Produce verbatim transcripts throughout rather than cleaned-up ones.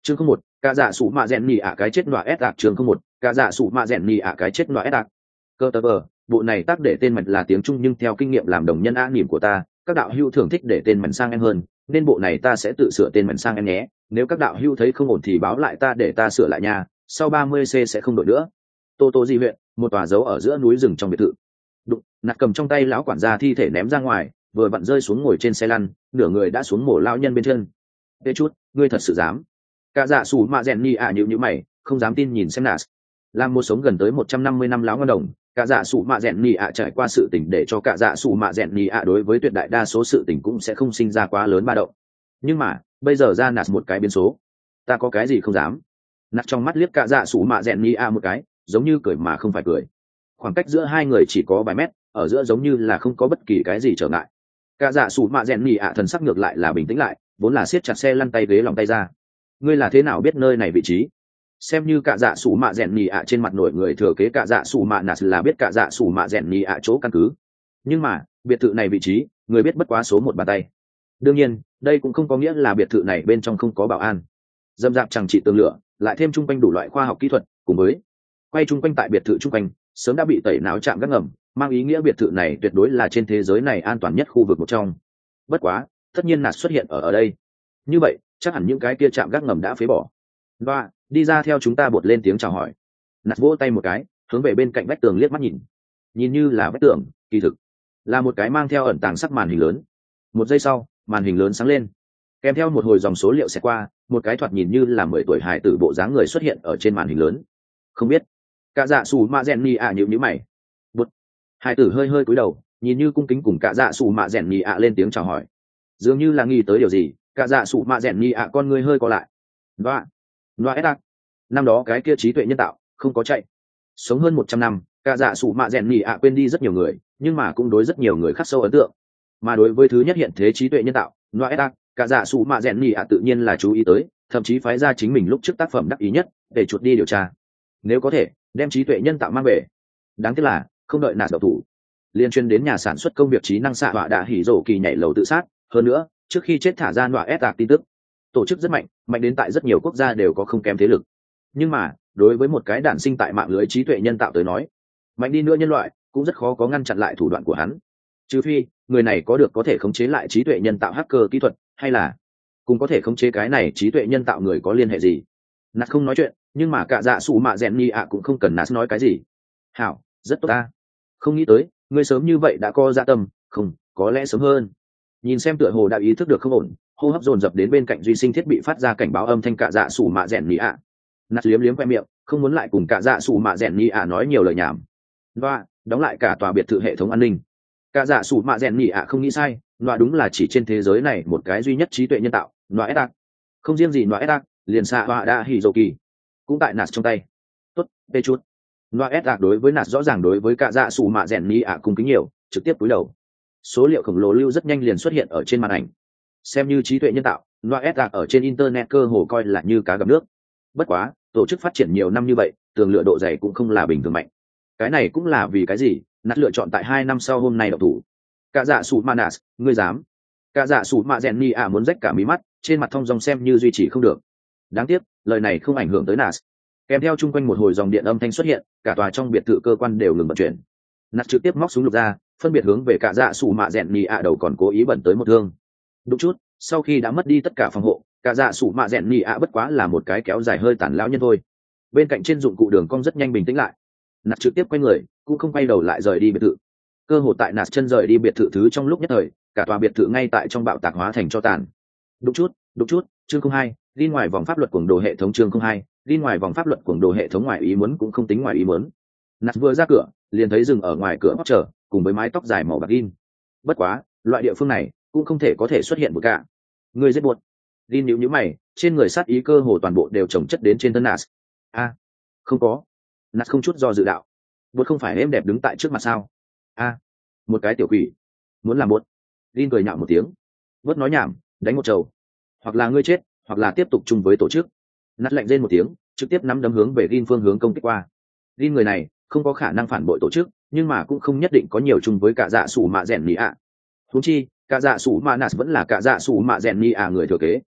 chương không một cả dạ sủ mạ rèn nhì ạ cái chết nọa ép ạc chương không một cả dạ sủ mạ rèn nhì ạ cái chết nọa ép ạc. Cơ tờ vờ, bộ này tác để tên mạch là tiếng Trung nhưng theo kinh nghiệm làm đồng nhân á niềm của ta, các đạo hữu thường thích để tên mạch sang em hơn, nên bộ này ta sẽ tự sửa tên mạch sang em nhé. Nếu các đạo hữu thấy không ổn thì báo lại ta để ta sửa lại nha. Sau ba mươi c sẽ không đổi nữa. Tô Tô Di huyện, một tòa dấu ở giữa núi rừng trong biệt thự. Đụng, nạt cầm trong tay lão quản gia thi thể ném ra ngoài, vừa vặn rơi xuống ngồi trên xe lăn, nửa người đã xuống mổ lão nhân bên chân. Tê chút, ngươi thật sự dám? Cả dạ sủ mạ rèn nhì ạ nhíu nhíu mày, không dám tin nhìn xem nạt. Làm một sống gần tới một trăm năm mươi năm lão ngân đồng, cả dạ sủ mạ rèn nhì ạ trải qua sự tình để cho cả dạ sủ mạ rèn nhì ạ đối với tuyệt đại đa số sự tình cũng sẽ không sinh ra quá lớn ba động. Nhưng mà bây giờ ra nạt một cái biến số, ta có cái gì không dám? Nạt trong mắt liếc cả dạ sủ mạ rèn nhì ạ một cái, giống như cười mà không phải cười. Khoảng cách giữa hai người chỉ có vài mét, ở giữa giống như là không có bất kỳ cái gì trở ngại. Cả dạ sủ mạ rèn nhì ạ thần sắc ngược lại là bình tĩnh lại, vốn là siết chặt xe lăn tay ghế lòng tay ra. Ngươi là thế nào biết nơi này vị trí? Xem như cả dạ sủ mạ rèn nhì ạ trên mặt nổi người thừa kế cả dạ sủ mạ nạt là biết cả dạ sủ mạ rèn nhì ạ chỗ căn cứ. Nhưng mà biệt thự này vị trí, người biết bất quá số một bàn tay. Đương nhiên đây cũng không có nghĩa là biệt thự này bên trong không có bảo an. Dâm dạp chẳng chỉ tường lửa, lại thêm trung quanh đủ loại khoa học kỹ thuật, cùng với quay trung quanh tại biệt thự trung quanh sớm đã bị tẩy não chạm gác ngầm, mang ý nghĩa biệt thự này tuyệt đối là trên thế giới này an toàn nhất khu vực một trong. Bất quá tất nhiên nạt xuất hiện ở ở đây, như vậy chắc hẳn những cái kia chạm gác ngầm đã phế bỏ và đi ra theo chúng ta bột lên tiếng chào hỏi. Nạt vỗ tay một cái, hướng về bên cạnh vách tường liếc mắt nhìn, nhìn như là vách tường, kỳ thực là một cái mang theo ẩn tàng sắc màn hình lớn. Một giây sau, màn hình lớn sáng lên, kèm theo một hồi dòng số liệu sẽ qua, một cái thoạt nhìn như là mười tuổi hài tử bộ dáng người xuất hiện ở trên màn hình lớn. Không biết. Cả dạ sủ mạ rèn nhì ạ nhíu nhíu mày. Bụt. Hài tử hơi hơi cúi đầu, nhìn như cung kính cùng cả dạ sủ mạ rèn nhì ạ lên tiếng chào hỏi. Dường như là nghĩ tới điều gì, cả dạ sủ mạ rèn nhì ạ con người hơi co lại. Đoạ. Đoạ ép. Năm đó cái kia trí tuệ nhân tạo không có chạy, sống hơn một trăm năm, cả dạ sủ mạ rèn nhì ạ quên đi rất nhiều người, nhưng mà cũng đối rất nhiều người khắc sâu ấn tượng. Mà đối với thứ nhất hiện thế trí tuệ nhân tạo, Đoạ ép, cả dạ sủ mạ rèn nhì ạ tự nhiên là chú ý tới, thậm chí phái ra chính mình lúc trước tác phẩm đắc ý nhất để chuột đi điều tra, nếu có thể đem trí tuệ nhân tạo mang về. Đáng tiếc là không đợi nạt độc thủ, liên chuyên đến nhà sản xuất công việc trí năng xạ họa đã hỉ rổ kỳ nhảy lầu tự sát. Hơn nữa trước khi chết thả ra nọa ép tạc tin tức, tổ chức rất mạnh, mạnh đến tại rất nhiều quốc gia đều có không kém thế lực. Nhưng mà đối với một cái đản sinh tại mạng lưới trí tuệ nhân tạo tới nói, mạnh đi nữa nhân loại cũng rất khó có ngăn chặn lại thủ đoạn của hắn, trừ phi người này có được có thể khống chế lại trí tuệ nhân tạo hacker kỹ thuật, hay là cùng có thể khống chế cái này trí tuệ nhân tạo người có liên hệ gì. Nạt không nói chuyện, nhưng mà cả dạ sủ mạ rèn nhì ạ cũng không cần Nạt nói cái gì. Hảo, rất tốt ta. Không nghĩ tới ngươi sớm như vậy đã có dạ tâm, không, có lẽ sớm hơn. Nhìn xem tựa hồ đã ý thức được không ổn, hô hấp dồn dập đến bên cạnh duy sinh thiết bị phát ra cảnh báo âm thanh cả dạ sủ mạ rèn nhì ạ. Nạt liếm liếm khoe miệng, không muốn lại cùng cả dạ sủ mạ rèn nhì ạ nói nhiều lời nhảm. Và đóng lại cả tòa biệt thự hệ thống an ninh. Cả dạ sủ mạ rèn nhì ạ không nghĩ sai, Nọa đúng là chỉ trên thế giới này một cái duy nhất trí tuệ nhân tạo, Nọa ép, không riêng gì Nọa ép, liền xạ họa đã hỉ dầu kỳ cũng tại Nạt trong tay. Tốt, bê chút. Nọa ép đối với Nạt rõ ràng đối với cả dạ sủ mạ rèn nhì ạ cung kính nhiều, trực tiếp cúi đầu. Số liệu khổng lồ lưu rất nhanh liền xuất hiện ở trên màn ảnh. Xem như trí tuệ nhân tạo, Nọa ép ở trên internet cơ hồ coi là như cá gặp nước. Bất quá tổ chức phát triển nhiều năm như vậy, tường lựa độ dày cũng không là bình thường mạnh. Cái này cũng là vì cái gì Nạt lựa chọn tại hai năm sau hôm nay độc thủ. Cả dạ sủ mạ Nạt, ngươi dám? Cả dạ sủ mạ rèn nhì ạ muốn rách cả mí mắt, trên mặt thông dong xem như duy trì không được. Đáng tiếc lời này không ảnh hưởng tới Nạt. Kèm theo chung quanh một hồi dòng điện âm thanh xuất hiện, cả tòa trong biệt thự cơ quan đều ngừng vận chuyển. Nạt trực tiếp móc súng lục ra, phân biệt hướng về cả dạ sủ mạ rèn nhì ạ đầu còn cố ý bẩn tới một thương. Đúng chút, sau khi đã mất đi tất cả phòng hộ, cả dạ sủ mạ rèn nhì ạ bất quá là một cái kéo dài hơi tàn lão nhân thôi. Bên cạnh trên dụng cụ đường cong rất nhanh bình tĩnh lại. Nạt trực tiếp quay người, cũng không quay đầu lại rời đi biệt thự. Cơ hội tại Nạt chân rời đi biệt thự thứ trong lúc nhất thời, cả tòa biệt thự ngay tại trong bạo tạc hóa thành cho tàn. Đúng chút, đúng chút, chương không hai, đi ngoài vòng pháp luật cuồng đồ hệ thống chương không hai, đi ngoài vòng pháp luật cuồng đồ hệ thống ngoài ý muốn cũng không tính ngoài ý muốn. Nạt vừa ra cửa, liền thấy dừng ở ngoài cửa chờ, cùng với mái tóc dài màu bạc Gin. Bất quá, loại địa phương này cũng không thể có thể xuất hiện một cả. Người giết buột. Gin nhíu nhíu mày, trên người sát ý cơ hồ toàn bộ đều chồng chất đến trên thân Nạt. A, không có. Nạt không chút do dự đạo. Buột không phải em đẹp đứng tại trước mặt sao? A, một cái tiểu quỷ, muốn làm buột. Gin cười nhạo một tiếng. Vớt nói nhảm, đánh một trầu. Hoặc là ngươi chết, hoặc là tiếp tục chung với tổ chức. Nạt lạnh rên một tiếng, trực tiếp nắm đấm hướng về Gin phương hướng công kích qua. Gin người này không có khả năng phản bội tổ chức, nhưng mà cũng không nhất định có nhiều chung với cả dạ sủ mạ rèn nhì ạ. Huống chi cả dạ sủ mạ Nạt vẫn là cả dạ sủ mạ rèn nhì ạ người thừa kế.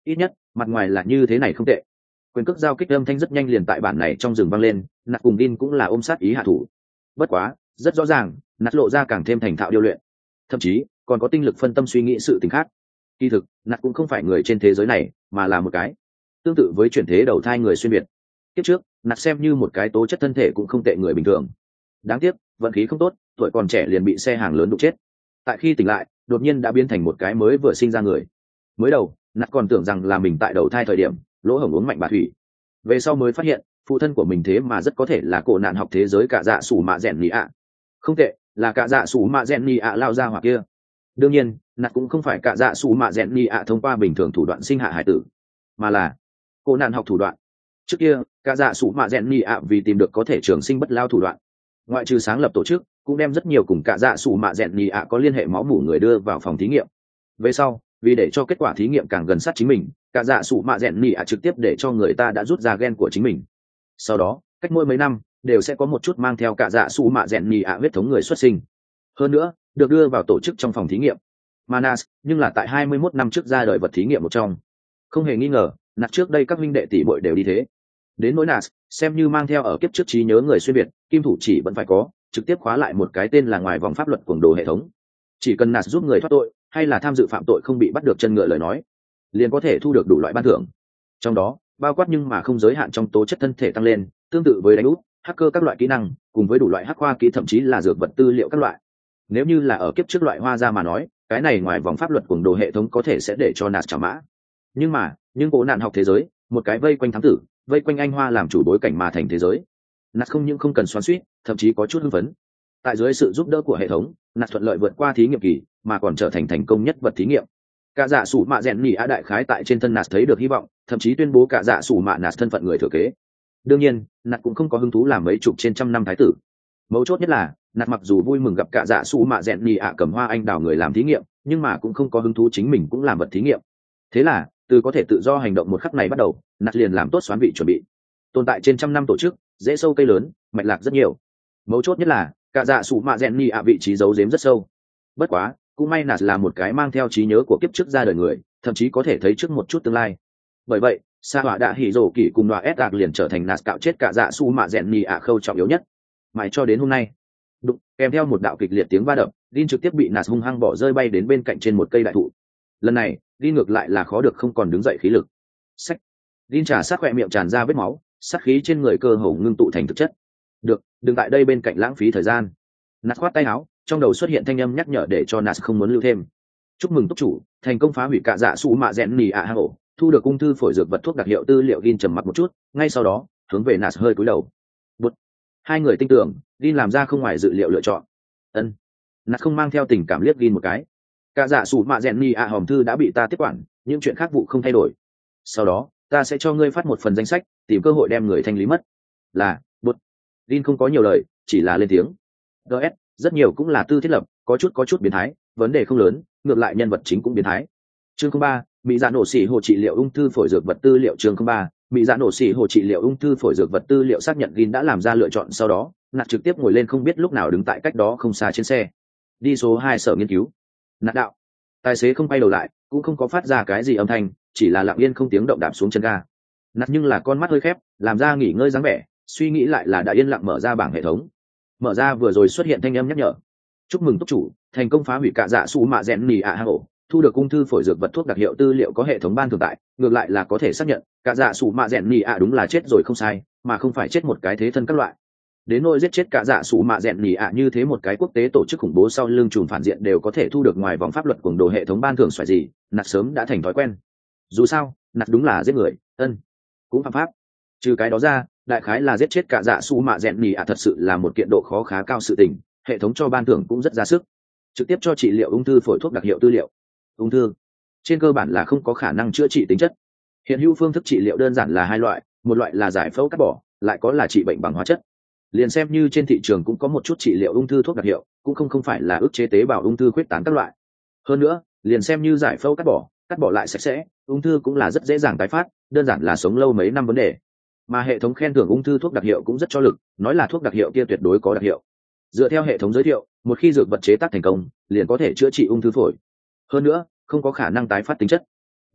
ít nhất mặt ngoài là như thế này không tệ. Quyền cước giao kích âm thanh rất nhanh liền tại bản này trong rừng vang lên, nạt cùng Dean cũng là ôm sát ý hạ thủ. Bất quá rất rõ ràng nạt lộ ra càng thêm thành thạo điêu luyện, thậm chí còn có tinh lực phân tâm suy nghĩ sự tình khác. Kỳ thực nạt cũng không phải người trên thế giới này, mà là một cái tương tự với chuyển thế đầu thai người xuyên việt. Kiếp trước nạt xem như một cái tố chất thân thể cũng không tệ người bình thường, đáng tiếc vận khí không tốt, tuổi còn trẻ liền bị xe hàng lớn đụng chết. Tại khi tỉnh lại đột nhiên đã biến thành một cái mới vừa sinh ra người. Mới đầu nạt còn tưởng rằng là mình tại đầu thai thời điểm lỗ hổng uống mạnh bà thủy, về sau mới phát hiện phụ thân của mình thế mà rất có thể là cổ nạn học thế giới cả dạ sủ mạ rèn nhị ạ. Không tệ, là cả dạ sủ mạ rèn nhị ạ lao ra hoặc kia. Đương nhiên nạt cũng không phải cả dạ sủ mạ rèn nhị ạ thông qua bình thường thủ đoạn sinh hạ hải tử, mà là cổ nạn học thủ đoạn. Trước kia cả dạ sủ mạ rèn nhị ạ vì tìm được có thể trường sinh bất lao thủ đoạn, ngoại trừ sáng lập tổ chức, cũng đem rất nhiều cùng cả dạ sủ mạ rèn nhị ạ có liên hệ máu mủ người đưa vào phòng thí nghiệm. Về sau vì để cho kết quả thí nghiệm càng gần sát chính mình, cả dạ sủ mạ rèn nhị ạ trực tiếp để cho người ta đã rút ra gen của chính mình. Sau đó cách mỗi mấy năm đều sẽ có một chút mang theo cả dạ sủ mạ rèn nhị ạ huyết thống người xuất sinh, hơn nữa được đưa vào tổ chức trong phòng thí nghiệm. Manas nhưng là tại hai mươi mốt năm trước ra đời vật thí nghiệm một trong. Không hề nghi ngờ nạt trước đây các minh đệ tỷ muội đều đi thế. Đến nỗi Nas xem như mang theo ở kiếp trước trí nhớ người xuyên việt, kim thủ chỉ vẫn phải có, trực tiếp khóa lại một cái tên là ngoài vòng pháp luật cuồng đồ hệ thống. Chỉ cần Nas giúp người thoát tội hay là tham dự phạm tội không bị bắt được chân ngựa lời nói, liền có thể thu được đủ loại ban thưởng, trong đó bao quát nhưng mà không giới hạn trong tố chất thân thể tăng lên, tương tự với đánh úp, hacker các loại kỹ năng, cùng với đủ loại hắc khoa kỹ, thậm chí là dược vật tư liệu các loại. Nếu như là ở kiếp trước loại hoa ra mà nói, cái này ngoài vòng pháp luật cuồng đồ hệ thống có thể sẽ để cho Nas trả mã. Nhưng mà nhưng cố nạn học thế giới, một cái vây quanh thám tử, vây quanh anh hoa làm chủ bối cảnh mà thành thế giới, Nas không những không cần xoắn xuýt, thậm chí có chút hưng phấn. Tại dưới sự giúp đỡ của hệ thống, Nas thuận lợi vượt qua thí nghiệm kỳ, mà còn trở thành thành công nhất vật thí nghiệm. Cả dạ sủ mạ rèn nhỉ a đại khái tại trên thân Nas thấy được hy vọng, thậm chí tuyên bố cả dạ sủ mạ Nas thân phận người thừa kế. Đương nhiên Nas cũng không có hứng thú làm mấy chục trên trăm năm thái tử. Mấu chốt nhất là Nas mặc dù vui mừng gặp cả dạ sủ mạ rèn nhỉ a cầm hoa anh đào người làm thí nghiệm, nhưng mà cũng không có hứng thú chính mình cũng làm vật thí nghiệm. Thế là từ có thể tự do hành động một khắc này bắt đầu, Nas liền làm tốt xoán vị chuẩn bị. Tồn tại trên trăm năm tổ chức, dễ sâu cây lớn, mạch lạc rất nhiều. Mấu chốt nhất là cả dạ sủ mạ rèn nhỉ a vị trí giấu giếm rất sâu. Bất quá cũng may Nas là một cái mang theo trí nhớ của kiếp trước ra đời người, thậm chí có thể thấy trước một chút tương lai. Bởi vậy sa hỏa đã hỉ rổ kỳ cùng đoạ ép ạc liền trở thành Nas cạo chết cả dạ su mạ rèn nhì ạ khâu trọng yếu nhất. Mãi cho đến hôm nay, đụng kèm theo một đạo kịch liệt tiếng va đập, Lin trực tiếp bị Nas hung hăng bỏ rơi bay đến bên cạnh trên một cây đại thụ. Lần này Lin ngược lại là khó được không còn đứng dậy khí lực. Sách. Lin trà sát khỏe miệng tràn ra vết máu, sát khí trên người cơ hồ ngưng tụ thành thực chất. Được, đừng tại đây bên cạnh lãng phí thời gian. Nas khoát tay áo, trong đầu xuất hiện thanh âm nhắc nhở để cho Nas không muốn lưu thêm. Chúc mừng túc chủ thành công phá hủy cả dạ su mạ rèn nhì ạ hang ổ, thu được ung thư phổi dược vật thuốc đặc hiệu tư liệu. Gin trầm mặc một chút, ngay sau đó hướng về Nas hơi cúi đầu. Bụt. Hai người tin tưởng Gin làm ra không ngoài dự liệu lựa chọn. Ân. Nas không mang theo tình cảm liếc Gin một cái. Cả dạ su mạ rèn nhì ạ hòm thư đã bị ta tiếp quản, những chuyện khác vụ không thay đổi. Sau đó ta sẽ cho ngươi phát một phần danh sách, tìm cơ hội đem người thanh lý mất. Là. Bụt. Gin không có nhiều lời, chỉ là lên tiếng. gs rất nhiều cũng là tư thiết lập, có chút có chút biến thái, vấn đề không lớn, ngược lại nhân vật chính cũng biến thái. Chương không ba, mỹ dạ nổ xỉ hồ trị liệu ung thư phổi dược vật tư liệu. Chương không ba, mỹ dạ nổ xỉ hồ trị liệu ung thư phổi dược vật tư liệu. Xác nhận Gin đã làm ra lựa chọn sau đó, Nạt trực tiếp ngồi lên không biết lúc nào đứng tại cách đó không xa trên xe, đi số hai sở nghiên cứu. Nạt đạo. Tài xế không quay đầu lại, cũng không có phát ra cái gì âm thanh, chỉ là lặng yên không tiếng động đạp xuống chân ga. Nạt nhưng là con mắt hơi khép, làm ra nghỉ ngơi dáng vẻ, suy nghĩ lại là đã yên lặng mở ra bảng hệ thống. Mở ra vừa rồi xuất hiện thanh âm nhắc nhở. Chúc mừng túc chủ thành công phá hủy cả dạ su mạ rèn nhì ạ hang ổ, thu được ung thư phổi dược vật thuốc đặc hiệu tư liệu có hệ thống ban thường tại. Ngược lại là có thể xác nhận cả dạ su mạ rèn nhì ạ đúng là chết rồi không sai, mà không phải chết một cái thế thân các loại. Đến nỗi giết chết cả dạ su mạ rèn nhì ạ như thế một cái quốc tế tổ chức khủng bố sau lưng trùm phản diện đều có thể thu được ngoài vòng pháp luật cuồng đồ hệ thống ban thường xoài gì, Nạt sớm đã thành thói quen. Dù sao Nạt đúng là giết người, ân cũng phạm pháp. Trừ cái đó ra, đại khái là giết chết cả dạ su mạ rèn nhì ạ thật sự là một kiện độ khó khá cao sự tình, hệ thống cho ban thưởng cũng rất ra sức, trực tiếp cho trị liệu ung thư phổi thuốc đặc hiệu tư liệu. Ung thư trên cơ bản là không có khả năng chữa trị tính chất, hiện hữu phương thức trị liệu đơn giản là hai loại, một loại là giải phẫu cắt bỏ, lại có là trị bệnh bằng hóa chất. Liền xem như trên thị trường cũng có một chút trị liệu ung thư thuốc đặc hiệu, cũng không không phải là ức chế tế bào ung thư khuyết tán các loại. Hơn nữa liền xem như giải phẫu cắt bỏ, cắt bỏ lại sạch sẽ, ung thư cũng là rất dễ dàng tái phát, đơn giản là sống lâu mấy năm vấn đề. Mà hệ thống khen thưởng ung thư thuốc đặc hiệu cũng rất cho lực, nói là thuốc đặc hiệu kia tuyệt đối có đặc hiệu. Dựa theo hệ thống giới thiệu, một khi dược vật chế tác thành công liền có thể chữa trị ung thư phổi, hơn nữa không có khả năng tái phát tính chất.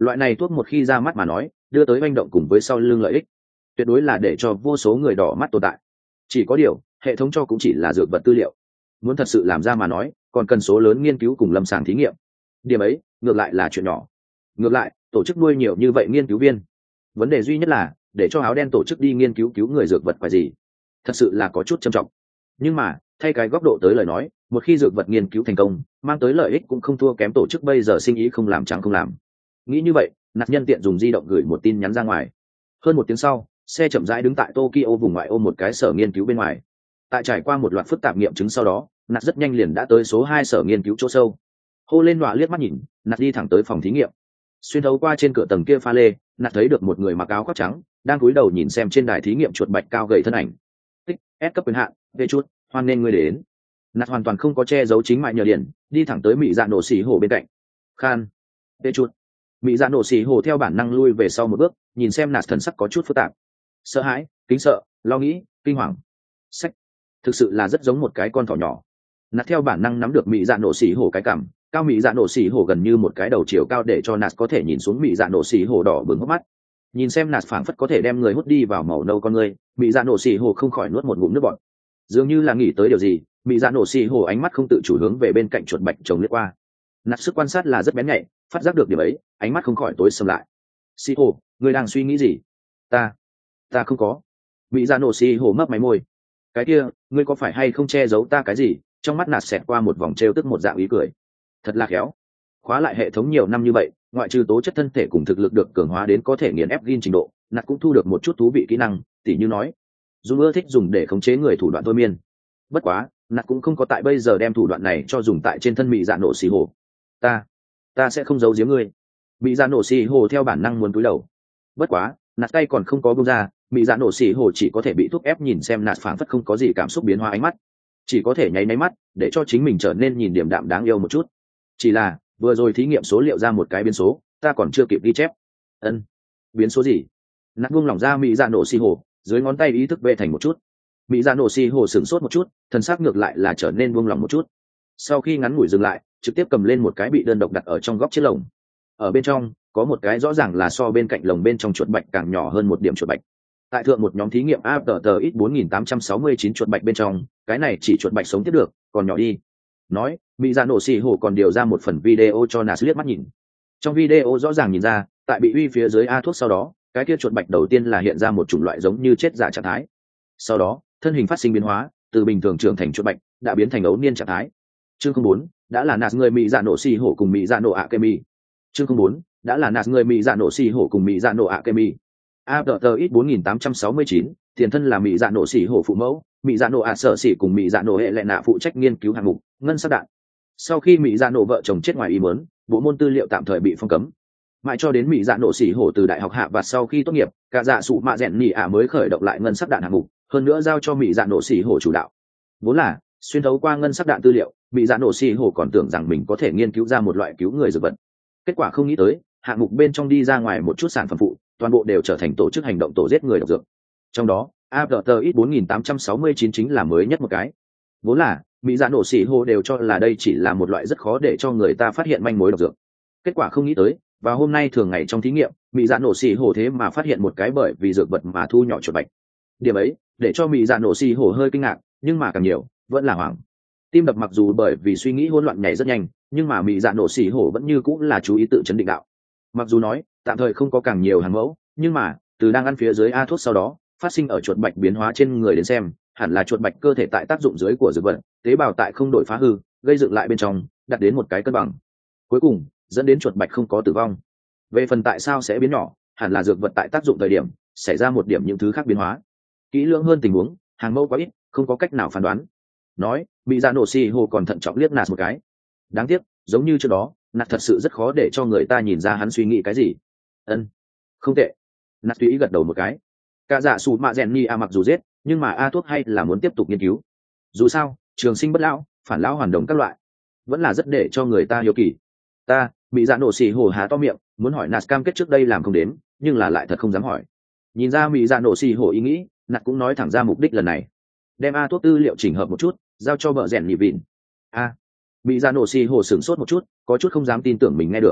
Loại này thuốc một khi ra mắt mà nói, đưa tới manh động cùng với sau lưng lợi ích, tuyệt đối là để cho vô số người đỏ mắt tồn tại. Chỉ có điều, hệ thống cho cũng chỉ là dược vật tư liệu. Muốn thật sự làm ra mà nói, còn cần số lớn nghiên cứu cùng lâm sàng thí nghiệm. Điểm ấy, ngược lại là chuyện nhỏ. Ngược lại, tổ chức nuôi nhiều như vậy nghiên cứu viên. Vấn đề duy nhất là, để cho áo đen tổ chức đi nghiên cứu cứu người dược vật phải gì. Thật sự là có chút trầm trọng. Nhưng mà, thay cái góc độ tới lời nói, một khi dược vật nghiên cứu thành công, mang tới lợi ích cũng không thua kém tổ chức bây giờ sinh ý không làm trắng không làm. Nghĩ như vậy, nạt nhân tiện dùng di động gửi một tin nhắn ra ngoài. Hơn một tiếng sau, xe chậm rãi đứng tại Tokyo vùng ngoại ô một cái sở nghiên cứu bên ngoài. Tại trải qua một loạt phức tạp nghiệm chứng sau đó, nạt rất nhanh liền đã tới số hai sở nghiên cứu chỗ sâu. Hô lên đọa liếc mắt nhìn, nạt đi thẳng tới phòng thí nghiệm. Xuyên thấu qua trên cửa tầng kia pha lê, nạt thấy được một người mặc áo khoác trắng, đang cúi đầu nhìn xem trên đài thí nghiệm chuột bạch cao gầy thân ảnh. Tích, S cấp quyền hạn, về chút, hoan nên ngươi đến. Nạt hoàn toàn không có che giấu chính mại nhờ điển, đi thẳng tới mỹ dạ nổ xì hổ bên cạnh. Khan, về chút. Mỹ dạ nổ xì hổ theo bản năng lui về sau một bước, nhìn xem nạt thần sắc có chút phức tạp. Sợ hãi, kính sợ, lo nghĩ, kinh hoàng. Sách, thực sự là rất giống một cái con thỏ nhỏ. Nạt theo bản năng nắm được mỹ dạ nổ xì hổ cái cằm, cao mỹ dạ nổ xì hổ gần như một cái đầu chiều cao để cho nạt có thể nhìn xuống mỹ dạ nổ xì hổ đỏ bừng hốc mắt. Nhìn xem nạt phảng phất có thể đem người hút đi vào màu nâu con người, mỹ dạ nổ xì hổ không khỏi nuốt một ngụm nước bọt. Dường như là nghĩ tới điều gì, mỹ dạ nổ xì hổ ánh mắt không tự chủ hướng về bên cạnh chuột bạch chồng liếc qua. Nạt sức quan sát là rất bén nhạy, phát giác được điểm ấy, ánh mắt không khỏi tối sầm lại. Xì hổ, ngươi đang suy nghĩ gì? Ta, ta không có. Mỹ dạ nổ xì hổ mấp máy môi. Cái kia, ngươi có phải hay không che giấu ta cái gì? Trong mắt nạt xẹt qua một vòng trêu tức một dạng ý cười. Thật là khéo. Khóa lại hệ thống nhiều năm như vậy, ngoại trừ tố chất thân thể cùng thực lực được cường hóa đến có thể nghiền ép gin trình độ, nạt cũng thu được một chút thú vị kỹ năng, tỉ như nói, dù ưa thích dùng để khống chế người thủ đoạn thôi miên. Bất quá, nạt cũng không có tại bây giờ đem thủ đoạn này cho dùng tại trên thân mỹ dạ nổ xì hồ. Ta, ta sẽ không giấu giếm ngươi. Mỹ dạ nổ xì hồ theo bản năng muốn cúi đầu. Bất quá, nạt tay còn không có buông ra, mỹ dạ nổ xì hồ chỉ có thể bị thúc ép nhìn xem nạt phảng phất không có gì cảm xúc biến hóa ánh mắt, chỉ có thể nháy nháy mắt để cho chính mình trở nên nhìn điềm đạm đáng yêu một chút. Chỉ là vừa rồi thí nghiệm số liệu ra một cái biến số, ta còn chưa kịp ghi chép. Ân, biến số gì? Nạt buông lỏng ra mỹ dạ nổ xì hồ, dưới ngón tay ý thức bệ thành một chút. Mỹ dạ nổ xì hồ sửng sốt một chút, thần sắc ngược lại là trở nên buông lỏng một chút. Sau khi ngắn ngủi dừng lại, trực tiếp cầm lên một cái bị đơn độc đặt ở trong góc chiếc lồng. Ở bên trong có một cái rõ ràng là so bên cạnh lồng bên trong chuột bạch càng nhỏ hơn một điểm chuột bạch. Tại thượng một nhóm thí nghiệm a tờ tờ ít bốn nghìn tám trăm sáu mươi chín chuột bạch bên trong, cái này chỉ chuột bạch sống tiếp được, còn nhỏ đi. Nói, mỹ dạ nổ xì hồ còn điều ra một phần video cho Nas liếc mắt nhìn. Trong video rõ ràng nhìn ra, tại bị uy phía dưới a thuốc sau đó, cái kia chuột bạch đầu tiên là hiện ra một chủng loại giống như chết giả trạng thái. Sau đó, thân hình phát sinh biến hóa, từ bình thường trưởng thành chuột bạch, đã biến thành ấu niên trạng thái. Chương không bốn, đã là Nas người mỹ dạ nổ xì hồ cùng mỹ dạ nổ akemi. Chương không bốn, đã là Nas người mỹ dạ nổ xì hồ cùng mỹ dạ nổ akemi. a tờ tờ ít bốn nghìn tám trăm sáu mươi chín, tiền thân là mỹ dạ nổ xỉ hổ phụ mẫu, mỹ dạ nổ ạ sở xỉ cùng mỹ dạ nổ hệ lệ nạ phụ trách nghiên cứu hạng mục ngân sắc đạn. Sau khi mỹ dạ nổ vợ chồng chết ngoài ý muốn, bộ môn tư liệu tạm thời bị phong cấm. Mãi cho đến mỹ dạ nổ xỉ hổ từ đại học hạ và sau khi tốt nghiệp, cả dạ sụ mạ rèn nhị ạ mới khởi động lại ngân sắc đạn hạng mục, hơn nữa giao cho mỹ dạ nổ xỉ hổ chủ đạo. Vốn là xuyên thấu qua ngân sắc đạn tư liệu, mỹ dạ nổ xỉ hổ còn tưởng rằng mình có thể nghiên cứu ra một loại cứu người dược vật. Kết quả không nghĩ tới, hạng mục bên trong đi ra ngoài một chút sản phẩm phụ, toàn bộ đều trở thành tổ chức hành động tổ giết người độc dược. Trong đó, a tờ tờ ít bốn nghìn tám trăm sáu mươi chín chính là mới nhất một cái. Vốn là mỹ dạ nổ xỉ hổ đều cho là đây chỉ là một loại rất khó để cho người ta phát hiện manh mối độc dược. Kết quả không nghĩ tới, và hôm nay thường ngày trong thí nghiệm, mỹ dạ nổ xỉ hổ thế mà phát hiện một cái bởi vì dược vật mà thu nhỏ chuột bạch. Điểm ấy để cho mỹ dạ nổ xỉ hổ hơi kinh ngạc, nhưng mà càng nhiều vẫn là hoảng. Tim đập mặc dù bởi vì suy nghĩ hỗn loạn nhảy rất nhanh, nhưng mà mỹ dạ nổ xỉ hổ vẫn như cũng là chú ý tự chấn định đạo. Mặc dù nói tạm thời không có càng nhiều hàng mẫu, nhưng mà từ đang ăn phía dưới a thuốc sau đó phát sinh ở chuột bạch biến hóa trên người đến xem, hẳn là chuột bạch cơ thể tại tác dụng dưới của dược vật, tế bào tại không đổi phá hư, gây dựng lại bên trong, đặt đến một cái cân bằng, cuối cùng dẫn đến chuột bạch không có tử vong. Về phần tại sao sẽ biến nhỏ, hẳn là dược vật tại tác dụng thời điểm xảy ra một điểm những thứ khác biến hóa. Kỹ lưỡng hơn tình huống, hàng mẫu quá ít, không có cách nào phán đoán. Nói, mỹ dạ nổ xì hồ còn thận trọng liếc Nạt một cái. Đáng tiếc, giống như trước đó, Nạt thật sự rất khó để cho người ta nhìn ra hắn suy nghĩ cái gì. Ân, không tệ. Nạt tùy ý gật đầu một cái. Cả dạ sủ mạ rèn ni a mặc dù giết, nhưng mà a thuốc hay là muốn tiếp tục nghiên cứu. Dù sao, trường sinh bất lão, phản lão hoàn đồng các loại, vẫn là rất để cho người ta hiếu kỳ. Ta, mỹ dạ nổ xì hồ há to miệng, muốn hỏi Nạt cam kết trước đây làm không đến, nhưng là lại thật không dám hỏi. Nhìn ra mỹ dạ nổ xì hồ ý nghĩ, Nạt cũng nói thẳng ra mục đích lần này, đem a thuốc tư liệu chỉnh hợp một chút, giao cho vợ rèn nhị vịn. A, mỹ dạ nổ xì hồ sửng sốt một chút, có chút không dám tin tưởng mình nghe được.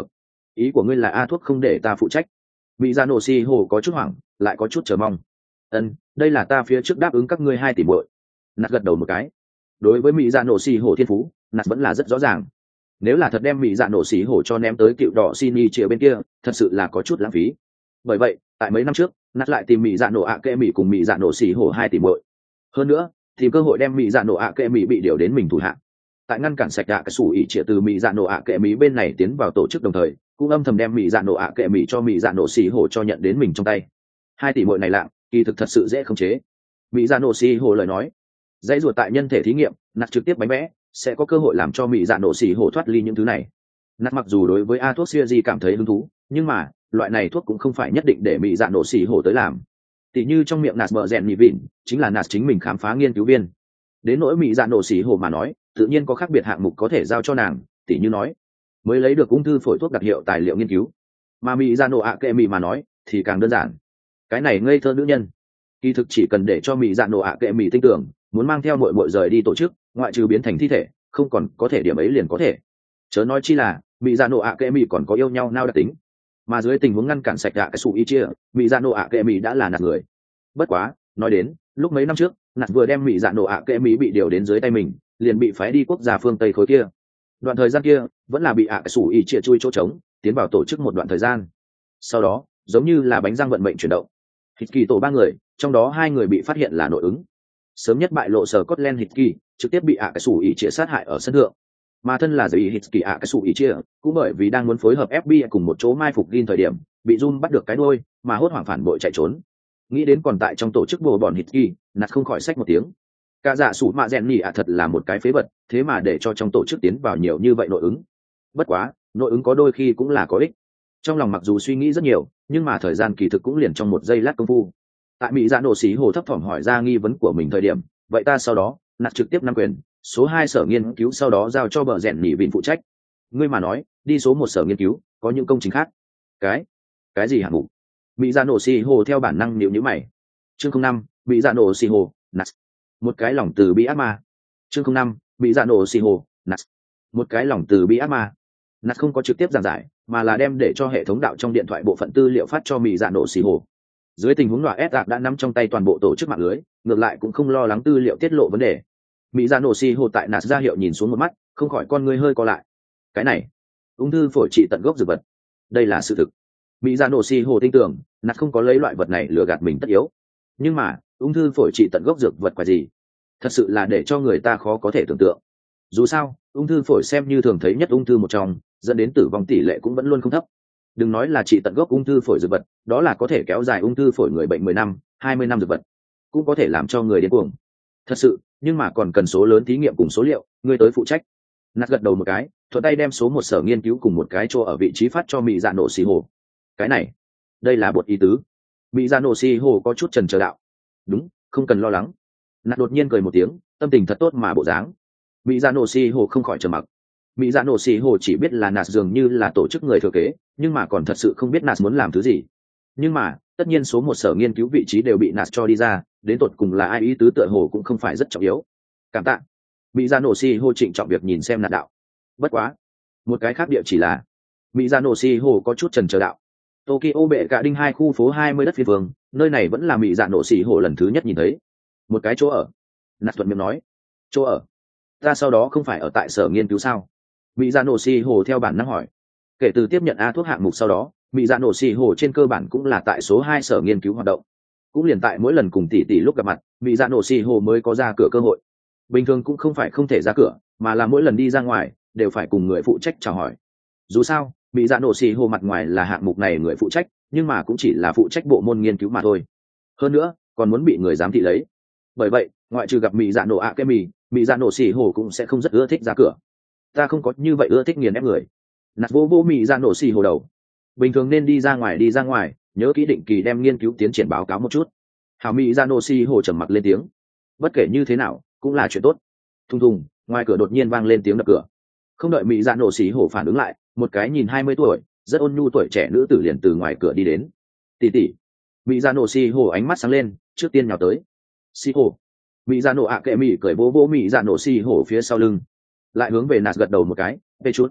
ý của ngươi là a thuốc không để ta phụ trách? Mỹ dạ nổ xì hồ có chút hoảng, lại có chút chờ mong. Ân, đây là ta phía trước đáp ứng các ngươi hai tỷ muội. Nạt gật đầu một cái. Đối với Mỹ dạ nổ xì hồ thiên phú, Nạt vẫn là rất rõ ràng. Nếu là thật đem Mỹ dạ nổ xì hồ cho ném tới cựu đỏ xin y chia bên kia, thật sự là có chút lãng phí. Bởi vậy, tại mấy năm trước, Nạt lại tìm Mỹ dạ nổ ạ kệ Mỹ cùng Mỹ dạ nổ xì hồ hai tỷ muội. Hơn nữa, tìm cơ hội đem Mỹ dạ nổ ạ kệ Mỹ bị điều đến mình thủ hạ. Tại ngăn cản sạch ạ cái sủ ỉ chia từ Mỹ dạ nổ ạ kệ Mỹ bên này tiến vào tổ chức đồng thời, cũng âm thầm đem Mỹ dạ nổ ạ kệ Mỹ cho Mỹ dạ nổ xì hồ cho nhận đến mình trong tay. Hai tỷ muội này lạ, kỳ thực thật sự dễ khống chế. Mỹ dạ nổ xì hồ lời nói, dãy ruột tại nhân thể thí nghiệm, Nạt trực tiếp bánh vẽ sẽ có cơ hội làm cho Mỹ dạ nổ xì hồ thoát ly những thứ này. Nạt mặc dù đối với a thuốc siêu di cảm thấy hứng thú, nhưng mà loại này thuốc cũng không phải nhất định để Mỹ dạ nổ xì hồ tới làm. Tỷ như trong miệng Nạt bờ rèn nhị vịn, chính là Nạt chính mình khám phá nghiên cứu viên. Đến nỗi Mỹ dạ nổ xì hồ mà nói, tự nhiên có khác biệt hạng mục có thể giao cho nàng, tỷ như nói mới lấy được ung thư phổi thuốc đặc hiệu tài liệu nghiên cứu. Mà Mỹ dạ nổ ạ kệ Mỹ mà nói thì càng đơn giản. Cái này ngây thơ nữ nhân, kỳ thực chỉ cần để cho Mỹ dạ nổ ạ kệ Mỹ tin tưởng, muốn mang theo muội muội rời đi tổ chức, ngoại trừ biến thành thi thể, không còn có thể điểm ấy liền có thể. Chớ nói chi là Mỹ dạ nổ ạ kệ Mỹ còn có yêu nhau nao đặc tính. Mà dưới tình huống ngăn cản sạch ạ cái sủ ý chia, Mỹ dạ nổ ạ kệ Mỹ đã là Nạt người. Bất quá, nói đến lúc mấy năm trước, Nạt vừa đem Mỹ dạ nổ ạ kệ Mỹ bị điều đến dưới tay mình, liền bị phái đi quốc gia phương Tây khối kia. Đoạn thời gian kia vẫn là bị ạ cái sủ ý chia chui chỗ trống, tiến vào tổ chức một đoạn thời gian. Sau đó, giống như là bánh răng vận mệnh chuyển động, Hít kỳ tổ ba người, trong đó hai người bị phát hiện là nội ứng. Sớm nhất bại lộ sở Scotland Hít kỳ, trực tiếp bị ạ cái sủ ý chia sát hại ở sân thượng. Mà thân là giới Hít kỳ ạ cái sủ ý chia, cũng bởi vì đang muốn phối hợp ép bê i cùng một chỗ mai phục Gin thời điểm, bị Zoom bắt được cái đuôi, mà hốt hoảng phản bội chạy trốn. Nghĩ đến còn tại trong tổ chức bồ bọn Hít kỳ, Nạt không khỏi xách một tiếng. Cả dạ sủ mạ rèn nhỉ ạ thật là một cái phế vật, thế mà để cho trong tổ chức tiến vào nhiều như vậy nội ứng. Bất quá, nội ứng có đôi khi cũng là có ích. Trong lòng mặc dù suy nghĩ rất nhiều, nhưng mà thời gian kỳ thực cũng liền trong một giây lát công phu. Tại Mỹ dạ nổ xí hồ thấp thỏm hỏi ra nghi vấn của mình thời điểm, vậy ta sau đó Nạt trực tiếp nắm quyền, số hai sở nghiên cứu sau đó giao cho bờ rèn nhỉ vịn phụ trách. Ngươi mà nói, đi số một sở nghiên cứu, có những công trình khác. Cái, cái gì hạng mục? Mỹ dạ nổ xí hồ theo bản năng nhíu nhíu mày. Chương không năm, Mỹ dạ nổ xí hồ, Nạt. Một cái lòng từ bi ác ma. Chương không năm, Mỹ dạ nổ xí hồ, Nạt. Một cái lòng từ bi ác ma. Nạt không có trực tiếp giảng giải, mà là đem để cho hệ thống đạo trong điện thoại bộ phận tư liệu phát cho Mỹ dạ nổ xì hồ. Dưới tình huống loại S đã nắm trong tay toàn bộ tổ chức mạng lưới, ngược lại cũng không lo lắng tư liệu tiết lộ vấn đề. Mỹ dạ nổ xì hồ tại Nạt ra hiệu nhìn xuống một mắt, không khỏi con ngươi hơi co lại. Cái này, ung thư phổi trị tận gốc dược vật, đây là sự thực. Mỹ dạ nổ xì hồ tin tưởng Nạt không có lấy loại vật này lừa gạt mình tất yếu. Nhưng mà ung thư phổi trị tận gốc dược vật quả gì, thật sự là để cho người ta khó có thể tưởng tượng. Dù sao, ung thư phổi xem như thường thấy nhất ung thư một trong, dẫn đến tử vong tỷ lệ cũng vẫn luôn không thấp. Đừng nói là trị tận gốc ung thư phổi dược vật, đó là có thể kéo dài ung thư phổi người bệnh mười năm, hai mươi năm dược vật, cũng có thể làm cho người điên cuồng. Thật sự, nhưng mà còn cần số lớn thí nghiệm cùng số liệu, người tới phụ trách. Nạt gật đầu một cái, thuận tay đem số một sở nghiên cứu cùng một cái chỗ ở vị trí phát cho Mỹ dạ nổ xì hồ. Cái này, đây là bột ý tứ. Mỹ dạ nổ xì hồ có chút chần chờ đạo. Đúng, không cần lo lắng. Nạt đột nhiên cười một tiếng, tâm tình thật tốt mà bộ dáng. Mỹ dạ nổ xì hồ không khỏi trầm mặc. Mỹ dạ nổ xì hồ chỉ biết là Nạt dường như là tổ chức người thừa kế, nhưng mà còn thật sự không biết Nạt muốn làm thứ gì. Nhưng mà tất nhiên số một sở nghiên cứu vị trí đều bị Nạt cho đi ra, đến tột cùng là ai ý tứ tựa hồ cũng không phải rất trọng yếu. Cảm tạ. Mỹ dạ nổ xì hồ trịnh trọng việc nhìn xem Nạt đạo. Bất quá, một cái khác địa chỉ là Mỹ dạ nổ xì hồ có chút chần chờ đạo. Tokyo bệ cả đinh hai khu phố hai mươi đất phiên vương, nơi này vẫn là Mỹ dạ nổ xì hồ lần thứ nhất nhìn thấy. Một cái chỗ ở. Nạt thuận miệng nói. Chỗ ở? Ta sau đó không phải ở tại sở nghiên cứu sao? Mỹ dạ nổ xì hồ theo bản năng hỏi. Kể từ tiếp nhận a thuốc hạng mục sau đó, Mỹ dạ nổ xì hồ trên cơ bản cũng là tại số hai sở nghiên cứu hoạt động. Cũng liền tại mỗi lần cùng tỷ tỷ lúc gặp mặt, Mỹ dạ nổ xì hồ mới có ra cửa cơ hội. Bình thường cũng không phải không thể ra cửa, mà là mỗi lần đi ra ngoài đều phải cùng người phụ trách chào hỏi. Dù sao, Mỹ dạ nổ xì hồ mặt ngoài là hạng mục này người phụ trách, nhưng mà cũng chỉ là phụ trách bộ môn nghiên cứu mà thôi. Hơn nữa, còn muốn bị người giám thị lấy. Bởi vậy, ngoại trừ gặp Mỹ dạ nổ ạ cái mì, Mỹ dạ nổ xì hồ cũng sẽ không rất ưa thích ra cửa. Ta không có như vậy ưa thích nghiền ép người. Nạt vô vô Mỹ dạ nổ xì hồ đầu. Bình thường nên đi ra ngoài đi ra ngoài, nhớ kỹ định kỳ đem nghiên cứu tiến triển báo cáo một chút. Hảo Mỹ dạ nổ xì hồ trầm mặc lên tiếng. Bất kể như thế nào, cũng là chuyện tốt. Thùng thùng, ngoài cửa đột nhiên vang lên tiếng đập cửa. Không đợi Mỹ dạ nổ xì hồ phản ứng lại, một cái nhìn hai mươi tuổi, rất ôn nhu tuổi trẻ nữ tử liền từ ngoài cửa đi đến. Tỷ tỷ. Mỹ dạ nổ xì hồ ánh mắt sáng lên, trước tiên nhào tới. Xì hồ. Mỹ dạ nổ ạ kệ Mỹ cởi bố bố Mỹ dạ nổ xì hồ phía sau lưng, lại hướng về Nạt gật đầu một cái. Về chút.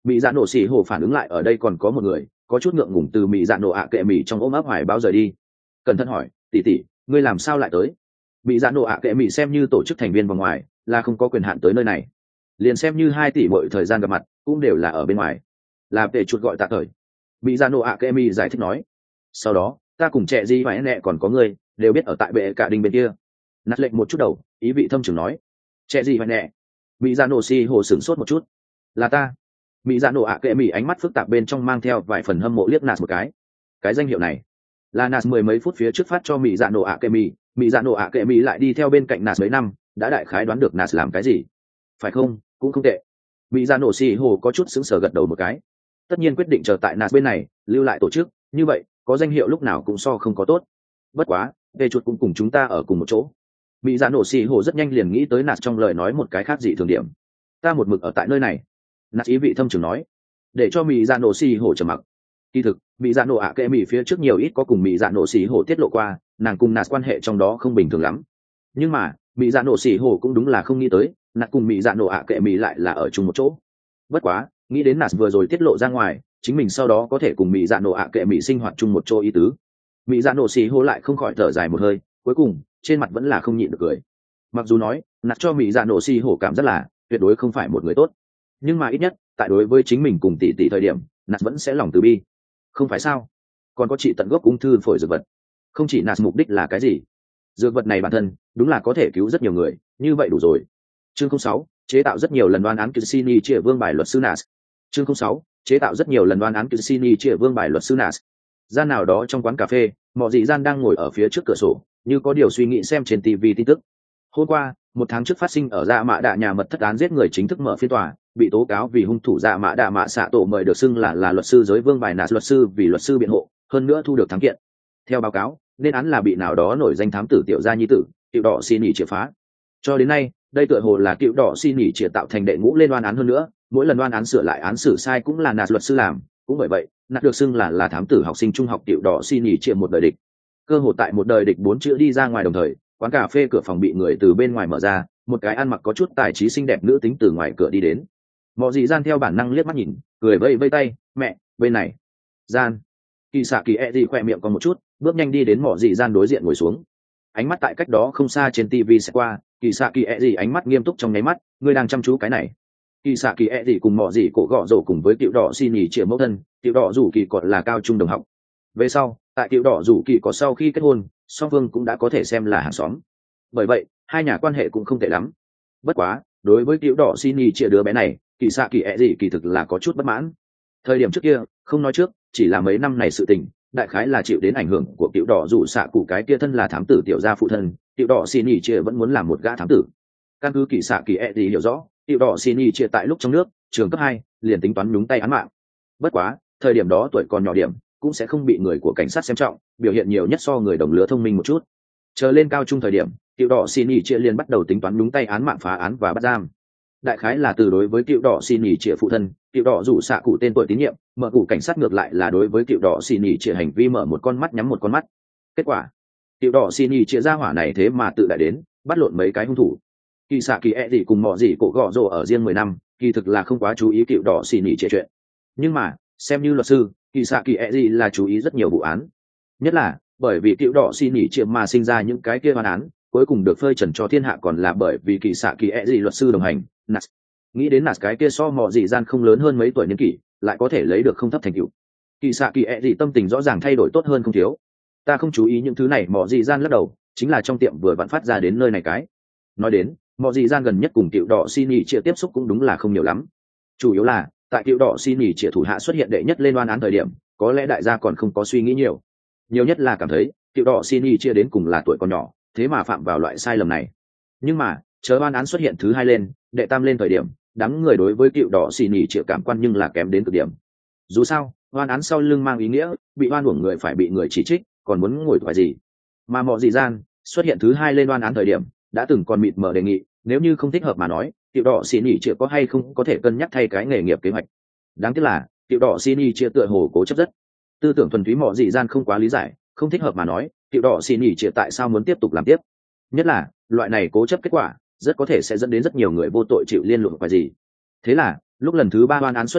mỹ dạ nổ xì hồ phản ứng lại ở đây còn có một người, có chút ngượng ngùng từ mỹ dạ nổ ạ kệ mỹ trong ôm ấp hoài báo rời đi. Cẩn thận hỏi, tỷ tỷ, ngươi làm sao lại tới? Mỹ dạ nổ ạ kệ mỹ xem như tổ chức thành viên vòng ngoài, là không có quyền hạn tới nơi này. Liền xem như hai tỷ mỗi thời gian gặp mặt cũng đều là ở bên ngoài, là để chuột gọi tạ thời. Mỹ dạ nổ ạ kệ mỹ giải thích nói. Sau đó ta cùng trẻ di và nẹ còn có người đều biết ở tại bệ cả đình bên kia. Nát lệnh một chút đầu, ý vị thâm trường nói. Trẻ di và nẹ. Mỹ dạ nổ xì hồ sửng sốt một chút. Là ta. Mỹ dạ nổ ạ kệ mỹ ánh mắt phức tạp bên trong mang theo vài phần hâm mộ liếc Nạt một cái. Cái danh hiệu này là Nạt mười mấy phút phía trước phát cho Mỹ dạ nổ ạ kệ mỹ. Mỹ dạ nổ ạ kệ mỹ lại đi theo bên cạnh Nạt mấy năm, đã đại khái đoán được Nạt làm cái gì, phải không? Cũng không tệ. Mỹ dạ nổ xì hồ có chút sững sờ gật đầu một cái. Tất nhiên quyết định chờ tại Nạt bên này lưu lại tổ chức, như vậy có danh hiệu lúc nào cũng so không có tốt. Bất quá về chuột cũng cùng chúng ta ở cùng một chỗ. Mỹ dạ nổ xì hồ rất nhanh liền nghĩ tới Nạt trong lời nói một cái khác dị thường điểm. Ta một mực ở tại nơi này. Nạt ý vị thâm trường nói, để cho Mỹ dạ nổ xì hồ trầm mặc. Kỳ thực Mỹ dạ nổ ạ kệ mỹ phía trước nhiều ít có cùng Mỹ dạ nổ xì hồ tiết lộ qua nàng cùng Nạt quan hệ trong đó không bình thường lắm, nhưng mà Mỹ dạ nổ xì hồ cũng đúng là không nghĩ tới Nạt cùng Mỹ dạ nổ ạ kệ mỹ lại là ở chung một chỗ. Bất quá nghĩ đến Nạt vừa rồi tiết lộ ra ngoài chính mình sau đó có thể cùng Mỹ dạ nổ ạ kệ mỹ sinh hoạt chung một chỗ ý tứ, Mỹ dạ nổ xì hồ lại không khỏi thở dài một hơi, cuối cùng trên mặt vẫn là không nhịn được cười. Mặc dù nói Nạt cho Mỹ dạ nổ xì hồ cảm rất là tuyệt đối không phải một người tốt, nhưng mà ít nhất tại đối với chính mình cùng tỷ tỷ thời điểm Nạt vẫn sẽ lòng từ bi. Không phải sao? Còn có trị tận gốc ung thư phổi dược vật. Không chỉ Nạt mục đích là cái gì, dược vật này bản thân đúng là có thể cứu rất nhiều người, như vậy đủ rồi. Chương không sáu, chế tạo rất nhiều lần đoán án Kisini chia vương bài luật sư Nas. Chương không sáu, chế tạo rất nhiều lần đoán án Kisini chia vương bài luật sư Nas. Gian nào đó trong quán cà phê, Mọ Dị Gian đang ngồi ở phía trước cửa sổ, như có điều suy nghĩ xem trên ti vi tin tức. Hôm qua, một tháng trước phát sinh ở Dạ Mã Đạ nhà mật thất án giết người chính thức mở phiên tòa, bị tố cáo vì hung thủ Dạ Mã Đạ Mạ Xạ Tổ mời được xưng là là luật sư giới vương bài Nas luật sư vì luật sư biện hộ, hơn nữa thu được thắng kiện. Theo báo cáo, nên án là bị nào đó nổi danh thám tử tiểu gia nhi tử, Cựu Đỏ xin nghỉ triệt phá. Cho đến nay, đây tựa hồ là Cựu Đỏ xin nghỉ triệt tạo thành đệ ngũ lên oan án, hơn nữa, mỗi lần oan án sửa lại án xử sai cũng là Nas luật sư làm, cũng bởi vậy, Nas được xưng là là thám tử học sinh trung học Cựu Đỏ xin nghỉ triệt một đời địch. Cơ hội tại một đời địch bốn chữ đi ra ngoài đồng thời, quán cà phê cửa phòng bị người từ bên ngoài mở ra, một cái ăn mặc có chút tài trí xinh đẹp nữ tính từ ngoài cửa đi đến. Mọ Dị Gian theo bản năng liếc mắt nhìn, cười vây vây tay, mẹ, bên này. Gian. Kỳ xạ kỳ e gì khỏe miệng còn một chút, bước nhanh đi đến Mọ Dị Gian đối diện ngồi xuống. Ánh mắt tại cách đó không xa trên tivi sẽ qua, kỳ xạ kỳ e gì ánh mắt nghiêm túc trong nháy mắt, ngươi đang chăm chú cái này. Kỳ xạ kỳ e gì cùng Mọ Dị cổ gọ rổ cùng với Cựu Đỏ xin nghỉ triệu mẫu thân, Cựu Đỏ rủ kỳ còn là cao trung đồng học. Về sau, tại Cựu Đỏ rủ kỳ có sau khi kết hôn, song phương cũng đã có thể xem là hàng xóm. Bởi vậy, hai nhà quan hệ cũng không tệ lắm. Bất quá, đối với Cựu Đỏ xin nghỉ triệu đứa bé này, kỳ xạ kỳ e gì kỳ thực là có chút bất mãn. Thời điểm trước kia, không nói trước, chỉ là mấy năm này sự tình, đại khái là chịu đến ảnh hưởng của Cựu Đỏ rủ xạ cụ cái kia thân là thám tử tiểu gia phụ thân, Cựu Đỏ xin nghỉ chia vẫn muốn làm một gã thám tử. Căn cứ kỳ xạ kỳ e gì hiểu rõ, Cựu Đỏ xin nghỉ chia tại lúc trong nước trường cấp hai liền tính toán nhúng tay án mạng. Bất quá thời điểm đó tuổi còn nhỏ điểm, cũng sẽ không bị người của cảnh sát xem trọng, biểu hiện nhiều nhất so người đồng lứa thông minh một chút. Chờ lên cao trung thời điểm, Cựu Đỏ xin nghỉ chia liền bắt đầu tính toán nhúng tay án mạng, phá án và bắt giam. Đại khái là từ đối với Cựu Đỏ xin nghỉ chia phụ thân, Cựu Đỏ rủ xạ cụ tên tuổi tín nhiệm, mở cụ cảnh sát ngược lại là đối với Cựu Đỏ xin nghỉ chia hành vi mở một con mắt nhắm một con mắt. Kết quả, Cựu Đỏ xin nghỉ chia ra hỏa này thế mà tự đại đến bắt lộn mấy cái hung thủ. Kỳ xạ kỳ e gì cùng Mọ Dị cổ gọ rồ ở riêng mười năm, kỳ thực là không quá chú ý Cựu Đỏ xin nghỉ chia chuyện. Nhưng mà xem như luật sư, kỳ xạ kỳ e gì là chú ý rất nhiều vụ án, nhất là bởi vì Cựu Đỏ xin nghỉ chia mà sinh ra những cái kia oan án, cuối cùng được phơi trần cho thiên hạ còn là bởi vì kỳ xạ kỳ e gì luật sư đồng hành. Nas nghĩ đến Nas cái kia so Mọ Dị Gian không lớn hơn mấy tuổi niên kỷ, lại có thể lấy được không thấp thành tựu, kỳ xạ kỳ e gì tâm tình rõ ràng thay đổi tốt hơn không thiếu. Ta không chú ý những thứ này, Mọ Dị Gian lắc đầu, chính là trong tiệm vừa vặn phát ra đến nơi này cái. Nói đến Mọ Dị Gian gần nhất cùng Cựu Đỏ xin nghỉ chia tiếp xúc cũng đúng là không nhiều lắm, chủ yếu là tại Cựu Đỏ xin nghỉ chia thủ hạ xuất hiện đệ nhất lên oan án thời điểm, có lẽ đại gia còn không có suy nghĩ nhiều, nhiều nhất là cảm thấy Cựu Đỏ xin nghỉ chia đến cùng là tuổi còn nhỏ, thế mà phạm vào loại sai lầm này. Nhưng mà chờ oan án xuất hiện thứ hai lên, đệ tam lên thời điểm, đám người đối với Cựu Đỏ xin nghỉ chia cảm quan nhưng là kém đến cực điểm. Dù sao oan án sau lưng mang ý nghĩa bị oan uổng người phải bị người chỉ trích, còn muốn ngồi thoại gì. Mà Mọ Dị Gian xuất hiện thứ hai lên oan án thời điểm, đã từng còn mịt mờ đề nghị nếu như không thích hợp mà nói, Cựu Đỏ xin nghỉ chia có hay không có thể cân nhắc thay cái nghề nghiệp kế hoạch. Đáng tiếc là Cựu Đỏ xin nghỉ chia tựa hồ cố chấp rất, tư tưởng thuần túy Mọ Dị Gian không quá lý giải, không thích hợp mà nói, Cựu Đỏ xin nghỉ chia tại sao muốn tiếp tục làm tiếp. Nhất là loại này cố chấp kết quả rất có thể sẽ dẫn đến rất nhiều người vô tội chịu liên lụy phải gì. Thế là lúc lần thứ ba oan án xuất hiện,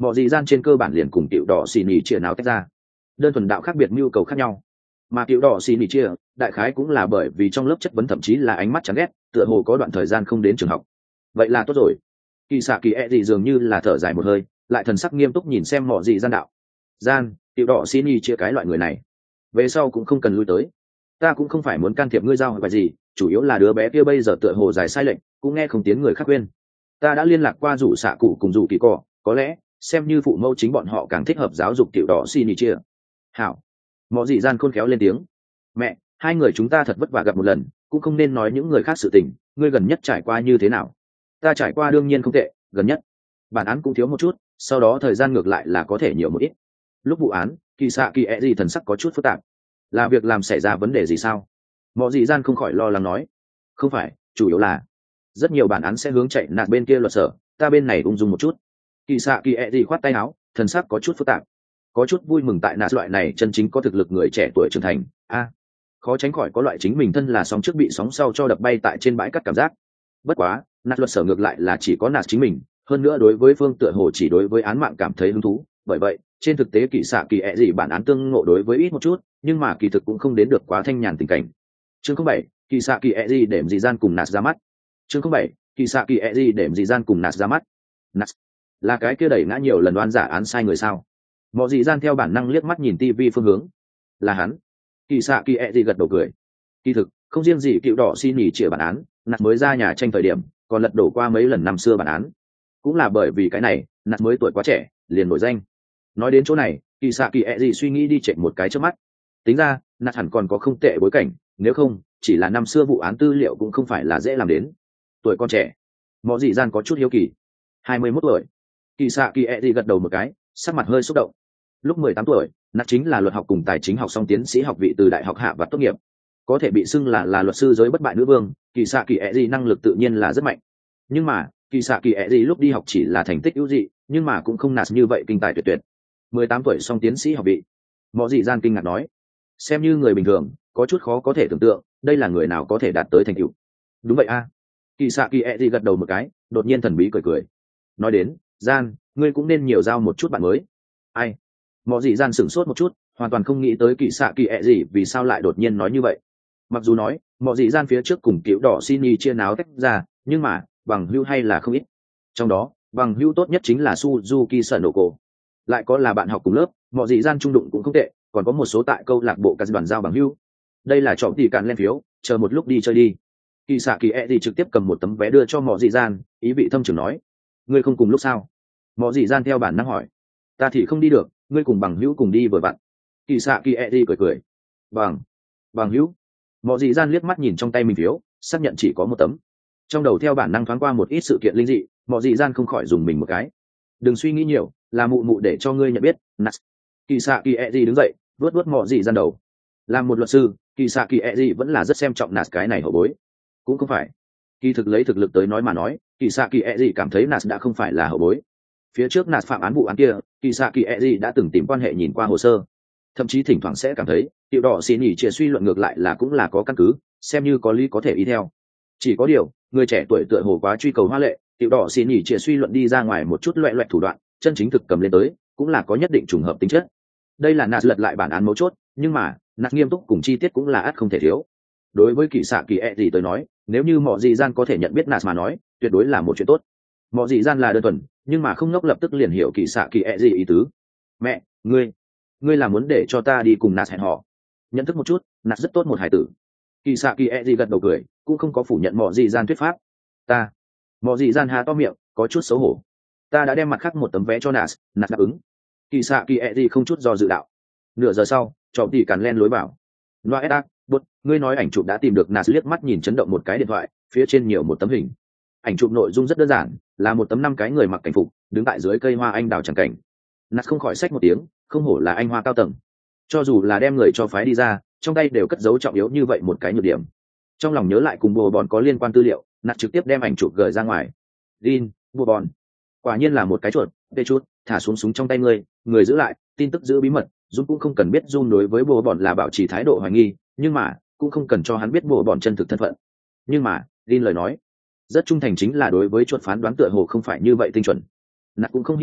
mọi dị gian trên cơ bản liền cùng tiểu đỏ xì nỉ chia nào tách ra, đơn thuần đạo khác biệt, nhu cầu khác nhau. Mà tiểu đỏ xì nỉ chia đại khái cũng là bởi vì trong lớp chất vấn thậm chí là ánh mắt chán ghét, tựa hồ có đoạn thời gian không đến trường học. Vậy là tốt rồi. Kỳ xạ kỳ e gì dường như là thở dài một hơi, lại thần sắc nghiêm túc nhìn xem mọi dị gian đạo. Gian, tiểu đỏ xì nỉ chia cái loại người này về sau cũng không cần lui tới. Ta cũng không phải muốn can thiệp ngươi giao hoặc gì, chủ yếu là đứa bé kia bây giờ tựa hồ dài sai lệnh, cũng nghe không tiếng người khác khuyên. Ta đã liên lạc qua rủ xạ cụ cùng rủ kỳ cỏ, có lẽ xem như phụ mẫu chính bọn họ càng thích hợp giáo dục tiểu đỏ xin ý chia. Hảo. Mọi dị gian khôn khéo lên tiếng. Mẹ, hai người chúng ta thật vất vả gặp một lần, cũng không nên nói những người khác sự tình. Ngươi gần nhất trải qua như thế nào? Ta trải qua đương nhiên không tệ, gần nhất bản án cũng thiếu một chút, sau đó thời gian ngược lại là có thể nhiều một ít. Lúc vụ án, kỳ xạ kỳ e gì thần sắc có chút phức tạp. Là việc làm xảy ra vấn đề gì sao? Mọi dị gian không khỏi lo lắng nói. Không phải, chủ yếu là rất nhiều bản án sẽ hướng chạy nạt bên kia luật sở, ta bên này ung dung một chút. Kỳ xạ kỳ e gì khoát tay áo, thần sắc có chút phức tạp, có chút vui mừng tại nạt loại này chân chính có thực lực người trẻ tuổi trưởng thành. A, khó tránh khỏi có loại chính mình thân là sóng trước bị sóng sau cho đập bay tại trên bãi cắt cảm giác. Bất quá, nạt luật sở ngược lại là chỉ có nạt chính mình, hơn nữa đối với phương tựa hồ chỉ đối với án mạng cảm thấy hứng thú, bởi vậy trên thực tế kỳ xạ kỳ e gì bản án tương ngộ đối với ít một chút, nhưng mà kỳ thực cũng không đến được quá thanh nhàn tình cảnh. Chương không bảy, kỳ xạ kỳ e gì để dị gian cùng nạt ra mắt. Chương không bảy, kỳ xạ kỳ e gì để dị gian cùng nạt ra mắt. Nạt là cái kia đẩy ngã nhiều lần đoán giả án sai người sao? Mọi dị gian theo bản năng liếc mắt nhìn tivi phương hướng. Là hắn. Kỳ xạ kỳ e gì gật đầu cười. Kỳ thực không riêng gì cựu đỏ xin nghỉ chĩa bản án, nạt mới ra nhà tranh thời điểm còn lật đổ qua mấy lần năm xưa bản án. Cũng là bởi vì cái này, nạt mới tuổi quá trẻ liền nổi danh. Nói đến chỗ này, kỳ xạ kỳ e gì suy nghĩ đi chạy một cái trước mắt. Tính ra nạt hẳn còn có không tệ bối cảnh, nếu không chỉ là năm xưa vụ án tư liệu cũng không phải là dễ làm đến. Tuổi con trẻ, mọi dị gian có chút hiếu kỳ. hai mươi mốt tuổi. Kỳ xạ kỳ e gì gật đầu một cái, sắc mặt hơi xúc động. Lúc mười tám tuổi, nạt chính là luật học cùng tài chính học xong tiến sĩ học vị từ đại học hạ và tốt nghiệp, có thể bị xưng là là luật sư giới bất bại nữ vương. Kỳ xạ kỳ e gì năng lực tự nhiên là rất mạnh, nhưng mà kỳ xạ kỳ e gì lúc đi học chỉ là thành tích ưu dị, nhưng mà cũng không nạt như vậy kinh tài tuyệt tuyệt. mười tám tuổi xong tiến sĩ học vị. Mọi dị gian kinh ngạc nói, xem như người bình thường có chút khó có thể tưởng tượng đây là người nào có thể đạt tới thành tựu. Đúng vậy a. Kỳ xạ kỳ e gì gật đầu một cái, đột nhiên thần bí cười cười, nói đến gian, ngươi cũng nên nhiều giao một chút bạn mới. Ai? Mọi dị gian sửng sốt một chút, hoàn toàn không nghĩ tới kỳ xạ kỳ e gì vì sao lại đột nhiên nói như vậy. Mặc dù nói mọi dị gian phía trước cùng cựu đỏ xin y chia náo tách ra, nhưng mà bằng hữu hay là không ít. Trong đó bằng hữu tốt nhất chính là Suzuki Sanoko, lại có là bạn học cùng lớp, mọi dị gian trung đụng cũng không tệ, còn có một số tại câu lạc bộ các đoàn giao bằng hữu. Đây là chọn tỷ cạn lên phiếu, chờ một lúc đi chơi đi. Kỳ xạ kỳ e gì trực tiếp cầm một tấm vé đưa cho mọi dị gian, ý vị thâm trường nói, ngươi không cùng lúc sao? Mọi dị gian theo bản năng hỏi, ta thì không đi được, ngươi cùng bằng hữu cùng đi vừa vặn. Kỳ xạ kỳ e gì cười cười, bằng bằng hữu. Mọi dị gian liếc mắt nhìn trong tay mình phiếu, xác nhận chỉ có một tấm. Trong đầu theo bản năng thoáng qua một ít sự kiện linh dị, mọi dị gian không khỏi dùng mình một cái. Đừng suy nghĩ nhiều, là mụ mụ để cho ngươi nhận biết. Nats. Kỳ xạ kỳ e gì đứng dậy, vuốt vuốt mọi dị gian đầu. Làm một luật sư, kỳ xạ kỳ e gì vẫn là rất xem trọng Nats cái này hậu bối. Cũng không phải. Kỳ thực lấy thực lực tới nói mà nói, kỳ xạ kỳ e gì cảm thấy Nats đã không phải là hậu bối. Phía trước Nats phạm án vụ án kia, kỳ xạ kỳ e gì đã từng tìm quan hệ nhìn qua hồ sơ, thậm chí thỉnh thoảng sẽ cảm thấy tiểu đỏ xì nhỉ chia suy luận ngược lại là cũng là có căn cứ, xem như có lý có thể ý theo. Chỉ có điều người trẻ tuổi tựa hồ quá truy cầu hoa lệ, tiểu đỏ xì nhỉ chia suy luận đi ra ngoài một chút loẹ loẹt thủ đoạn, chân chính thực cầm lên tới cũng là có nhất định trùng hợp tính chất. Đây là Nats lật lại bản án mấu chốt, nhưng mà Nats nghiêm túc cùng chi tiết cũng là ắt không thể thiếu. Đối với kỳ xạ kỳ e gì tới nói, nếu như mọi dị gian có thể nhận biết Nats mà nói, tuyệt đối là một chuyện tốt. Mọi dị gian là đơn thuần, nhưng mà không ngốc lập tức liền hiểu kỳ xạ kỳ e gì ý tứ. Mẹ, ngươi ngươi là muốn để cho ta đi cùng Nats hẹn hò? Nhận thức một chút, Nats rất tốt một hải tử. Kỳ xạ kỳ e gì gật đầu cười, cũng không có phủ nhận mọi dị gian thuyết pháp. Ta mọi dị gian há to miệng, có chút xấu hổ. Ta đã đem mặt khác một tấm vé cho Nats, Nats đáp ứng. Kỳ xạ kỳ e gì không chút do dự đạo. Nửa giờ sau, trò tỉ càn len lối vào. Noa Edak, bút, ngươi nói ảnh chụp đã tìm được. Nats liếc mắt nhìn chấn động một cái điện thoại, phía trên nhiều một tấm hình. Ảnh chụp nội dung rất đơn giản, là một tấm năm cái người mặc cảnh phục, đứng tại dưới cây hoa anh đào chẳng cảnh. Nats không khỏi xách một tiếng, không hổ là anh hoa cao tầng. Cho dù là đem người cho phái đi ra, trong tay đều cất giấu trọng yếu như vậy một cái nhược điểm. Trong lòng nhớ lại cùng bùa bòn có liên quan tư liệu, Nats trực tiếp đem ảnh chụp gửi ra ngoài. Din, bùa bòn, quả nhiên là một cái chuột. Tê chút, thả xuống súng trong tay ngươi, người giữ lại, tin tức giữ bí mật. Jun cũng không cần biết Jun đối với bùa bòn là bảo trì thái độ hoài nghi, nhưng mà cũng không cần cho hắn biết bùa bòn chân thực thân phận. Nhưng mà Din lời nói rất trung thành, chính là đối với chuột phán đoán tựa hồ không phải như vậy tinh chuẩn. Nats cũng không hy vọng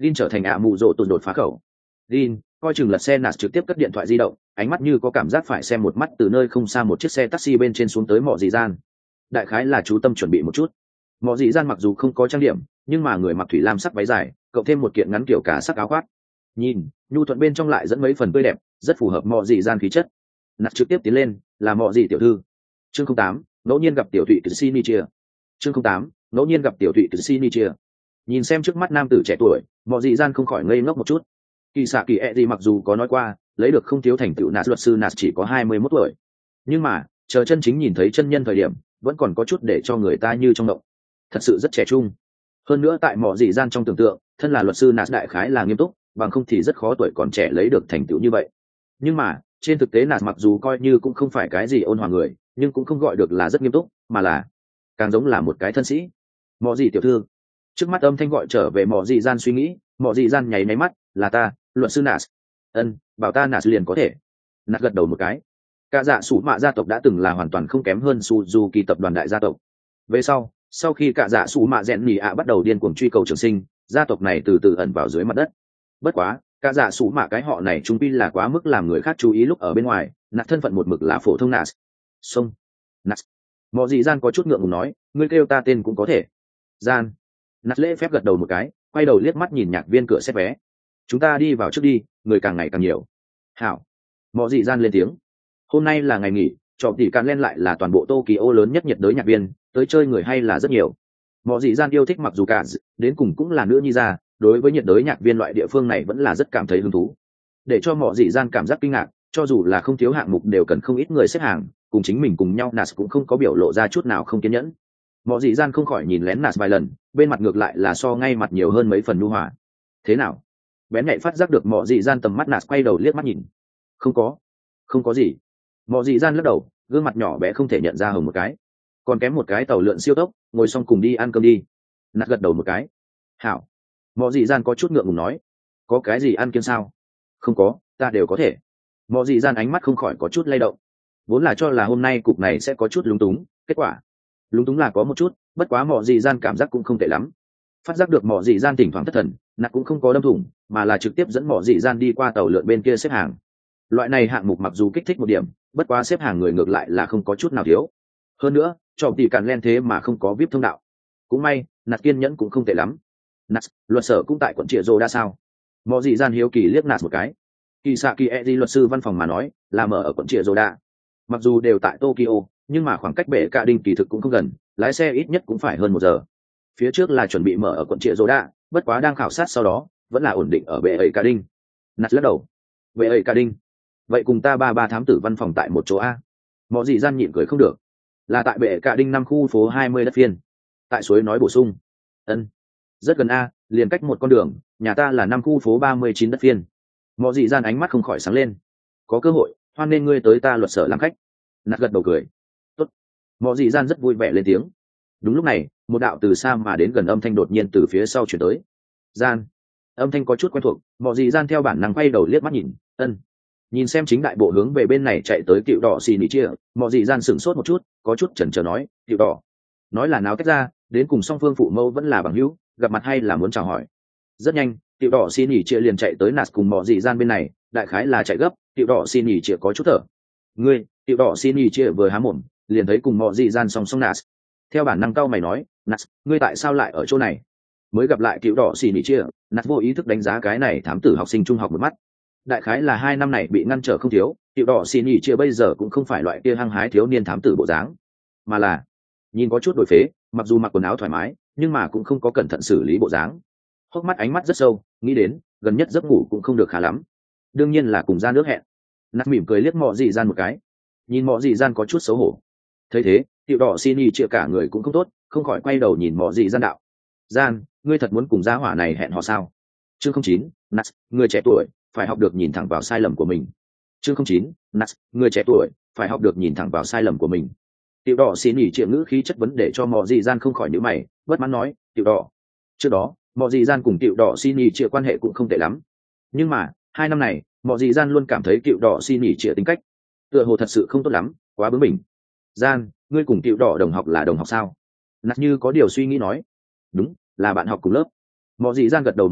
Lin trở thành ạ mụ rộ tụt đột phá khẩu. Lin coi chừng lật xe nạt trực tiếp cất điện thoại di động, ánh mắt như có cảm giác phải xem một mắt từ nơi không xa một chiếc xe taxi bên trên xuống tới mọ dị gian. Đại khái là chú tâm chuẩn bị một chút. Mọ dị gian mặc dù không có trang điểm, nhưng mà người mặc thủy lam sắc váy dài, cộng thêm một kiện ngắn kiểu cả sắc áo khoác. Nhìn, nhu thuận bên trong lại dẫn mấy phần tươi đẹp, rất phù hợp mọ dị gian khí chất. Nạt trực tiếp tiến lên, là mọ dị tiểu thư. Chương không tám, ngẫu nhiên gặp tiểu thụy Kitsinichia. Chương không tám, ngẫu nhiên gặp tiểu thụy Kitsinichia. Nhìn xem trước mắt nam tử trẻ tuổi, mọ dị gian không khỏi ngây ngốc một chút. Kỳ xạ kỳ ẹ gì mặc dù có nói qua lấy được không thiếu thành tựu nạt luật sư nạt chỉ có hai mươi mốt tuổi, nhưng mà chờ chân chính nhìn thấy chân nhân thời điểm vẫn còn có chút để cho người ta như trong động, thật sự rất trẻ trung. Hơn nữa tại mỏ dị gian trong tưởng tượng thân là luật sư nạt đại khái là nghiêm túc, bằng không thì rất khó tuổi còn trẻ lấy được thành tựu như vậy. Nhưng mà trên thực tế nạt mặc dù coi như cũng không phải cái gì ôn hòa người, nhưng cũng không gọi được là rất nghiêm túc, mà là càng giống là một cái thân sĩ. Mỏ dị tiểu thư. Trước mắt âm thanh gọi trở về mỏ dị gian suy nghĩ, mỏ dị gian nháy máy mắt, là ta, luật sư Nas. Ân, bảo ta Nas liền có thể. Nas gật đầu một cái. Cả dạ sủ mạ gia tộc đã từng là hoàn toàn không kém hơn Suzuki tập đoàn đại gia tộc. Về sau, sau khi cả dạ sủ mạ rèn nhì ạ bắt đầu điên cuồng truy cầu trường sinh, gia tộc này từ từ ẩn vào dưới mặt đất. Bất quá, cả dạ sủ mạ cái họ này trung pi là quá mức làm người khác chú ý lúc ở bên ngoài, Nas thân phận một mực là phổ thông Nas. Xông. Nas. Mọ dị gian có chút ngượng ngùng nói, ngươi kêu ta tên cũng có thể. Gian. Nas lễ phép gật đầu một cái, quay đầu liếc mắt nhìn nhạc viên cửa xếp vé. Chúng ta đi vào trước đi, người càng ngày càng nhiều. Hảo. Mọ dị gian lên tiếng. Hôm nay là ngày nghỉ, trọ tỷ càn lên lại là toàn bộ Tokyo lớn nhất nhiệt đới nhạc viên, tới chơi người hay là rất nhiều. Mọ dị gian yêu thích mặc dù cả đến cùng cũng là nữ nhi ra, đối với nhiệt đới nhạc viên loại địa phương này vẫn là rất cảm thấy hứng thú. Để cho mọ dị gian cảm giác kinh ngạc, cho dù là không thiếu hạng mục đều cần không ít người xếp hàng, cùng chính mình cùng nhau Nas cũng không có biểu lộ ra chút nào không kiên nhẫn. Mọ dị gian không khỏi nhìn lén Nas vài lần, bên mặt ngược lại là so ngay mặt nhiều hơn mấy phần nhu hòa. Thế nào? Bén nhạy phát giác được mọ dị gian tầm mắt Nas quay đầu liếc mắt nhìn. Không có, không có gì. Mọ dị gian lắc đầu, gương mặt nhỏ bé không thể nhận ra hồng một cái. Còn kém một cái tàu lượn siêu tốc, ngồi xong cùng đi ăn cơm đi. Nas gật đầu một cái. Hảo. Mọ dị gian có chút ngượng ngùng nói. Có cái gì ăn kiêng sao? Không có, ta đều có thể. Mọ dị gian ánh mắt không khỏi có chút lay động. Vốn là cho là hôm nay cục này sẽ có chút lúng túng, kết quả lúng túng là có một chút, bất quá mọ dị gian cảm giác cũng không tệ lắm. Phát giác được mọ dị gian thỉnh thoảng thất thần, Nặc cũng không có đâm thủng, mà là trực tiếp dẫn mọ dị gian đi qua tàu lượn bên kia xếp hàng. Loại này hạng mục mặc dù kích thích một điểm, bất quá xếp hàng người ngược lại là không có chút nào thiếu. Hơn nữa trò tỷ càn len thế mà không có vip thông đạo. Cũng may Nặc kiên nhẫn cũng không tệ lắm. Nặc luật sở cũng tại quận Trịa Rô đa sao? Mọ dị gian hiếu kỳ liếc Nặc một cái. Kỳ xạ kỳ e luật sư văn phòng mà nói là mở ở quận Trịa Rô đa. Mặc dù đều tại Tokyo, nhưng mà khoảng cách bệ cạ đinh kỳ thực cũng không gần, lái xe ít nhất cũng phải hơn một giờ. Phía trước là chuẩn bị mở ở quận Trịa Rô đa, bất quá đang khảo sát sau đó vẫn là ổn định ở bệ ấy cạ đinh. Nạt lắc đầu. Bệ ấy cạ đinh? Vậy cùng ta ba ba thám tử văn phòng tại một chỗ a? Mọ dị gian nhịn cười không được. Là tại bệ cạ đinh năm khu phố hai mươi đất phiên. Tại suối nói bổ sung. Ân, rất gần a, liền cách một con đường, nhà ta là năm khu phố ba mươi chín đất phiên. Mọ dị gian ánh mắt không khỏi sáng lên. Có cơ hội hoan nên ngươi tới ta luật sở làm khách. Nạt gật đầu cười. Tốt. Mọ dị gian rất vui vẻ lên tiếng. Đúng lúc này một đạo từ xa mà đến gần âm thanh đột nhiên từ phía sau chuyển tới. Gian. Âm thanh có chút quen thuộc, mọ dị gian theo bản năng quay đầu liếc mắt nhìn. Ân. Nhìn xem chính đại bộ hướng về bên này chạy tới cựu đỏ xì nỉ chia, mọ dị gian sửng sốt một chút, có chút chần chờ nói, cựu đỏ. Nói là náo tách ra, đến cùng song phương phụ mâu vẫn là bằng hữu, gặp mặt hay là muốn chào hỏi. Rất nhanh cựu đỏ xì nỉ chia liền chạy tới Nạt cùng mọ dị gian bên này, đại khái là chạy gấp, cựu đỏ xì nỉ chia có chút thở. Ngươi, cựu đỏ xì nỉ chia vừa há mồm, liền thấy cùng mọ dị gian song song Nạt. Theo bản năng cau mày nói, Nạt, ngươi tại sao lại ở chỗ này? Mới gặp lại cựu đỏ xì nỉ chia, Nạt vô ý thức đánh giá cái này thám tử học sinh trung học một mắt. Đại khái là hai năm này bị ngăn trở không thiếu, cựu đỏ xì nỉ chia bây giờ cũng không phải loại kia hăng hái thiếu niên thám tử bộ dáng, mà là nhìn có chút đổi phế, mặc dù mặc quần áo thoải mái, nhưng mà cũng không có cẩn thận xử lý bộ dáng. Hốc mắt ánh mắt rất sâu, nghĩ đến gần nhất giấc ngủ cũng không được khá lắm. Đương nhiên là cùng ra nước hẹn. Nạt mỉm cười liếc mọ dị gian một cái, nhìn mọ dị gian có chút xấu hổ. Thấy thế tiểu đỏ xin y chĩa cả người cũng không tốt, không khỏi quay đầu nhìn mọ dị gian đạo. Gian, ngươi thật muốn cùng gia hỏa này hẹn hò sao? Chương không chín, Nat, người trẻ tuổi phải học được nhìn thẳng vào sai lầm của mình. Chương không chín, Nat, người trẻ tuổi phải học được nhìn thẳng vào sai lầm của mình. Tiểu đỏ xin y chĩa ngữ khí chất vấn để cho mọ dị gian không khỏi nhíu mày, bất mãn nói, tiểu đỏ. Trước đó mọ dị gian cùng tiểu đỏ xin y chĩa quan hệ cũng không tệ lắm, nhưng mà hai năm này mọ dị gian luôn cảm thấy tiểu đỏ xin y chĩa tính cách tựa hồ thật sự không tốt lắm, quá bướng bỉnh. Gian, ngươi cùng tiểu đỏ đồng học là đồng học sao? Nạt như có điều suy nghĩ nói. Đúng, là bạn học cùng lớp. Mọ dị gian gật đầu một cái,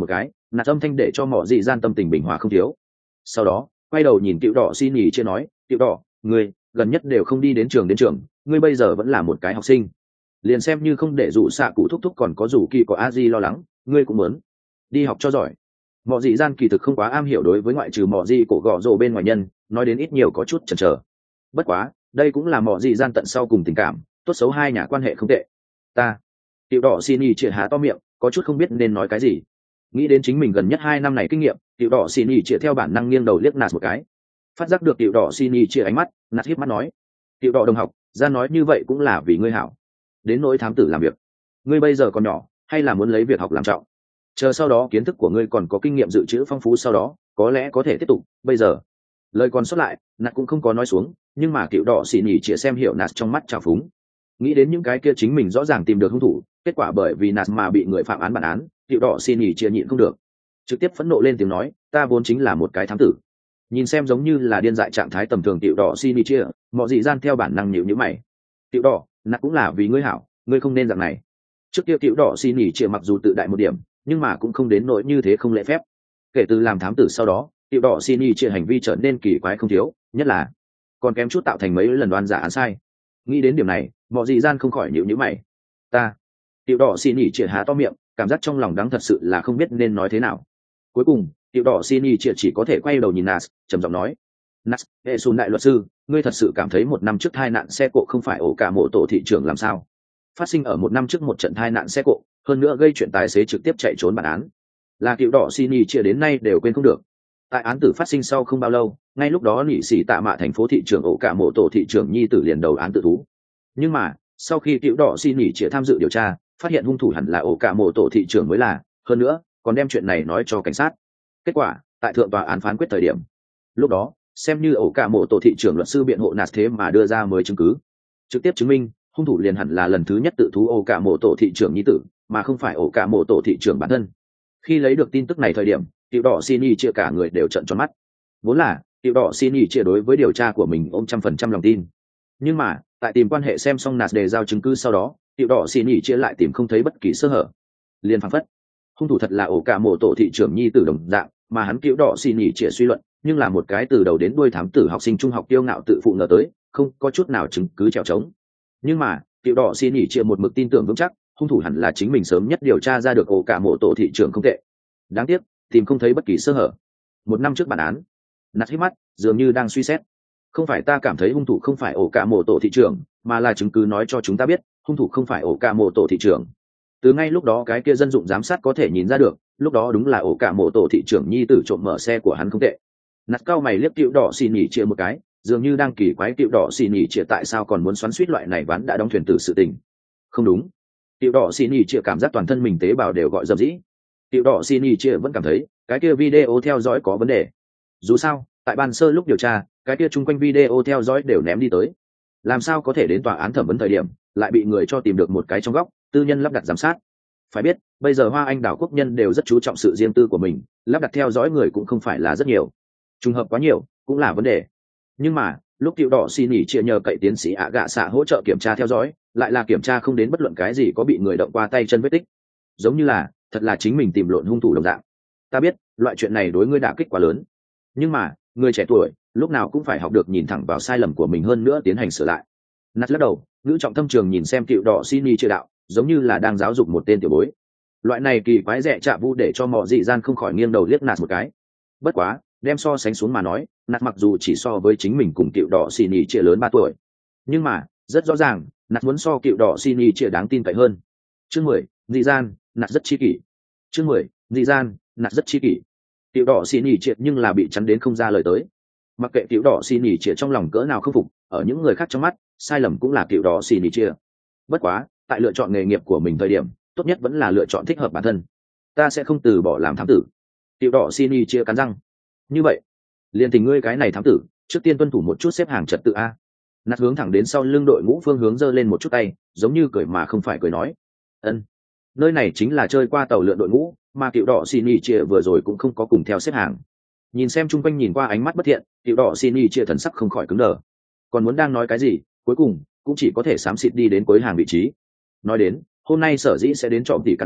nạt âm thanh để cho mọi dị gian tâm tình bình hòa không thiếu. Sau đó quay đầu nhìn Tiểu Đỏ xin nhỉ chia nói, Tiểu Đỏ, ngươi gần nhất đều không đi đến trường đến trường, ngươi bây giờ vẫn là một cái học sinh, liền xem như không để rủ xạ cụ thúc thúc còn có rủ kỳ có a di lo lắng, ngươi cũng muốn đi học cho giỏi. Mọi dị gian kỳ thực không quá am hiểu đối với ngoại trừ mọi dị cổ gọ rồ bên ngoài nhân, nói đến ít nhiều có chút chần chờ. Bất quá đây cũng là mọi dị gian tận sau cùng tình cảm, tốt xấu hai nhà quan hệ không tệ. Ta Tiểu Đỏ xin nhỉ chia há to miệng, có chút không biết nên nói cái gì. Nghĩ đến chính mình gần nhất hai năm này kinh nghiệm, Tiểu Đỏ xin nhỉ chia theo bản năng nghiêng đầu liếc nạt một cái. Phát giác được Tiểu Đỏ xin nhỉ chia ánh mắt, nạt híp mắt nói, Tiểu Đỏ đồng học, ra nói như vậy cũng là vì ngươi hảo. Đến nỗi thám tử làm việc, ngươi bây giờ còn nhỏ, hay là muốn lấy việc học làm trọng, chờ sau đó kiến thức của ngươi còn có kinh nghiệm dự trữ phong phú, sau đó có lẽ có thể tiếp tục. Bây giờ lời còn sót lại nạt cũng không có nói xuống, nhưng mà Tiểu Đỏ xì nhỉ chia xem hiểu nạt trong mắt trào phúng. Nghĩ đến những cái kia chính mình rõ ràng tìm được hung thủ, kết quả bởi vì nạt mà bị người phạm án bản án, Tiểu Đỏ xì nhỉ chia nhịn không được, trực tiếp phẫn nộ lên tiếng nói, ta vốn chính là một cái thám tử. Nhìn xem giống như là điên dại trạng thái tầm thường Tiểu Đỏ xì nhỉ chia, mọi dị gian theo bản năng nhíu nhíu mày. Tiểu Đỏ, nạt cũng là vì ngươi hảo, ngươi không nên dạng này. Trước kia Tiểu Đỏ xì nhỉ chia mặc dù tự đại một điểm, nhưng mà cũng không đến nỗi như thế không lễ phép. Kể từ làm thám tử sau đó, Tiểu Đỏ xì nhỉ chia hành vi trở nên kỳ quái không thiếu, nhất là còn kém chút tạo thành mấy lần đoan giả án sai. Nghĩ đến điểm này, mọi dị gian không khỏi nhíu nhíu mày. Ta Tiểu Đỏ xì nhỉ chia há to miệng, cảm giác trong lòng đắng thật sự là không biết nên nói thế nào. Cuối cùng Tiểu Đỏ xì nhỉ chia chỉ có thể quay đầu nhìn Nas, trầm giọng nói, Nas, hệ sùn đại luật sư, ngươi thật sự cảm thấy một năm trước tai nạn xe cộ không phải ổ cả mộ tổ thị trường làm sao? Phát sinh ở một năm trước một trận tai nạn xe cộ, hơn nữa gây chuyện tài xế trực tiếp chạy trốn bản án, là Tiểu Đỏ xì nhỉ chia đến nay đều quên không được. Tại án tử phát sinh sau không bao lâu, ngay lúc đó nị sĩ tạ mạ thành phố thị trường ổ cả mộ tổ thị trường nhi tử liền đầu án tự thú. Nhưng mà sau khi Tiểu Đỏ xì nhỉ chia tham dự điều tra, phát hiện hung thủ hẳn là ổ cả mộ tổ thị trường mới là, hơn nữa còn đem chuyện này nói cho cảnh sát. Kết quả tại thượng tòa án phán quyết thời điểm, lúc đó xem như ổ cả mộ tổ thị trường luật sư biện hộ nạt thế mà đưa ra mới chứng cứ, trực tiếp chứng minh hung thủ liền hẳn là lần thứ nhất tự thú ổ cả mộ tổ thị trường nhi tử, mà không phải ổ cả mộ tổ thị trường bản thân. Khi lấy được tin tức này thời điểm, Tiểu Đỏ xì nhỉ chia cả người đều trợn tròn mắt. Vốn là Tiểu Đỏ xì nhỉ chia đối với điều tra của mình ôm trăm phần trăm lòng tin, nhưng mà tại tìm quan hệ xem xong nạt đề giao chứng cứ sau đó, Tiểu Đỏ xì nhỉ chia lại tìm không thấy bất kỳ sơ hở, liền phảng phất hung thủ thật là ổ cả mộ tổ thị trường nhi tử đồng dạng, mà hắn Tiểu Đỏ xì nhỉ chia suy luận nhưng là một cái từ đầu đến đuôi thám tử học sinh trung học kiêu ngạo tự phụ ngờ tới, không có chút nào chứng cứ trèo trống. Nhưng mà Tiểu Đỏ xì nhỉ chia một mực tin tưởng vững chắc hung thủ hẳn là chính mình sớm nhất điều tra ra được ổ cả mộ tổ thị trường không tệ. Đáng tiếc tìm không thấy bất kỳ sơ hở. Một năm trước bản án, nạt hít mắt dường như đang suy xét, không phải ta cảm thấy hung thủ không phải ổ cả mộ tổ thị trường, mà là chứng cứ nói cho chúng ta biết hung thủ không phải ổ cả mộ tổ thị trường. Từ ngay lúc đó cái kia dân dụng giám sát có thể nhìn ra được, lúc đó đúng là ổ cả mộ tổ thị trường nhi tử trộm mở xe của hắn không tệ. Nạt cao mày liếc Tiểu Đỏ xì nhỉ chia một cái, dường như đang kỳ quái Tiểu Đỏ xì nhỉ chia tại sao còn muốn xoắn xuýt loại này ván đã đóng thuyền tử sự tình. Không đúng. Tiểu Đỏ xì nhỉ chia cảm giác toàn thân mình tế bào đều gọi dầm dĩ. Tiểu Đỏ xì nhỉ chia vẫn cảm thấy cái kia video theo dõi có vấn đề. Dù sao tại ban sơ lúc điều tra, cái kia chung quanh video theo dõi đều ném đi tới, làm sao có thể đến tòa án thẩm vấn thời điểm lại bị người cho tìm được một cái trong góc tư nhân lắp đặt giám sát. Phải biết bây giờ Hoa Anh đảo quốc nhân đều rất chú trọng sự riêng tư của mình, lắp đặt theo dõi người cũng không phải là rất nhiều, trùng hợp quá nhiều cũng là vấn đề. Nhưng mà lúc Tiểu Đỏ xì nhỉ chia nhờ cậy tiến sĩ ạ gạ xạ hỗ trợ kiểm tra theo dõi, lại là kiểm tra không đến bất luận cái gì có bị người động qua tay chân vết tích, giống như là thật là chính mình tìm lộn hung thủ đồng dạng. Ta biết loại chuyện này đối ngươi đả kích quá lớn, nhưng mà người trẻ tuổi lúc nào cũng phải học được nhìn thẳng vào sai lầm của mình, hơn nữa tiến hành sửa lại. Nát lắc đầu, ngữ trọng tâm trường nhìn xem Tiểu Đỏ xì nhỉ chia đạo, giống như là đang giáo dục một tên tiểu bối. Loại này kỳ quái rẻ chạ vu để cho mọi dị gian không khỏi nghiêng đầu liếc nạt một cái. Bất quá đem so sánh xuống mà nói, nạt mặc dù chỉ so với chính mình cùng Tiểu Đỏ xì nhỉ chia lớn ba tuổi, nhưng mà rất rõ ràng nạt muốn so Tiểu Đỏ xì nhỉ chia đáng tin cậy hơn. Chương mười, dị gian, nạt rất chi kỷ. Chương mười, dị gian, nạt rất chi kỷ. Tiểu Đỏ xì nhỉ chia nhưng là bị chắn đến không ra lời tới. Mặc kệ Tiểu Đỏ xì nhỉ chia trong lòng cỡ nào không phục, ở những người khác trong mắt sai lầm cũng là Tiểu Đỏ xì nhỉ chia. Bất quá tại lựa chọn nghề nghiệp của mình thời điểm, tốt nhất vẫn là lựa chọn thích hợp bản thân. Ta sẽ không từ bỏ làm thám tử. Tiểu Đỏ xì nhỉ chia cắn răng. Như vậy liền tình ngươi cái này thám tử, trước tiên tuân thủ một chút xếp hàng trật tự a. Nạt hướng thẳng đến sau lưng đội ngũ phương hướng giơ lên một chút tay, giống như cười mà không phải cười nói, ân, nơi này chính là chơi qua tàu lượn đội ngũ, mà Tiểu Đỏ xì nhỉ chia vừa rồi cũng không có cùng theo xếp hàng. Nhìn xem chung quanh nhìn qua ánh mắt bất thiện, Tiểu Đỏ xì nhỉ chia thần sắc không khỏi cứng đờ, còn muốn đang nói cái gì, cuối cùng cũng chỉ có thể xám xịt đi đến cuối hàng vị trí. Nói đến hôm nay sở dĩ sẽ đến trọm tỉ cắn len,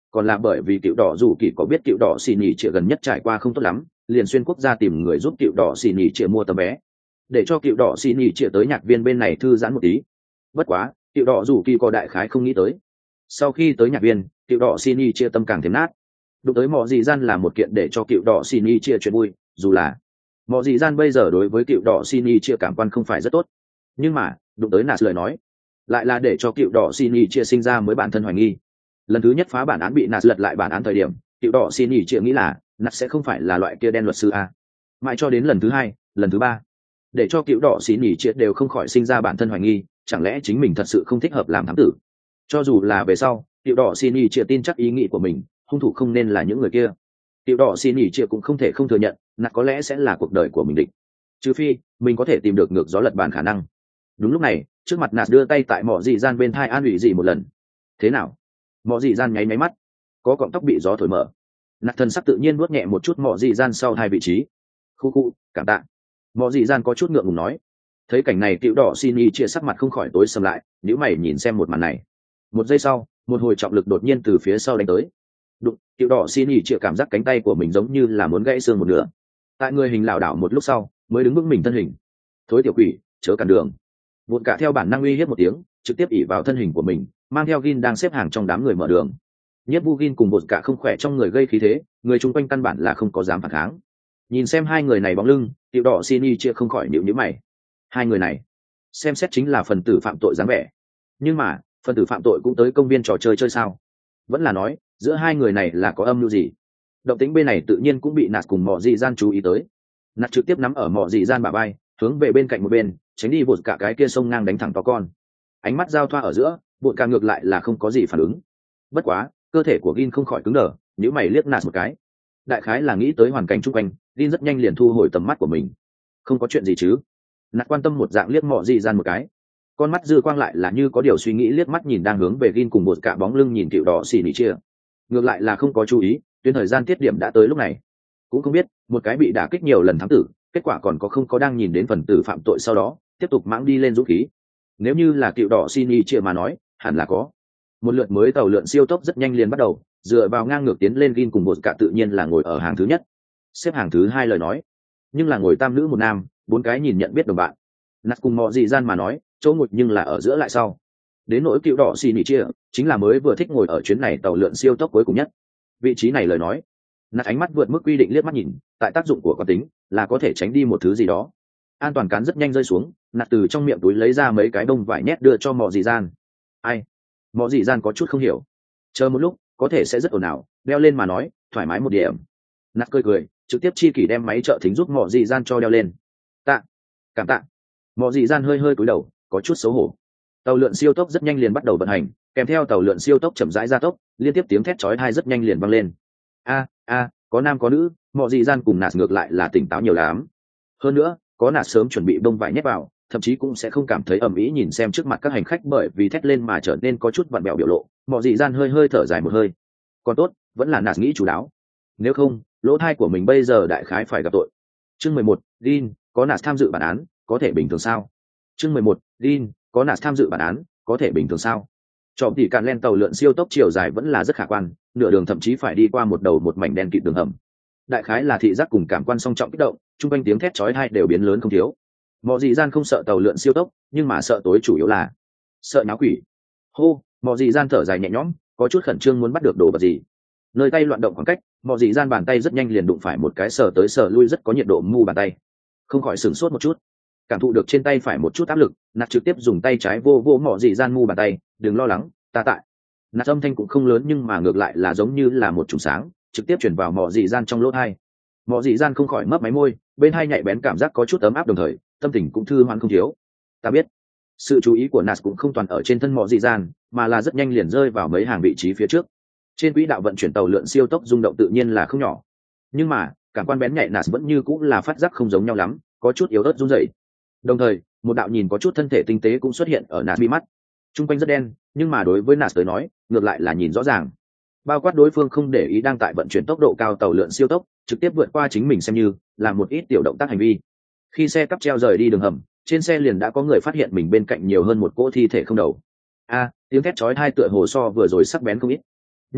còn là bởi vì cựu đỏ dù kỳ có biết cựu đỏ xì nhì chĩa gần nhất trải qua không tốt lắm, liền xuyên quốc gia tìm người giúp cựu đỏ xì nhì chĩa mua tấm vé, để cho cựu đỏ xì nhì chĩa tới nhạc viên bên này thư giãn một tí. Bất quá cựu đỏ dù kỳ có đại khái không nghĩ tới, sau khi tới nhạc viên, cựu đỏ xì nhì chĩa tâm càng thêm nát. Đụng tới mọ dị gian là một kiện để cho cựu đỏ xì nhì chĩa chuyện vui, dù là mọ dị gian bây giờ đối với cựu đỏ xì nhì chĩa cảm quan không phải rất tốt, nhưng mà đụng tới nạt lời nói lại là để cho cựu đỏ xì nhì chĩa sinh ra mới bản thân hoài nghi. Lần thứ nhất phá bản án bị nạt lật lại bản án thời điểm, cựu đỏ xì nhì chĩa nghĩ là nạt sẽ không phải là loại kia đen luật sư a. Mãi cho đến lần thứ hai, lần thứ ba, để cho cựu đỏ xì nhì chĩa đều không khỏi sinh ra bản thân hoài nghi, chẳng lẽ chính mình thật sự không thích hợp làm thám tử. Cho dù là về sau cựu đỏ xì nhì chĩa tin chắc ý nghĩ của mình, hung thủ không nên là những người kia, cựu đỏ xì nhì chĩa cũng không thể không thừa nhận nạt có lẽ sẽ là cuộc đời của mình địch, trừ phi mình có thể tìm được ngược gió lật bàn khả năng. Đúng lúc này trước mặt nạt đưa tay tại mỏ dị gian bên thai an ủy dị một lần. Thế nào? Mỏ dị gian nháy máy mắt, có cọng tóc bị gió thổi mở. Nạt thân sắc tự nhiên nuốt nhẹ một chút mỏ dị gian sau hai vị trí. Khu khu, cảm tạ. Mỏ dị gian có chút ngượng ngùng nói. Thấy cảnh này cựu đỏ xin y chia sắc mặt không khỏi tối sầm lại, nếu mày nhìn xem một màn này. Một giây sau một hồi trọng lực đột nhiên từ phía sau đánh tới. Đụng, cựu đỏ xin y chia cảm giác cánh tay của mình giống như là muốn gãy xương một nửa. Tại người hình lảo đảo một lúc sau mới đứng vững mình thân hình. Thối tiểu quỷ, chớ cản đường. Vụn cả theo bản năng uy hiếp một tiếng, trực tiếp ỉ vào thân hình của mình, mang theo Gin đang xếp hàng trong đám người mở đường. Nhất Vu Gin cùng Vụn cả không khỏe trong người gây khí thế, người chung quanh căn bản là không có dám phản kháng. Nhìn xem hai người này bóng lưng, Tiểu đỏ Sini chia không khỏi nhíu nhíu mày. Hai người này, xem xét chính là phần tử phạm tội dáng vẻ. Nhưng mà, phần tử phạm tội cũng tới công viên trò chơi chơi sao? Vẫn là nói, giữa hai người này là có âm mưu gì? Động tĩnh bên này tự nhiên cũng bị Nạt cùng Mọ Dị Gian chú ý tới. Nạt trực tiếp nắm ở Mọ Dị Gian bả vai, hướng về bên cạnh một bên, tránh đi Vụn cả cái kia sông ngang đánh thẳng to con. Ánh mắt giao thoa ở giữa, Vụn cả ngược lại là không có gì phản ứng. Bất quá cơ thể của Gin không khỏi cứng đờ, nếu mày liếc Nạt một cái, đại khái là nghĩ tới hoàn cảnh chung quanh, Gin rất nhanh liền thu hồi tầm mắt của mình. Không có chuyện gì chứ? Nạt quan tâm một dạng liếc Mọ Dị Gian một cái, con mắt dư quang lại là như có điều suy nghĩ liếc mắt nhìn đang hướng về Gin cùng Vụn cả bóng lưng nhìn Tiểu đỏ xì nỉ chia, ngược lại là không có chú ý tuyến thời gian tiết điểm đã tới lúc này. Cũng không biết một cái bị đả kích nhiều lần thám tử, kết quả còn có không có đang nhìn đến phần tử phạm tội sau đó tiếp tục mãng đi lên dũng khí. Nếu như là Cựu đỏ Sini chia mà nói, hẳn là có. Một lượt mới tàu lượn siêu tốc rất nhanh liền bắt đầu, dựa vào ngang ngược tiến lên Gin cùng một cả tự nhiên là ngồi ở hàng thứ nhất. Xếp hàng thứ hai lời nói, nhưng là ngồi tam nữ một nam, bốn cái nhìn nhận biết đồng bạn. Nạt cùng Mọ Dị Gian mà nói, chỗ ngồi nhưng là ở giữa lại sau. Đến nỗi Cựu đỏ Sini chia, chính là mới vừa thích ngồi ở chuyến này tàu lượn siêu tốc cuối cùng nhất. Vị trí này lời nói, Nạt ánh mắt vượt mức quy định liếc mắt nhìn, tại tác dụng của quán tính là có thể tránh đi một thứ gì đó. An toàn cán rất nhanh rơi xuống, Nạt từ trong miệng túi lấy ra mấy cái bông vải nhét đưa cho Mọ Dị Gian. Ai? Mọ Dị Gian có chút không hiểu. Chờ một lúc, có thể sẽ rất ồn ào, đeo lên mà nói, thoải mái một điểm. Nạt cười cười, trực tiếp chi kỷ đem máy trợ thính giúp Mọ Dị Gian cho đeo lên. Tạ, cảm tạ. Mọ Dị Gian hơi hơi cúi đầu, có chút xấu hổ. Tàu lượn siêu tốc rất nhanh liền bắt đầu vận hành, kèm theo tàu lượn siêu tốc chậm rãi gia tốc, liên tiếp tiếng thét chói tai rất nhanh liền vang lên. A a, có nam có nữ, Mọ Dị Gian cùng Nạt ngược lại là tỉnh táo nhiều lắm. Hơn nữa, có Nạt sớm chuẩn bị bông vải nhét vào, thậm chí cũng sẽ không cảm thấy ầm ĩ nhìn xem trước mặt các hành khách bởi vì thét lên mà trở nên có chút vặn vẹo biểu lộ. Mọ Dị Gian hơi hơi thở dài một hơi. Còn tốt, vẫn là Nạt nghĩ chú đáo. Nếu không, lỗ thai của mình bây giờ đại khái phải gặp tội. Chương mười một, Gin, có Nạt tham dự bản án, có thể bình thường sao? Chương mười một, Gin, có Nạt tham dự bản án, có thể bình thường sao? Trộm tỉ cạn len tàu lượn siêu tốc chiều dài vẫn là rất khả quan, nửa đường thậm chí phải đi qua một đầu một mảnh đen kịt đường hầm. Đại khái là thị giác cùng cảm quan song trọng kích động, trung quanh tiếng thét chói tai đều biến lớn không thiếu. Mọ Dị Gian không sợ tàu lượn siêu tốc, nhưng mà sợ tối chủ yếu là sợ náo quỷ. Hô, Mọ Dị Gian thở dài nhẹ nhõm, có chút khẩn trương muốn bắt được đồ vật gì. Nơi tay loạn động khoảng cách, Mọ Dị Gian bàn tay rất nhanh liền đụng phải một cái sờ tới sờ lui rất có nhiệt độ mu bàn tay. Không khỏi sửng sốt một chút, cảm thụ được trên tay phải một chút áp lực, Nạt trực tiếp dùng tay trái vô vô Mọ Dị Gian mu bàn tay, đừng lo lắng, ta tại. Nạt âm thanh cũng không lớn nhưng mà ngược lại là giống như là một chùm sáng, trực tiếp chuyển vào Mọ Dị Gian trong lỗ tai. Mọ Dị Gian không khỏi mấp máy môi, bên hai nhạy bén cảm giác có chút ấm áp đồng thời, tâm tình cũng thư hoán không thiếu. Ta biết, sự chú ý của Nạt cũng không toàn ở trên thân Mọ Dị Gian, mà là rất nhanh liền rơi vào mấy hàng vị trí phía trước. Trên quỹ đạo vận chuyển tàu lượn siêu tốc rung động tự nhiên là không nhỏ, nhưng mà cảm quan bén nhạy Nạt vẫn như cũng là phát giác không giống nhau lắm, có chút yếu ớt run rẩy. Đồng thời, một đạo nhìn có chút thân thể tinh tế cũng xuất hiện ở Nạt mi mắt. Trung quanh rất đen, nhưng mà đối với Nạt tới nói, ngược lại là nhìn rõ ràng. Bao quát đối phương không để ý đang tại vận chuyển tốc độ cao tàu lượn siêu tốc, trực tiếp vượt qua chính mình xem như là một ít tiểu động tác hành vi. Khi xe cắp treo rời đi đường hầm, trên xe liền đã có người phát hiện mình bên cạnh nhiều hơn một cỗ thi thể không đầu. A, tiếng thét chói tai tựa hồ so vừa rồi sắc bén không ít. Nhưng mà,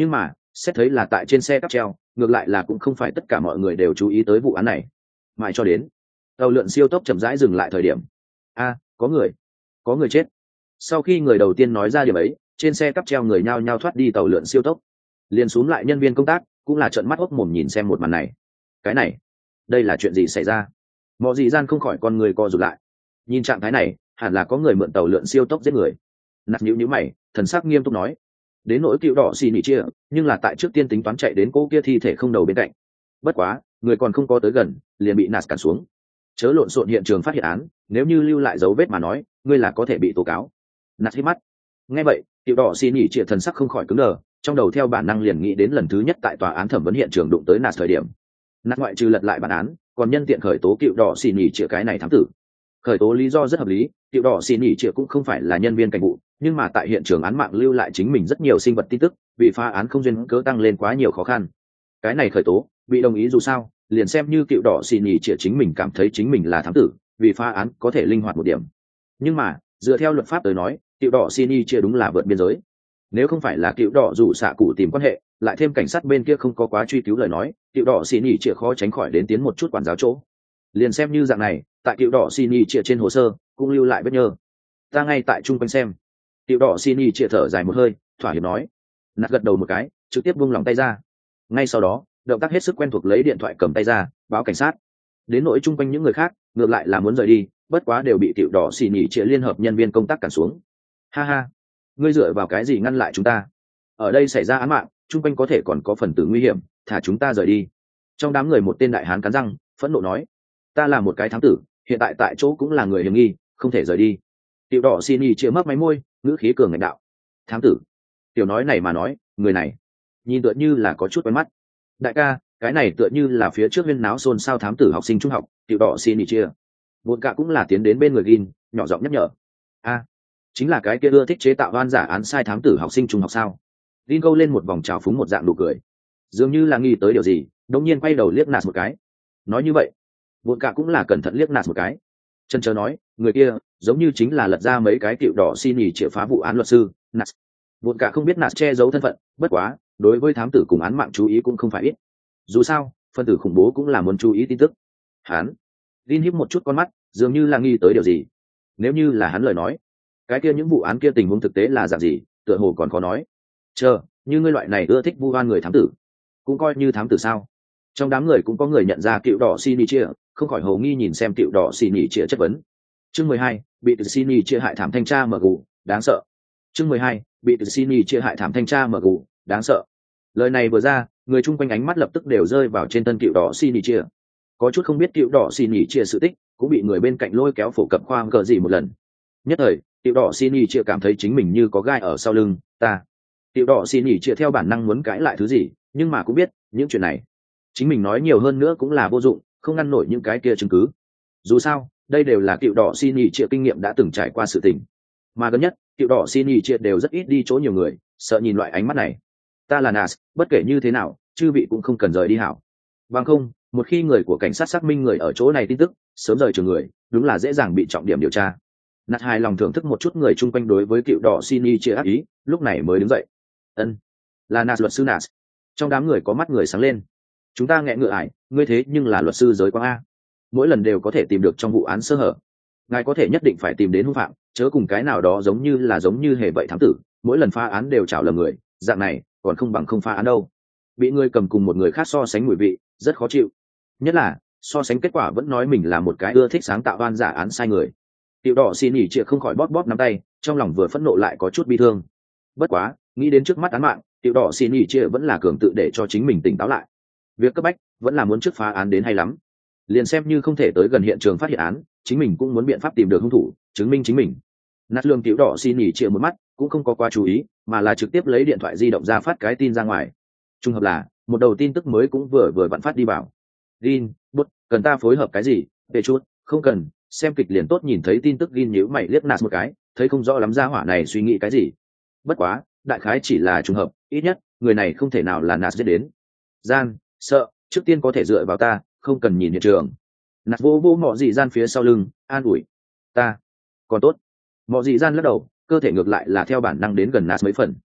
xét thấy là tại trên xe cáp treo, ngược lại là cũng không phải tất cả mọi người đều chú ý tới vụ án này. Mãi cho đến tàu lượn siêu tốc chậm rãi dừng lại thời điểm, a có người có người chết. Sau khi người đầu tiên nói ra điểm ấy, trên xe cáp treo người nhao nhao thoát đi tàu lượn siêu tốc, liền xuống lại nhân viên công tác cũng là trợn mắt ốc mồm nhìn xem một màn này. Cái này đây là chuyện gì xảy ra? Mọi dị gian không khỏi con người co rụt lại. Nhìn trạng thái này, hẳn là có người mượn tàu lượn siêu tốc giết người. Nạt nhíu nhíu mày, thần sắc nghiêm túc nói: đến nỗi cựu đỏ xì nỉ chia, nhưng là tại trước tiên tính toán chạy đến cô kia thi thể không đầu bên cạnh. Bất quá, người còn không có tới gần, liền bị Nạt cản xuống. Chớ lộn xộn hiện trường phát hiện án, nếu như lưu lại dấu vết mà nói, ngươi là có thể bị tố cáo. Nạt hít mắt. Nghe vậy, cựu đỏ xì nỉ chia thần sắc không khỏi cứng đờ, trong đầu theo bản năng liền nghĩ đến lần thứ nhất tại tòa án thẩm vấn hiện trường đụng tới Nạt thời điểm. Nạt ngoại trừ lật lại bản án, còn nhân tiện khởi tố cựu đỏ xì nỉ chia cái này thám tử. Khởi tố lý do rất hợp lý, cựu đỏ xì nỉ chia cũng không phải là nhân viên cảnh vụ, nhưng mà tại hiện trường án mạng lưu lại chính mình rất nhiều sinh vật tin tức, bị phá án không duyên cớ tăng lên quá nhiều khó khăn. Cái này khởi tố bị đồng ý dù sao, liền xem như cựu đỏ xì nỉ chia chính mình cảm thấy chính mình là thám tử, vì phá án có thể linh hoạt một điểm. Nhưng mà dựa theo luật pháp tới nói, cựu đỏ xì nỉ chia đúng là vượt biên giới. Nếu không phải là cựu đỏ rủ xạ cụ tìm quan hệ, lại thêm cảnh sát bên kia không có quá truy cứu lời nói, cựu đỏ xì nỉ chia khó tránh khỏi đến tiến một chút quản giáo chỗ. Liền xem như dạng này, tại cựu đỏ xì nỉ chia trên hồ sơ cũng lưu lại vết nhơ. Ta ngay tại chung quanh xem. Cựu đỏ xì nỉ chia thở dài một hơi, thỏa hiệp nói. Nạt gật đầu một cái, trực tiếp buông lòng tay ra. Ngay sau đó, động tác hết sức quen thuộc lấy điện thoại cầm tay ra, báo cảnh sát. Đến nỗi chung quanh những người khác, ngược lại là muốn rời đi, bất quá đều bị cựu đỏ xì nỉ chia liên hợp nhân viên công tác cản xuống. Ha ha, ngươi dựa vào cái gì ngăn lại chúng ta? Ở đây xảy ra án mạng, chung quanh có thể còn có phần tử nguy hiểm, thả chúng ta rời đi. Trong đám người một tên đại hán cắn răng, phẫn nộ nói: ta là một cái thám tử, hiện tại tại chỗ cũng là người hiểm nghi, không thể rời đi. Tiểu đỏ xin y chia mấp máy môi, ngữ khí cường ngạnh đạo: thám tử? Tiểu nói này mà nói, người này nhìn tựa như là có chút quen mắt. Đại ca, cái này tựa như là phía trước huyên náo xôn xao thám tử học sinh trung học. Tiểu đỏ xin y chia vốn cả cũng là tiến đến bên người Gin, nhỏ giọng nhắc nhở: a chính là cái kia ưa thích chế tạo oan giả án sai thám tử học sinh trung học sao? Gin câu lên một vòng trào phúng một dạng nụ cười, dường như là nghi tới điều gì, đột nhiên quay đầu liếc Nạt một cái. Nói như vậy, vốn cả cũng là cẩn thận liếc Nạt một cái. Chân chớ nói, người kia giống như chính là lật ra mấy cái cựu đỏ xin nhì chĩa phá vụ án luật sư Nạt. Vốn cả không biết Nạt che giấu thân phận, bất quá đối với thám tử cùng án mạng chú ý cũng không phải ít. Dù sao, phân tử khủng bố cũng là muốn chú ý tin tức. Hắn Gin híp một chút con mắt, dường như là nghi tới điều gì. Nếu như là hắn lời nói, cái kia những vụ án kia tình huống thực tế là dạng gì, tựa hồ còn khó nói. Chờ, như ngươi loại này ưa thích vu oan người thám tử, cũng coi như thám tử sao? Trong đám người cũng có người nhận ra cựu đỏ xin nhì chia, không khỏi hồ nghi nhìn xem cựu đỏ xin nhì chia chất vấn. Chương mười hai, bị từ xin nhì chia hại thảm thanh tra mở gù, đáng sợ. Chương mười hai, bị từ xin nhì chia hại thảm thanh tra mở gù, đáng sợ. Lời này vừa ra, người chung quanh ánh mắt lập tức đều rơi vào trên thân cựu đỏ xin nhì chia. Có chút không biết cựu đỏ xin nhì chia sự tích, cũng bị người bên cạnh lôi kéo phổ cập khoa cờ gì một lần. Nhất thời, cựu đỏ xin nhì chia cảm thấy chính mình như có gai ở sau lưng. Ta cựu đỏ xin nhì chia theo bản năng muốn cãi lại thứ gì, nhưng mà cũng biết những chuyện này chính mình nói nhiều hơn nữa cũng là vô dụng, không ngăn nổi những cái kia chứng cứ. Dù sao đây đều là cựu đỏ xin nhì chia kinh nghiệm đã từng trải qua sự tình, mà gần nhất cựu đỏ xin nhì chia đều rất ít đi chỗ nhiều người, sợ nhìn loại ánh mắt này. Ta là Nas, bất kể như thế nào chư vị cũng không cần rời đi hảo. Bằng không, một khi người của cảnh sát xác minh người ở chỗ này tin tức, sớm rời trường người, đúng là dễ dàng bị trọng điểm điều tra. Nạt hài lòng thưởng thức một chút người chung quanh đối với cựu đỏ xin nhì chia ác ý, lúc này mới đứng dậy. Ân, là Nas luật sư Nas. Trong đám người có mắt người sáng lên. Chúng ta nghẹ ngựa ải, ngươi thế nhưng là luật sư giới quang a, mỗi lần đều có thể tìm được trong vụ án sơ hở. Ngài có thể nhất định phải tìm đến hung phạm, chớ cùng cái nào đó giống như là giống như hề vậy thám tử, mỗi lần phá án đều chảo lầm người, dạng này còn không bằng không phá án đâu. Bị người cầm cùng một người khác so sánh mùi vị, rất khó chịu. Nhất là so sánh kết quả vẫn nói mình là một cái ưa thích sáng tạo oan giả án sai người. Tiểu đỏ xin nhỉ chia không khỏi bóp bóp nắm tay, trong lòng vừa phẫn nộ lại có chút bi thương. Bất quá nghĩ đến trước mắt án mạng, tiểu đỏ xin nhỉ chia vẫn là cường tự để cho chính mình tỉnh táo lại. Việc cấp bách vẫn là muốn trước phá án đến hay lắm. Liền xem như không thể tới gần hiện trường phát hiện án, chính mình cũng muốn biện pháp tìm được hung thủ, chứng minh chính mình. Nát lương tiểu đỏ xin nhỉ chia một mắt, cũng không có quá chú ý, mà là trực tiếp lấy điện thoại di động ra phát cái tin ra ngoài. Trùng hợp là một đầu tin tức mới cũng vừa vừa vặn phát đi vào. Gin, bút, cần ta phối hợp cái gì? Về chút, không cần, xem kịch liền tốt. Nhìn thấy tin tức Gin nhíu mày liếc Nas một cái, thấy không rõ lắm ra hỏa này suy nghĩ cái gì. Bất quá, đại khái chỉ là trùng hợp, ít nhất người này không thể nào là Nas giết đến. Gian, sợ, trước tiên có thể dựa vào ta, không cần nhìn hiện trường. Nas vô vô mọ dị gian phía sau lưng, an ủi. Ta, còn tốt. Mọ dị gian lắc đầu, cơ thể ngược lại là theo bản năng đến gần Nas mấy phần.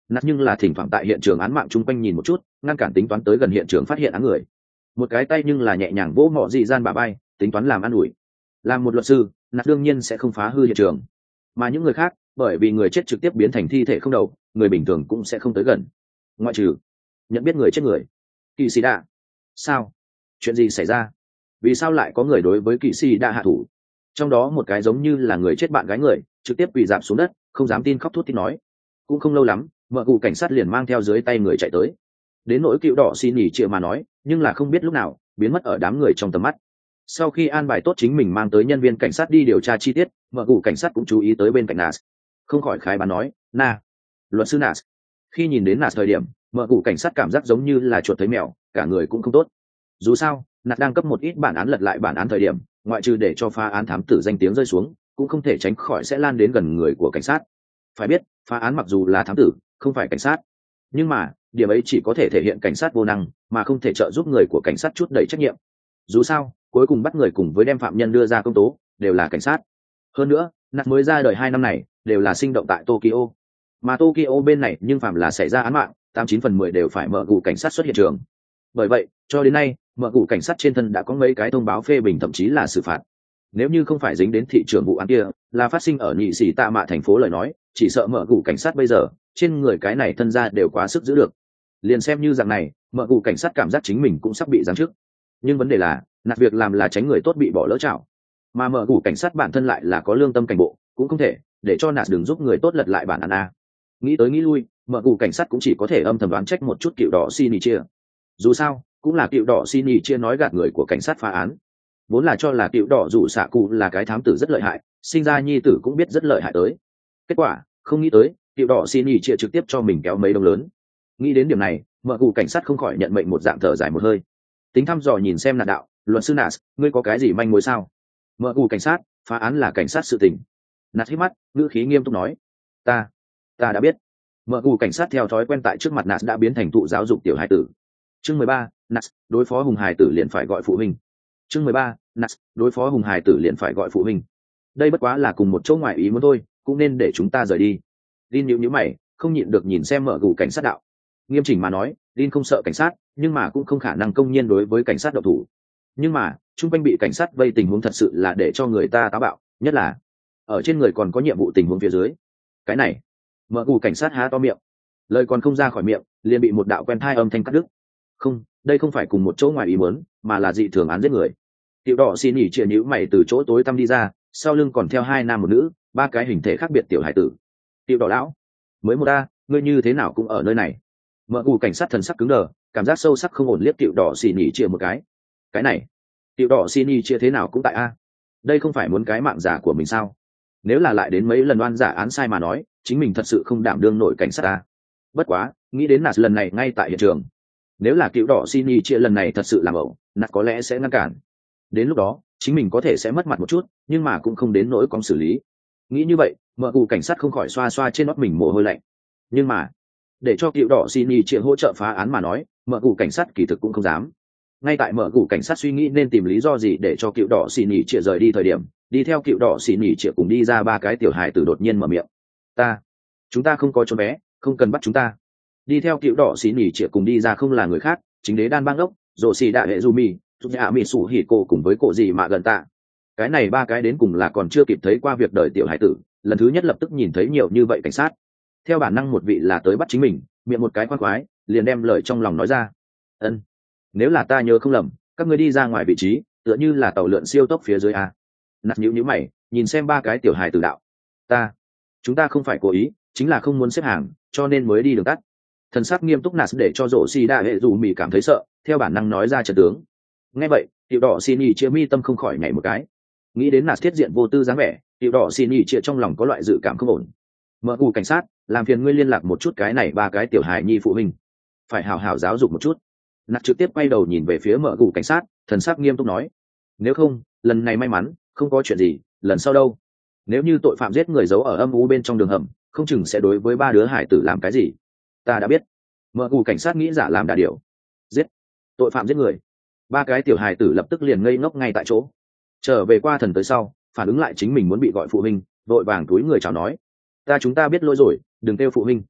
nạt nhưng là thỉnh thoảng tại hiện trường án mạng chung quanh nhìn một chút, ngăn cản tính toán tới gần hiện trường phát hiện án người. Một cái tay nhưng là nhẹ nhàng vỗ mọ dị gian bả bay, tính toán làm ăn ủi. Làm một luật sư, nạt đương nhiên sẽ không phá hư hiện trường, mà những người khác bởi vì người chết trực tiếp biến thành thi thể không đầu, người bình thường cũng sẽ không tới gần, ngoại trừ nhận biết người chết người. Kỳ sĩ đạ, sao, chuyện gì xảy ra? Vì sao lại có người đối với kỳ sĩ đạ hạ thủ? Trong đó một cái giống như là người chết bạn gái người, trực tiếp quỳ rạp xuống đất, không dám tin, khóc thút thít nói. Cũng không lâu lắm, mợ cụ cảnh sát liền mang theo dưới tay người chạy tới. Đến nỗi cựu đỏ xin nhỉ chịu mà nói, nhưng là không biết lúc nào biến mất ở đám người trong tầm mắt. Sau khi an bài tốt chính mình mang tới nhân viên cảnh sát đi điều tra chi tiết, mợ cụ cảnh sát cũng chú ý tới bên cạnh Nas, không khỏi khái bán nói, na, luật sư Nas. Khi nhìn đến Nas thời điểm, mợ cụ cảnh sát cảm giác giống như là chuột thấy mèo, cả người cũng không tốt. Dù sao, Nas đang cấp một ít bản án lật lại bản án thời điểm, ngoại trừ để cho phá án thám tử danh tiếng rơi xuống, cũng không thể tránh khỏi sẽ lan đến gần người của cảnh sát. Phải biết, phá án mặc dù là thám tử, không phải cảnh sát, nhưng mà điểm ấy chỉ có thể thể hiện cảnh sát vô năng, mà không thể trợ giúp người của cảnh sát chút đẩy trách nhiệm. Dù sao, cuối cùng bắt người cùng với đem phạm nhân đưa ra công tố đều là cảnh sát. Hơn nữa, Nạt mới ra đời hai năm này đều là sinh động tại Tokyo, mà Tokyo bên này nhưng phạm là xảy ra án mạng, tám chín phần mười đều phải mở cụ cảnh sát xuất hiện trường. Bởi vậy, cho đến nay, mở cụ cảnh sát trên thân đã có mấy cái thông báo phê bình, thậm chí là xử phạt. Nếu như không phải dính đến thị trường vụ án kia, là phát sinh ở nhị sĩ tạ mạ thành phố lời nói, chỉ sợ mở cụ cảnh sát bây giờ trên người cái này thân ra đều quá sức giữ được. Liền xem như dạng này, mở cụ cảnh sát cảm giác chính mình cũng sắp bị giáng chức. Nhưng vấn đề là, Nạt việc làm là tránh người tốt bị bỏ lỡ chảo, mà mở cụ cảnh sát bản thân lại là có lương tâm cảnh bộ, cũng không thể để cho Nạt đừng giúp người tốt lật lại bản án a. Nghĩ tới nghĩ lui, mở cụ cảnh sát cũng chỉ có thể âm thầm đoán trách một chút cựu đỏ xin chia. Dù sao, cũng là cựu đỏ xin chia nói gạt người của cảnh sát phá án. Vốn là cho là cựu đỏ rủ xạ cụ là cái thám tử rất lợi hại, sinh ra nhi tử cũng biết rất lợi hại tới. Kết quả không nghĩ tới cựu đỏ xin chia trực tiếp cho mình kéo mấy đồng lớn. Nghĩ đến điểm này, mở cụ cảnh sát không khỏi nhận mệnh một dạng thở dài một hơi. Tính thăm dò nhìn xem Nạt đạo, luật sư Nas, ngươi có cái gì manh mối sao? Mở cụ cảnh sát, phá án là cảnh sát sự tình. Nạt hít mắt, ngữ khí nghiêm túc nói, ta ta đã biết. Mở cụ cảnh sát theo thói quen tại trước mặt Nas đã biến thành thụ giáo dục tiểu hài tử. Chương mười ba, Nas, đối phó hùng hài tử liền phải gọi phụ huynh. Chương mười ba, Nas, đối phó hùng hài tử liền phải gọi phụ huynh. Đây bất quá là cùng một chỗ ngoại ý muốn thôi, cũng nên để chúng ta rời đi. Linh nhíu nhíu mày, không nhịn được nhìn xem mở cụ cảnh sát đạo. Nghiêm chỉnh mà nói, Linh không sợ cảnh sát, nhưng mà cũng không khả năng công nhiên đối với cảnh sát độc thủ. Nhưng mà chung quanh bị cảnh sát vây tình huống thật sự là để cho người ta táo bạo, nhất là ở trên người còn có nhiệm vụ tình huống phía dưới. Cái này, mở cụ cảnh sát há to miệng, lời còn không ra khỏi miệng liền bị một đạo quen thai âm thanh cắt đứt. Không, đây không phải cùng một chỗ ngoài ý muốn, mà là dị thường án giết người. Tiểu đỏ xin nhỉ chia nhíu mày từ chỗ tối tăm đi ra, sau lưng còn theo hai nam một nữ, ba cái hình thể khác biệt tiểu hải tử. Tiểu đỏ lão, mới một a, ngươi như thế nào cũng ở nơi này? Mở cụ cảnh sát thần sắc cứng đờ, cảm giác sâu sắc không ổn, liếc tiểu đỏ xin nhỉ chia một cái. Cái này, tiểu đỏ xin nhỉ chia thế nào cũng tại a, đây không phải muốn cái mạng giả của mình sao? Nếu là lại đến mấy lần oan giả án sai mà nói, chính mình thật sự không đảm đương nổi cảnh sát ta. Bất quá, nghĩ đến Nạt lần này ngay tại hiện trường, nếu là cựu đỏ xin nhỉ chia lần này thật sự làm ẩu, Nạt có lẽ sẽ ngăn cản. Đến lúc đó, chính mình có thể sẽ mất mặt một chút, nhưng mà cũng không đến nỗi con xử lý. Nghĩ như vậy, mở cụ cảnh sát không khỏi xoa xoa trên nót mình mồ hôi lạnh. Nhưng mà, để cho cựu đỏ xin nhỉ chia hỗ trợ phá án mà nói, mở cụ cảnh sát kỳ thực cũng không dám. Ngay tại mở cụ cảnh sát suy nghĩ nên tìm lý do gì để cho cựu đỏ xin nhỉ chia rời đi thời điểm, đi theo cựu đỏ xin nhỉ chia cùng đi ra ba cái tiểu hài tử đột nhiên mở miệng. Ta, chúng ta không có trốn bé, không cần bắt chúng ta. Đi theo cựu đỏ xin nhỉ chia cùng đi ra không là người khác, chính đế đan bang ốc, rồ xì đại hệ du mi, giúp nhà mỹ sủ hỉ cô cùng với cổ gì mà gần tạ. Cái này ba cái đến cùng là còn chưa kịp thấy qua việc đời tiểu hải tử, lần thứ nhất lập tức nhìn thấy nhiều như vậy cảnh sát. Theo bản năng một vị là tới bắt chính mình, miệng một cái khoan khoái, liền đem lời trong lòng nói ra. Ân, nếu là ta nhớ không lầm, các ngươi đi ra ngoài vị trí, tựa như là tàu lượn siêu tốc phía dưới a. Nạt nhíu nhíu mày, nhìn xem ba cái tiểu hài tử đạo. Ta, chúng ta không phải cố ý, chính là không muốn xếp hàng, cho nên mới đi đường tắt. Thần sắc nghiêm túc Nạt để cho rổ xì đa hệ dù mì cảm thấy sợ, theo bản năng nói ra trận tướng. Nghe vậy, tiểu đỏ xin nhỉ chia mi tâm không khỏi nhảy một cái. Nghĩ đến Nạt thiết diện vô tư dáng vẻ, tiểu đỏ xin nhỉ chia trong lòng có loại dự cảm không ổn. Mở cụ cảnh sát, làm phiền ngươi liên lạc một chút cái này ba cái tiểu hài nhi phụ huynh, phải hào hào giáo dục một chút. Nạt trực tiếp quay đầu nhìn về phía mở cụ cảnh sát, thần sắc nghiêm túc nói, nếu không, lần này may mắn không có chuyện gì, lần sau đâu, nếu như tội phạm giết người giấu ở âm u bên trong đường hầm, không chừng sẽ đối với ba đứa hải tử làm cái gì. Ta đã biết. Mở cụ cảnh sát nghĩ giả làm đà điều, giết tội phạm giết người. Ba cái tiểu hài tử lập tức liền ngây ngốc ngay tại chỗ, trở về qua thần tới sau phản ứng lại chính mình muốn bị gọi phụ huynh, vội vàng túi người chào nói, ta chúng ta biết lỗi rồi, đừng kêu phụ huynh.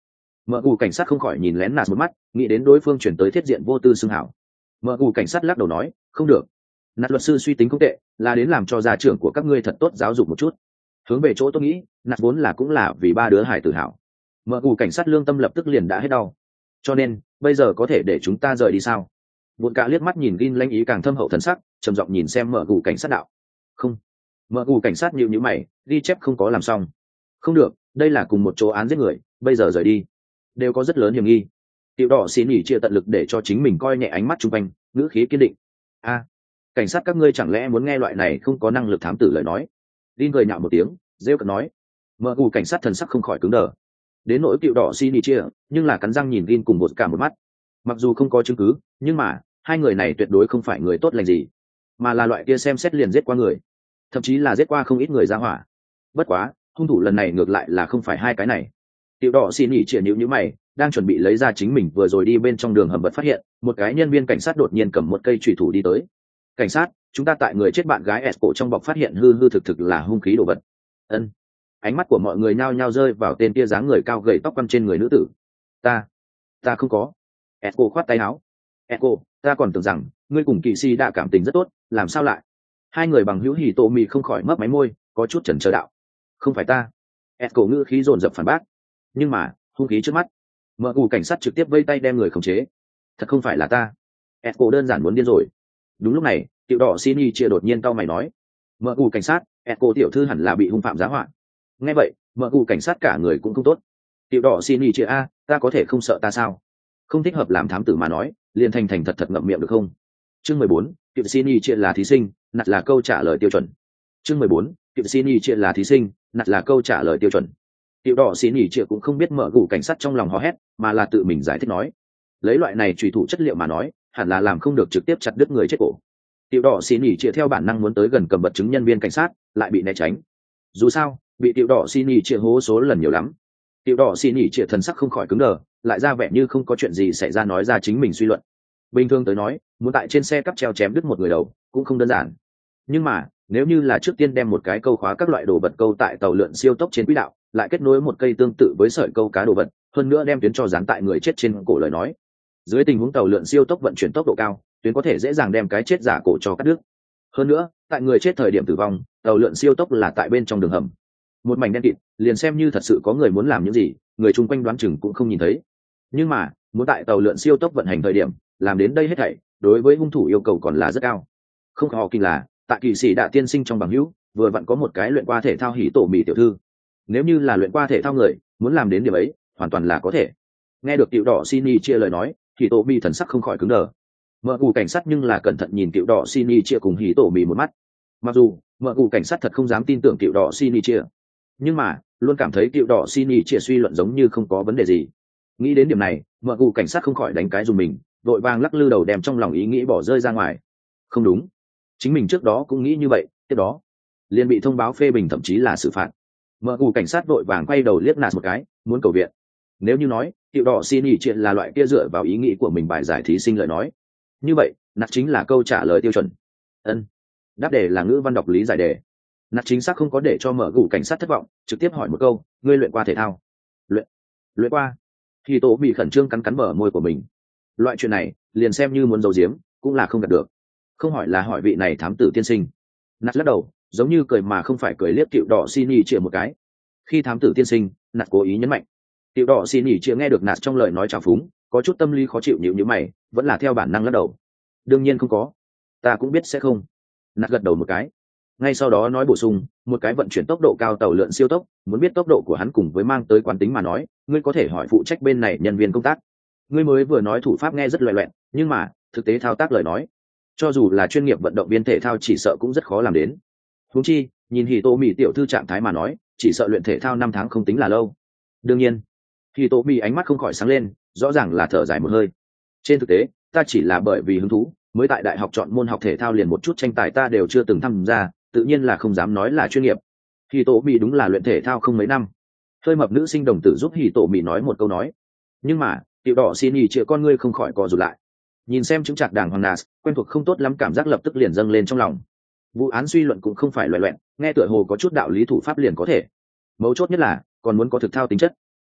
Mở cù cảnh sát không khỏi nhìn lén nạt một mắt, nghĩ đến đối phương chuyển tới thiết diện vô tư xưng hảo. Mở cù cảnh sát lắc đầu nói, không được. Nạt luật sư suy tính không tệ, là đến làm cho gia trưởng của các ngươi thật tốt giáo dục một chút. Hướng về chỗ tôi nghĩ, nạt vốn là cũng là vì ba đứa hải tử hảo. Mở cù cảnh sát lương tâm lập tức liền đã hết đau. Cho nên, bây giờ có thể để chúng ta rời đi sao? Vụn cả liếc mắt nhìn Gin lãnh ý càng thâm hậu thần sắc, trầm giọng nhìn xem mở cù cảnh sát đạo. Không. Mở cù cảnh sát nhíu nhíu mày, ghi chép không có làm xong. Không được, đây là cùng một chỗ án giết người, bây giờ rời đi đều có rất lớn hiểm nghi. Tiểu đỏ xin nghỉ chia tận lực để cho chính mình coi nhẹ ánh mắt chung quanh, ngữ khí kiên định. A, cảnh sát các ngươi chẳng lẽ muốn nghe loại này không có năng lực thám tử lời nói? Gin cười nhạo một tiếng, rêu cợt nói. Mở cù cảnh sát thần sắc không khỏi cứng đờ. Đến nỗi tiểu đỏ xin nghỉ chia, nhưng là cắn răng nhìn Gin cùng một cả một mắt. Mặc dù không có chứng cứ, nhưng mà hai người này tuyệt đối không phải người tốt lành gì, mà là loại kia xem xét liền giết qua người, thậm chí là giết qua không ít người ra hỏa. Bất quá hung thủ lần này ngược lại là không phải hai cái này. Tiểu đỏ xin nhỉ triển nhíu nhíu mày, đang chuẩn bị lấy ra chính mình vừa rồi đi bên trong đường hầm bật phát hiện một cái nhân viên cảnh sát đột nhiên cầm một cây chùy thủ đi tới. Cảnh sát, chúng ta tại người chết bạn gái Esco trong bọc phát hiện hư hư thực thực là hung khí đồ vật. Ân. Ánh mắt của mọi người nhao nhao rơi vào tên kia dáng người cao gầy tóc quăn trên người nữ tử. Ta, ta không có. Esco khoát tay áo. Esco, ta còn tưởng rằng ngươi cùng Kỳ Si đã cảm tình rất tốt, làm sao lại? Hai người bằng hữu hỉ tổ mì không khỏi mấp máy môi, có chút chần chờ đạo. Không phải ta. Esco ngữ khí dồn dập phản bác. Nhưng mà hung khí trước mắt, mở cù cảnh sát trực tiếp vây tay đem người khống chế. Thật không phải là ta. Esco đơn giản muốn điên rồi. Đúng lúc này tiểu đỏ Sini chia đột nhiên cau mày nói, mở cù cảnh sát, Esco tiểu thư hẳn là bị hung phạm giá họa. Nghe vậy mở cù cảnh sát cả người cũng không tốt. Tiểu đỏ Sini chia a, ta có thể không sợ ta sao? Không thích hợp làm thám tử mà nói, liền thành thành thật thật ngậm miệng được không? Chương mười bốn, tiểu Sini chia là thí sinh, nặt là câu trả lời tiêu chuẩn. Chương mười bốn, tiểu Sini chia là thí sinh, nặt là câu trả lời tiêu chuẩn. Tiểu đỏ xì nỉ chia cũng không biết mở gù cảnh sát trong lòng hò hét, mà là tự mình giải thích nói, lấy loại này trùy thủ chất liệu mà nói, hẳn là làm không được trực tiếp chặt đứt người chết cổ. Tiểu đỏ xì nỉ chia theo bản năng muốn tới gần cầm vật chứng nhân viên cảnh sát, lại bị né tránh. Dù sao bị tiểu đỏ xì nỉ chia hố số lần nhiều lắm. Tiểu đỏ xì nỉ chia thần sắc không khỏi cứng đờ, lại ra vẻ như không có chuyện gì xảy ra nói ra chính mình suy luận. Bình thường tới nói, muốn tại trên xe cắp treo chém đứt một người đầu cũng không đơn giản, nhưng mà nếu như là trước tiên đem một cái câu khóa các loại đồ vật câu tại tàu lượn siêu tốc trên quỹ đạo, lại kết nối một cây tương tự với sợi câu cá đồ vật, hơn nữa đem tuyến cho dán tại người chết trên cổ lời nói, dưới tình huống tàu lượn siêu tốc vận chuyển tốc độ cao, tuyến có thể dễ dàng đem cái chết giả cổ cho cắt đứt. Hơn nữa tại người chết thời điểm tử vong, tàu lượn siêu tốc là tại bên trong đường hầm, một mảnh đen kịt, liền xem như thật sự có người muốn làm những gì, người chung quanh đoán chừng cũng không nhìn thấy. Nhưng mà muốn tại tàu lượn siêu tốc vận hành thời điểm làm đến đây hết thảy, đối với hung thủ yêu cầu còn là rất cao. Không khó kinh là tại kỳ sĩ đã tiên sinh trong bằng hữu vừa vặn có một cái luyện qua thể thao hỉ tổ mì tiểu thư. Nếu như là luyện qua thể thao người muốn làm đến điểm ấy, hoàn toàn là có thể. Nghe được tiểu đỏ Sini chia lời nói, hỉ tổ mì thần sắc không khỏi cứng đờ. Mở cù cảnh sát nhưng là cẩn thận nhìn tiểu đỏ Sini chia cùng hỉ tổ mì một mắt. Mặc dù mở cù cảnh sát thật không dám tin tưởng tiểu đỏ Sini chia, nhưng mà luôn cảm thấy tiểu đỏ Sini chia suy luận giống như không có vấn đề gì. Nghĩ đến điểm này, mở cù cảnh sát không khỏi đánh cái dùng mình, vội vàng lắc lư đầu đem trong lòng ý nghĩ bỏ rơi ra ngoài. Không đúng, chính mình trước đó cũng nghĩ như vậy, tiếp đó liền bị thông báo phê bình, thậm chí là xử phạt. Mở cù cảnh sát vội vàng quay đầu liếc nạt một cái, muốn cầu viện. Nếu như nói tiểu đỏ xin ý chuyện là loại kia dựa vào ý nghĩ của mình bài giải thí sinh lời nói, như vậy nạt chính là câu trả lời tiêu chuẩn. Ân, đáp đề là ngữ văn đọc lý giải đề. Nạt chính xác không có để cho mở cù cảnh sát thất vọng, trực tiếp hỏi một câu, ngươi luyện qua thể thao? Luyện? Luyện qua? Thì tổ bị khẩn trương cắn cắn mở môi của mình. Loại chuyện này liền xem như muốn giấu giếm cũng là không đạt được. Không hỏi là hỏi vị này thám tử tiên sinh. Nạt lắc đầu, giống như cười mà không phải cười, liếc tiểu đỏ xin ý chia một cái. Khi thám tử tiên sinh, nạt cố ý nhấn mạnh. Tiểu đỏ xin ý chia nghe được nạt trong lời nói trào phúng, có chút tâm lý khó chịu, nhíu nhíu mày, vẫn là theo bản năng lắc đầu. Đương nhiên không có, ta cũng biết sẽ không. Nạt gật đầu một cái, ngay sau đó nói bổ sung, một cái vận chuyển tốc độ cao tàu lượn siêu tốc, muốn biết tốc độ của hắn cùng với mang tới quán tính mà nói, ngươi có thể hỏi phụ trách bên này nhân viên công tác. Ngươi mới vừa nói thủ pháp nghe rất loè loẹt, nhưng mà thực tế thao tác lời nói, cho dù là chuyên nghiệp vận động viên thể thao chỉ sợ cũng rất khó làm đến. Huống chi nhìn hì tô mì tiểu thư trạng thái mà nói, chỉ sợ luyện thể thao năm tháng không tính là lâu. Đương nhiên hì tô mì ánh mắt không khỏi sáng lên, rõ ràng là thở dài một hơi. Trên thực tế ta chỉ là bởi vì hứng thú mới tại đại học chọn môn học thể thao, liền một chút tranh tài ta đều chưa từng tham gia, tự nhiên là không dám nói là chuyên nghiệp. Hì tô mì đúng là luyện thể thao không mấy năm. Hơi mập nữ sinh đồng tử giúp hì tô mì nói một câu nói, nhưng mà tiểu đỏ xin ý chĩa con ngươi không khỏi co rụt lại. Nhìn xem chứng trạc đàng hoàng Nas, quen thuộc không tốt lắm cảm giác lập tức liền dâng lên trong lòng. Vụ án suy luận cũng không phải loẹ loẹn, nghe tựa hồ có chút đạo lý thủ pháp liền có thể. Mấu chốt nhất là còn muốn có thực thao tính chất.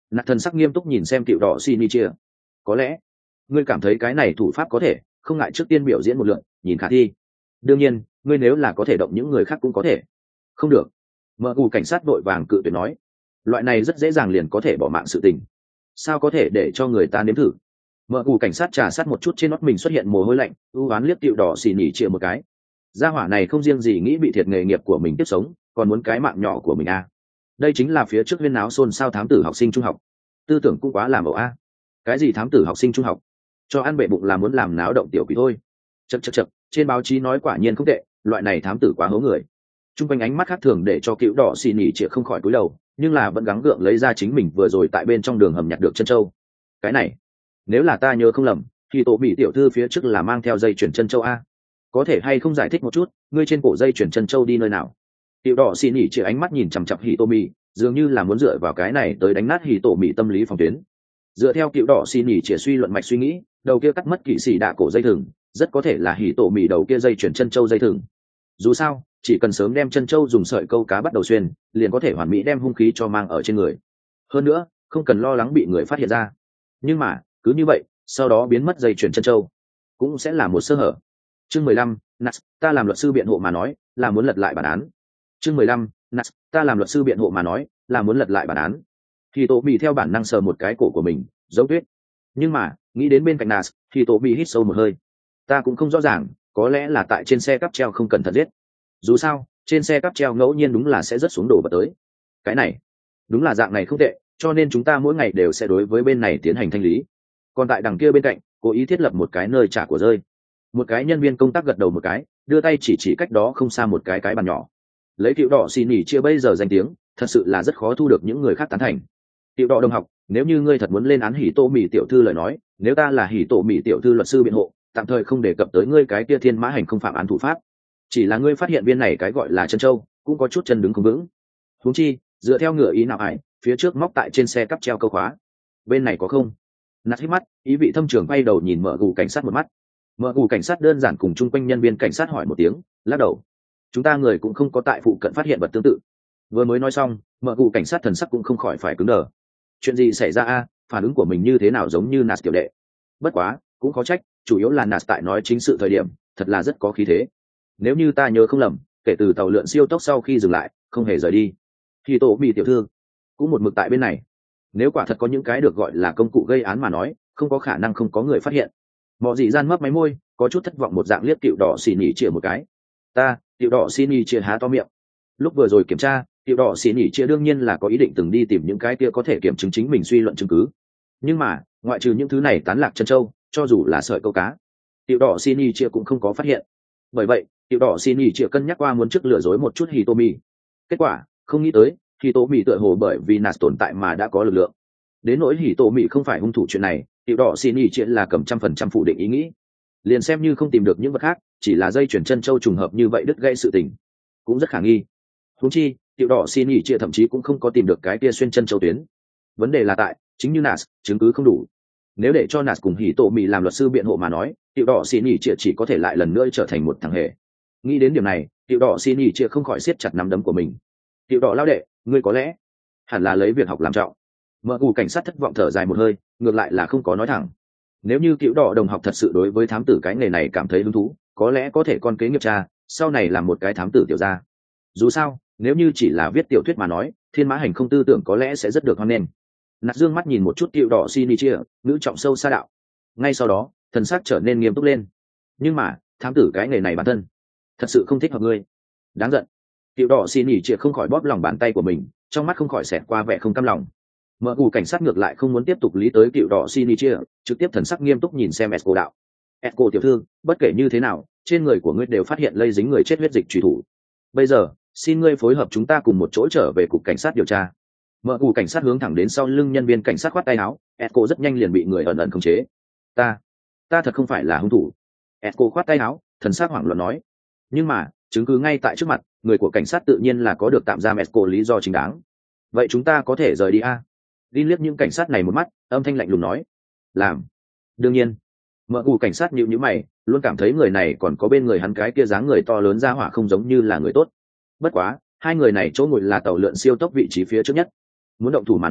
Nạt thần sắc nghiêm túc nhìn xem cựu đỏ xin chia. Có lẽ ngươi cảm thấy cái này thủ pháp có thể, không ngại trước tiên biểu diễn một lượt, nhìn khả thi. Đương nhiên ngươi nếu là có thể động những người khác cũng có thể. Không được. Mở cù cảnh sát vội vàng cự tuyệt nói, loại này rất dễ dàng liền có thể bỏ mạng sự tình, sao có thể để cho người ta nếm thử. Mở cù cảnh sát trà sát một chút trên nót mình xuất hiện mồ hôi lạnh, ưu oán liếc cựu đỏ xì nhỉ chia một cái. Gia hỏa này không riêng gì nghĩ bị thiệt nghề nghiệp của mình tiếp sống, còn muốn cái mạng nhỏ của mình a. Đây chính là phía trước huyên náo xôn xao thám tử học sinh trung học, tư tưởng cũng quá làm ẩu a. Cái gì thám tử học sinh trung học, cho ăn bệ bụng là muốn làm náo động tiểu quỷ thôi. Chậc chậc chậc, trên báo chí nói quả nhiên không tệ, loại này thám tử quá hố người. Trung quanh ánh mắt khác thường để cho cựu đỏ xì nhỉ chia không khỏi cúi đầu, nhưng là vẫn gắng gượng lấy ra chính mình vừa rồi tại bên trong đường hầm nhặt được chân châu. Cái này, nếu là ta nhớ không lầm, thì tổ bị tiểu thư phía trước là mang theo dây chuyển chân châu a. Có thể hay không giải thích một chút, ngươi trên cổ dây chuyển chân châu đi nơi nào? Tiểu đỏ xì nhỉ chia ánh mắt nhìn chằm chằm hỉ tổ mì, dường như là muốn dựa vào cái này tới đánh nát hỉ tổ mì tâm lý phòng tuyến. Dựa theo cựu đỏ xì nhỉ chia suy luận mạch suy nghĩ, đầu kia cắt mất kỵ sĩ đạ cổ dây thừng, rất có thể là hỉ tổ mì đầu kia dây chuyển chân châu dây thừng. Dù sao, chỉ cần sớm đem chân châu dùng sợi câu cá bắt đầu xuyên, liền có thể hoàn mỹ đem hung khí cho mang ở trên người. Hơn nữa, không cần lo lắng bị người phát hiện ra. Nhưng mà, cứ như vậy, sau đó biến mất dây chuyển chân châu, cũng sẽ là một sơ hở. Chương mười lăm, Nas, ta làm luật sư biện hộ mà nói, là muốn lật lại bản án. Chương mười lăm, Nas, ta làm luật sư biện hộ mà nói, là muốn lật lại bản án. Thì tổ bị theo bản năng sờ một cái cổ của mình, giống tuyết. Nhưng mà, nghĩ đến bên cạnh Nas, thì tổ bị hít sâu một hơi. Ta cũng không rõ ràng, có lẽ là tại trên xe cắp treo không cẩn thận giết. Dù sao, trên xe cắp treo ngẫu nhiên đúng là sẽ rớt xuống đổ vật tới. Cái này, đúng là dạng này không tệ, cho nên chúng ta mỗi ngày đều sẽ đối với bên này tiến hành thanh lý. Còn tại đằng kia bên cạnh, cố ý thiết lập một cái nơi trả của rơi. Một cái nhân viên công tác gật đầu một cái, đưa tay chỉ chỉ cách đó không xa một cái cái bàn nhỏ. Lấy Tiểu đỏ xì nhỉ chia bây giờ danh tiếng, thật sự là rất khó thu được những người khác tán thành. Tiểu đỏ đồng học, nếu như ngươi thật muốn lên án hỉ tô mì tiểu thư lời nói, nếu ta là hỉ tô mì tiểu thư luật sư biện hộ, tạm thời không đề cập tới ngươi cái kia thiên mã hành không phạm án thủ pháp. Chỉ là ngươi phát hiện viên này cái gọi là chân châu, cũng có chút chân đứng không vững. Huống chi, dựa theo ngựa ý nào ải, phía trước móc tại trên xe cắp treo câu khóa. Bên này có không? Nát hít mắt, ý vị thâm trường quay đầu nhìn mở gù cảnh sát một mắt. Mở gù cảnh sát đơn giản cùng chung quanh nhân viên cảnh sát hỏi một tiếng, lắc đầu. Chúng ta người cũng không có tại phụ cận phát hiện vật tương tự. Vừa mới nói xong, mở gù cảnh sát thần sắc cũng không khỏi phải cứng đờ. Chuyện gì xảy ra a? Phản ứng của mình như thế nào giống như Nát tiểu đệ. Bất quá, cũng có trách, chủ yếu là Nát tại nói chính sự thời điểm, thật là rất có khí thế. Nếu như ta nhớ không lầm, kể từ tàu lượn siêu tốc sau khi dừng lại, không hề rời đi, thì tổ bị tiểu thư cũng một mực tại bên này. Nếu quả thật có những cái được gọi là công cụ gây án mà nói, không có khả năng không có người phát hiện. Mọi dị gian mấp máy môi, có chút thất vọng một dạng liếc Tiểu đỏ xì nhỉ chia một cái. Ta, Tiểu đỏ xì nhỉ chia há to miệng. Lúc vừa rồi kiểm tra, Tiểu đỏ xì nhỉ chia đương nhiên là có ý định từng đi tìm những cái kia có thể kiểm chứng chính mình suy luận chứng cứ. Nhưng mà, ngoại trừ những thứ này tán lạc chân châu, cho dù là sợi câu cá, Tiểu đỏ xì nhỉ chia cũng không có phát hiện. Bởi vậy, Tiểu đỏ xì nhỉ chia cân nhắc qua muốn trước lừa dối một chút Hitomi. Kết quả, không nghĩ tới, Hitomi tựa hồ bởi vì Nas tồn tại mà đã có lực lượng. Đến nỗi Hitomi không phải hung thủ chuyện này, Tiểu đỏ xì nhỉ chia là cầm trăm phần trăm phủ định ý nghĩ. Liền xem như không tìm được những vật khác, chỉ là dây chuyển chân châu trùng hợp như vậy đứt gãy sự tình, cũng rất khả nghi. Huống chi, Tiểu đỏ xì nhỉ chia thậm chí cũng không có tìm được cái kia xuyên chân châu tuyến. Vấn đề là tại, chính như Nas, chứng cứ không đủ. Nếu để cho Nas cùng Hitomi làm luật sư biện hộ mà nói, Tiểu đỏ xì nhỉ chia chỉ có thể lại lần nữa trở thành một thằng hề. Nghĩ đến điểm này, Tiểu đỏ xì nhỉ chia không khỏi siết chặt nắm đấm của mình. Tiểu đỏ lao đệ, ngươi có lẽ hẳn là lấy việc học làm trọng. Mở cù cảnh sát thất vọng thở dài một hơi, ngược lại là không có nói thẳng. Nếu như Tiểu đỏ đồng học thật sự đối với thám tử cái nghề này cảm thấy hứng thú, có lẽ có thể con kế nghiệp cha, sau này làm một cái thám tử tiểu gia. Dù sao, nếu như chỉ là viết tiểu thuyết mà nói, thiên mã hành không tư tưởng có lẽ sẽ rất được hoan nghênh. Nạt dương mắt nhìn một chút Tiểu đỏ xì nhỉ chia, nữ trọng sâu xa đạo. Ngay sau đó, thần sắc trở nên nghiêm túc lên. Nhưng mà, thám tử cái nghề này bản thân thật sự không thích hợp ngươi. Đáng giận. Tiểu đỏ xì nhỉ chia không khỏi bóp lòng bàn tay của mình, trong mắt không khỏi xẹt qua vẻ không cam lòng. Mở cù cảnh sát ngược lại không muốn tiếp tục lý tới Tiểu đỏ xì nhỉ chia, trực tiếp thần sắc nghiêm túc nhìn xem Esco đạo. Esco tiểu thư, bất kể như thế nào, trên người của ngươi đều phát hiện lây dính người chết huyết dịch truy thủ. Bây giờ, xin ngươi phối hợp chúng ta cùng một chỗ trở về cục cảnh sát điều tra. Mở cù cảnh sát hướng thẳng đến sau lưng nhân viên cảnh sát khoát tay áo, Esco rất nhanh liền bị người ẩn ẩn khống chế. Ta, ta thật không phải là hung thủ. Esco khoát tay áo, thần sắc hoảng loạn nói. Nhưng mà, chứng cứ ngay tại trước mặt, người của cảnh sát tự nhiên là có được tạm giam Esco lý do chính đáng. Vậy chúng ta có thể rời đi a? Linh liếc những cảnh sát này một mắt, âm thanh lạnh lùng nói. Làm. Đương nhiên. Mở cù cảnh sát nhíu nhíu mày, luôn cảm thấy người này còn có bên người hắn cái kia dáng người to lớn ra hỏa không giống như là người tốt. Bất quá, hai người này chỗ ngồi là tàu lượn siêu tốc vị trí phía trước nhất. Muốn động thủ mà nói,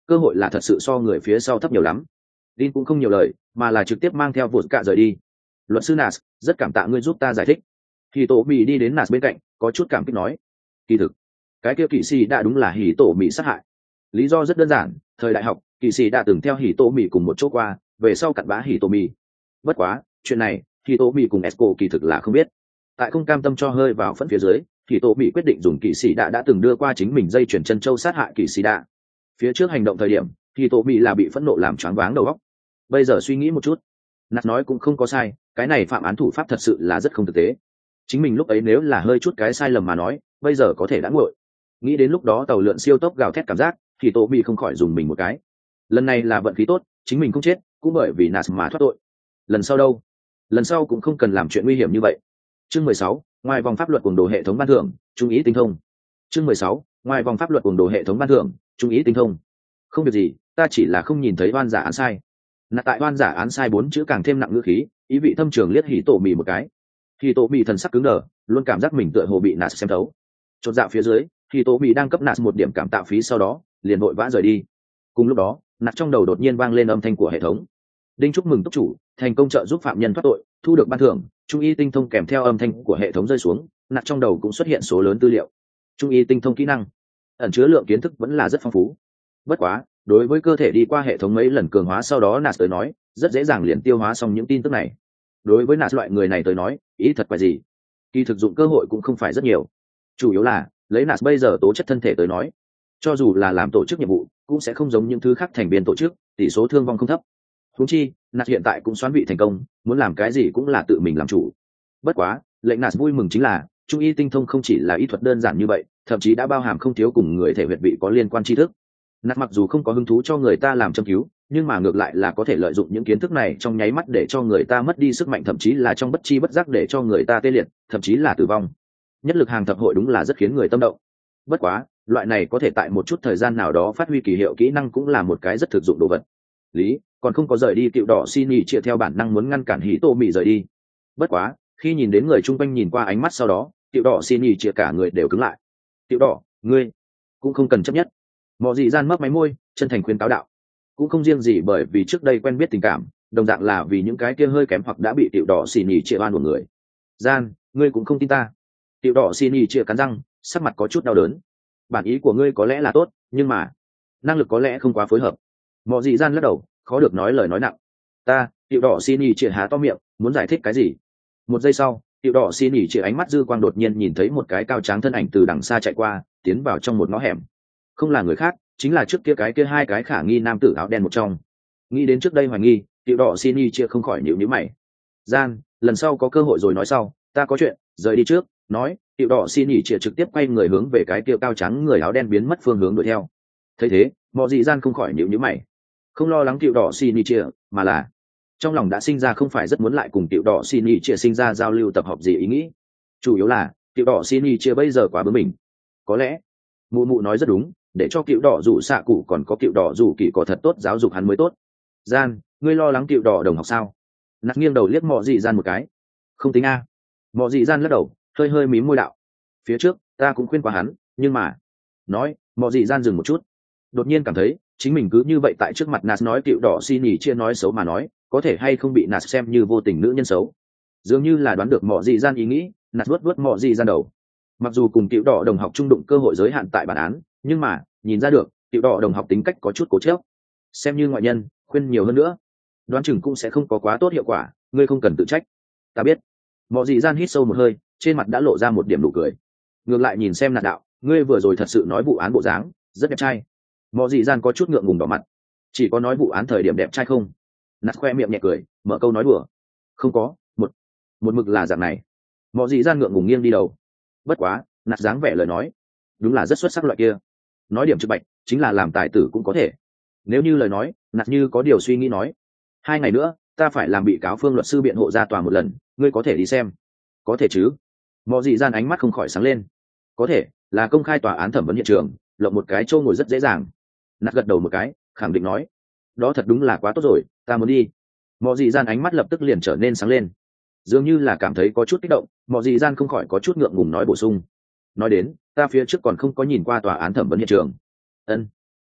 cơ hội là thật sự so người phía sau thấp nhiều lắm. Dean cũng không nhiều lời mà là trực tiếp mang theo vụt cạ rời đi. Luật sư Nas, rất cảm tạ ngươi giúp ta giải thích. Hỉ tổ mì đi đến Nas bên cạnh, có chút cảm kích nói, kỳ thực cái kia kỵ sĩ đã đúng là hỉ tổ mì sát hại. Lý do rất đơn giản, thời đại học kỵ sĩ đã từng theo hỉ tổ mì cùng một chỗ qua, về sau cặn bã hỉ tổ mì. Bất quá chuyện này hỉ tổ mì cùng Esco kỳ thực là không biết. Tại không cam tâm cho hơi vào phẫn phía dưới, hỉ tổ mì quyết định dùng kỵ sĩ đã đã từng đưa qua chính mình dây chuyển chân châu sát hại kỵ sĩ đã. Phía trước hành động thời điểm hỉ tổ mì là bị phẫn nộ làm choáng váng đầu óc. Bây giờ suy nghĩ một chút, Nạt nói cũng không có sai, cái này phạm án thủ pháp thật sự là rất không thực tế. Chính mình lúc ấy nếu là hơi chút cái sai lầm mà nói, bây giờ có thể đã nguội. Nghĩ đến lúc đó tàu lượn siêu tốc gào thét cảm giác, thì Tô Bị không khỏi dùng mình một cái. Lần này là vận khí tốt, chính mình không chết, cũng bởi vì Nạt mà thoát tội. Lần sau đâu? Lần sau cũng không cần làm chuyện nguy hiểm như vậy. Chương mười sáu, ngoài vòng pháp luật cuồng đồ hệ thống ban thưởng, chú ý tinh thông. Chương mười sáu, ngoài vòng pháp luật cuồng đồ hệ thống ban thưởng, chú ý tinh thông. Không việc gì, ta chỉ là không nhìn thấy oan giả án sai. Nạt tại oan giả án sai bốn chữ càng thêm nặng ngữ khí, ý vị thâm trường liếc Hỉ Tổ Mì một cái. Hỉ Tổ Mì thần sắc cứng đờ, luôn cảm giác mình tựa hồ bị Nạt xem thấu. Chột dạo phía dưới, Hỉ Tổ Mì đang cấp Nạt một điểm cảm tạ phí, sau đó liền vội vã rời đi. Cùng lúc đó, Nạt trong đầu đột nhiên vang lên âm thanh của hệ thống. Đinh chúc mừng túc chủ, thành công trợ giúp phạm nhân thoát tội, thu được ban thưởng, trung y tinh thông. Kèm theo âm thanh của hệ thống rơi xuống, Nạt trong đầu cũng xuất hiện số lớn tư liệu. Trung y tinh thông kỹ năng, ẩn chứa lượng kiến thức vẫn là rất phong phú. Bất quá, đối với cơ thể đi qua hệ thống mấy lần cường hóa sau đó Nạt tới nói, rất dễ dàng liền tiêu hóa xong những tin tức này. Đối với Nạt loại người này tới nói, ý thật phải gì, kỳ thực dụng cơ hội cũng không phải rất nhiều. Chủ yếu là lấy Nạt bây giờ tố chất thân thể tới nói, cho dù là làm tổ chức nhiệm vụ cũng sẽ không giống những thứ khác thành viên tổ chức, tỷ số thương vong không thấp. Huống chi Nạt hiện tại cũng xoán vị thành công, muốn làm cái gì cũng là tự mình làm chủ. Bất quá lệnh Nạt vui mừng chính là trung y tinh thông không chỉ là y thuật đơn giản như vậy, thậm chí đã bao hàm không thiếu cùng người thể huyệt vị có liên quan tri thức. Nạt mặc dù không có hứng thú cho người ta làm châm cứu, nhưng mà ngược lại là có thể lợi dụng những kiến thức này trong nháy mắt để cho người ta mất đi sức mạnh, thậm chí là trong bất chi bất giác để cho người ta tê liệt, thậm chí là tử vong. Nhất lực hàng thập hội đúng là rất khiến người tâm động. Bất quá loại này có thể tại một chút thời gian nào đó phát huy kỳ hiệu kỹ năng cũng là một cái rất thực dụng đồ vật. Lý còn không có rời đi, cựu đỏ xin nhị chia theo bản năng muốn ngăn cản Hỉ Tô Mị rời đi. Bất quá khi nhìn đến người chung quanh nhìn qua ánh mắt sau đó, cựu đỏ xin nhị chia cả người đều cứng lại. Cựu đỏ, ngươi cũng không cần chấp nhất. Mọ dị gian mấp máy môi, chân thành khuyên cáo đạo. Cũng không riêng gì bởi vì trước đây quen biết tình cảm, đồng dạng là vì những cái kia hơi kém hoặc đã bị tiểu đỏ xì nhì chia oan của người. Gian, ngươi cũng không tin ta. Tiểu đỏ xì nhì chia cắn răng, sắc mặt có chút đau đớn. Bản ý của ngươi có lẽ là tốt, nhưng mà năng lực có lẽ không quá phối hợp. Mọ dị gian lắc đầu, khó được nói lời nói nặng. Ta, tiểu đỏ xì nhì chia há to miệng, muốn giải thích cái gì? Một giây sau, tiểu đỏ xì nhì chia ánh mắt dư quang đột nhiên nhìn thấy một cái cao tráng thân ảnh từ đằng xa chạy qua, tiến vào trong một ngõ hẻm. Không là người khác, chính là trước kia cái kia hai cái khả nghi nam tử áo đen một trong. Nghĩ đến trước đây hoài nghi, tiểu đỏ xin y chia không khỏi nhíu nhíu mày. Gian, lần sau có cơ hội rồi nói sau, ta có chuyện rời đi trước. Nói, tiểu đỏ xin y chia trực tiếp quay người hướng về cái kia cao trắng người áo đen biến mất phương hướng đuổi theo. Thấy thế, mọi dị gian không khỏi nhíu nhíu mày, không lo lắng tiểu đỏ xin y chia, mà là trong lòng đã sinh ra không phải rất muốn lại cùng tiểu đỏ xin y chia sinh ra giao lưu tập hợp gì ý nghĩ. Chủ yếu là tiểu đỏ xin y chia bây giờ quá bướng mình. Có lẽ mụ mụ nói rất đúng, để cho cựu đỏ rủ xạ cụ còn có cựu đỏ rủ kỳ có thật tốt giáo dục hắn mới tốt. Gian, ngươi lo lắng cựu đỏ đồng học sao? Nạt nghiêng đầu liếc mọ dị gian một cái. Không tính a. À. Mọ dị gian lắc đầu, hơi hơi mím môi đạo. Phía trước ta cũng khuyên qua hắn, nhưng mà nói mọ dị gian dừng một chút, đột nhiên cảm thấy chính mình cứ như vậy tại trước mặt Nạt nói cựu đỏ xin nhỉ chia nói xấu mà nói, có thể hay không bị Nạt xem như vô tình nữ nhân xấu. Dường như là đoán được mọ dị gian ý nghĩ, Nạt vuốt vuốt mọ dị gian đầu. Mặc dù cùng cựu đỏ đồng học trung đụng cơ hội giới hạn tại bản án, nhưng mà nhìn ra được cựu đỏ đồng học tính cách có chút cố chấp, xem như ngoại nhân khuyên nhiều hơn nữa đoán chừng cũng sẽ không có quá tốt hiệu quả, ngươi không cần tự trách. Ta biết. Mọi dị gian hít sâu một hơi, trên mặt đã lộ ra một điểm nụ cười. Ngược lại nhìn xem Nạt đạo, ngươi vừa rồi thật sự nói vụ án bộ dáng rất đẹp trai. Mọi dị gian có chút ngượng ngùng đỏ mặt. Chỉ có nói vụ án thời điểm đẹp trai không? Nạt khoe miệng nhẹ cười, mở câu nói đùa. Không có, một một mực là dạng này. Mọi dị gian ngượng ngùng nghiêng đi đầu. Bất quá Nạt dáng vẻ lời nói đúng là rất xuất sắc loại kia. Nói điểm trực bạch chính là làm tài tử cũng có thể. Nếu như lời nói, Nạt như có điều suy nghĩ nói, hai ngày nữa ta phải làm bị cáo phương luật sư biện hộ ra tòa một lần, ngươi có thể đi xem. Có thể chứ? Mọi dị gian ánh mắt không khỏi sáng lên. Có thể, là công khai tòa án thẩm vấn hiện trường, lộng một cái châu ngồi rất dễ dàng. Nạt gật đầu một cái, khẳng định nói, đó thật đúng là quá tốt rồi, ta muốn đi. Mọi dị gian ánh mắt lập tức liền trở nên sáng lên, dường như là cảm thấy có chút kích động. Mọi dị gian không khỏi có chút ngượng ngùng nói bổ sung, nói đến ta phía trước còn không có nhìn qua tòa án thẩm vấn hiện trường. Ân.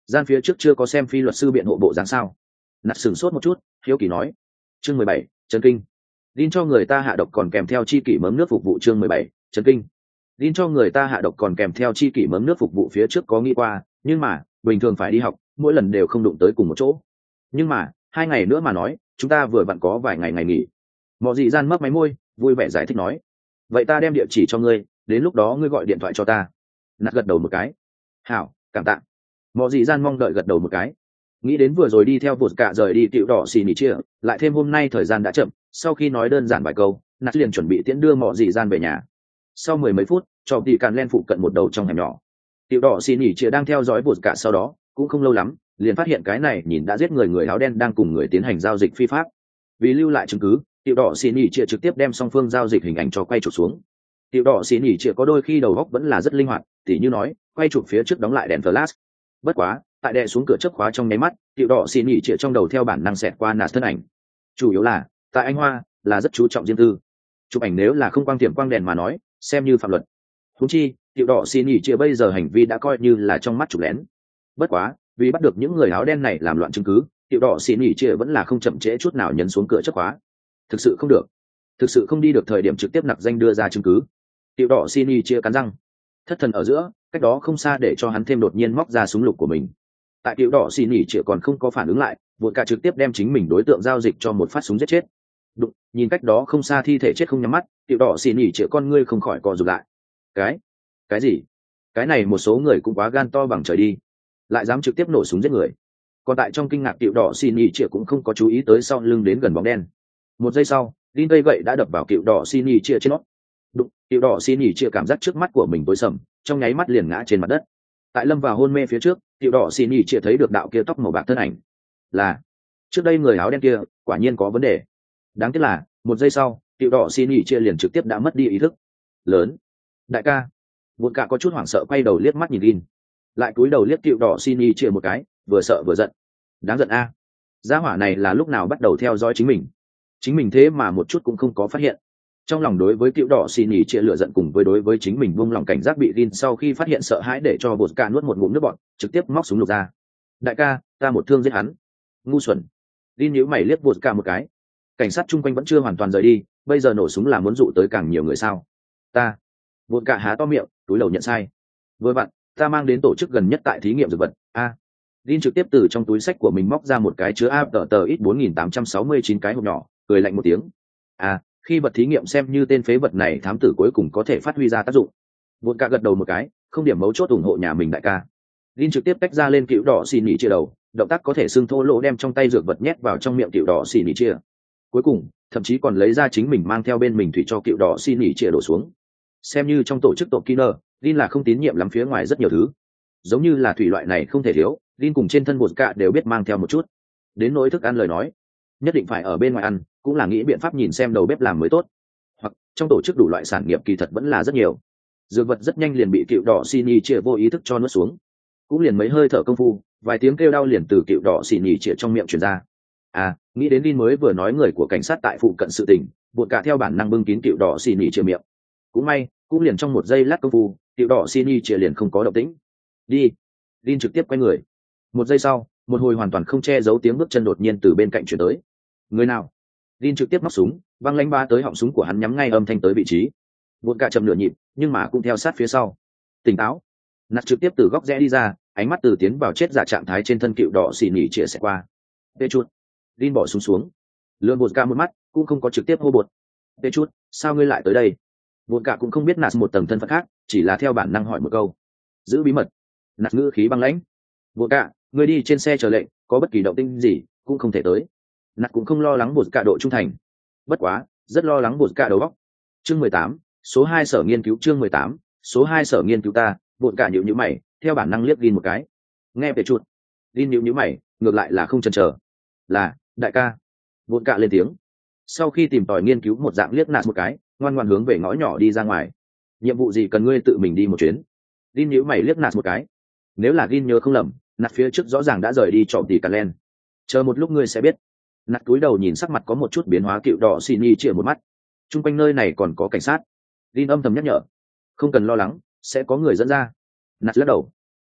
gian phía trước chưa có xem phi luật sư biện hộ bộ dáng sao? Nạt sửng sốt một chút, hiếu kỳ nói. Chương mười bảy, chấn kinh. Din cho người ta hạ độc còn kèm theo chi kỷ mớm nước phục vụ. Chương mười bảy, chấn kinh. Din cho người ta hạ độc còn kèm theo chi kỷ mớm nước phục vụ phía trước có nghĩ qua, nhưng mà bình thường phải đi học, mỗi lần đều không đụng tới cùng một chỗ. Nhưng mà hai ngày nữa mà nói, chúng ta vừa vặn có vài ngày ngày nghỉ. Mọ dị gian mấp máy môi, vui vẻ giải thích nói. Vậy ta đem địa chỉ cho ngươi, đến lúc đó ngươi gọi điện thoại cho ta. Nạt gật đầu một cái. Hảo, cảm tạ. Mọ dị gian mong đợi gật đầu một cái. Nghĩ đến vừa rồi đi theo vụt cả rời đi tiểu đỏ xì nỉ chia, lại thêm hôm nay thời gian đã chậm, sau khi nói đơn giản vài câu, Nạt liền chuẩn bị tiễn đưa mọ dị gian về nhà. Sau mười mấy phút, cho tỷ càn len phụ cận một đầu trong hẻm nhỏ. Tiểu đỏ xì nỉ chia đang theo dõi vụt cả, sau đó cũng không lâu lắm liền phát hiện cái này nhìn đã giết người người áo đen đang cùng người tiến hành giao dịch phi pháp. Vì lưu lại chứng cứ, tiểu đỏ xì nỉ chia trực tiếp đem song phương giao dịch hình ảnh cho quay chụp xuống. Tiểu đỏ xì nỉ chia có đôi khi đầu góc vẫn là rất linh hoạt, tỉ như nói quay chụp phía trước đóng lại đèn flash. Bất quá tại đè xuống cửa chớp khóa trong nháy mắt, tiểu đỏ xì nỉ chia trong đầu theo bản năng xẹt qua Nạt thân ảnh. Chủ yếu là tại anh Hoa là rất chú trọng riêng tư, chụp ảnh nếu là không quang tiệm quang đèn mà nói xem như phạm luật. Huống chi tiểu đỏ xì nỉ chia bây giờ hành vi đã coi như là trong mắt chụp lén. Bất quá vì bắt được những người áo đen này làm loạn chứng cứ, tiểu đỏ xì nỉ chia vẫn là không chậm trễ chút nào nhấn xuống cửa chớp khóa. Thực sự không được, thực sự không đi được thời điểm trực tiếp nặc danh đưa ra chứng cứ. Tiểu đỏ xì nỉ chia cắn răng, thất thần ở giữa, cách đó không xa để cho hắn thêm đột nhiên móc ra súng lục của mình. Tại tiểu đỏ xì nỉ chia còn không có phản ứng lại, vụt cả trực tiếp đem chính mình đối tượng giao dịch cho một phát súng giết chết. Đụng, nhìn cách đó không xa thi thể chết không nhắm mắt, tiểu đỏ xì nỉ chia con ngươi không khỏi co rụt lại. Cái, cái gì? Cái này một số người cũng quá gan to bằng trời đi, lại dám trực tiếp nổ súng giết người. Còn tại trong kinh ngạc, tiểu đỏ xì nỉ chia cũng không có chú ý tới sau lưng đến gần bóng đen. Một giây sau, Linh cây gậy đã đập vào tiểu đỏ xì nỉ chia trên nó. Đụng, tiểu đỏ xì nỉ chia cảm giác trước mắt của mình tối sầm, trong nháy mắt liền ngã trên mặt đất. Tại lâm vào hôn mê phía trước, tiểu đỏ xì nỉ chia thấy được đạo kia tóc màu bạc thân ảnh. Là trước đây người áo đen kia, quả nhiên có vấn đề. Đáng tiếc là một giây sau, tiểu đỏ xì nỉ chia liền trực tiếp đã mất đi ý thức. Lớn, đại ca. Vụt cả có chút hoảng sợ quay đầu liếc mắt nhìn Linh, lại cúi đầu liếc tiểu đỏ xì nỉ chia một cái, vừa sợ vừa giận. Đáng giận a, gia hỏa này là lúc nào bắt đầu theo dõi chính mình, chính mình thế mà một chút cũng không có phát hiện. Trong lòng đối với tiểu đỏ xì nỉ chia lựa giận cùng với đối với chính mình buông lòng cảnh giác bị Linh sau khi phát hiện sợ hãi để cho vụt cả nuốt một ngụm nước bọt, trực tiếp móc súng lục ra. Đại ca, ta một thương giết hắn. Ngu xuẩn. Linh nhíu mày liếc vụt cả một cái. Cảnh sát chung quanh vẫn chưa hoàn toàn rời đi, bây giờ nổ súng là muốn dụ tới càng nhiều người sao? Ta. Vụt cả há to miệng, túi đầu nhận sai. Vừa vặn, ta mang đến tổ chức gần nhất tại thí nghiệm dược vật. A. Linh trực tiếp từ trong túi sách của mình móc ra một cái chứa áp tờ tờ ít bốn nghìn tám trăm sáu mươi chín cái hộp nhỏ, cười lạnh một tiếng. À, khi vật thí nghiệm xem như tên phế vật này thám tử cuối cùng có thể phát huy ra tác dụng. Vụt cả gật đầu một cái, không điểm mấu chốt ủng hộ nhà mình đại ca. Linh trực tiếp tách ra lên cựu đỏ xì nỉ chia đầu, động tác có thể xương thô lỗ đem trong tay dược vật nhét vào trong miệng cựu đỏ xì nỉ chia. Cuối cùng, thậm chí còn lấy ra chính mình mang theo bên mình thủy cho cựu đỏ xì nỉ chia đổ xuống. Xem như trong tổ chức tổ Kiner, Linh là không tín nhiệm lắm phía ngoài rất nhiều thứ. Giống như là thủy loại này không thể thiếu, Linh cùng trên thân Vụt cả đều biết mang theo một chút. Đến nỗi thức ăn lời nói, nhất định phải ở bên ngoài ăn, cũng là nghĩ biện pháp nhìn xem đầu bếp làm mới tốt. Hoặc trong tổ chức đủ loại sản nghiệp kỳ thật vẫn là rất nhiều. Dược vật rất nhanh liền bị cựu đỏ xì nỉ chia vô ý thức cho nuốt xuống. Cũng liền mấy hơi thở công phu, vài tiếng kêu đau liền từ cựu đỏ xì nỉ chia trong miệng truyền ra. À, nghĩ đến Linh mới vừa nói người của cảnh sát tại phụ cận sự tình, Vụt cả theo bản năng bưng kín cựu đỏ xì nỉ chia miệng. Cũng may, cũng liền trong một giây lát công phu, cựu đỏ xì nỉ chia liền không có động tĩnh. Đi. Linh trực tiếp quay người. Một giây sau, một hồi hoàn toàn không che giấu tiếng bước chân đột nhiên từ bên cạnh chuyển tới. Người nào? Linh trực tiếp móc súng, băng lãnh ba tới họng súng của hắn nhắm ngay âm thanh tới vị trí. Vụt cả chậm nửa nhịp, nhưng mà cũng theo sát phía sau. Tỉnh táo. Nạt trực tiếp từ góc rẽ đi ra, ánh mắt từ tiến vào chết giả trạng thái trên thân cựu đỏ xì nỉ chia sẽ qua. Tê chút. Linh bỏ súng xuống. Lượn Vụt cả một mắt, cũng không có trực tiếp hô bột. Tê chút, sao ngươi lại tới đây? Vụt cả cũng không biết Nạt một tầng thân phận khác, chỉ là theo bản năng hỏi một câu. Giữ bí mật. Nạt ngữ khí băng lãnh. Vụt cả, ngươi đi trên xe chờ lệnh, có bất kỳ động tĩnh gì cũng không thể tới. Nạt cũng không lo lắng Vụt cả độ trung thành, bất quá rất lo lắng Vụt cả đầu óc. Chương mười tám, số hai sở nghiên cứu. Chương mười tám, số hai sở nghiên cứu. Ta Vụt cả nhíu nhíu mày, theo bản năng liếc Linh một cái. Nghe về chuột. Linh nhíu nhíu mày, ngược lại là không chần chờ. Là đại ca. Vụt cả lên tiếng. Sau khi tìm tòi nghiên cứu một dạng liếc Nạt một cái, ngoan ngoãn hướng về ngõ nhỏ đi ra ngoài. Nhiệm vụ gì cần ngươi tự mình đi một chuyến? Linh nhíu mày liếc Nạt một cái. Nếu là Linh nhớ không lầm, Nạt phía trước rõ ràng đã rời đi trộm tỉ cả len. Chờ một lúc ngươi sẽ biết. Nạt cúi đầu nhìn sắc mặt có một chút biến hóa cựu đỏ xì nỉ chia một mắt. Trung quanh nơi này còn có cảnh sát. Linh âm thầm nhắc nhở. Không cần lo lắng, sẽ có người dẫn ra. Nạt lắc đầu.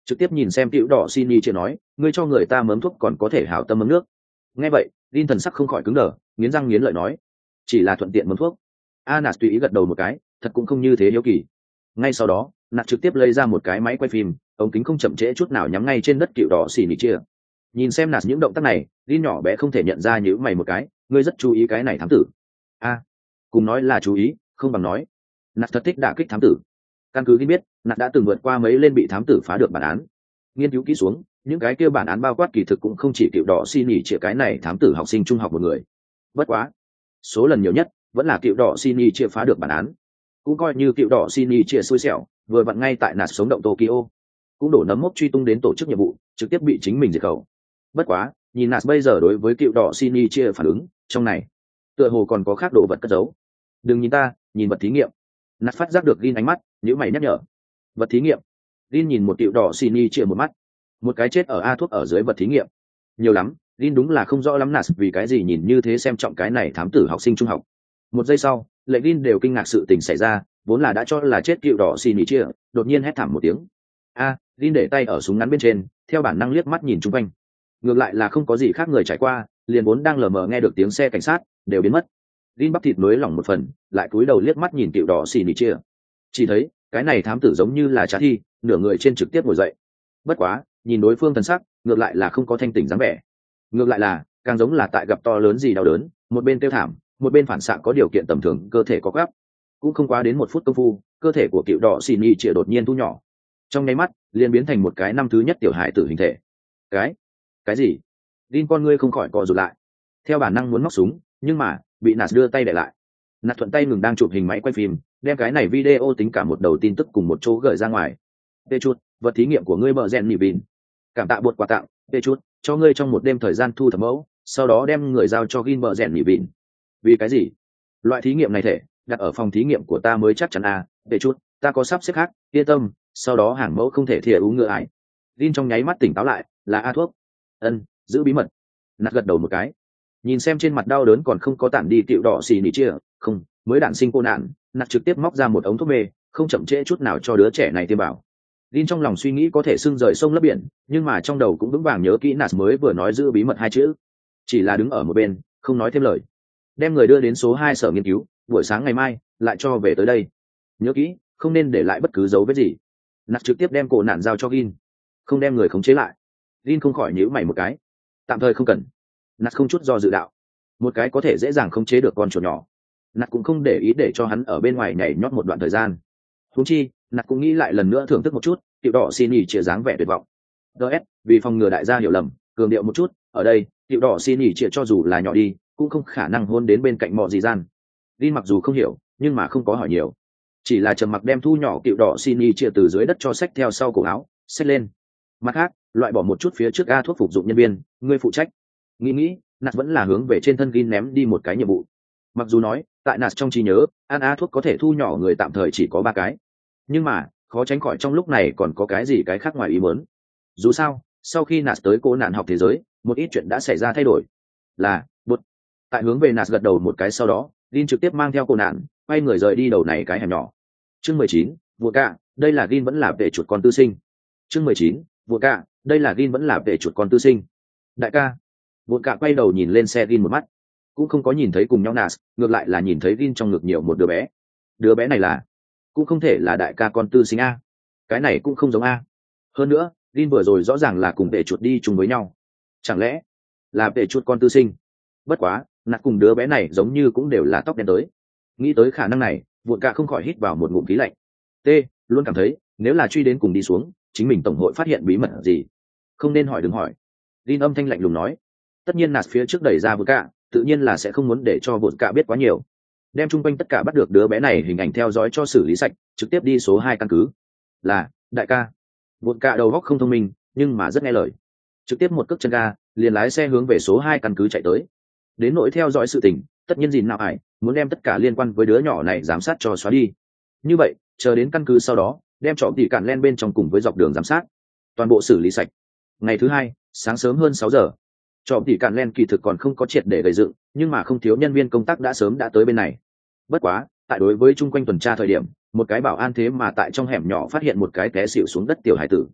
trực tiếp nhìn xem tiểu đỏ xin y chia nói, ngươi cho người ta mớm thuốc còn có thể hảo tâm mớm nước. Nghe vậy Lin thần sắc không khỏi cứng đờ, nghiến răng nghiến lợi nói, chỉ là thuận tiện mớm thuốc. Anas tùy ý gật đầu một cái, thật cũng không như thế hiếu kỳ. Ngay sau đó nạt trực tiếp lấy ra một cái máy quay phim, ống kính không chậm trễ chút nào nhắm ngay trên đất cựu đỏ xì nỉ chia. Nhìn xem nạt những động tác này, Lin nhỏ bé không thể nhận ra nhữ mày một cái, ngươi rất chú ý cái này thám tử. A, cùng nói là chú ý, không bằng nói nạt thật thích đả kích thám tử. Căn cứ Lin biết, nạt đã từng vượt qua mấy lên bị thám tử phá được bản án. Nghiên cứu kỹ xuống, những cái kia bản án bao quát kỳ thực cũng không chỉ cựu đỏ xì nỉ chia cái này thám tử học sinh trung học một người. Bất quá, số lần nhiều nhất vẫn là cựu đỏ xì nỉ chia phá được bản án. Cũng coi như cựu đỏ xì nỉ chia xui xẻo, vừa vặn ngay tại nạt sống động Tokyo, cũng đổ nấm mốc truy tung đến tổ chức nhiệm vụ, trực tiếp bị chính mình diệt khẩu. Bất quá, nhìn nạt bây giờ đối với cựu đỏ xì nỉ chia phản ứng, trong này tựa hồ còn có khác đồ vật cất giấu. Đừng nhìn ta, nhìn vật thí nghiệm. Nạt phát giác được Gin ánh mắt, nhíu mày nhắc nhở. Vật thí nghiệm? Gin nhìn một cựu đỏ xì nỉ chia một mắt. Một cái chết ở a thuốc ở dưới vật thí nghiệm. Nhiều lắm, Gin đúng là không rõ lắm nạt vì cái gì nhìn như thế xem trọng cái này thám tử học sinh trung học. Một giây sau, lệ Gin đều kinh ngạc sự tình xảy ra, vốn là đã cho là chết cựu đỏ xì nỉ chia, đột nhiên hét thảm một tiếng. A, Gin để tay ở súng ngắn bên trên, theo bản năng liếc mắt nhìn chung quanh. Ngược lại là không có gì khác người trải qua, liền vốn đang lờ mờ nghe được tiếng xe cảnh sát, đều biến mất. Gin bắp thịt nối lỏng một phần, lại cúi đầu liếc mắt nhìn cựu đỏ xì nỉ chia. Chỉ thấy, cái này thám tử giống như là trả thi, nửa người trên trực tiếp ngồi dậy. Bất quá, nhìn đối phương thần sắc, ngược lại là không có thanh tỉnh dáng vẻ. Ngược lại là, càng giống là tại gặp to lớn gì đau đớn, một bên tiêu thảm, một bên phản xạ có điều kiện tầm thường cơ thể có gấp. Cũng không quá đến một phút công phu, cơ thể của cựu đỏ xì nỉ chia đột nhiên thu nhỏ, trong nháy mắt liền biến thành một cái năm thứ nhất tiểu hải tử hình thể. Cái cái gì? Din con ngươi không khỏi co rụt lại, theo bản năng muốn móc súng, nhưng mà bị nạt đưa tay để lại. Nạt thuận tay ngừng đang chụp hình máy quay phim, đem cái này video tính cả một đầu tin tức cùng một chỗ gửi ra ngoài. Tê chút, vật thí nghiệm của ngươi bờ rèn nỉ vin, cảm tạ bột quà tặng. Tê chút, cho ngươi trong một đêm thời gian thu thập mẫu, sau đó đem người giao cho Gin bờ rèn nỉ vin. Vì cái gì? Loại thí nghiệm này thể đặt ở phòng thí nghiệm của ta mới chắc chắn à? Tê chút, ta có sắp xếp khác, yên tâm. Sau đó hàng mẫu không thể thìa ú ngựa ải. Gin trong nháy mắt tỉnh táo lại, là a thuốc. Ân, giữ bí mật. Nạt gật đầu một cái, nhìn xem trên mặt đau đớn còn không có tản đi cựu đỏ xì nỉ chia, không mới đản sinh cô nạn. Nạt trực tiếp móc ra một ống thuốc mê, không chậm trễ chút nào cho đứa trẻ này tiêm bảo. Gin trong lòng suy nghĩ có thể xưng rời sông lấp biển, nhưng mà trong đầu cũng vững vàng nhớ kỹ Nạt mới vừa nói giữ bí mật hai chữ, chỉ là đứng ở một bên không nói thêm lời. Đem người đưa đến số hai sở nghiên cứu, buổi sáng ngày mai lại cho về tới đây. Nhớ kỹ, không nên để lại bất cứ dấu vết gì. Nạt trực tiếp đem cổ nạn giao cho Gin, không đem người khống chế lại. Gin không khỏi nhíu mày một cái, tạm thời không cần. Nạt không chút do dự đạo, một cái có thể dễ dàng khống chế được con chuột nhỏ, Nạt cũng không để ý để cho hắn ở bên ngoài nhảy nhót một đoạn thời gian. Huống chi Nạt cũng nghĩ lại lần nữa thưởng thức một chút tiểu đỏ xin nhỉ chia dáng vẻ tuyệt vọng. ds vì phòng ngừa đại gia hiểu lầm, cường điệu một chút, ở đây tiểu đỏ xin nhỉ chia cho dù là nhỏ đi cũng không khả năng hôn đến bên cạnh mọ gì gian. Gin mặc dù không hiểu, nhưng mà không có hỏi nhiều, chỉ là trầm mặc đem thu nhỏ cựu đỏ xin y chia từ dưới đất cho xách theo sau cổ áo, xách lên. Mặt khác, loại bỏ một chút phía trước a thuốc phục dụng nhân viên, ngươi phụ trách. Nghĩ nghĩ, Nạt vẫn là hướng về trên thân Gin ném đi một cái nhiệm vụ. Mặc dù nói, tại Nạt trong trí nhớ, ăn a thuốc có thể thu nhỏ người tạm thời chỉ có ba cái, nhưng mà khó tránh khỏi trong lúc này còn có cái gì cái khác ngoài ý muốn. Dù sao, sau khi Nạt tới cô nạn học thế giới, một ít chuyện đã xảy ra thay đổi. Là bút. Tại hướng về Nạt gật đầu một cái sau đó, Gin trực tiếp mang theo cô nạn, quay người rời đi đầu này cái hẻm nhỏ. Chương mười chín, vua cạ, đây là Gin vẫn là vệ chuột con tư sinh. Chương mười chín, vua cạ, đây là Gin vẫn là vệ chuột con tư sinh. Đại ca. Vua cạ quay đầu nhìn lên xe Gin một mắt, cũng không có nhìn thấy cùng nhau Nas, ngược lại là nhìn thấy Gin trong ngực nhiều một đứa bé. Đứa bé này là, cũng không thể là đại ca con tư sinh a. Cái này cũng không giống a. Hơn nữa, Gin vừa rồi rõ ràng là cùng vệ chuột đi chung với nhau. Chẳng lẽ là vệ chuột con tư sinh? Bất quá, Nạt cùng đứa bé này giống như cũng đều là tóc đen tới. Nghĩ tới khả năng này, vụn cạ không khỏi hít vào một ngụm khí lạnh. T luôn cảm thấy nếu là truy đến cùng đi xuống, chính mình tổng hội phát hiện bí mật gì. Không nên hỏi đừng hỏi. Gin âm thanh lạnh lùng nói. Tất nhiên Nạt phía trước đẩy ra vụn cạ, tự nhiên là sẽ không muốn để cho vụn cạ biết quá nhiều. Đem chung quanh tất cả bắt được đứa bé này hình ảnh theo dõi cho xử lý sạch, trực tiếp đi số hai căn cứ. Là đại ca. Vụn cạ đầu óc không thông minh, nhưng mà rất nghe lời. Trực tiếp một cước chân ga, liền lái xe hướng về số hai căn cứ chạy tới. Đến nỗi theo dõi sự tình, tất nhiên gì nào ải muốn đem tất cả liên quan với đứa nhỏ này giám sát cho xóa đi. Như vậy, chờ đến căn cứ sau đó, đem trọ tỉ cản len bên trong cùng với dọc đường giám sát, toàn bộ xử lý sạch. Ngày thứ hai, sáng sớm hơn sáu giờ, trọ tỉ cản len kỳ thực còn không có triệt để gây dựng, nhưng mà không thiếu nhân viên công tác đã sớm đã tới bên này. Bất quá, tại đối với chung quanh tuần tra thời điểm, một cái bảo an thế mà tại trong hẻm nhỏ phát hiện một cái té xỉu xuống đất tiểu hải tử.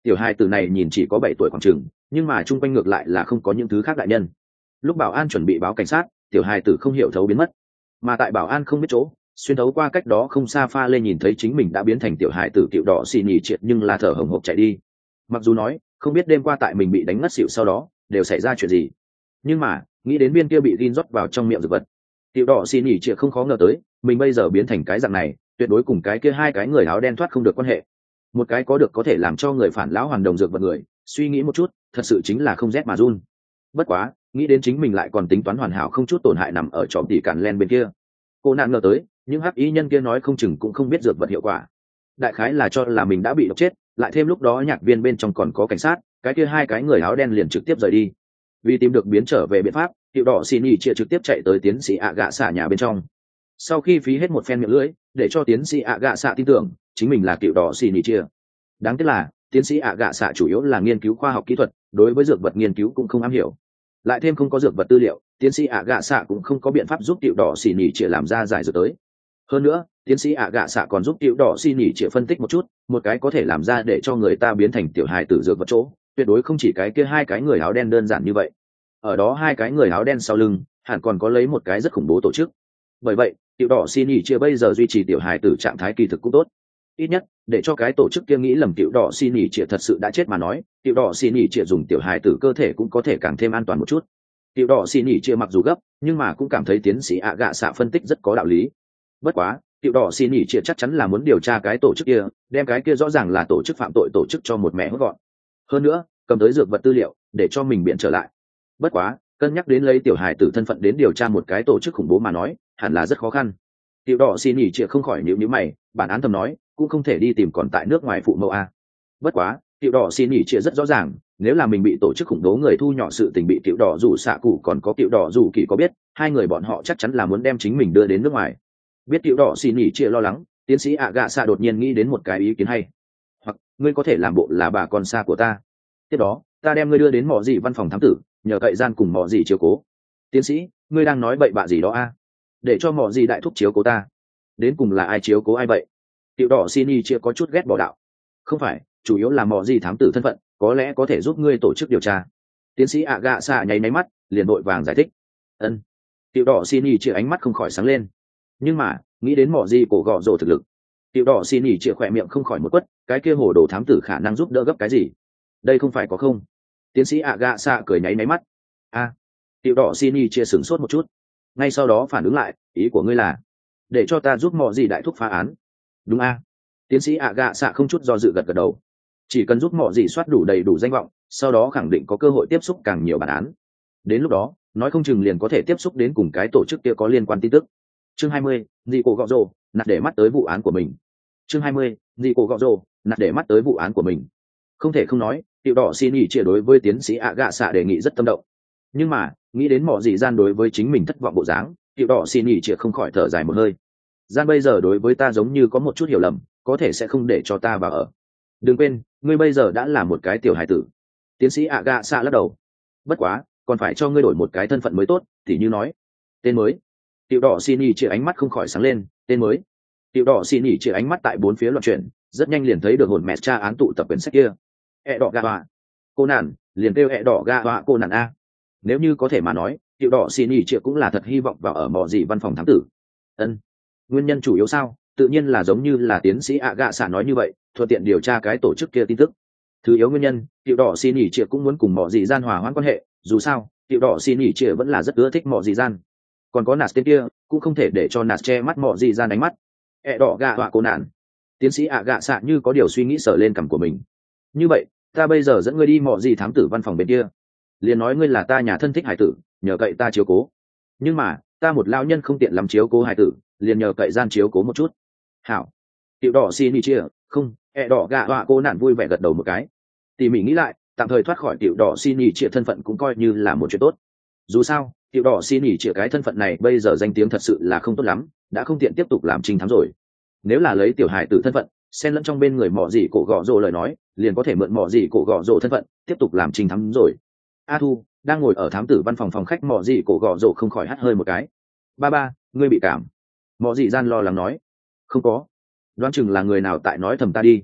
Tiểu hài tử này nhìn chỉ có bảy tuổi khoảng chừng, nhưng mà chung quanh ngược lại là không có những thứ khác đại nhân. Lúc bảo an chuẩn bị báo cảnh sát, tiểu hài tử không hiểu thấu biến mất, mà tại bảo an không biết chỗ, xuyên thấu qua cách đó không xa pha lên nhìn thấy chính mình đã biến thành tiểu hài tử cựu đỏ xì nhì triệt, nhưng là thở hồng hộc chạy đi. Mặc dù nói không biết đêm qua tại mình bị đánh ngất xỉu sau đó đều xảy ra chuyện gì, nhưng mà nghĩ đến viên kia bị gin rót vào trong miệng dược vật, cựu đỏ xì nhì triệt không khó ngờ tới mình bây giờ biến thành cái dạng này tuyệt đối cùng cái kia hai cái người áo đen thoát không được quan hệ. Một cái có được có thể làm cho người phản lão hoàn đồng dược vật người, suy nghĩ một chút thật sự chính là không rét mà run. Bất quá nghĩ đến chính mình lại còn tính toán hoàn hảo không chút tổn hại nằm ở trọm tỉ cản len bên kia, cô nạn ngờ tới những hắc y nhân kia nói không chừng cũng không biết dược vật hiệu quả, đại khái là cho là mình đã bị độc chết, lại thêm lúc đó nhạc viên bên trong còn có cảnh sát, cái kia hai cái người áo đen liền trực tiếp rời đi. Vì tìm được biến trở về biện pháp, hiệu đỏ xin ý chia trực tiếp chạy tới tiến sĩ ạ gạ xạ nhà bên trong. Sau khi phí hết một phen miệng lưỡi để cho tiến sĩ ạ gạ xạ tin tưởng chính mình là cựu đỏ xin ý chia. Đáng tiếc là tiến sĩ ạ gạ xạ chủ yếu là nghiên cứu khoa học kỹ thuật, đối với dược vật nghiên cứu cũng không am hiểu, lại thêm không có dược vật tư liệu, tiến sĩ ạ gạ xạ cũng không có biện pháp giúp cựu đỏ xin ý chia làm ra giải dược tới. Hơn nữa tiến sĩ ạ gạ xạ còn giúp cựu đỏ xin ý chia phân tích một chút, một cái có thể làm ra để cho người ta biến thành tiểu hài tử dược vật chỗ, tuyệt đối không chỉ cái kia hai cái người áo đen đơn giản như vậy. Ở đó hai cái người áo đen sau lưng hẳn còn có lấy một cái rất khủng bố tổ chức. Bởi vậy tiểu đỏ xin ý chia bây giờ duy trì tiểu hài tử trạng thái kỳ thực cũng tốt, ít nhất để cho cái tổ chức kia nghĩ lầm tiểu đỏ xin ý chia thật sự đã chết mà nói, tiểu đỏ xin ý chia dùng tiểu hài tử cơ thể cũng có thể càng thêm an toàn một chút. Tiểu đỏ xin ý chia mặc dù gấp nhưng mà cũng cảm thấy tiến sĩ ạ gạ xạ phân tích rất có đạo lý. Bất quá tiểu đỏ xin ý chia chắc chắn là muốn điều tra cái tổ chức kia, đem cái kia rõ ràng là tổ chức phạm tội tổ chức cho một mẹ hốt gọn, hơn nữa cầm tới dược vật tư liệu để cho mình biện trở lại. Bất quá cân nhắc đến lấy tiểu hài tử thân phận đến điều tra một cái tổ chức khủng bố mà nói hẳn là rất khó khăn. Tiểu đỏ xin ý chia không khỏi nhíu nhíu mày, bản án thầm nói cũng không thể đi tìm còn tại nước ngoài phụ mẫu a. Bất quá tiểu đỏ xin ý chia rất rõ ràng, nếu là mình bị tổ chức khủng bố người thu nhỏ sự tình bị tiểu đỏ rủ xạ cụ còn có tiểu đỏ rủ kỳ có biết, hai người bọn họ chắc chắn là muốn đem chính mình đưa đến nước ngoài. Biết tiểu đỏ xin ý chia lo lắng, tiến sĩ ạ gạ xạ đột nhiên nghĩ đến một cái ý kiến hay. Hoặc ngươi có thể làm bộ là bà con xa của ta, tiếp đó ta đem ngươi đưa đến mỏ gì văn phòng thám tử, nhờ cậy gian cùng mỏ gì chiếu cố. Tiến sĩ, ngươi đang nói bậy bạ gì đó a? Để cho mỏ gì đại thúc chiếu cố ta? Đến cùng là ai chiếu cố ai vậy? Tiểu đỏ xin ý chia có chút ghét bỏ đạo. Không phải, chủ yếu là mỏ gì thám tử thân phận có lẽ có thể giúp ngươi tổ chức điều tra. Tiến sĩ ạ gạ xạ nháy máy mắt liền vội vàng giải thích. Ân. Tiểu đỏ xin ý chia ánh mắt không khỏi sáng lên, nhưng mà nghĩ đến mỏ gì cổ gọ rồ thực lực, tiểu đỏ xin ý chia khỏe miệng không khỏi một quất, cái kia hồ đồ thám tử khả năng giúp đỡ gấp cái gì? Đây không phải có không? Tiến sĩ ạ gạ xạ cười nháy máy mắt. A. À, tiểu đỏ xin ý chia sửng sốt một chút, ngay sau đó phản ứng lại, ý của ngươi là để cho ta giúp mỏ gì đại thúc phá án? Đúng a. À? Tiến sĩ ạ gạ xạ không chút do dự gật gật đầu. Chỉ cần giúp mỏ gì soát đủ đầy đủ danh vọng, sau đó khẳng định có cơ hội tiếp xúc càng nhiều bản án. Đến lúc đó nói không chừng liền có thể tiếp xúc đến cùng cái tổ chức kia có liên quan tin tức. Chương hai mươi, dị cổ gọ rồ nạt để mắt tới vụ án của mình. Chương hai mươi, dị cổ gọ rồ nạt để mắt tới vụ án của mình. Không thể không nói tiểu đỏ xin ý chia đối với tiến sĩ ạ gạ xạ đề nghị rất tâm động, nhưng mà nghĩ đến mỏ gì gian đối với chính mình thất vọng bộ dáng, tiểu đỏ xin ý chia không khỏi thở dài một hơi. Gian bây giờ đối với ta giống như có một chút hiểu lầm, có thể sẽ không để cho ta vào ở. Đừng quên ngươi bây giờ đã là một cái tiểu hài tử. Tiến sĩ ạ gạ xạ lắc đầu. Bất quá còn phải cho ngươi đổi một cái thân phận mới tốt, thì như nói tên mới. Tiểu đỏ xin ý chia ánh mắt không khỏi sáng lên. Tên mới? Tiểu đỏ xin ý chia ánh mắt tại bốn phía loạn chuyển, rất nhanh liền thấy được hồn mẹ tra án tụ tập quyển sách kia. E đỏ gà họa cô nản, liền kêu e đỏ gà họa cô nản a. Nếu như có thể mà nói tiểu đỏ xin ý chia cũng là thật hy vọng vào ở mỏ gì văn phòng thám tử. Ân. Nguyên nhân chủ yếu sao? Tự nhiên là giống như là tiến sĩ ạ gạ xạ nói như vậy, thuận tiện điều tra cái tổ chức kia tin tức. Thứ yếu nguyên nhân, tiểu đỏ xin ý chia cũng muốn cùng mỏ gì gian hòa hoãn quan hệ, dù sao tiểu đỏ xin ý chia vẫn là rất ưa thích mỏ gì gian. Còn có nạt tên kia cũng không thể để cho nạt che mắt mỏ gì gian đánh mắt. E đỏ gà họa cô nạn. Tiến sĩ ạ gạ xạ như có điều suy nghĩ sờ lên cằm của mình. Như vậy ta bây giờ dẫn ngươi đi mỏ gì thám tử văn phòng bên kia, liền nói ngươi là ta nhà thân thích hải tử, nhờ cậy ta chiếu cố. Nhưng mà ta một lao nhân không tiện làm chiếu cố hải tử, liền nhờ cậy gian chiếu cố một chút. Hảo. Tiểu đỏ xin ý chia không, e đỏ gạ họa cô nạn vui vẻ gật đầu một cái. Tỉ mỉ nghĩ lại, tạm thời thoát khỏi tiểu đỏ xin ý chia thân phận cũng coi như là một chuyện tốt. Dù sao tiểu đỏ xin ý chia cái thân phận này bây giờ danh tiếng thật sự là không tốt lắm, đã không tiện tiếp tục làm trinh thám rồi. Nếu là lấy tiểu hài tử thân phận xen lẫn trong bên người mỏ gì cổ gọ rồ lời nói, liền có thể mượn mỏ gì cổ gọ rồ thân phận tiếp tục làm trinh thám rồi. A Thu đang ngồi ở thám tử văn phòng phòng khách mỏ gì cổ gọ rồ không khỏi hắt hơi một cái. Ba ba, ngươi bị cảm? Mỏ gì gian lo lắng nói. Không có, đoán chừng là người nào tại nói thầm ta đi.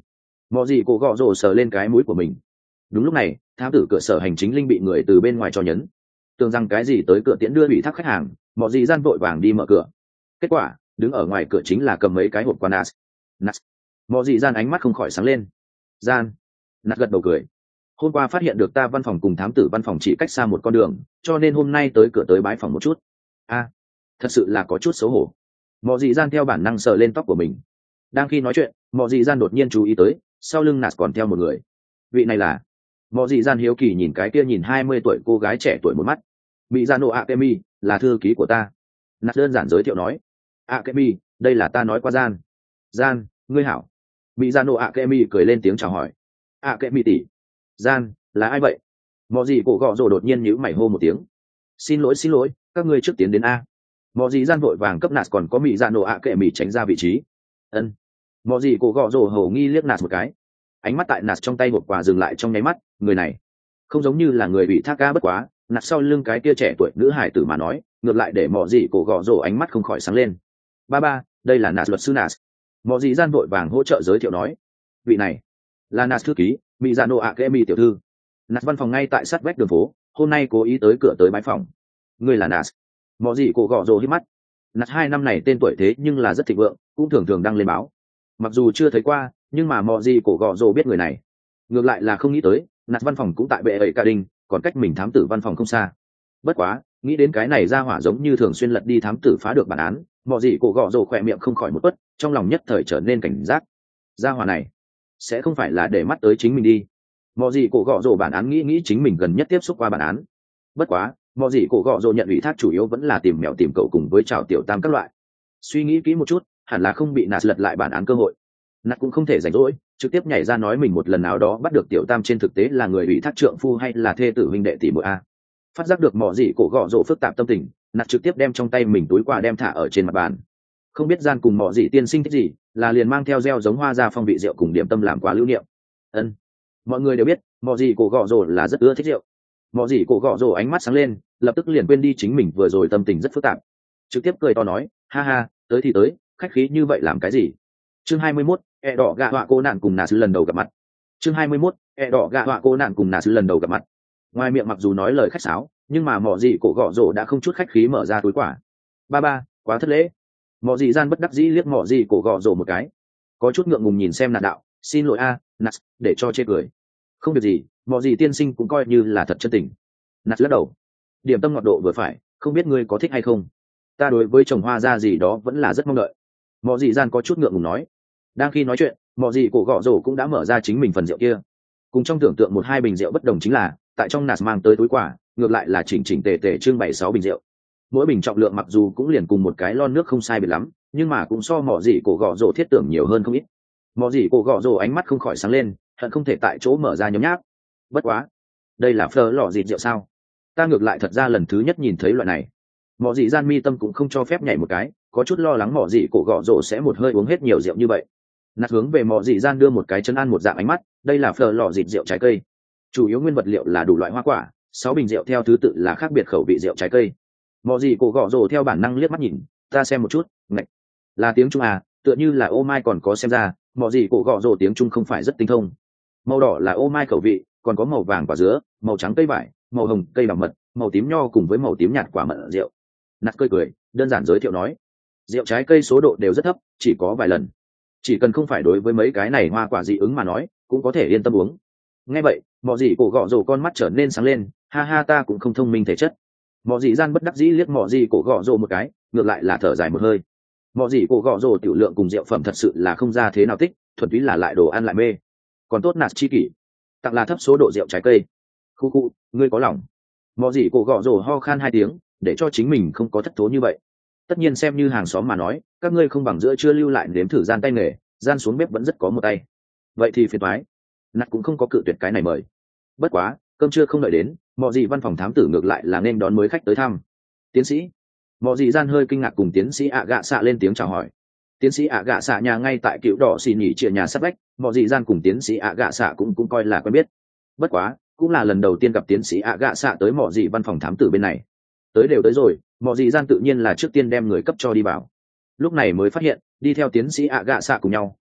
mọi gì cổ gọ rồ sờ lên cái mũi của mình. Đúng lúc này thám tử cửa sở hành chính linh bị người từ bên ngoài cho nhấn, tưởng rằng cái gì tới cửa tiễn đưa ủy thác khách hàng, mọi gì gian vội vàng đi mở cửa. Kết quả đứng ở ngoài cửa chính là cầm mấy cái hộp qua nas. Nas. Mọi gì gian ánh mắt không khỏi sáng lên. Gian. Nas gật đầu cười. Hôm qua phát hiện được ta văn phòng cùng thám tử văn phòng chỉ cách xa một con đường, cho nên hôm nay tới cửa tới bái phòng một chút. A, à, thật sự là có chút xấu hổ. Mọi gì gian theo bản năng sờ lên tóc của mình. Đang khi nói chuyện, mọi gì gian đột nhiên chú ý tới sau lưng Nas còn theo một người. Vị này là mọi gì gian hiếu kỳ nhìn cái kia nhìn hai mươi tuổi cô gái trẻ tuổi một mắt. Mỹ Zano Akemi là thư ký của ta. Nas đơn giản giới thiệu nói. Akemi, đây là ta nói qua gian. Gian, ngươi hảo. Mỹ Zano Akemi cười lên tiếng chào hỏi. Akemi tỷ. Gian, là ai vậy? Mọi gì cổ gọ rồ đột nhiên nhíu mày hô một tiếng. Xin lỗi xin lỗi, các ngươi trước tiến đến a. Mọi gì gian vội vàng cấp Nas còn có Mỹ Zano Akemi tránh ra vị trí. Ân. Mọi gì cổ gọ rồ hầu nghi liếc Nas một cái. Ánh mắt tại Nas trong tay hộp quà dừng lại trong nháy mắt, người này không giống như là người bị thác ca bất quá. Nạt sau lưng cái kia trẻ tuổi nữ hải tử mà nói, ngược lại để mọ gì cổ gọ rồ ánh mắt không khỏi sáng lên. Ba ba, đây là Nạt luật sư Nạt. Mọ gì gian vội vàng hỗ trợ giới thiệu nói, vị này là Nạt thư ký Mizano Akemi tiểu thư. Nạt văn phòng ngay tại sát vách đường phố, hôm nay cố ý tới cửa tới bái phòng. Ngươi là Nạt? Mọ gì cổ gọ rồ hít mắt. Nạt hai năm này tên tuổi thế nhưng là rất thịnh vượng, cũng thường thường đăng lên báo. Mặc dù chưa thấy qua, nhưng mà mọ gì cổ gọ rồ biết người này. Ngược lại là không nghĩ tới, Nạt văn phòng cũng tại bệ ấy cả đình, còn cách mình thám tử văn phòng không xa. Bất quá nghĩ đến cái này ra hỏa giống như thường xuyên lật đi thám tử phá được bản án, mọi gì cổ gọ rồ khỏe miệng không khỏi một bớt, trong lòng nhất thời trở nên cảnh giác. Ra hỏa này sẽ không phải là để mắt tới chính mình đi. Mọi gì cổ gọ rồ bản án nghĩ nghĩ chính mình gần nhất tiếp xúc qua bản án. Bất quá mọi gì cổ gọ rồ nhận ủy thác chủ yếu vẫn là tìm mèo tìm cậu cùng với chào tiểu tam các loại. Suy nghĩ kỹ một chút, hẳn là không bị nạt lật lại bản án cơ hội. Nạt cũng không thể rảnh rỗi trực tiếp nhảy ra nói mình một lần nào đó bắt được tiểu tam trên thực tế là người ủy thác trượng phu hay là thê tử huynh đệ tỷ muội a. Phát giác được mỏ gì cổ gọ rộ phức tạp tâm tình, Nạt trực tiếp đem trong tay mình túi quà đem thả ở trên mặt bàn. Không biết gian cùng mỏ gì tiên sinh thích gì, là liền mang theo gieo giống hoa ra phong vị rượu cùng điểm tâm làm quà lưu niệm. Ân, mọi người đều biết mỏ gì cổ gọ rộ là rất ưa thích rượu. Mỏ gì cổ gọ rộ ánh mắt sáng lên, lập tức liền quên đi chính mình vừa rồi tâm tình rất phức tạp, trực tiếp cười to nói, ha ha, tới thì tới, khách khí như vậy làm cái gì? Chương hai mươi mốt, e đỏ gạ họa cô nạn cùng nà sứ lần đầu gặp mặt. Chương hai mươi mốt, e đỏ gạ họa cô nạn cùng nà sứ lần đầu gặp mặt. Ngoài miệng mặc dù nói lời khách sáo, nhưng mà mọ gì cổ gọ rổ đã không chút khách khí mở ra túi quả. Ba ba, quá thất lễ. Mọ gì gian bất đắc dĩ liếc mọ gì cổ gọ rổ một cái, có chút ngượng ngùng nhìn xem nạt đạo, xin lỗi a, nạt, để cho chê cười. Không việc gì, mọ gì tiên sinh cũng coi như là thật chân tình. Nạt lắc đầu, điểm tâm ngọt độ vừa phải, không biết ngươi có thích hay không. Ta đối với trồng hoa ra gì đó vẫn là rất mong đợi. Mọ gì gian có chút ngượng ngùng nói. Đang khi nói chuyện, mọ gì cổ gọ rổ cũng đã mở ra chính mình phần rượu kia. Cùng trong tưởng tượng một hai bình rượu bất đồng chính là, tại trong nạt mang tới túi quả, ngược lại là chỉnh chỉnh tề tề trưng bảy sáu bình rượu. Mỗi bình trọng lượng mặc dù cũng liền cùng một cái lon nước không sai biệt lắm, nhưng mà cũng so mọ gì cổ gọ rổ thiết tưởng nhiều hơn không ít. Mọ gì cổ gọ rổ ánh mắt không khỏi sáng lên, hận không thể tại chỗ mở ra nhấm nháp. Bất quá, đây là phở lọ dịt rượu sao? Ta ngược lại thật ra lần thứ nhất nhìn thấy loại này. Mọ gì gian mi tâm cũng không cho phép nhảy một cái, có chút lo lắng mọ gì cổ gọ rổ sẽ một hơi uống hết nhiều rượu như vậy. Nạt hướng về mọ gì gian đưa một cái chân ăn một dạng ánh mắt, đây là phở lọ dịt rượu trái cây, chủ yếu nguyên vật liệu là đủ loại hoa quả, sáu bình rượu theo thứ tự là khác biệt khẩu vị rượu trái cây. Mọ gì cổ gọ rổ theo bản năng liếc mắt nhìn, ta xem một chút, ngạch, là tiếng Trung à, tựa như là ô mai còn có xem ra, mọ gì cổ gọ rổ tiếng Trung không phải rất tinh thông. Màu đỏ là ô mai khẩu vị, còn có màu vàng quả dứa, màu trắng cây vải, màu hồng cây bảo mật, màu tím nho cùng với màu tím nhạt quả mận rượu. Nạt cười cười, đơn giản giới thiệu nói, rượu trái cây số độ đều rất thấp, chỉ có vài lần, chỉ cần không phải đối với mấy cái này hoa quả dị ứng mà nói, cũng có thể yên tâm uống. Nghe vậy, mọ gì cổ gọ rổ con mắt trở nên sáng lên, ha ha, ta cũng không thông minh thể chất. Mọ gì gian bất đắc dĩ liếc mọ gì cổ gọ rổ một cái, ngược lại là thở dài một hơi. Mọ gì cổ gọ rổ tiểu lượng cùng rượu phẩm thật sự là không ra thế nào tích, thuần túy là lại đồ ăn lại mê. Còn tốt nạt chi kỷ, tặng là thấp số độ rượu trái cây. Khu khu, ngươi có lòng. Mọ gì cổ gọ rổ ho khan hai tiếng, để cho chính mình không có thất thố như vậy. Tất nhiên xem như hàng xóm mà nói, các ngươi không bằng giữa chưa lưu lại nếm thử gian tay nghề, gian xuống bếp vẫn rất có một tay. Vậy thì phiền toái. Nạt cũng không có cự tuyệt cái này mời. Bất quá, cơm trưa không đợi đến, mọ gì văn phòng thám tử ngược lại là nên đón mới khách tới thăm. Tiến sĩ. Mọ gì gian hơi kinh ngạc cùng tiến sĩ ạ gạ xạ lên tiếng chào hỏi. Tiến sĩ ạ gạ xạ nhà ngay tại cựu đỏ xì nhỉ chia nhà sát vách, mọ gì gian cùng tiến sĩ ạ gạ xạ cũng cũng coi là quen biết. Bất quá, cũng là lần đầu tiên gặp tiến sĩ ạ gạ xạ tới mọ gì văn phòng thám tử bên này. Tới đều tới rồi, mọ gì gian tự nhiên là trước tiên đem người cấp cho đi vào. Lúc này mới phát hiện, đi theo tiến sĩ ạ gạ xạ cùng nhau,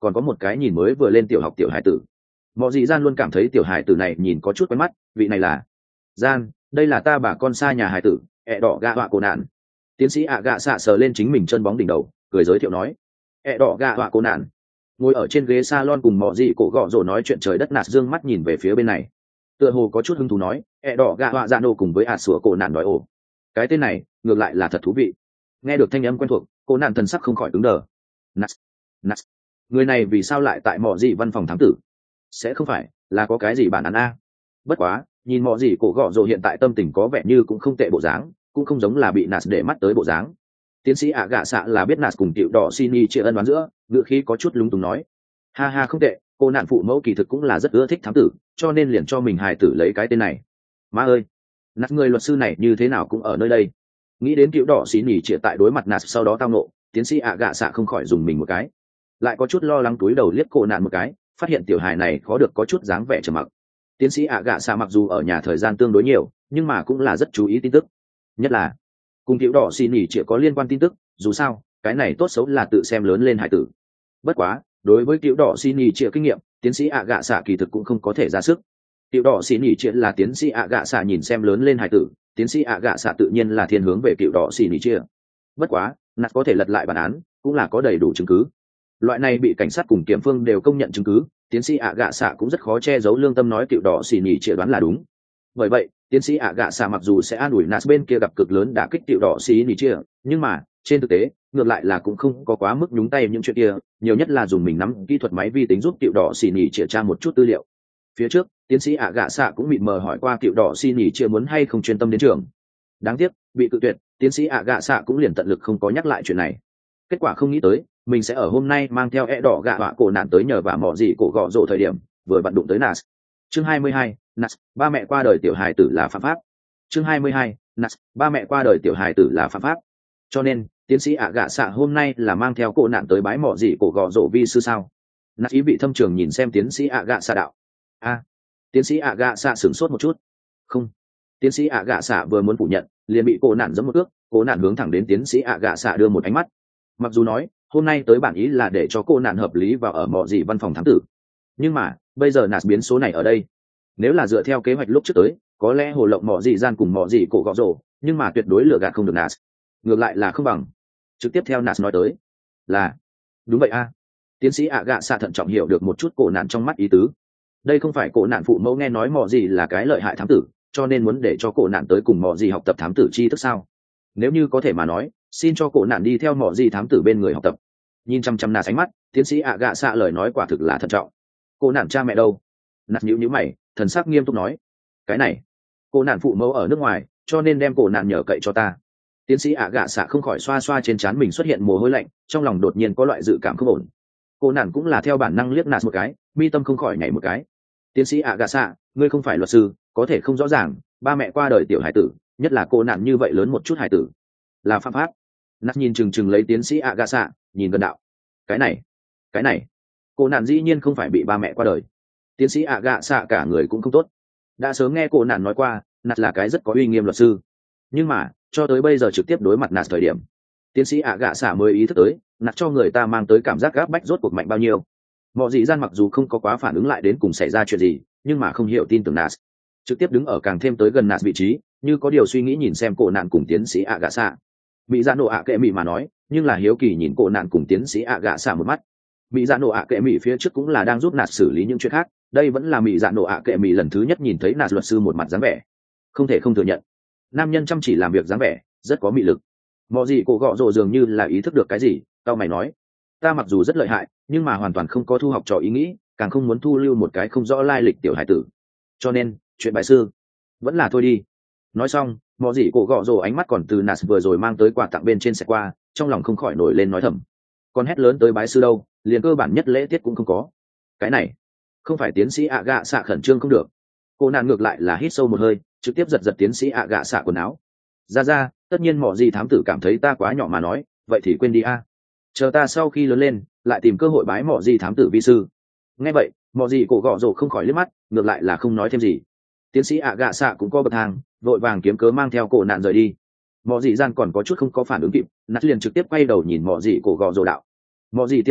còn có một cái nhìn mới vừa lên tiểu học tiểu hải tử. Mọi gì gian luôn cảm thấy tiểu hải tử này nhìn có chút quen mắt, vị này là gian, đây là ta bà con xa nhà hải tử, ẹ đỏ gạ họa cổ nạn. Tiến sĩ ạ gạ xạ sờ lên chính mình chân bóng đỉnh đầu, cười giới thiệu nói, ẹ đỏ gạ họa cổ nạn. Ngồi ở trên ghế salon cùng mọi gì cổ gọ rồ nói chuyện trời đất nạt dương mắt nhìn về phía bên này, tựa hồ có chút hứng thú nói, ẹ đỏ gạ họa dạ nổ cùng với ạt sủa cổ nạn nói ồ, cái tên này ngược lại là thật thú vị. Nghe được thanh âm quen thuộc, cổ nạn thần sắc không khỏi cứng đờ. Nạt, nạt, người này vì sao lại tại mỏ gì văn phòng thám tử? Sẽ không phải là có cái gì bản án a? Bất quá nhìn mỏ gì cổ gọ rồ hiện tại tâm tình có vẻ như cũng không tệ bộ dáng, cũng không giống là bị nạt để mắt tới bộ dáng. Tiến sĩ ạ gạ xạ là biết nạt cùng tiểu đỏ xin chia ân đoán giữa, ngựa khí có chút lúng túng nói, ha ha không tệ, cô nạn phụ mẫu kỳ thực cũng là rất ưa thích thám tử, cho nên liền cho mình hài tử lấy cái tên này. Má ơi, nạt người luật sư này như thế nào cũng ở nơi đây. Nghĩ đến tiểu đỏ xin chia tại đối mặt nạt sau đó tao nộ, tiến sĩ ạ gạ xạ không khỏi dùng mình một cái, lại có chút lo lắng túi đầu liếc cô nạn một cái, phát hiện tiểu hài này khó được có chút dáng vẻ trầm mặc. Tiến sĩ ạ gạ xạ mặc dù ở nhà thời gian tương đối nhiều, nhưng mà cũng là rất chú ý tin tức, nhất là cùng tiểu đỏ xin nhỉ chỉ có liên quan tin tức, dù sao cái này tốt xấu là tự xem lớn lên hải tử. Bất quá đối với tiểu đỏ xin nhỉ chỉ kinh nghiệm, tiến sĩ ạ gạ xạ kỳ thực cũng không có thể ra sức. Tiểu đỏ xin nhỉ chỉ là tiến sĩ ạ gạ xạ nhìn xem lớn lên hải tử, tiến sĩ ạ gạ xạ tự nhiên là thiên hướng về tiểu đỏ xin nhỉ chỉ. Bất quá nạt có thể lật lại bản án, cũng là có đầy đủ chứng cứ. Loại này bị cảnh sát cùng kiểm phương đều công nhận chứng cứ, tiến sĩ ạ gạ xạ cũng rất khó che giấu lương tâm nói tiểu đỏ xì nhỉ chĩa đoán là đúng. Bởi vậy tiến sĩ ạ gạ xạ mặc dù sẽ an ủi nas bên kia gặp cực lớn đả kích tiểu đỏ xì nhỉ chĩa, nhưng mà trên thực tế ngược lại là cũng không có quá mức nhúng tay những chuyện kia, nhiều nhất là dùng mình nắm kỹ thuật máy vi tính giúp tiểu đỏ xì nhỉ chĩa tra một chút tư liệu. Phía trước tiến sĩ ạ gạ xạ cũng bị mờ hỏi qua tiểu đỏ xì nhỉ chĩa muốn hay không chuyên tâm đến trường, đáng tiếc bị cự tuyệt, tiến sĩ ạ gạ xạ cũng liền tận lực không có nhắc lại chuyện này. Kết quả không nghĩ tới mình sẽ ở hôm nay mang theo e đỏ gạ họa cổ nạn tới nhờ và mỏ gì cổ gọ rộ thời điểm vừa vặn đụng tới nas. Chương hai mươi hai, nas, ba mẹ qua đời tiểu hài tử là phạm pháp. Chương hai mươi hai, nas, ba mẹ qua đời tiểu hài tử là phạm pháp. Cho nên tiến sĩ ạ gạ xạ hôm nay là mang theo cổ nạn tới bái mỏ gì cổ gọ rộ vi sư sao? Nas ý vị thâm trường nhìn xem tiến sĩ ạ gạ xạ đạo. A, tiến sĩ ạ gạ xạ sửng sốt một chút. Không, tiến sĩ ạ gạ xạ vừa muốn phủ nhận liền bị cổ nạn giẫm một cước, cổ nạn hướng thẳng đến tiến sĩ ạ gạ xạ đưa một ánh mắt. Mặc dù nói hôm nay tới bản ý là để cho cô nạn hợp lý vào ở mọ gì văn phòng thám tử, nhưng mà bây giờ nạt biến số này ở đây, nếu là dựa theo kế hoạch lúc trước tới có lẽ hồ lộng mọ gì gian cùng mọ gì cổ gọ rổ, nhưng mà tuyệt đối lừa gạt không được nạt, ngược lại là không bằng trực tiếp theo nạt nói tới là đúng vậy a. Tiến sĩ ạ gạ xạ thận trọng hiểu được một chút cổ nạn trong mắt ý tứ. Đây không phải cổ nạn phụ mẫu nghe nói mọ gì là cái lợi hại thám tử, cho nên muốn để cho cổ nạn tới cùng mọ gì học tập thám tử chi thức sao? Nếu như có thể mà nói, xin cho cổ nạn đi theo mỏ gì thám tử bên người học tập. Nhìn chăm chăm nạt ánh mắt, tiến sĩ ạ gạ xạ lời nói quả thực là thận trọng. Cô nạn cha mẹ đâu? Nạt nhíu nhíu mày, thần sắc nghiêm túc nói, cái này cô nạn phụ mẫu ở nước ngoài, cho nên đem cổ nạn nhờ cậy cho ta. Tiến sĩ ạ gạ xạ không khỏi xoa xoa trên trán mình xuất hiện mồ hôi lạnh, trong lòng đột nhiên có loại dự cảm không ổn. Cô nạn cũng là theo bản năng liếc nạt một cái, mi tâm không khỏi nhảy một cái. Tiến sĩ ạ gạ xạ, ngươi không phải luật sư, có thể không rõ ràng ba mẹ qua đời tiểu hải tử, nhất là cô nạn như vậy lớn một chút hải tử, là phạm pháp. Nát nhìn chừng chừng lấy tiến sĩ ạ gạ xạ, nhìn gần đạo, cái này cái này cô nạn dĩ nhiên không phải bị ba mẹ qua đời. Tiến sĩ ạ gạ xạ cả người cũng không tốt, đã sớm nghe cô nạn nói qua nạt là cái rất có uy nghiêm luật sư, nhưng mà cho tới bây giờ trực tiếp đối mặt nạt thời điểm, tiến sĩ ạ gạ xạ mới ý thức tới nạt cho người ta mang tới cảm giác gáp bách rốt cuộc mạnh bao nhiêu. Mọi dị gian mặc dù không có quá phản ứng lại đến cùng xảy ra chuyện gì, nhưng mà không hiểu tin tưởng nạt, trực tiếp đứng ở càng thêm tới gần nạt vị trí, như có điều suy nghĩ nhìn xem cổ nạn cùng tiến sĩ ạ gạ xạ. Mỹ dạ nổ ạ kệ mỹ mà nói, nhưng là hiếu kỳ nhìn cổ nạn cùng tiến sĩ ạ gạ xạ một mắt. Mỹ dạ nổ ạ kệ mỹ phía trước cũng là đang giúp nạt xử lý những chuyện khác, đây vẫn là Mỹ dạ nổ ạ kệ mỹ lần thứ nhất nhìn thấy nạt luật sư một mặt dáng vẻ. Không thể không thừa nhận, nam nhân chăm chỉ làm việc dáng vẻ rất có mị lực. Mọi gì cổ gọ rồ dường như là ý thức được cái gì, tao mày nói, ta mặc dù rất lợi hại, nhưng mà hoàn toàn không có thu học trò ý nghĩ, càng không muốn thu lưu một cái không rõ lai lịch tiểu hải tử, cho nên chuyện bài sư vẫn là thôi đi. Nói xong, mọi gì cổ gọ rồ ánh mắt còn từ nas vừa rồi mang tới quà tặng bên trên xe qua, trong lòng không khỏi nổi lên nói thầm, con hét lớn tới bái sư đâu, liền cơ bản nhất lễ tiết cũng không có. Cái này không phải tiến sĩ ạ gạ xạ khẩn trương không được. Cô nạn ngược lại là hít sâu một hơi, trực tiếp giật giật tiến sĩ ạ gạ xạ quần áo. Ra ra, tất nhiên mọi gì thám tử cảm thấy ta quá nhỏ mà nói, vậy thì quên đi a, chờ ta sau khi lớn lên lại tìm cơ hội bái mọi gì thám tử vi sư. Nghe vậy mọi gì cổ gọ rồ không khỏi liếc mắt, ngược lại là không nói thêm gì. Tiến sĩ ạ gạ xạ cũng có bậc thang, vội vàng kiếm cớ mang theo cổ nạn rời đi. Mọi gì gian còn có chút không có phản ứng kịp, nát liền trực tiếp quay đầu nhìn mọi gì cổ gọ rồ đạo, mọi gì tiên sinh,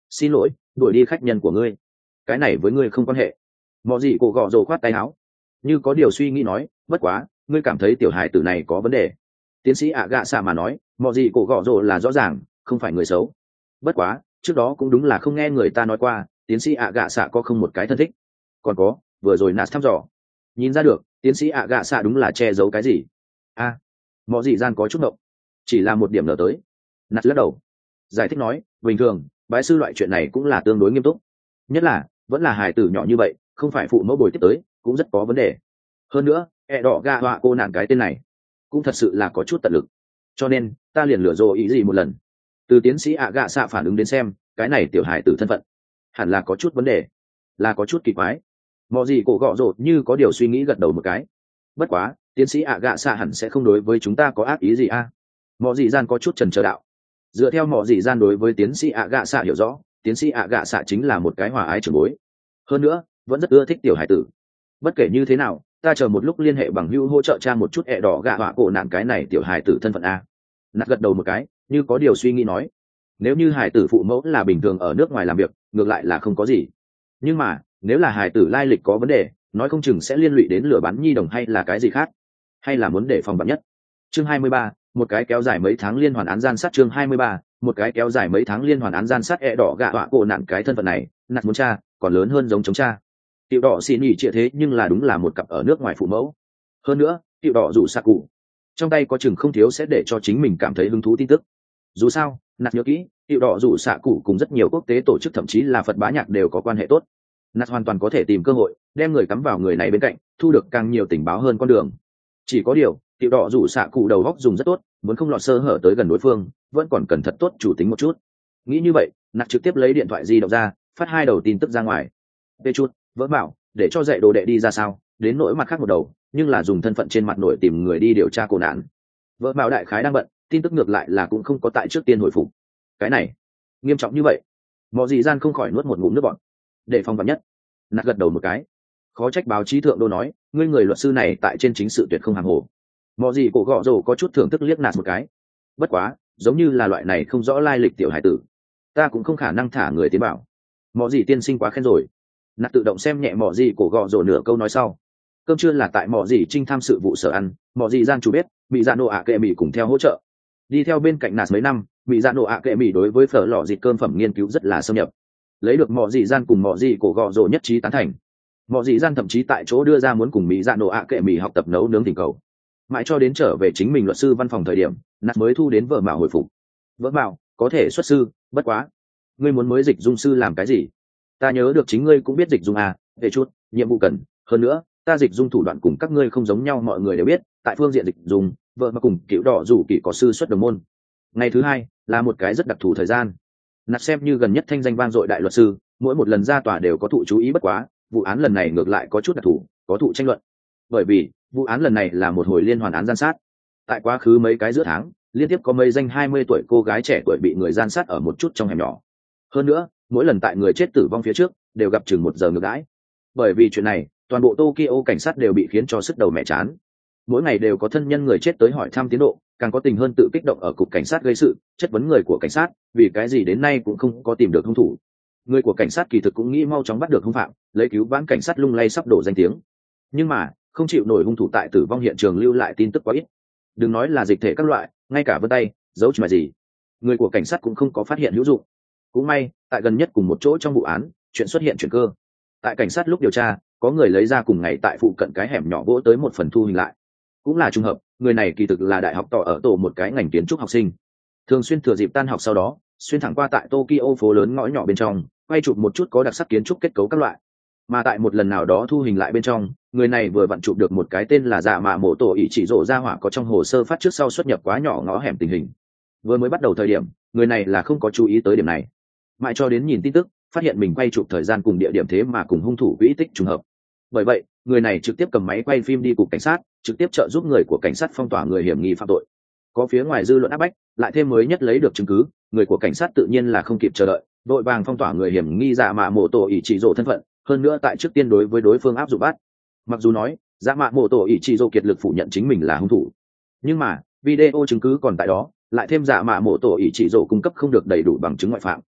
xin lỗi, đuổi đi khách nhân của ngươi, cái này với ngươi không quan hệ. Mọ gì cổ gọ rồ khoát tay áo, như có điều suy nghĩ nói, bất quá ngươi cảm thấy tiểu hài tử này có vấn đề. Tiến sĩ ạ gạ xạ mà nói, mọ gì cổ gọ rồ là rõ ràng không phải người xấu, bất quá trước đó cũng đúng là không nghe người ta nói qua tiến sĩ ạ gạ xạ có không một cái thân thích. Còn có vừa rồi nạt thăm dò nhìn ra được tiến sĩ ạ gạ xạ đúng là che giấu cái gì. a à, mọ gì gian có chút động, chỉ là một điểm nở tới. Nạt lắc đầu giải thích nói, bình thường bái sư loại chuyện này cũng là tương đối nghiêm túc, nhất là vẫn là hài tử nhỏ như vậy, không phải phụ mẫu bồi tiếp tới cũng rất có vấn đề. Hơn nữa e đỏ gạ họa cô nạn cái tên này cũng thật sự là có chút tận lực, cho nên ta liền lừa dối ý gì một lần. Từ tiến sĩ ạ gạ xạ phản ứng đến xem, cái này tiểu hài tử thân phận hẳn là có chút vấn đề, là có chút kỳ quái. Mọ gì cổ gọ rột như có điều suy nghĩ gật đầu một cái. Bất quá tiến sĩ ạ gạ xạ hẳn sẽ không đối với chúng ta có ác ý gì a. À? Mọ gì gian có chút trần trờ đạo. Dựa theo mọ gì gian đối với tiến sĩ ạ gạ xạ hiểu rõ, tiến sĩ ạ gạ xạ chính là một cái hòa ái trưởng bối, hơn nữa vẫn rất ưa thích tiểu hải tử. Bất kể như thế nào, ta chờ một lúc liên hệ bằng hữu hỗ trợ cha một chút ẹ đỏ gạ họa cổ nạn cái này tiểu hải tử thân phận a. Nạt gật đầu một cái, như có điều suy nghĩ nói, nếu như hải tử phụ mẫu là bình thường ở nước ngoài làm việc, ngược lại là không có gì, nhưng mà nếu là hải tử lai lịch có vấn đề, nói không chừng sẽ liên lụy đến lừa bán nhi đồng hay là cái gì khác, hay là muốn để phòng vạn nhất. Chương hai mươi ba, một cái kéo dài mấy tháng liên hoàn án gian sát. Chương hai mươi ba, một cái kéo dài mấy tháng liên hoàn án gian sát. E đỏ gạ họa cổ nạn cái thân phận này, nạt muốn cha còn lớn hơn giống chống cha. Tiểu đỏ xin nghỉ trịa thế nhưng là đúng là một cặp ở nước ngoài phụ mẫu, hơn nữa tiểu đỏ rủ xạ cụ trong tay có chừng không thiếu sẽ để cho chính mình cảm thấy hứng thú tin tức. Dù sao nạt nhớ kỹ, tiểu đỏ rủ xạ cụ cùng rất nhiều quốc tế tổ chức thậm chí là Phật bá nhạc đều có quan hệ tốt. Nạt hoàn toàn có thể tìm cơ hội đem người cắm vào người này bên cạnh, thu được càng nhiều tình báo hơn con đường. Chỉ có điều tiểu đỏ rủ xạ cụ đầu góc dùng rất tốt, muốn không lọt sơ hở tới gần đối phương vẫn còn cần thật tốt chủ tính một chút. Nghĩ như vậy, nạt trực tiếp lấy điện thoại di động ra, phát hai đầu tin tức ra ngoài. Tê chút vỡ bảo để cho dạy đồ đệ đi ra sao, đến nỗi mặt khác một đầu nhưng là dùng thân phận trên mặt nổi tìm người đi điều tra cổ nạn. Vợ bảo đại khái đang bận, tin tức ngược lại là cũng không có tại trước tiên hồi phục. Cái này nghiêm trọng như vậy, mọi gì gian không khỏi nuốt một ngụm nước bọt. Để phòng vạn nhất, nạt gật đầu một cái. Khó trách báo chí thượng đô nói ngươi người luật sư này tại trên chính sự tuyệt không hàng hồ. Mọi gì cổ gọ rồ có chút thưởng thức liếc nạt một cái. Bất quá giống như là loại này không rõ lai lịch tiểu hải tử, ta cũng không khả năng thả người tiến bảo. Mọi gì tiên sinh quá khen rồi. Nạt tự động xem nhẹ mỏ gì cổ gọ rồ nửa câu nói sau. Cơm trưa là tại mỏ gì trinh tham sự vụ sở ăn, mỏ gì gian chủ biết bị dạ nổ ạ kệ mì cùng theo hỗ trợ. Đi theo bên cạnh nạt mấy năm, bị dạ nổ ạ kệ mì đối với phở lò dịt cơm phẩm nghiên cứu rất là xâm nhập, lấy được mỏ gì gian cùng mỏ gì cổ gọ rồ nhất trí tán thành. Mỏ gì gian thậm chí tại chỗ đưa ra muốn cùng mỹ dạ nổ ạ kệ mì học tập nấu nướng tình cầu. Mãi cho đến trở về chính mình luật sư văn phòng thời điểm, nạt mới thu đến vợ mạo hồi phục. Vợ mạo có thể xuất sư, bất quá ngươi muốn mới dịch dung sư làm cái gì? Ta nhớ được chính ngươi cũng biết dịch dung à, về chút nhiệm vụ cần, hơn nữa ta dịch dung thủ đoạn cùng các ngươi không giống nhau, mọi người đều biết tại phương diện dịch dung vợ mà cùng cựu đỏ rủ kỳ có sư xuất đồng môn. Ngày thứ hai là một cái rất đặc thù thời gian, nạt xem như gần nhất thanh danh vang dội đại luật sư, mỗi một lần ra tòa đều có thụ chú ý. Bất quá vụ án lần này ngược lại có chút đặc thù, có thụ tranh luận, bởi vì vụ án lần này là một hồi liên hoàn án gian sát. Tại quá khứ mấy cái giữa tháng liên tiếp có mấy danh hai mươi tuổi cô gái trẻ tuổi bị người gian sát ở một chút trong hẻm nhỏ, hơn nữa mỗi lần tại người chết tử vong phía trước đều gặp chừng một giờ ngược đãi. Bởi vì chuyện này toàn bộ Tokyo cảnh sát đều bị khiến cho sức đầu mẹ chán, mỗi ngày đều có thân nhân người chết tới hỏi thăm tiến độ, càng có tình hơn tự kích động ở cục cảnh sát gây sự, chất vấn người của cảnh sát vì cái gì đến nay cũng không có tìm được hung thủ. Người của cảnh sát kỳ thực cũng nghĩ mau chóng bắt được hung phạm, lấy cứu vãn cảnh sát lung lay sắp đổ danh tiếng, nhưng mà không chịu nổi hung thủ tại tử vong hiện trường lưu lại tin tức quá ít, đừng nói là dịch thể các loại, ngay cả vân tay dấu chỉ mà gì người của cảnh sát cũng không có phát hiện hữu dụng. Cũng may tại gần nhất cùng một chỗ trong vụ án chuyện xuất hiện chuyển cơ, tại cảnh sát lúc điều tra có người lấy ra cùng ngày tại phụ cận cái hẻm nhỏ gỗ tới một phần thu hình lại. Cũng là trùng hợp, người này kỳ thực là đại học tỏ ở tổ một cái ngành kiến trúc học sinh, thường xuyên thừa dịp tan học sau đó xuyên thẳng qua tại Tokyo phố lớn ngõ nhỏ bên trong quay chụp một chút có đặc sắc kiến trúc kết cấu các loại. Mà tại một lần nào đó thu hình lại bên trong, người này vừa vặn chụp được một cái tên là dạ mạ mổ tổ ỷ chỉ rổ ra hỏa có trong hồ sơ phát trước sau xuất nhập quá nhỏ ngõ hẻm tình hình. Vừa mới bắt đầu thời điểm người này là không có chú ý tới điểm này, mãi cho đến nhìn tin tức phát hiện mình quay chụp thời gian cùng địa điểm thế mà cùng hung thủ quỹ tích trùng hợp. Bởi vậy người này trực tiếp cầm máy quay phim đi cục cảnh sát, trực tiếp trợ giúp người của cảnh sát phong tỏa người hiểm nghi phạm tội. Có phía ngoài dư luận áp bách, lại thêm mới nhất lấy được chứng cứ, người của cảnh sát tự nhiên là không kịp chờ đợi, đội vàng phong tỏa người hiểm nghi dạ mạ mổ tổ ỷ chỉ rổ thân phận, hơn nữa tại trước tiên đối với đối phương áp dụng bắt. Mặc dù nói dạ mạ mổ tổ ỷ chỉ rổ kiệt lực phủ nhận chính mình là hung thủ, nhưng mà video chứng cứ còn tại đó, lại thêm dạ mạ mổ tổ ỷ chỉ rổ cung cấp không được đầy đủ bằng chứng ngoại phạm,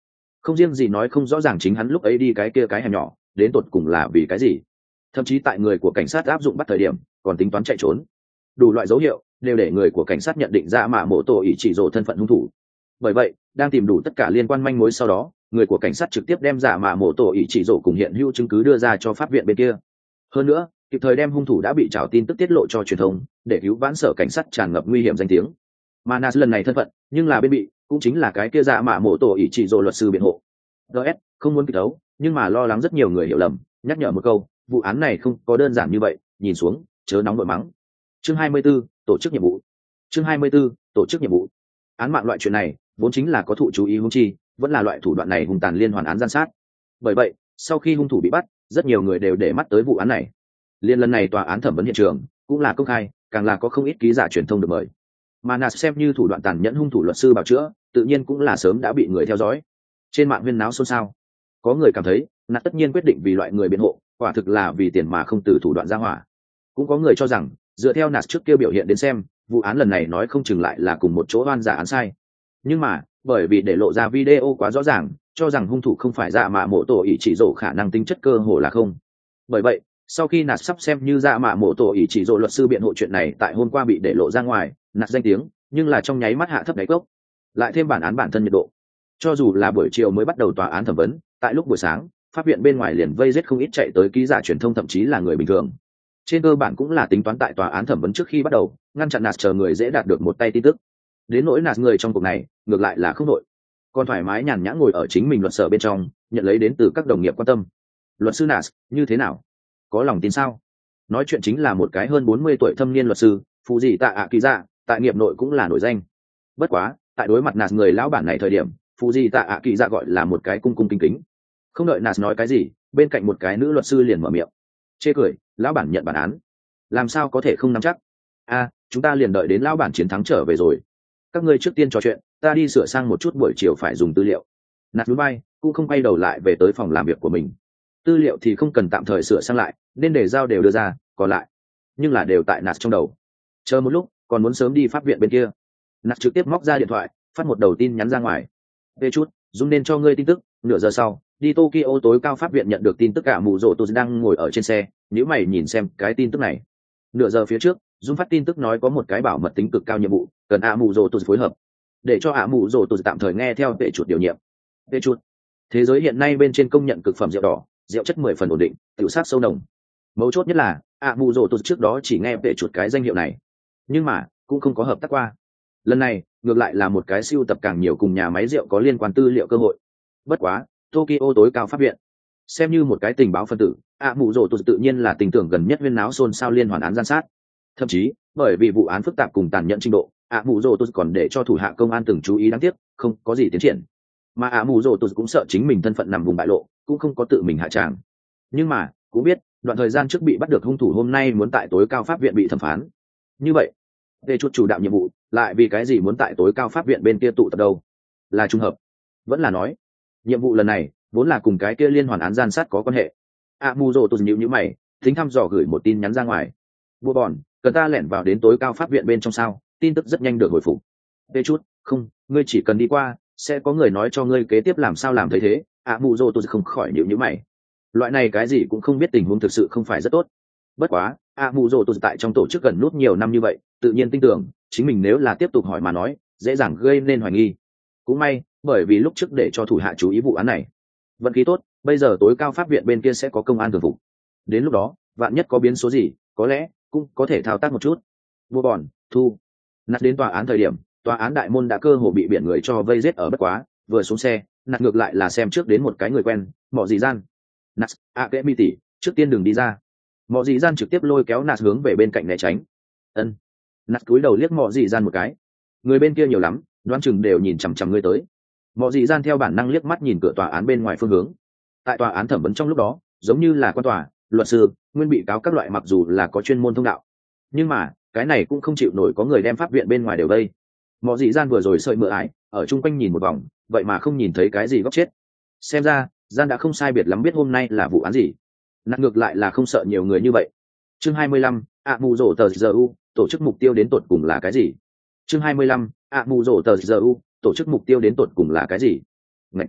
không riêng gì nói không rõ ràng chính hắn lúc ấy đi cái kia cái hẻm nhỏ đến tột cùng là vì cái gì, thậm chí tại người của cảnh sát áp dụng bắt thời điểm còn tính toán chạy trốn, đủ loại dấu hiệu đều để người của cảnh sát nhận định ra mạ mộ tổ ý chỉ rồ thân phận hung thủ. Bởi vậy đang tìm đủ tất cả liên quan manh mối sau đó, người của cảnh sát trực tiếp đem giả mạ mộ tổ ý chỉ rồ cùng hiện hữu chứng cứ đưa ra cho pháp viện bên kia. Hơn nữa kịp thời đem hung thủ đã bị trảo tin tức tiết lộ cho truyền thông, để cứu vãn sở cảnh sát tràn ngập nguy hiểm danh tiếng. Mà Nas lần này thân phận nhưng là bên bị, cũng chính là cái kia giả mạ mộ tổ ý chỉ rồ luật sư biện hộ. ds không muốn kịch đấu, nhưng mà lo lắng rất nhiều người hiểu lầm, nhắc nhở một câu, vụ án này không có đơn giản như vậy, nhìn xuống chớ nóng nội mắng. Chương hai mươi 'bốn, tổ chức nhiệm vụ. Chương hai mươi 'bốn, tổ chức nhiệm vụ. Án mạng loại chuyện này vốn chính là có thụ chú ý huống chi, vẫn là loại thủ đoạn này hung tàn liên hoàn án gian sát. Bởi vậy sau khi hung thủ bị bắt, rất nhiều người đều để mắt tới vụ án này. Liên lần này tòa án thẩm vấn hiện trường cũng là công khai, càng là có không ít ký giả truyền thông được mời. Mà Nas xem như thủ đoạn tàn nhẫn hung thủ luật sư bào chữa, tự nhiên cũng là sớm đã bị người theo dõi. Trên mạng huyên náo xôn xao. Có người cảm thấy Nas tất nhiên quyết định vì loại người biện hộ, quả thực là vì tiền mà không từ thủ đoạn ra hỏa. Cũng có người cho rằng dựa theo Nas trước kia biểu hiện đến xem, vụ án lần này nói không chừng lại là cùng một chỗ oan giả án sai. Nhưng mà bởi vì để lộ ra video quá rõ ràng, cho rằng hung thủ không phải dạ mạ mộ tổ ý chỉ rổ, khả năng tính chất cơ hồ là không. Bởi vậy sau khi Nas sắp xem như dạ mạ mộ tổ ý chỉ rổ luật sư biện hộ chuyện này tại hôm qua bị để lộ ra ngoài, Nas danh tiếng nhưng là trong nháy mắt hạ thấp đáy cốc. Lại thêm bản án bản thân nhiệt độ, cho dù là buổi chiều mới bắt đầu tòa án thẩm vấn, tại lúc buổi sáng pháp viện bên ngoài liền vây giết không ít chạy tới ký giả truyền thông, thậm chí là người bình thường. Trên cơ bản cũng là tính toán tại tòa án thẩm vấn trước khi bắt đầu ngăn chặn Nas chờ người dễ đạt được một tay tin tức. Đến nỗi Nas người trong cuộc này ngược lại là không nội, còn thoải mái nhàn nhã ngồi ở chính mình luật sở bên trong, nhận lấy đến từ các đồng nghiệp quan tâm. Luật sư Nas như thế nào, có lòng tin sao? Nói chuyện chính là một cái hơn bốn mươi tuổi thâm niên luật sư phụ gì tạ ạ kỳ dạ, tại nghiệp nội cũng là nổi danh. Bất quá tại đối mặt Nas người lão bản này thời điểm, phụ gì tạ ạ kỳ dạ gọi là một cái cung cung kính kính. Không đợi Nas nói cái gì, bên cạnh một cái nữ luật sư liền mở miệng chê cười, lão bản nhận bản án làm sao có thể không nắm chắc. A à, chúng ta liền đợi đến lão bản chiến thắng trở về rồi, các ngươi trước tiên trò chuyện, ta đi sửa sang một chút buổi chiều phải dùng tư liệu. Nạt núi bay cũng không quay đầu lại về tới phòng làm việc của mình. Tư liệu thì không cần tạm thời sửa sang lại, nên để giao đều đưa ra, còn lại nhưng là đều tại Nạt trong đầu. Chờ một lúc còn muốn sớm đi pháp viện bên kia, Nạt trực tiếp móc ra điện thoại phát một đầu tin nhắn ra ngoài. Về chút dùng nên cho ngươi tin tức, nửa giờ sau đi Tokyo tối cao pháp viện nhận được tin tức cả mù rộ tôi đang ngồi ở trên xe, nếu mày nhìn xem cái tin tức này. Nửa giờ phía trước Dung phát tin tức nói có một cái bảo mật tính cực cao nhiệm vụ, cần ạ mù rộ tôi phối hợp, để cho ạ mù rộ tôi tạm thời nghe theo vệ chuột điều nhiệm. Vệ chuột, thế giới hiện nay bên trên công nhận cực phẩm rượu đỏ, rượu chất mười phần ổn định, tiểu sát sâu nồng. Mấu chốt nhất là ạ mù rộ tôi trước đó chỉ nghe vệ chuột cái danh hiệu này, nhưng mà cũng không có hợp tác qua. Lần này ngược lại là một cái siêu tập càng nhiều cùng nhà máy rượu có liên quan tư liệu cơ hội. Bất quá Tokyo tối cao pháp viện xem như một cái tình báo phân tử, ạ mù rộ tôi tự nhiên là tình tưởng gần nhất huyên náo xôn xao liên hoàn án gian sát. Thậm chí bởi vì vụ án phức tạp cùng tàn nhẫn trình độ, ạ mù rộ tôi còn để cho thủ hạ công an từng chú ý, đáng tiếc không có gì tiến triển. Mà ạ mù rộ tôi cũng sợ chính mình thân phận nằm vùng bại lộ, cũng không có tự mình hạ tràng. Nhưng mà cũng biết đoạn thời gian trước bị bắt được hung thủ hôm nay muốn tại tối cao pháp viện bị thẩm phán. Như vậy về chút chủ đạo nhiệm vụ lại vì cái gì muốn tại tối cao pháp viện bên kia tụ tập đâu? Là trùng hợp, vẫn là nói nhiệm vụ lần này vốn là cùng cái kia liên hoàn án gian sát có quan hệ? ạ mù rộ tôi nhíu nhíu mày, thính thăm dò gửi một tin nhắn ra ngoài. Bùa bòn, cần ta lẻn vào đến tối cao pháp viện bên trong sao? Tin tức rất nhanh được hồi phục. Tê chút, không, ngươi chỉ cần đi qua, sẽ có người nói cho ngươi kế tiếp làm sao làm thấy thế. ạ mù rộ tôi không khỏi nhíu nhíu mày. Loại này cái gì cũng không biết tình huống thực sự không phải rất tốt. Bất quá ạ mù rộ tôi tại trong tổ chức gần nút nhiều năm như vậy, tự nhiên tin tưởng chính mình nếu là tiếp tục hỏi mà nói, dễ dàng gây nên hoài nghi. Cũng may bởi vì lúc trước để cho thủ hạ chú ý vụ án này, vận khí tốt, bây giờ tối cao pháp viện bên kia sẽ có công an thường phục. Đến lúc đó vạn nhất có biến số gì, có lẽ cũng có thể thao tác một chút. Vua bòn thu nạt đến tòa án thời điểm, tòa án đại môn đã cơ hồ bị biển người cho vây giết ở bất quá, vừa xuống xe nạt ngược lại là xem trước đến một cái người quen, mọ dị gian. Nạt a kẽ mi tỉ, trước tiên đừng đi ra. Mọ dị gian trực tiếp lôi kéo nạt hướng về bên cạnh né tránh. Ân. Nạt cúi đầu liếc mọ dị gian một cái, người bên kia nhiều lắm, đoán chừng đều nhìn chằm chằm ngươi tới. Mọ dị gian theo bản năng liếc mắt nhìn cửa tòa án bên ngoài phương hướng. Tại tòa án thẩm vấn trong lúc đó, giống như là quan tòa, luật sư, nguyên bị cáo các loại, mặc dù là có chuyên môn thông đạo, nhưng mà cái này cũng không chịu nổi có người đem pháp viện bên ngoài đều đây. Mọ dị gian vừa rồi sợi mưa ải ở chung quanh nhìn một vòng, vậy mà không nhìn thấy cái gì góc chết. Xem ra gian đã không sai biệt lắm biết hôm nay là vụ án gì. Nặng ngược lại là không sợ nhiều người như vậy. Chương hai mươi lăm, ạ mù rổ tờ giờ u, tổ chức mục tiêu đến tột cùng là cái gì? Chương hai mươi lăm, ạ mù rổ tờ giờ u, tổ chức mục tiêu đến tột cùng là cái gì? Ngậy.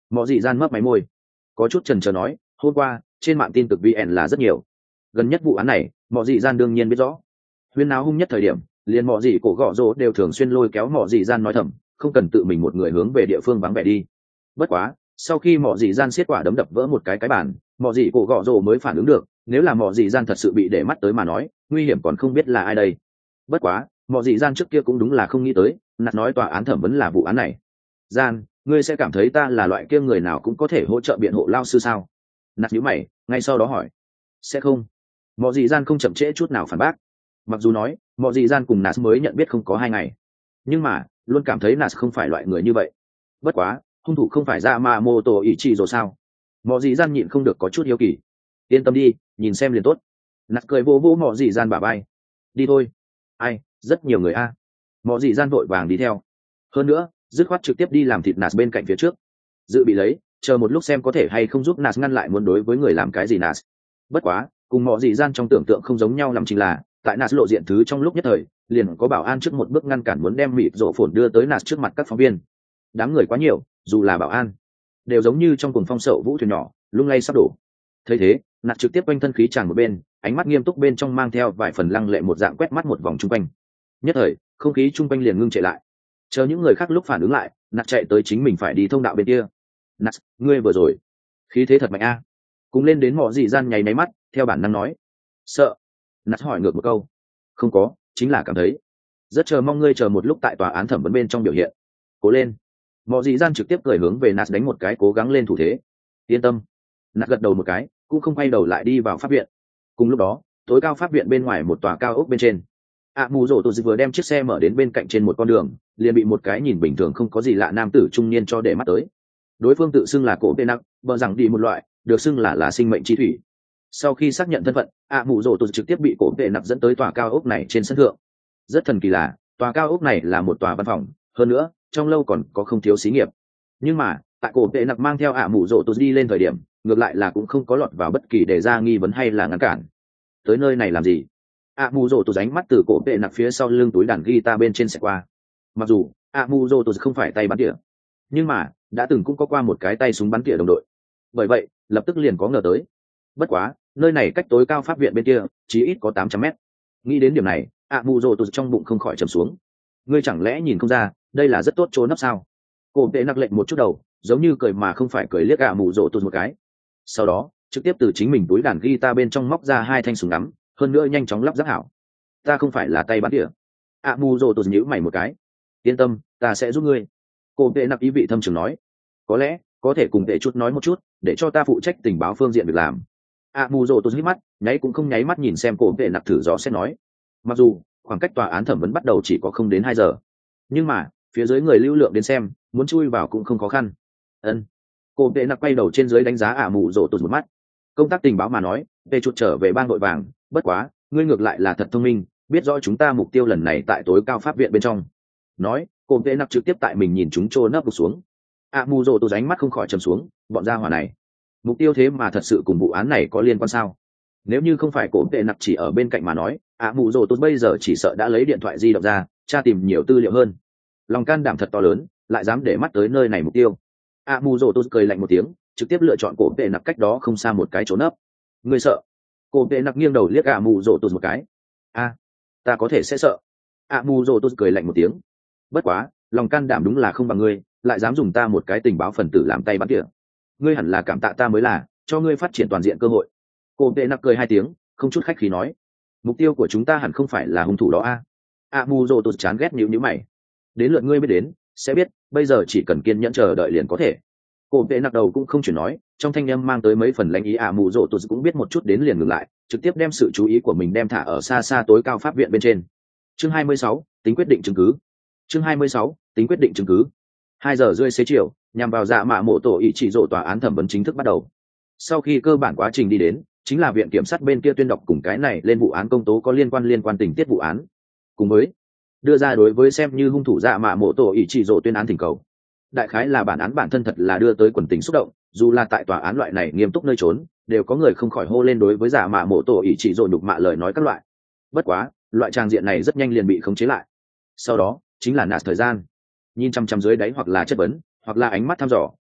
Mọ dị gian mấp máy môi, có chút chần chờ nói, hôm qua trên mạng tin tức vn là rất nhiều, gần nhất vụ án này Mọ dị gian đương nhiên biết rõ. Huyên náo hung nhất thời điểm, liền Mọ dị cổ gọ rồ đều thường xuyên lôi kéo Mọ dị gian nói thầm, không cần tự mình một người hướng về địa phương vắng vẻ đi. Bất quá sau khi Mọ dị gian xiết quả đấm đập vỡ một cái cái bàn, Mọ dị cổ gọ rồ mới phản ứng được, nếu là Mọ dị gian thật sự bị để mắt tới mà nói, nguy hiểm còn không biết là ai đây. Bất quá Mọ dị gian trước kia cũng đúng là không nghĩ tới nạt nói tòa án thẩm vấn là vụ án này. Gian, ngươi sẽ cảm thấy ta là loại kia người nào cũng có thể hỗ trợ biện hộ lao sư sao? Nạt nhíu mày, ngay sau đó hỏi. Sẽ không. Mọ dị gian không chậm trễ chút nào phản bác. Mặc dù nói Mọ dị gian cùng nạt mới nhận biết không có hai ngày, nhưng mà luôn cảm thấy nạt không phải loại người như vậy. Bất quá hung thủ không phải ra mà mô tổ ý chỉ rồi sao? Mọ dị gian nhịn không được có chút hiếu kỳ. Yên tâm đi, nhìn xem liền tốt. Nạt cười vô vô Mọ dị gian bả vai. Đi thôi. Ai, rất nhiều người a. À. Mọ dị gian vội vàng đi theo. Hơn nữa dứt khoát trực tiếp đi làm thịt nạt bên cạnh phía trước, dự bị lấy chờ một lúc xem có thể hay không giúp nạt ngăn lại muốn đối với người làm cái gì nạt. Bất quá cùng Mọ dị gian trong tưởng tượng không giống nhau làm chính là tại nạt lộ diện thứ trong lúc nhất thời, liền có bảo an trước một bước ngăn cản muốn đem mịt rộ phồn đưa tới nạt trước mặt các phóng viên. Đám người quá nhiều, dù là bảo an đều giống như trong cùng phong sậu vũ thuyền nhỏ lung lay sắp đổ. Thấy thế nạt trực tiếp quanh thân khí tràn một bên, ánh mắt nghiêm túc bên trong mang theo vài phần lăng lệ một dạng quét mắt một vòng chung quanh. Nhất thời không khí chung quanh liền ngưng trệ lại, chờ những người khác lúc phản ứng lại, nạt chạy tới chính mình phải đi thông đạo bên kia. Nạt, ngươi vừa rồi khí thế thật mạnh a. Cùng lên đến Mọ dị gian nháy máy mắt, theo bản năng nói. Sợ? Nạt hỏi ngược một câu. Không có, chính là cảm thấy rất chờ mong ngươi chờ một lúc tại tòa án thẩm vấn bên trong biểu hiện. Cố lên. Mọ dị gian trực tiếp cười hướng về nạt đánh một cái cố gắng lên thủ thế. Yên tâm. Nạt gật đầu một cái, cũng không quay đầu lại đi vào pháp viện. Cùng lúc đó tối cao pháp viện bên ngoài một tòa cao ốc bên trên, ạ mù rổ tổ vừa đem chiếc xe mở đến bên cạnh trên một con đường, liền bị một cái nhìn bình thường không có gì lạ nam tử trung niên cho để mắt tới. Đối phương tự xưng là cổ tê nặng, bờ rằng đi một loại được xưng là là sinh mệnh chi thủy. Sau khi xác nhận thân phận, ạ mù rổ tổ trực tiếp bị cổ tê nặng dẫn tới tòa cao ốc này trên sân thượng. Rất thần kỳ là tòa cao ốc này là một tòa văn phòng, hơn nữa trong lâu còn có không thiếu xí nghiệp. Nhưng mà tại cổ tê nặng mang theo ạ mù rổ tổ đi lên thời điểm, ngược lại là cũng không có lọt vào bất kỳ đề ra nghi vấn hay là ngăn cản. Tới nơi này làm gì? ạ mù rổ tổ ánh mắt từ cổ tệ nặc phía sau lưng túi đàn guitar bên trên xẹt qua. Mặc dù ạ mù rổ tổ không phải tay bắn tỉa, nhưng mà đã từng cũng có qua một cái tay súng bắn tỉa đồng đội, bởi vậy lập tức liền có ngờ tới. Bất quá nơi này cách tối cao pháp viện bên kia chỉ ít có tám trăm mét. Nghĩ đến điểm này, ạ mù rổ tổ trong bụng không khỏi trầm xuống. Ngươi chẳng lẽ nhìn không ra đây là rất tốt chỗ nấp sao? Cổ tệ nặc lệnh một chút đầu, giống như cười mà không phải cười liếc ạ mù rổ tổ một cái. Sau đó trực tiếp từ chính mình túi đàn guitar bên trong móc ra hai thanh súng ngắm, hơn nữa nhanh chóng lắp ráp hảo. Ta không phải là tay bắn tỉa. ạ mù rồ tụt nhíu mày một cái. Yên tâm, ta sẽ giúp ngươi. Cô tệ nặc ý vị thâm trường nói. Có lẽ có thể cùng tệ chút nói một chút, để cho ta phụ trách tình báo phương diện việc làm. ạ mù rồ tụt hít mắt, nháy cũng không nháy mắt nhìn xem cô tệ nặc thử rõ sẽ nói. Mặc dù khoảng cách tòa án thẩm vấn bắt đầu chỉ có không đến hai giờ, nhưng mà phía dưới người lưu lượng đến xem, muốn chui vào cũng không khó khăn. Ân. Cô tệ nặc quay đầu trên dưới đánh giá ạ mù rồ tụt một mắt. Công tác tình báo mà nói, tệ chút trở về bang đội vàng, bất quá ngươi ngược lại là thật thông minh, biết rõ chúng ta mục tiêu lần này tại tối cao pháp viện bên trong. Nói cô tệ nặc trực tiếp tại mình nhìn chúng trô nấp gục xuống. ạ mù rồ tổ ánh mắt không khỏi trầm xuống, bọn gia hỏa này mục tiêu thế mà thật sự cùng vụ án này có liên quan sao? Nếu như không phải cổ tệ nặc chỉ ở bên cạnh mà nói, ạ mù rồ tổ bây giờ chỉ sợ đã lấy điện thoại di động ra tra tìm nhiều tư liệu hơn. Lòng can đảm thật to lớn, lại dám để mắt tới nơi này mục tiêu. ạ mù rồ tổ cười lạnh một tiếng, trực tiếp lựa chọn cổ tệ nặc cách đó không xa một cái chỗ nấp. Ngươi sợ? Cổ tệ nặc nghiêng đầu liếc ạ mù rồ tổ một cái. A, ta có thể sẽ sợ. ạ mù rồ tổ cười lạnh một tiếng. Bất quá lòng can đảm đúng là không bằng ngươi, lại dám dùng ta một cái tình báo phần tử làm tay bắn tỉa. Ngươi hẳn là cảm tạ ta mới là, cho ngươi phát triển toàn diện cơ hội. Cổ tệ nặc cười hai tiếng, không chút khách khí nói. Mục tiêu của chúng ta hẳn không phải là hung thủ đó a. ạ mù rồ tổ chán ghét nhíu nhíu mày. Đến lượt ngươi biết đến, sẽ biết, bây giờ chỉ cần kiên nhẫn chờ đợi liền có thể. Cổ tệ nặc đầu cũng không chuyển nói, trong thanh âm mang tới mấy phần lãnh ý. ạ mù rồ tổ cũng biết một chút đến liền ngừng lại, trực tiếp đem sự chú ý của mình đem thả ở xa xa tối cao pháp viện bên trên. Chương hai mươi sáu, tính quyết định chứng cứ. Chương hai mươi sáu, tính quyết định chứng cứ. Hai giờ rưỡi xế chiều, nhằm vào dạ mạ mộ tổ ý chỉ rộ tòa án thẩm vấn chính thức bắt đầu. Sau khi cơ bản quá trình đi đến, chính là viện kiểm sát bên kia tuyên đọc cùng cái này lên vụ án công tố có liên quan liên quan tình tiết vụ án, cùng với đưa ra đối với xem như hung thủ dạ mạ mộ tổ ý chỉ rộ tuyên án thỉnh cầu. Đại khái là bản án bản thân thật là đưa tới quần tình xúc động, dù là tại tòa án loại này nghiêm túc nơi trốn, đều có người không khỏi hô lên đối với dạ mạ mộ tổ ý chỉ rộ nhục mạ lời nói các loại. Bất quá loại trang diện này rất nhanh liền bị khống chế lại. Sau đó chính là nạt thời gian, nhìn chăm chăm dưới đáy hoặc là chất vấn hoặc là ánh mắt thăm dò,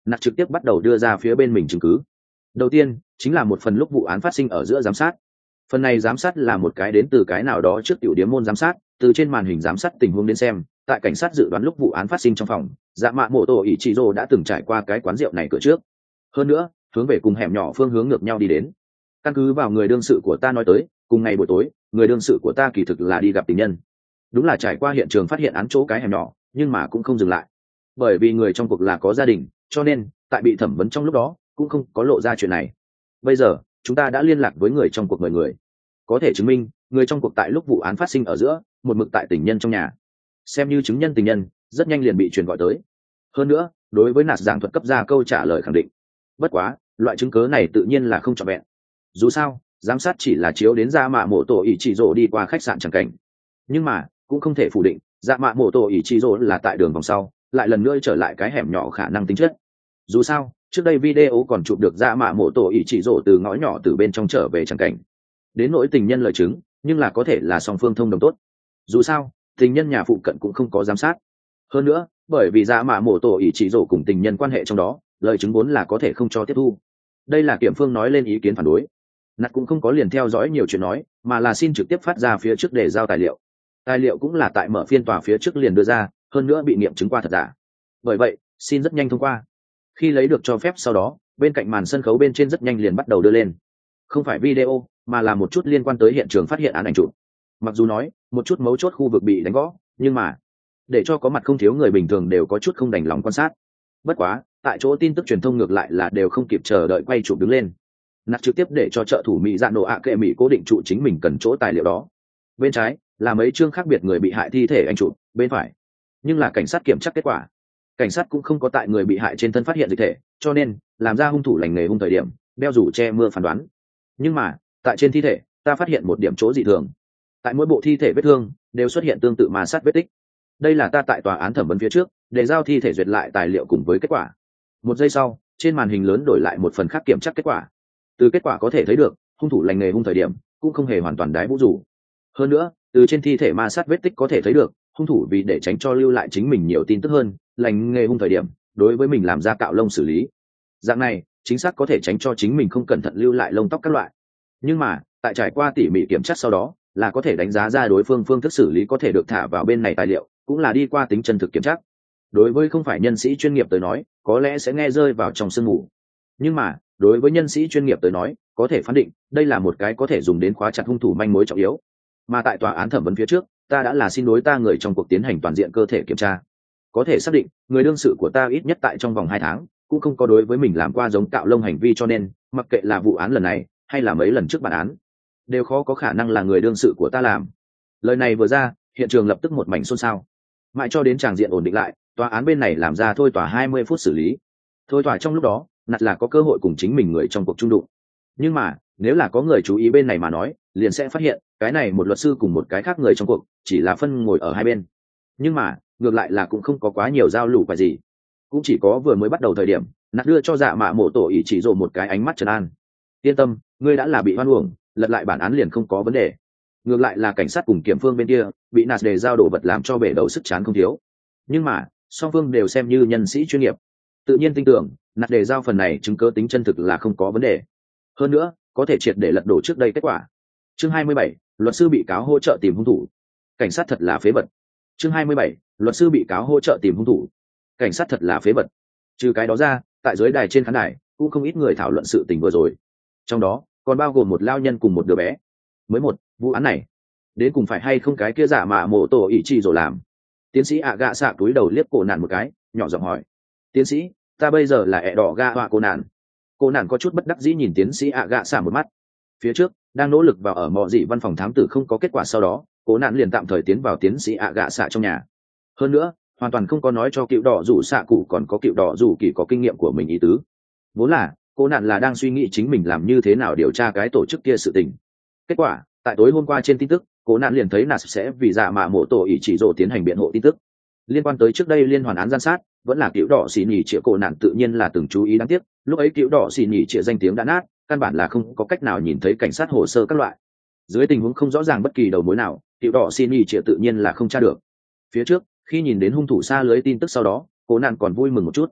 nạt trực tiếp bắt đầu đưa ra phía bên mình chứng cứ. Đầu tiên chính là một phần lúc vụ án phát sinh ở giữa giám sát. Phần này giám sát là một cái đến từ cái nào đó trước tiểu điếm môn giám sát, từ trên màn hình giám sát tình huống đến xem, tại cảnh sát dự đoán lúc vụ án phát sinh trong phòng, dạ mạ mộ tổ ỷ trị rồ đã từng trải qua cái quán rượu này cửa trước. Hơn nữa, hướng về cùng hẻm nhỏ phương hướng ngược nhau đi đến. Căn cứ vào người đương sự của ta nói tới, cùng ngày buổi tối, người đương sự của ta kỳ thực là đi gặp tình nhân. Đúng là trải qua hiện trường phát hiện án chỗ cái hẻm nhỏ, nhưng mà cũng không dừng lại. Bởi vì người trong cuộc là có gia đình, cho nên tại bị thẩm vấn trong lúc đó cũng không có lộ ra chuyện này. Bây giờ chúng ta đã liên lạc với người trong cuộc mười người, có thể chứng minh người trong cuộc tại lúc vụ án phát sinh ở giữa một mực tại tình nhân trong nhà, xem như chứng nhân tình nhân, rất nhanh liền bị truyền gọi tới. Hơn nữa, đối với nạt giảng thuật cấp ra câu trả lời khẳng định. Bất quá loại chứng cớ này tự nhiên là không trọn vẹn. Dù sao giám sát chỉ là chiếu đến dạ mạ mộ tổ ỷ chỉ rồ đi qua khách sạn chẳng cảnh, nhưng mà cũng không thể phủ định dạ mạ mộ tổ ỷ chỉ rồ là tại đường vòng sau lại lần nữa trở lại cái hẻm nhỏ khả năng tính chất. Dù sao trước đây video còn chụp được dạ mạ mộ tổ ỷ chỉ rồ từ ngõ nhỏ từ bên trong trở về chẳng cảnh. Đến nỗi tình nhân lời chứng, nhưng là có thể là song phương thông đồng tốt. Dù sao tình nhân nhà phụ cận cũng không có giám sát. Hơn nữa bởi vì dạ mạ mộ tổ ỷ chỉ rồ cùng tình nhân quan hệ trong đó, lời chứng vốn là có thể không cho tiếp thu. Đây là kiểm phương nói lên ý kiến phản đối. Nạt cũng không có liền theo dõi nhiều chuyện nói, mà là xin trực tiếp phát ra phía trước để giao tài liệu. Tài liệu cũng là tại mở phiên tòa phía trước liền đưa ra, hơn nữa bị nghiệm chứng qua thật giả. Bởi vậy xin rất nhanh thông qua. Khi lấy được cho phép sau đó, bên cạnh màn sân khấu bên trên rất nhanh liền bắt đầu đưa lên, không phải video mà là một chút liên quan tới hiện trường phát hiện án ảnh chụp. Mặc dù nói một chút mấu chốt khu vực bị đánh gõ, nhưng mà để cho có mặt không thiếu người bình thường đều có chút không đành lòng quan sát. Bất quá tại chỗ tin tức truyền thông ngược lại là đều không kịp chờ đợi quay chụp đứng lên. Nạt trực tiếp để cho trợ thủ mỹ dạ nổ ạ kệ mỹ cố định trụ chính mình cần chỗ tài liệu đó. Bên trái là mấy chương khác biệt người bị hại thi thể anh chụp, bên phải nhưng là cảnh sát kiểm tra kết quả. Cảnh sát cũng không có tại người bị hại trên thân phát hiện dịch thể, cho nên làm ra hung thủ lành nghề hung thời điểm đeo rủ che mưa phán đoán. Nhưng mà tại trên thi thể ta phát hiện một điểm chỗ dị thường. Tại mỗi bộ thi thể vết thương đều xuất hiện tương tự ma sát vết tích. Đây là ta tại tòa án thẩm vấn phía trước để giao thi thể duyệt lại tài liệu cùng với kết quả. Một giây sau trên màn hình lớn đổi lại một phần khác kiểm tra kết quả. Từ kết quả có thể thấy được hung thủ lành nghề hung thời điểm cũng không hề hoàn toàn đái vũ rủ. Hơn nữa từ trên thi thể ma sát vết tích có thể thấy được hung thủ vì để tránh cho lưu lại chính mình nhiều tin tức hơn, lành nghề hung thời điểm đối với mình làm ra cạo lông xử lý. Dạng này chính xác có thể tránh cho chính mình không cẩn thận lưu lại lông tóc các loại. Nhưng mà tại trải qua tỉ mỉ kiểm tra sau đó là có thể đánh giá ra đối phương phương thức xử lý có thể được thả vào bên này tài liệu, cũng là đi qua tính chân thực kiểm tra. Đối với không phải nhân sĩ chuyên nghiệp tới nói có lẽ sẽ nghe rơi vào trong sương mù, nhưng mà đối với nhân sĩ chuyên nghiệp tới nói có thể phán định đây là một cái có thể dùng đến khóa chặt hung thủ manh mối trọng yếu. Mà tại tòa án thẩm vấn phía trước ta đã là xin đối ta người trong cuộc tiến hành toàn diện cơ thể kiểm tra, có thể xác định người đương sự của ta ít nhất tại trong vòng hai tháng cũng không có đối với mình làm qua giống cạo lông hành vi, cho nên mặc kệ là vụ án lần này hay là mấy lần trước bản án đều khó có khả năng là người đương sự của ta làm. Lời này vừa ra hiện trường lập tức một mảnh xôn xao, mãi cho đến tràng diện ổn định lại tòa án bên này làm ra thôi tòa hai mươi phút xử lý. Thôi tòa trong lúc đó nạt là có cơ hội cùng chính mình người trong cuộc chung đụng, nhưng mà nếu là có người chú ý bên này mà nói liền sẽ phát hiện cái này một luật sư cùng một cái khác người trong cuộc chỉ là phân ngồi ở hai bên, nhưng mà ngược lại là cũng không có quá nhiều giao lủ phải gì. Cũng chỉ có vừa mới bắt đầu thời điểm nạt đưa cho dạ mạ mộ tổ ỷ chỉ rồ một cái ánh mắt trấn an. Yên tâm, ngươi đã là bị hoan uổng, lật lại bản án liền không có vấn đề. Ngược lại là cảnh sát cùng kiểm phương bên kia bị nạt đề giao đồ vật làm cho bể đầu sức chán không thiếu, nhưng mà song phương đều xem như nhân sĩ chuyên nghiệp, tự nhiên tin tưởng nạt đề giao phần này chứng cứ tính chân thực là không có vấn đề, hơn nữa có thể triệt để lật đổ trước đây kết quả. Chương hai mươi bảy, luật sư bị cáo hỗ trợ tìm hung thủ. Cảnh sát thật là phế vật. Chương hai mươi bảy, luật sư bị cáo hỗ trợ tìm hung thủ. Cảnh sát thật là phế vật. Trừ cái đó ra, tại dưới đài trên khán đài cũng không ít người thảo luận sự tình vừa rồi, trong đó còn bao gồm một lao nhân cùng một đứa bé. Mới một vụ án này đến cùng phải hay không cái kia giả mạ mộ tổ ỷ chi rồi làm? Tiến sĩ ạ gạ xạ túi đầu liếc cổ nạn một cái, nhỏ giọng hỏi. Tiến sĩ, ta bây giờ là ẹ đỏ ga họa cô nạn. Cô nạn có chút bất đắc dĩ nhìn tiến sĩ ạ gạ xạ một mắt. Phía trước đang nỗ lực vào ở mọ dị văn phòng thám tử không có kết quả, sau đó cô nạn liền tạm thời tiến vào tiến sĩ ạ gạ xạ trong nhà. Hơn nữa hoàn toàn không có nói cho cựu đỏ rủ xạ cụ còn có cựu đỏ rủ kỳ có kinh nghiệm của mình ý tứ. Vốn là cô nạn là đang suy nghĩ chính mình làm như thế nào điều tra cái tổ chức kia sự tình. Kết quả tại tối hôm qua trên tin tức cô nạn liền thấy nạt sẽ vì giả mạ mộ tổ ỷ chỉ rồ tiến hành biện hộ tin tức liên quan tới trước đây liên hoàn án gian sát, vẫn là cựu đỏ xì nhì chĩa. Cô nạn tự nhiên là từng chú ý, đáng tiếc lúc ấy cựu đỏ xì nhì chĩa danh tiếng đã nát, căn bản là không có cách nào nhìn thấy cảnh sát hồ sơ các loại. Dưới tình huống không rõ ràng bất kỳ đầu mối nào, cựu đỏ xì nhì chĩa tự nhiên là không tra được. Phía trước khi nhìn đến hung thủ xa lưới tin tức sau đó, cô nạn còn vui mừng một chút.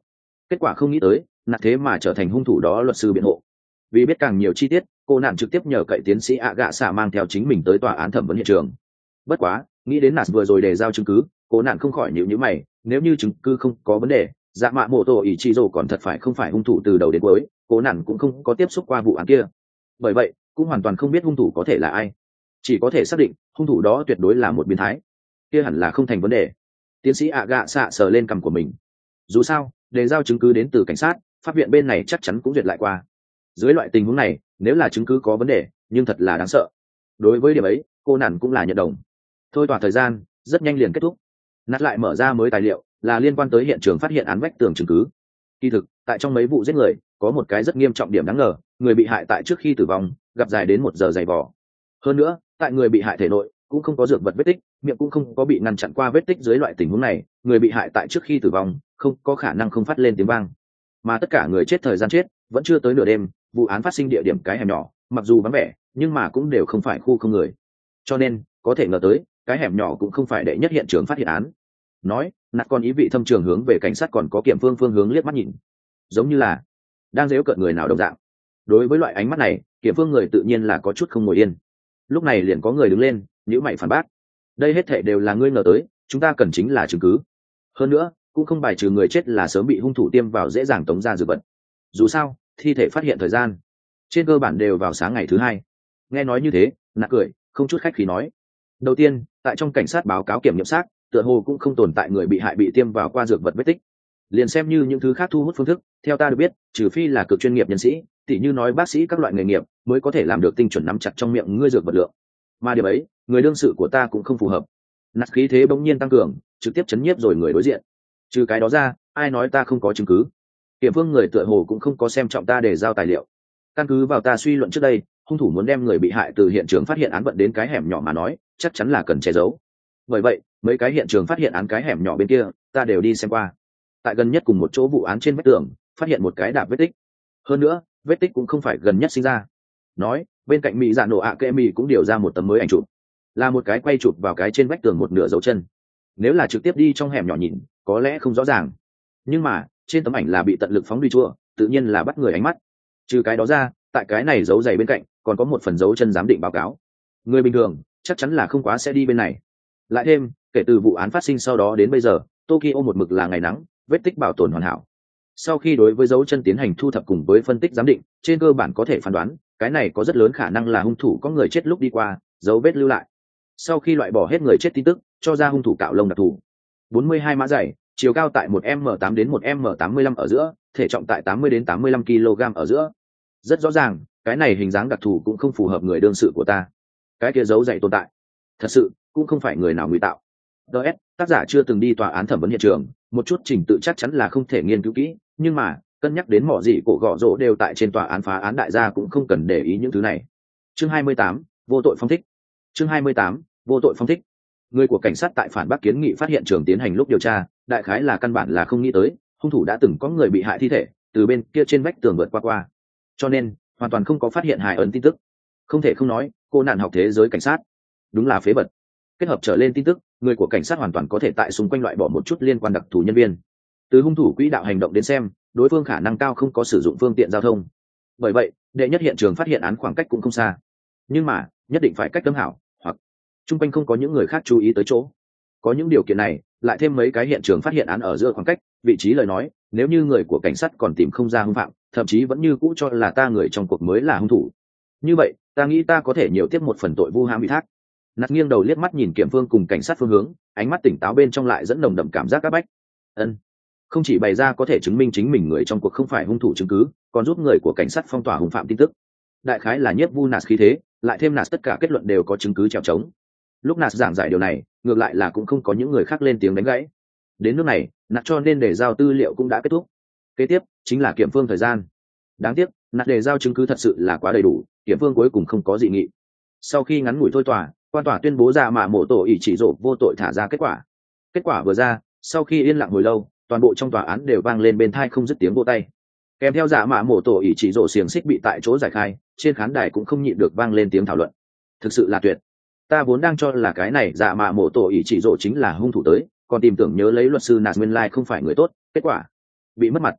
Kết quả không nghĩ tới nạt thế mà trở thành hung thủ đó luật sư biện hộ. Vì biết càng nhiều chi tiết, cô nạn trực tiếp nhờ cậy tiến sĩ ạ gạ xạ mang theo chính mình tới tòa án thẩm vấn hiện trường. Bất quá nghĩ đến nạt vừa rồi đề giao chứng cứ, cô nạn không khỏi nhịu nhữ mày, nếu như chứng cứ không có vấn đề, dạ mạ mộ tổ ý chị rồ còn thật phải không phải hung thủ từ đầu đến cuối, cô nạn cũng không có tiếp xúc qua vụ án kia. Bởi vậy cũng hoàn toàn không biết hung thủ có thể là ai, chỉ có thể xác định hung thủ đó tuyệt đối là một biến thái, kia hẳn là không thành vấn đề. Tiến sĩ ạ gạ xạ sờ lên cằm của mình. Dù sao đề giao chứng cứ đến từ cảnh sát, pháp viện bên này chắc chắn cũng duyệt lại qua. Dưới loại tình huống này, nếu là chứng cứ có vấn đề nhưng thật là đáng sợ. Đối với điểm ấy cô nản cũng là nhận đồng. Thôi tỏa thời gian rất nhanh liền kết thúc. Nát lại mở ra mới tài liệu, là liên quan tới hiện trường phát hiện án vách tường chứng cứ. Kỳ thực tại trong mấy vụ giết người có một cái rất nghiêm trọng điểm đáng ngờ, người bị hại tại trước khi tử vong gặp dài đến một giờ dày vò. Hơn nữa tại người bị hại thể nội cũng không có dược vật vết tích, miệng cũng không có bị ngăn chặn qua vết tích. Dưới loại tình huống này, người bị hại tại trước khi tử vong không có khả năng không phát lên tiếng vang. Mà tất cả người chết thời gian chết vẫn chưa tới nửa đêm, vụ án phát sinh địa điểm cái hẻm nhỏ mặc dù vắng vẻ nhưng mà cũng đều không phải khu không người, cho nên có thể ngờ tới cái hẻm nhỏ cũng không phải đệ nhất hiện trường phát hiện án. Nói nạt còn ý vị thâm trường hướng về cảnh sát còn có kiểm phương phương hướng liếc mắt nhìn, giống như là đang dễu cợt người nào đồng dạng. Đối với loại ánh mắt này, kiểm phương người tự nhiên là có chút không ngồi yên. Lúc này liền có người đứng lên nhíu mày phản bác, đây hết thảy đều là ngươi ngờ tới, chúng ta cần chính là chứng cứ. Hơn nữa cũng không bài trừ người chết là sớm bị hung thủ tiêm vào dễ dàng tống ra dược vật. Dù sao thi thể phát hiện thời gian trên cơ bản đều vào sáng ngày thứ hai. Nghe nói như thế nạt cười không chút khách khí nói, đầu tiên tại trong cảnh sát báo cáo kiểm nghiệm xác tựa hồ cũng không tồn tại người bị hại bị tiêm vào qua dược vật vết tích. Liền xem như những thứ khác thu hút phương thức, theo ta được biết trừ phi là cực chuyên nghiệp nhân sĩ, tỉ như nói bác sĩ các loại nghề nghiệp, mới có thể làm được tinh chuẩn nắm chặt trong miệng ngươi dược vật lượng. Mà điều ấy người đương sự của ta cũng không phù hợp. Nạt khí thế bỗng nhiên tăng cường, trực tiếp chấn nhiếp rồi người đối diện. Trừ cái đó ra ai nói ta không có chứng cứ? Kiểm phương người tựa hồ cũng không có xem trọng ta để giao tài liệu. Căn cứ vào ta suy luận trước đây, hung thủ muốn đem người bị hại từ hiện trường phát hiện án vận đến cái hẻm nhỏ mà nói, chắc chắn là cần che giấu. Bởi vậy mấy cái hiện trường phát hiện án cái hẻm nhỏ bên kia ta đều đi xem qua. Tại gần nhất cùng một chỗ vụ án trên vách tường phát hiện một cái đạp vết tích. Hơn nữa vết tích cũng không phải gần nhất sinh ra. Nói bên cạnh mỹ dạ nổ ạ kệ mỹ cũng điều ra một tấm mới ảnh chụp, là một cái quay chụp vào cái trên vách tường một nửa dấu chân. Nếu là trực tiếp đi trong hẻm nhỏ nhìn có lẽ không rõ ràng, nhưng mà trên tấm ảnh là bị tận lực phóng đi chua, tự nhiên là bắt người ánh mắt. Trừ cái đó ra tại cái này dấu giày bên cạnh còn có một phần dấu chân giám định báo cáo. Người bình thường chắc chắn là không quá sẽ đi bên này. Lại thêm kể từ vụ án phát sinh sau đó đến bây giờ, Tokyo một mực là ngày nắng, vết tích bảo tồn hoàn hảo. Sau khi đối với dấu chân tiến hành thu thập cùng với phân tích giám định, trên cơ bản có thể phán đoán cái này có rất lớn khả năng là hung thủ có người chết lúc đi qua, dấu vết lưu lại. Sau khi loại bỏ hết người chết tin tức, cho ra hung thủ cạo lông đặc thù. bốn mươi hai mã dày, chiều cao tại một m tám đến một m tám mươi lăm ở giữa, thể trọng tại tám mươi đến tám mươi lăm ki lô gam ở giữa. Rất rõ ràng cái này hình dáng đặc thù cũng không phù hợp người đương sự của ta. Cái kia dấu dày tồn tại thật sự cũng không phải người nào ngụy tạo. ds tác giả chưa từng đi tòa án thẩm vấn hiện trường, một chút trình tự chắc chắn là không thể nghiên cứu kỹ, nhưng mà cân nhắc đến mọi gì cổ gõ rỗ đều tại trên tòa án phá án, đại gia cũng không cần để ý những thứ này. Chương hai mươi tám, vô tội phong thích. Chương hai mươi tám, vô tội phong thích. Người của cảnh sát tại phản bác kiến nghị phát hiện trường tiến hành lúc điều tra, đại khái là căn bản là không nghĩ tới hung thủ đã từng có người bị hại thi thể từ bên kia trên vách tường vượt qua qua, cho nên hoàn toàn không có phát hiện hài ấn tin tức. Không thể không nói cô nạn học thế giới cảnh sát đúng là phế vật. Kết hợp trở lên tin tức, người của cảnh sát hoàn toàn có thể tại xung quanh loại bỏ một chút liên quan đặc thù nhân viên. Từ hung thủ quỹ đạo hành động đến xem, đối phương khả năng cao không có sử dụng phương tiện giao thông. Bởi vậy đệ nhất hiện trường phát hiện án khoảng cách cũng không xa, nhưng mà nhất định phải cách tấm hảo, hoặc chung quanh không có những người khác chú ý tới chỗ. Có những điều kiện này, lại thêm mấy cái hiện trường phát hiện án ở giữa khoảng cách, vị trí lời nói, nếu như người của cảnh sát còn tìm không ra hung phạm, thậm chí vẫn như cũ cho là ta người trong cuộc mới là hung thủ, như vậy ta nghĩ ta có thể nhiều tiếp một phần tội vu hãm ủy thác. Nạt nghiêng đầu liếc mắt nhìn kiểm phương cùng cảnh sát phương hướng, ánh mắt tỉnh táo bên trong lại dẫn nồng đậm cảm giác áp bách. Ân, không chỉ bày ra có thể chứng minh chính mình người trong cuộc không phải hung thủ chứng cứ, còn giúp người của cảnh sát phong tỏa hung phạm tin tức. Đại khái là nhiếp vu Nạt khí thế, lại thêm Nạt tất cả kết luận đều có chứng cứ trèo trống. Lúc Nạt giảng giải điều này, ngược lại là cũng không có những người khác lên tiếng đánh gãy. Đến nước này, Nạt cho nên để giao tư liệu cũng đã kết thúc. Kế tiếp chính là kiểm phương thời gian. Đáng tiếc Nạt để giao chứng cứ thật sự là quá đầy đủ, kiểm phương cuối cùng không có dị nghị. Sau khi ngắn ngủi thôi tòa, quan tòa tuyên bố ra mạ mổ tổ ỷ chỉ rộ vô tội thả ra kết quả. Kết quả vừa ra, sau khi yên lặng hồi lâu, toàn bộ trong tòa án đều vang lên bên tai không dứt tiếng vỗ tay. Kèm theo giả mạ mổ tổ ỷ chỉ rộ xiềng xích bị tại chỗ giải khai, trên khán đài cũng không nhịn được vang lên tiếng thảo luận. Thực sự là tuyệt. Ta vốn đang cho là cái này giả mạ mổ tổ ỷ chỉ rộ chính là hung thủ tới, còn tìm tưởng nhớ lấy luật sư Nạt nguyên lai không phải người tốt, kết quả bị mất mặt.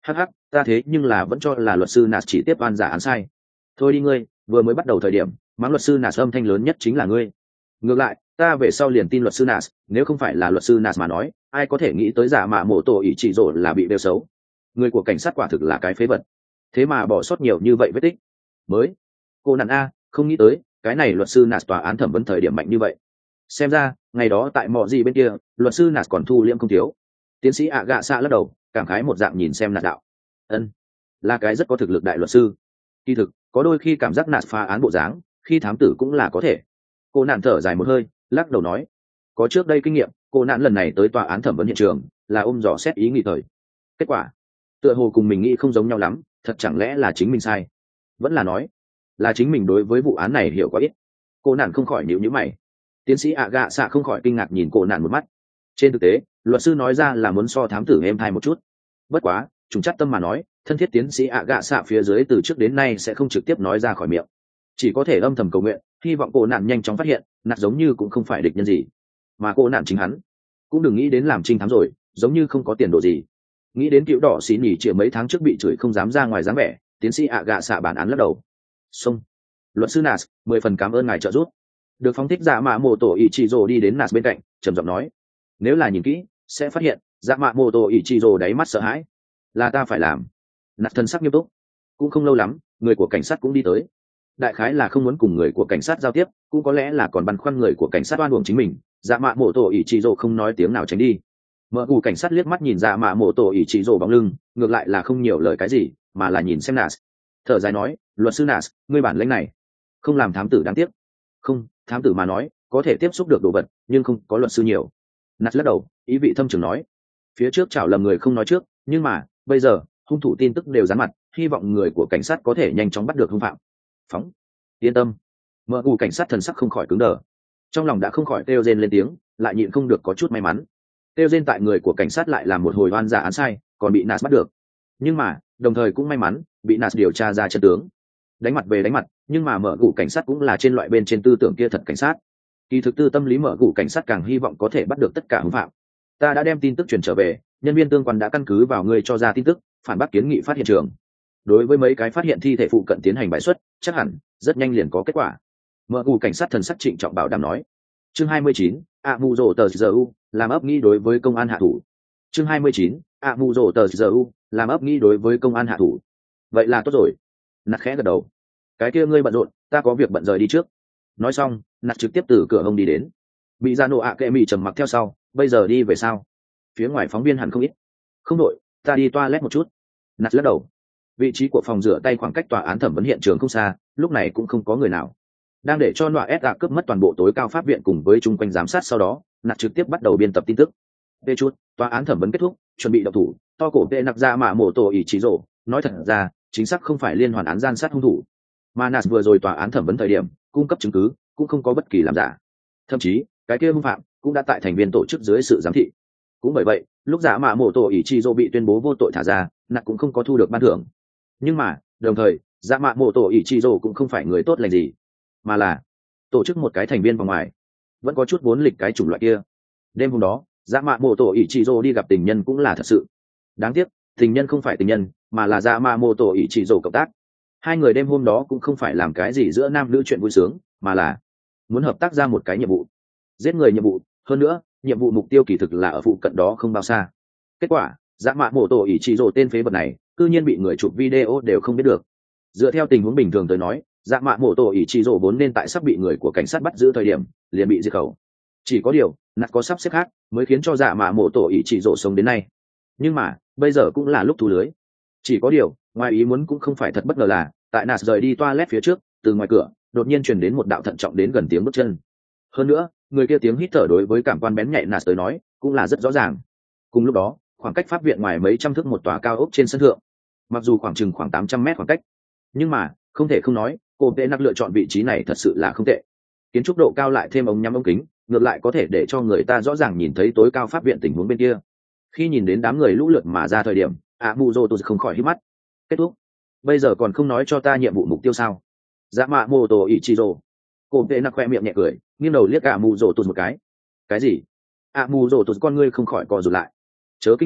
hắc hắc, ta thế nhưng là vẫn cho là luật sư Nas chỉ tiếp oan giả án sai. Thôi đi ngươi, vừa mới bắt đầu thời điểm mắng luật sư Nas âm thanh lớn nhất chính là ngươi. Ngược lại ta về sau liền tin luật sư Nas, nếu không phải là luật sư Nas mà nói ai có thể nghĩ tới giả mạ mổ tổ ỷ chỉ rồ là bị đeo xấu. Người của cảnh sát quả thực là cái phế vật, thế mà bỏ sót nhiều như vậy vết tích. Mới cô nạn a, không nghĩ tới cái này luật sư Nas tòa án thẩm vấn thời điểm mạnh như vậy. Xem ra ngày đó tại mọ gì bên kia luật sư Nas còn thu liễm không thiếu. Tiến sĩ ạ gạ xạ lắc đầu cảm khái một dạng nhìn xem Nas đạo. Ân, là cái rất có thực lực đại luật sư. Kỳ thực có đôi khi cảm giác Nas phá án bộ dáng khi thám tử cũng là có thể. Cô nạn thở dài một hơi lắc đầu nói, có trước đây kinh nghiệm, cô nạn lần này tới tòa án thẩm vấn hiện trường là ôm dò xét ý nghĩ thời. Kết quả tựa hồ cùng mình nghĩ không giống nhau lắm, thật chẳng lẽ là chính mình sai, vẫn là nói là chính mình đối với vụ án này hiểu quá ít. Cô nạn không khỏi nhíu nhíu mày. Tiến sĩ ạ gạ xạ không khỏi kinh ngạc nhìn cô nạn một mắt. Trên thực tế luật sư nói ra là muốn so thám tử êm thai một chút, bất quá chúng chắc tâm mà nói thân thiết tiến sĩ ạ gạ xạ phía dưới từ trước đến nay sẽ không trực tiếp nói ra khỏi miệng, chỉ có thể âm thầm cầu nguyện hy vọng cô nạn nhanh chóng phát hiện nạt giống như cũng không phải địch nhân gì, mà cô nạn chính hắn cũng đừng nghĩ đến làm trinh thám rồi giống như không có tiền đồ gì. Nghĩ đến cựu đỏ xì nhỉ chĩa mấy tháng trước bị chửi không dám ra ngoài dáng vẻ, tiến sĩ ạ gạ xạ bản án lắc đầu. Xong, luật sư Nas mười phần cảm ơn ngài trợ giúp. Được phóng thích dạ mạ mô tổ ỷ trị rồ đi đến Nas bên cạnh trầm giọng nói, nếu là nhìn kỹ sẽ phát hiện dạ mạ mô tổ ỷ trị rồ đáy mắt sợ hãi, là ta phải làm. Nas thân sắc nghiêm túc. Cũng không lâu lắm người của cảnh sát cũng đi tới, đại khái là không muốn cùng người của cảnh sát giao tiếp, cũng có lẽ là còn băn khoăn người của cảnh sát oan uổng chính mình. Dạ mạ mô tổ ỷ trị rồ không nói tiếng nào tránh đi. Mở cù cảnh sát liếc mắt nhìn dạ mạ mô tổ ỷ trị rồ bóng lưng, ngược lại là không nhiều lời cái gì mà là nhìn xem Nas, thở dài nói, luật sư Nas, ngươi bản lĩnh này không làm thám tử đáng tiếc. Không, thám tử mà nói có thể tiếp xúc được đồ vật nhưng không có luật sư nhiều. Nas lắc đầu ý vị thâm trường nói, phía trước chảo lầm người không nói trước, nhưng mà bây giờ hung thủ tin tức đều dán mặt, hy vọng người của cảnh sát có thể nhanh chóng bắt được hung phạm. Phóng, yên tâm. Mở cù cảnh sát thần sắc không khỏi cứng đờ, trong lòng đã không khỏi kêu rên lên tiếng, lại nhịn không được có chút may mắn. Kêu rên tại người của cảnh sát lại làm một hồi oan giả án sai còn bị Nas bắt được, nhưng mà đồng thời cũng may mắn bị Nas điều tra ra chân tướng. Đánh mặt về đánh mặt, nhưng mà mở gù cảnh sát cũng là trên loại bên trên tư tưởng kia thật cảnh sát. Kỳ thực tư tâm lý mở gù cảnh sát càng hy vọng có thể bắt được tất cả hung phạm. Ta đã đem tin tức truyền trở về, nhân viên tương quan đã căn cứ vào người cho ra tin tức phản bác kiến nghị phát hiện trường, đối với mấy cái phát hiện thi thể phụ cận tiến hành bãi xuất, chắc hẳn rất nhanh liền có kết quả. Mở gù cảnh sát thần sắc trịnh trọng bảo đảm nói. Chương hai mươi chín, ạ mù rồ tờ giờ u làm ấp nghĩ đối với công an hạ thủ. Chương hai mươi chín, ạ mù rồ tờ giờ u làm ấp nghĩ đối với công an hạ thủ. Vậy là tốt rồi. Nạt khẽ gật đầu. Cái kia ngươi bận rộn, ta có việc bận rời đi trước. Nói xong Nạt trực tiếp từ cửa hông đi đến. Bị ra nổ ạ kệ mị trầm mặc theo sau. Bây giờ đi về sao? Phía ngoài phóng viên hẳn không ít. Không đội, ta đi toilet một chút. Nạt lắc đầu. Vị trí của phòng rửa tay khoảng cách tòa án thẩm vấn hiện trường không xa, lúc này cũng không có người nào. Đang để cho nọa ép gạ cướp mất toàn bộ tối cao pháp viện cùng với chung quanh giám sát, sau đó Nạt trực tiếp bắt đầu biên tập tin tức. Về chút, tòa án thẩm vấn kết thúc, chuẩn bị động thủ, to cổ vệ nặc ra mạ mổ tổ ỷ chỉ rổ. Nói thật ra chính xác không phải liên hoàn án gian sát hung thủ, mà Nas vừa rồi tòa án thẩm vấn thời điểm cung cấp chứng cứ cũng không có bất kỳ làm giả, thậm chí cái kia hung phạm cũng đã tại thành viên tổ chức dưới sự giám thị. Cũng bởi vậy lúc giả mạ mổ tổ ỷ chi dô bị tuyên bố vô tội thả ra, Nas cũng không có thu được ban thưởng. Nhưng mà đồng thời giả mạ mổ tổ ỷ chi dô cũng không phải người tốt lành gì, mà là tổ chức một cái thành viên vòng ngoài, vẫn có chút vốn lịch cái chủng loại kia. Đêm hôm đó giả mạ mổ tổ ỷ chi dô đi gặp tình nhân cũng là thật sự. Đáng tiếc tình nhân không phải tình nhân, mà là giả mạ mổ tổ ỷ chỉ rổ cộng tác. Hai người đêm hôm đó cũng không phải làm cái gì giữa nam nữ chuyện vui sướng, mà là muốn hợp tác ra một cái nhiệm vụ, giết người nhiệm vụ. Hơn nữa nhiệm vụ mục tiêu kỳ thực là ở phụ cận đó không bao xa. Kết quả giả mạ mổ tổ ỷ chỉ rổ tên phế vật này cư nhiên bị người chụp video đều không biết được. Dựa theo tình huống bình thường tới nói, giả mạ mổ tổ ỷ chỉ rổ vốn nên tại sắp bị người của cảnh sát bắt giữ thời điểm liền bị diệt khẩu. Chỉ có điều Nạt có sắp xếp khác mới khiến cho giả mạ mổ tổ ỷ chỉ rổ sống đến nay. Nhưng mà bây giờ cũng là lúc thu lưới. Chỉ có điều ngoài ý muốn cũng không phải thật bất ngờ là tại Nas rời đi toilet phía trước, từ ngoài cửa đột nhiên truyền đến một đạo thận trọng đến gần tiếng bước chân. Hơn nữa người kia tiếng hít thở đối với cảm quan bén nhạy Nas tới nói cũng là rất rõ ràng. Cùng lúc đó khoảng cách pháp viện ngoài mấy trăm thước một tòa cao ốc trên sân thượng, mặc dù khoảng chừng khoảng tám trăm mét khoảng cách, nhưng mà không thể không nói cô tệ nặc lựa chọn vị trí này thật sự là không tệ. Kiến trúc độ cao lại thêm ống nhắm ống kính, ngược lại có thể để cho người ta rõ ràng nhìn thấy tối cao pháp viện tình huống bên kia. Khi nhìn đến đám người lũ lượt mà ra thời điểm, ạ mù rồ tôi không khỏi hít mắt. Kết thúc? Bây giờ còn không nói cho ta nhiệm vụ mục tiêu sao? Dạ mạ mô tô ỷ chi rồ. Cô tệ nặc khoe miệng nhẹ cười, nghiêng đầu liếc ạ mù rồ tôi một cái. Cái gì? ạ mù rồ tôi con ngươi không khỏi co rụt lại. Chớ kinh ngạc,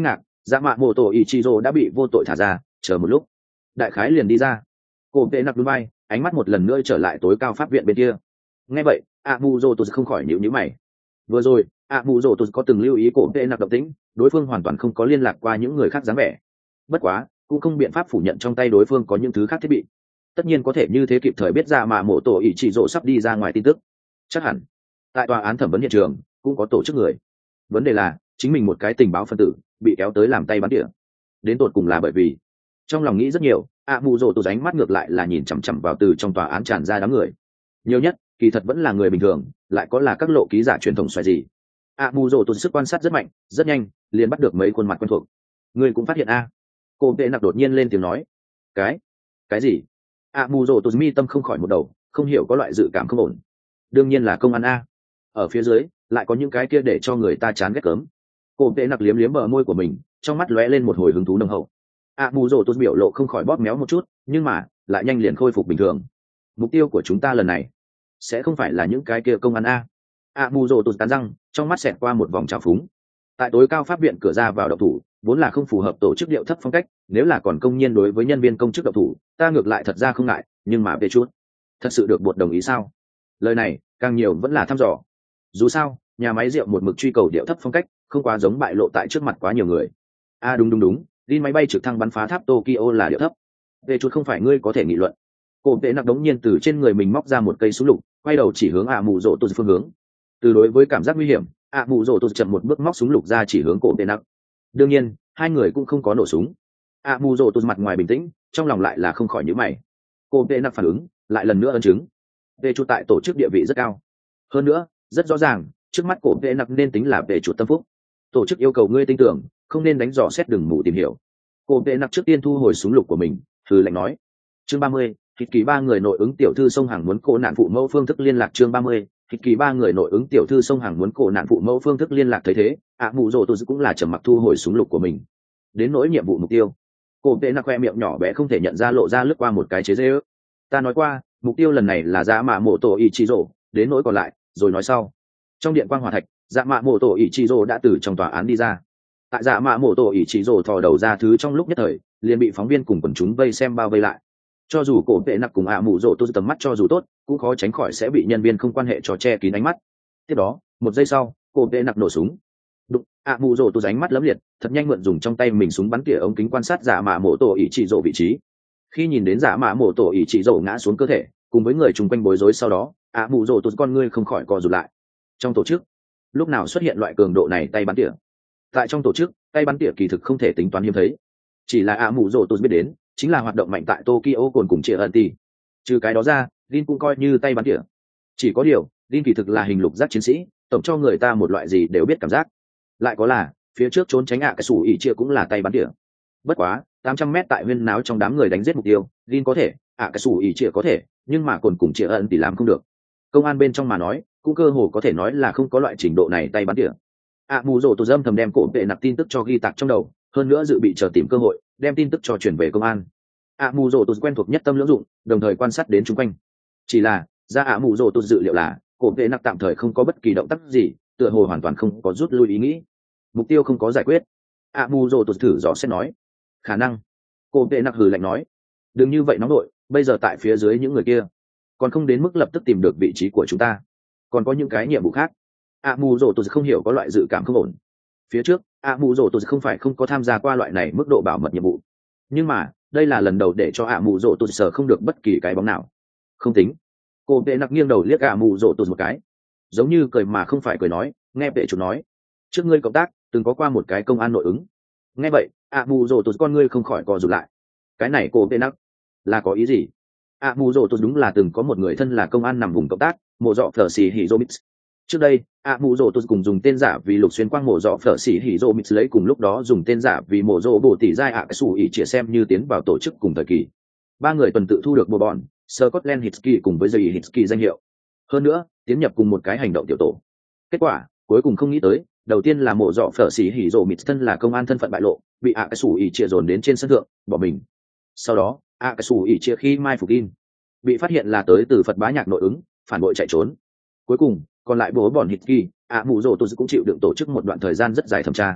dạ mạ mô tổ ý chị rồ đã bị vô tội thả ra, chờ một lúc đại khái liền đi ra. Cổ tệ nặc núi bay, ánh mắt một lần nữa trở lại tối cao pháp viện bên kia. Nghe vậy ạ mù rồ tôi không khỏi nhíu nhíu mày. Vừa rồi ạ mù rồ tôi có từng lưu ý cổ tệ nặc động tĩnh, đối phương hoàn toàn không có liên lạc qua những người khác dáng vẻ. Bất quá cũng không biện pháp phủ nhận trong tay đối phương có những thứ khác thiết bị, tất nhiên có thể như thế kịp thời biết ra mà mộ tổ ý chỉ rộ sắp đi ra ngoài tin tức. Chắc hẳn tại tòa án thẩm vấn hiện trường cũng có tổ chức người. Vấn đề là chính mình một cái tình báo phân tử bị kéo tới làm tay bắn tỉa, đến tột cùng là bởi vì trong lòng nghĩ rất nhiều. ạ mù rộ tôi ánh mắt ngược lại là nhìn chằm chằm vào từ trong tòa án tràn ra đám người. Nhiều nhất kỳ thật vẫn là người bình thường, lại có là các lộ ký giả truyền thông xoài gì. ạ mù rộ tôi sức quan sát rất mạnh, rất nhanh liền bắt được mấy khuôn mặt quen thuộc. Người cũng phát hiện a? Cô tệ nặc đột nhiên lên tiếng nói. cái cái gì? ạ mù rộ tôi mi tâm không khỏi một đầu, không hiểu có loại dự cảm không ổn. Đương nhiên là công an a. Ở phía dưới lại có những cái kia để cho người ta chán ghét cớm. Cô tệ nặc liếm liếm bờ môi của mình, trong mắt lóe lên một hồi hứng thú nồng hậu. ạ mù rộ tôi biểu lộ không khỏi bóp méo một chút, nhưng mà lại nhanh liền khôi phục bình thường. Mục tiêu của chúng ta lần này sẽ không phải là những cái kia công an a. ạ mù rộ tôi cắn răng, trong mắt xẹt qua một vòng trào phúng. Tại tối cao pháp viện cửa ra vào độc thủ vốn là không phù hợp tổ chức điệu thấp phong cách, nếu là còn công nhiên đối với nhân viên công chức độc thủ, ta ngược lại thật ra không ngại, nhưng mà về chút thật sự được bột đồng ý sao? Lời này càng nhiều vẫn là thăm dò. Dù sao nhà máy rượu một mực truy cầu điệu thấp phong cách, không quá giống bại lộ tại trước mặt quá nhiều người. a à, đúng đúng đúng đi máy bay trực thăng bắn phá tháp Tokyo là điệu thấp, về chút không phải ngươi có thể nghị luận. Cổ tệ nặc đống nhiên từ trên người mình móc ra một cây súng lục, quay đầu chỉ hướng ạ mù rộ tôi phương hướng. Từ đối với cảm giác nguy hiểm, ạ mù rộ tôi chậm một bước móc súng lục ra chỉ hướng cổ tệ nặc. Đương nhiên hai người cũng không có nổ súng. ạ mù rộ tôi mặt ngoài bình tĩnh, trong lòng lại là không khỏi nhíu mày. Cổ tệ nặc phản ứng lại lần nữa ấn chứng về chút tại tổ chức địa vị rất cao. Hơn nữa rất rõ ràng trước mắt cổ tệ nặc nên tính là về chút tâm phúc. Tổ chức yêu cầu ngươi tin tưởng, không nên đánh dò xét đừng mù tìm hiểu. Cổ tệ nặc trước tiên thu hồi súng lục của mình, hừ lạnh nói. Chương ba mươi, hít kỳ ba người nội ứng tiểu thư sông hàng muốn cổ nạn phụ mẫu phương thức liên lạc. Chương ba mươi, hít kỳ ba người nội ứng tiểu thư sông hàng muốn cổ nạn phụ mẫu phương thức liên lạc. Thấy thế ạ mù rồ tôi cũng là trầm mặc thu hồi súng lục của mình. Đến nỗi nhiệm vụ mục tiêu, cổ tệ nặc khoe miệng nhỏ bé không thể nhận ra lộ ra lướt qua một cái chế giễu. Ta nói qua mục tiêu lần này là dạ mạ mộ tổ ý chí rồ, đến nỗi còn lại rồi nói sau. Trong điện quang hỏa thạch, dạ mạ mộ tổ ý chí rồ đã từ trong tòa án đi ra. Tại dạ mạ mộ tổ ý chí rồ thò đầu ra thứ trong lúc nhất thời liền bị phóng viên cùng quần chúng vây xem bao vây lại. Cho dù cổ tệ nặc cùng ạ mù rồ tôi tầm mắt cho dù tốt, cũng khó tránh khỏi sẽ bị nhân viên không quan hệ cho che kín ánh mắt. Tiếp đó một giây sau cổ tệ nặc nổ súng. Đụng, ạ mù rồ tôi ánh mắt lấm liệt, thật nhanh mượn dùng trong tay mình súng bắn tỉa ống kính quan sát dạ mạ mộ tổ ý chí rồ vị trí. Khi nhìn đến dạ mạ mộ tổ ý chí rồ ngã xuống cơ thể cùng với người chung quanh bối rối, sau đó ạ mù rồ tôi con ngươi không khỏi co rụt lại. Trong tổ chức lúc nào xuất hiện loại cường độ này tay bắn tỉa? Tại trong tổ chức tay bắn tỉa kỳ thực không thể tính toán hiếm thấy, chỉ là ạ mù rồ tôi biết đến chính là hoạt động mạnh tại Tokyo cồn cùng chia ẩn tỷ. Trừ cái đó ra Lin cũng coi như tay bắn tỉa. Chỉ có điều Lin kỳ thực là hình lục giác chiến sĩ, tổng cho người ta một loại gì đều biết cảm giác. Lại có là phía trước trốn tránh ạ cái sủ ỉ chia cũng là tay bắn tỉa. Bất quá tám trăm mét tại huyên náo trong đám người đánh giết mục tiêu, Lin có thể, ạ cái sủ ỉ chia có thể, nhưng mà cồn cùng chia ẩn tỷ làm không được. Công an bên trong mà nói cũng cơ hồ có thể nói là không có loại trình độ này tay bắn tỉa. ạ mù rồ tôi dâm thầm đem cổ vệ nạp tin tức cho ghi tạc trong đầu, hơn nữa dự bị chờ tìm cơ hội đem tin tức cho chuyển về công an. ạ mù rồ tôi quen thuộc nhất tâm lưỡng dụng, đồng thời quan sát đến chung quanh. Chỉ là ra ạ mù rồ tôi dự liệu là cổ vệ nạp tạm thời không có bất kỳ động tác gì, tựa hồ hoàn toàn không có rút lui ý nghĩ, mục tiêu không có giải quyết. ạ mù rồ tôi thử dò xét nói khả năng. Cổ vệ nạp hừ lạnh nói đừng như vậy nóng nội, bây giờ tại phía dưới những người kia còn không đến mức lập tức tìm được vị trí của chúng ta, còn có những cái nhiệm vụ khác. ạ mù rồ tôi không hiểu có loại dự cảm không ổn. Phía trước ạ mù rồ tôi không phải không có tham gia qua loại này mức độ bảo mật nhiệm vụ, nhưng mà đây là lần đầu để cho ạ mù rồ tôi sợ không được bất kỳ cái bóng nào. Không tính. Cô vệ nặc nghiêng đầu liếc ạ mù rồ tôi một cái, giống như cười mà không phải cười nói, nghe vệ chủ nói trước ngươi cộng tác từng có qua một cái công an nội ứng. Nghe vậy ạ mù rồ tôi con ngươi không khỏi co rụt lại. Cái này cô vệ nặc là có ý gì? ạ mù rồ tôi đúng là từng có một người thân là công an nằm vùng cộng tác, mộ dọ phở xì hỉ dô mít. Trước đây ạ mù rồ tôi cùng dùng tên giả vì lục xuyên quang mộ dọ phở xì hỉ dô mít lấy cùng lúc đó dùng tên giả vì mộ dô bổ tỷ giai ạ cái xù ỉ chia xem như tiến vào tổ chức cùng thời kỳ. Ba người tuần tự thu được bộ bọn Scotland Hitsky cùng với Jay Hitsky danh hiệu, hơn nữa tiến nhập cùng một cái hành động tiểu tổ. Kết quả cuối cùng không nghĩ tới, đầu tiên là mộ dọ phở xì hỉ dô mít thân là công an thân phận bại lộ, bị ạ cái xù ỉ chia dồn đến trên sân thượng bỏ mình. Sau đó ạ cái xù ỉ chia khi mai phục in bị phát hiện là tới từ Phật bá nhạc nội ứng, phản bội chạy trốn. Cuối cùng còn lại bố bọn Hitsky, ạ mù rồ tôi cũng chịu đựng tổ chức một đoạn thời gian rất dài thẩm tra.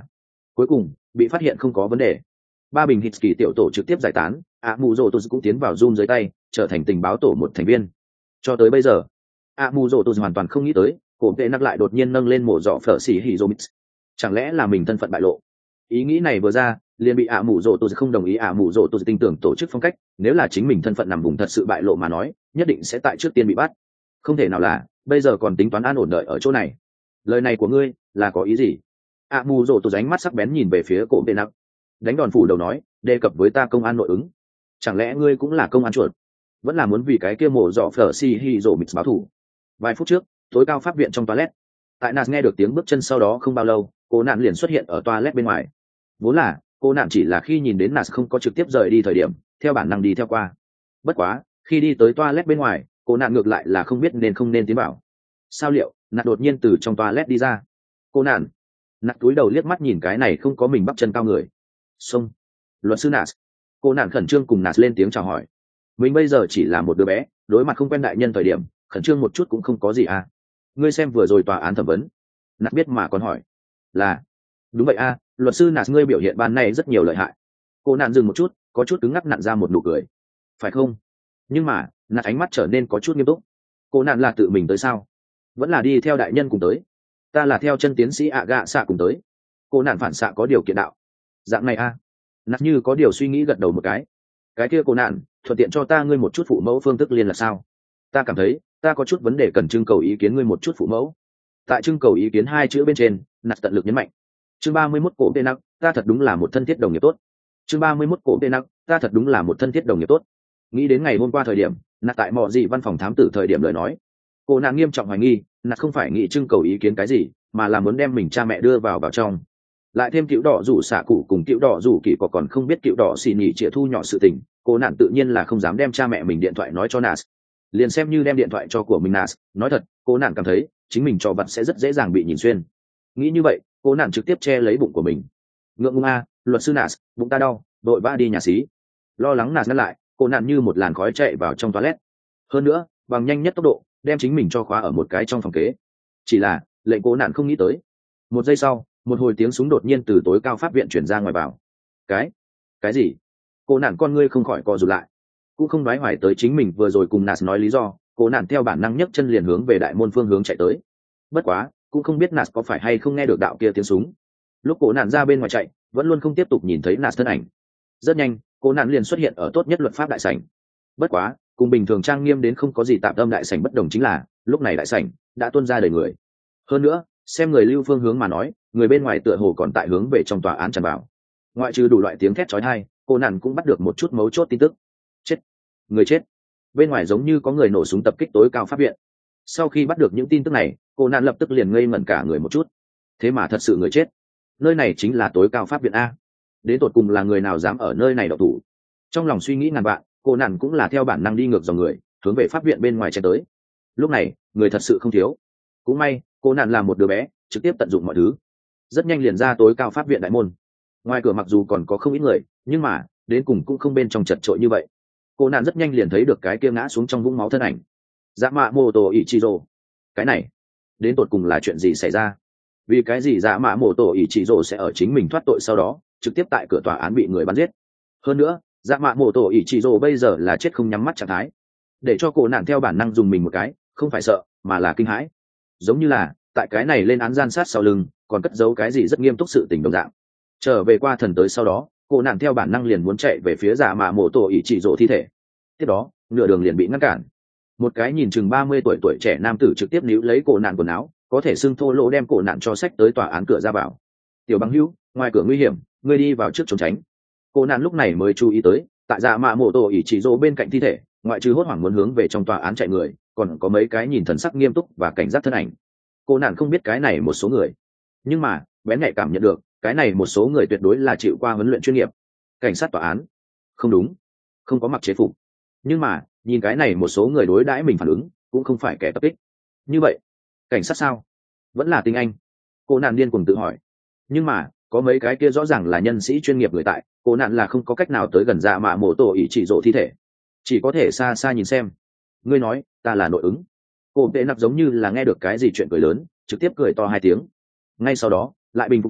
cuối cùng bị phát hiện không có vấn đề. Ba bình hít kỳ tiểu tổ trực tiếp giải tán, ạ mù rồ tôi cũng tiến vào zoom dưới tay, trở thành tình báo tổ một thành viên. Cho tới bây giờ ạ mù rồ tôi hoàn toàn không nghĩ tới cổ tệ nặc lại đột nhiên nâng lên mổ dọ phở xỉ hỉ rô mix. Chẳng lẽ là mình thân phận bại lộ? Ý nghĩ này vừa ra liền bị ạ mù rồ tôi không đồng ý. ạ mù rồ tôi tin tưởng tổ chức phong cách, nếu là chính mình thân phận nằm vùng thật sự bại lộ mà nói, nhất định sẽ tại trước tiên bị bắt. Không thể nào là bây giờ còn tính toán an ổn đợi ở chỗ này. Lời này của ngươi là có ý gì? ạ mù rồ tôi ánh mắt sắc bén nhìn về phía cổ tệ nặc, đánh đòn phủ đầu nói, đề cập với ta công an nội ứng, chẳng lẽ ngươi cũng là công an chuột, vẫn là muốn vì cái kia mổ dọ phở xì hi rổ mix báo thù? Vài phút trước tối cao pháp viện trong toilet, tại Nạt nghe được tiếng bước chân sau đó không bao lâu, cô nạn liền xuất hiện ở toilet bên ngoài. Vốn là cô nạn chỉ là khi nhìn đến Nạt không có trực tiếp rời đi thời điểm theo bản năng đi theo qua, bất quá khi đi tới toilet bên ngoài, cô nạn ngược lại là không biết nên không nên tiến vào. Sao liệu Nạt đột nhiên từ trong toilet đi ra. Cô nạn Nạt cúi đầu liếc mắt nhìn cái này không có mình bắp chân cao người. Xông, luật sư Nạt. Cô nạn khẩn trương cùng Nạt lên tiếng chào hỏi. Mình bây giờ chỉ là một đứa bé, đối mặt không quen đại nhân thời điểm khẩn trương một chút cũng không có gì à. Ngươi xem vừa rồi tòa án thẩm vấn. Nạt biết mà còn hỏi. Là, đúng vậy à, luật sư Nạt, ngươi biểu hiện ban nay rất nhiều lợi hại. Cô nạn dừng một chút, có chút cứng ngắc nặn ra một nụ cười. Phải không? Nhưng mà Nạt ánh mắt trở nên có chút nghiêm túc. Cô nạn là tự mình tới sao, vẫn là đi theo đại nhân cùng tới? Ta là theo chân tiến sĩ ạ gạ xạ cùng tới. Cô nạn phản xạ có điều kiện đạo. Dạng này à? Nạt như có điều suy nghĩ gật đầu một cái. Cái kia cô nạn, thuận tiện cho ta ngươi một chút phụ mẫu phương thức liên là sao? Ta cảm thấy ta có chút vấn đề cần trưng cầu ý kiến ngươi một chút phụ mẫu. Tại trưng cầu ý kiến hai chữ bên trên, Nạt tận lực nhấn mạnh. Chương ba mươi mốt cổ tê nặc, ta thật đúng là một thân thiết đồng nghiệp tốt. Chương ba mươi mốt cổ tê nặc, ta thật đúng là một thân thiết đồng nghiệp tốt. Nghĩ đến ngày hôm qua thời điểm Nạt tại mọ gì văn phòng thám tử thời điểm lời nói, cô nàng nghiêm trọng hoài nghi Nạt không phải nghĩ trưng cầu ý kiến cái gì, mà là muốn đem mình cha mẹ đưa vào vào trong. Lại thêm cựu đỏ rủ xạ cụ cùng cựu đỏ rủ kỳ có còn không biết cựu đỏ xì nhị chĩa thu nhỏ sự tình, cô nạn tự nhiên là không dám đem cha mẹ mình điện thoại nói cho Nas. Liền xem như đem điện thoại cho của mình Nas, nói thật cô nạn cảm thấy chính mình cho vặt sẽ rất dễ dàng bị nhìn xuyên. Nghĩ như vậy cô nạn trực tiếp che lấy bụng của mình. Ngượng ngùng a, luật sư Nas, bụng ta đau, đội ba đi nhà xí. Lo lắng Nas ngăn lại, cô nạn như một làn khói chạy vào trong toilet. Hơn nữa bằng nhanh nhất tốc độ đem chính mình cho khóa ở một cái trong phòng kế. Chỉ là lệnh cô nạn không nghĩ tới, một giây sau một hồi tiếng súng đột nhiên từ tối cao pháp viện chuyển ra ngoài vào. cái cái gì? Cô nạn con ngươi không khỏi co rụt lại, cũng không đoái hoài tới chính mình vừa rồi cùng Nas nói lý do. Cô nạn theo bản năng nhấc chân liền hướng về đại môn phương hướng chạy tới. Bất quá cũng không biết Nas có phải hay không nghe được đạo kia tiếng súng. Lúc cô nạn ra bên ngoài chạy vẫn luôn không tiếp tục nhìn thấy Nas thân ảnh. Rất nhanh cô nạn liền xuất hiện ở tốt nhất luật pháp đại sảnh. Bất quá cùng bình thường trang nghiêm đến không có gì tạm tâm đại sảnh bất đồng chính là lúc này đại sảnh đã tuôn ra đầy người. Hơn nữa xem người lưu phương hướng mà nói, người bên ngoài tựa hồ còn tại hướng về trong tòa án tràn vào. Ngoại trừ đủ loại tiếng thét chói tai, cô nạn cũng bắt được một chút mấu chốt tin tức. Chết, người chết. Bên ngoài giống như có người nổ súng tập kích tối cao pháp viện. Sau khi bắt được những tin tức này, cô nạn lập tức liền ngây ngẩn cả người một chút. Thế mà thật sự người chết. Nơi này chính là tối cao pháp viện a. Đến tột cùng là người nào dám ở nơi này độc thủ? Trong lòng suy nghĩ ngàn vạn, cô nạn cũng là theo bản năng đi ngược dòng người, hướng về pháp viện bên ngoài chạy tới. Lúc này người thật sự không thiếu. Cũng may cô nạn là một đứa bé, trực tiếp tận dụng mọi thứ, rất nhanh liền ra tối cao pháp viện đại môn. Ngoài cửa mặc dù còn có không ít người, nhưng mà đến cùng cũng không bên trong chật trội như vậy. Cô nạn rất nhanh liền thấy được cái kia ngã xuống trong vũng máu thân ảnh, dạ mạ mô tổ ỷ chị rồ. Cái này đến tột cùng là chuyện gì xảy ra? Vì cái gì dạ mạ mô tổ ỷ chị rồ sẽ ở chính mình thoát tội sau đó trực tiếp tại cửa tòa án bị người bắn giết? Hơn nữa dạ mạ mô tổ ỷ chị rồ bây giờ là chết không nhắm mắt trạng thái, để cho cô nạn theo bản năng dùng mình một cái, không phải sợ mà là kinh hãi. Giống như là tại cái này lên án gian sát sau lưng còn cất giấu cái gì rất nghiêm túc sự tình đồng dạng. Trở về qua thần tới sau đó, cô nạn theo bản năng liền muốn chạy về phía giả mạ mổ tổ ỷ chỉ rộ thi thể. Tiếp đó nửa đường liền bị ngăn cản. Một cái nhìn chừng ba mươi tuổi tuổi trẻ nam tử trực tiếp níu lấy cổ nạn quần áo, có thể xưng thô lỗ đem cổ nạn cho sách tới tòa án cửa ra vào. Tiểu bằng hữu, ngoài cửa nguy hiểm, ngươi đi vào trước trốn tránh. Cô nạn lúc này mới chú ý tới, tại dạ mạ mổ tổ ỷ chỉ rộ bên cạnh thi thể, ngoại trừ hốt hoảng muốn hướng về trong tòa án chạy người, còn có mấy cái nhìn thần sắc nghiêm túc và cảnh giác thân ảnh. Cô nạn không biết cái này một số người, nhưng mà bén nhạy cảm nhận được cái này một số người tuyệt đối là chịu qua huấn luyện chuyên nghiệp. Cảnh sát tòa án? Không đúng, không có mặc chế phục. Nhưng mà nhìn cái này một số người đối đãi mình phản ứng cũng không phải kẻ tập kích. Như vậy cảnh sát sao? Vẫn là tinh anh? Cô nạn điên cuồng tự hỏi. Nhưng mà có mấy cái kia rõ ràng là nhân sĩ chuyên nghiệp người tại, cô nạn là không có cách nào tới gần dạ mạ mổ tổ ỷ chỉ rộ thi thể, chỉ có thể xa xa nhìn xem. Ngươi nói ta là nội ứng? Cô tệ nặc giống như là nghe được cái gì chuyện cười lớn, trực tiếp cười to hai tiếng. Ngay sau đó lại bình phục lại,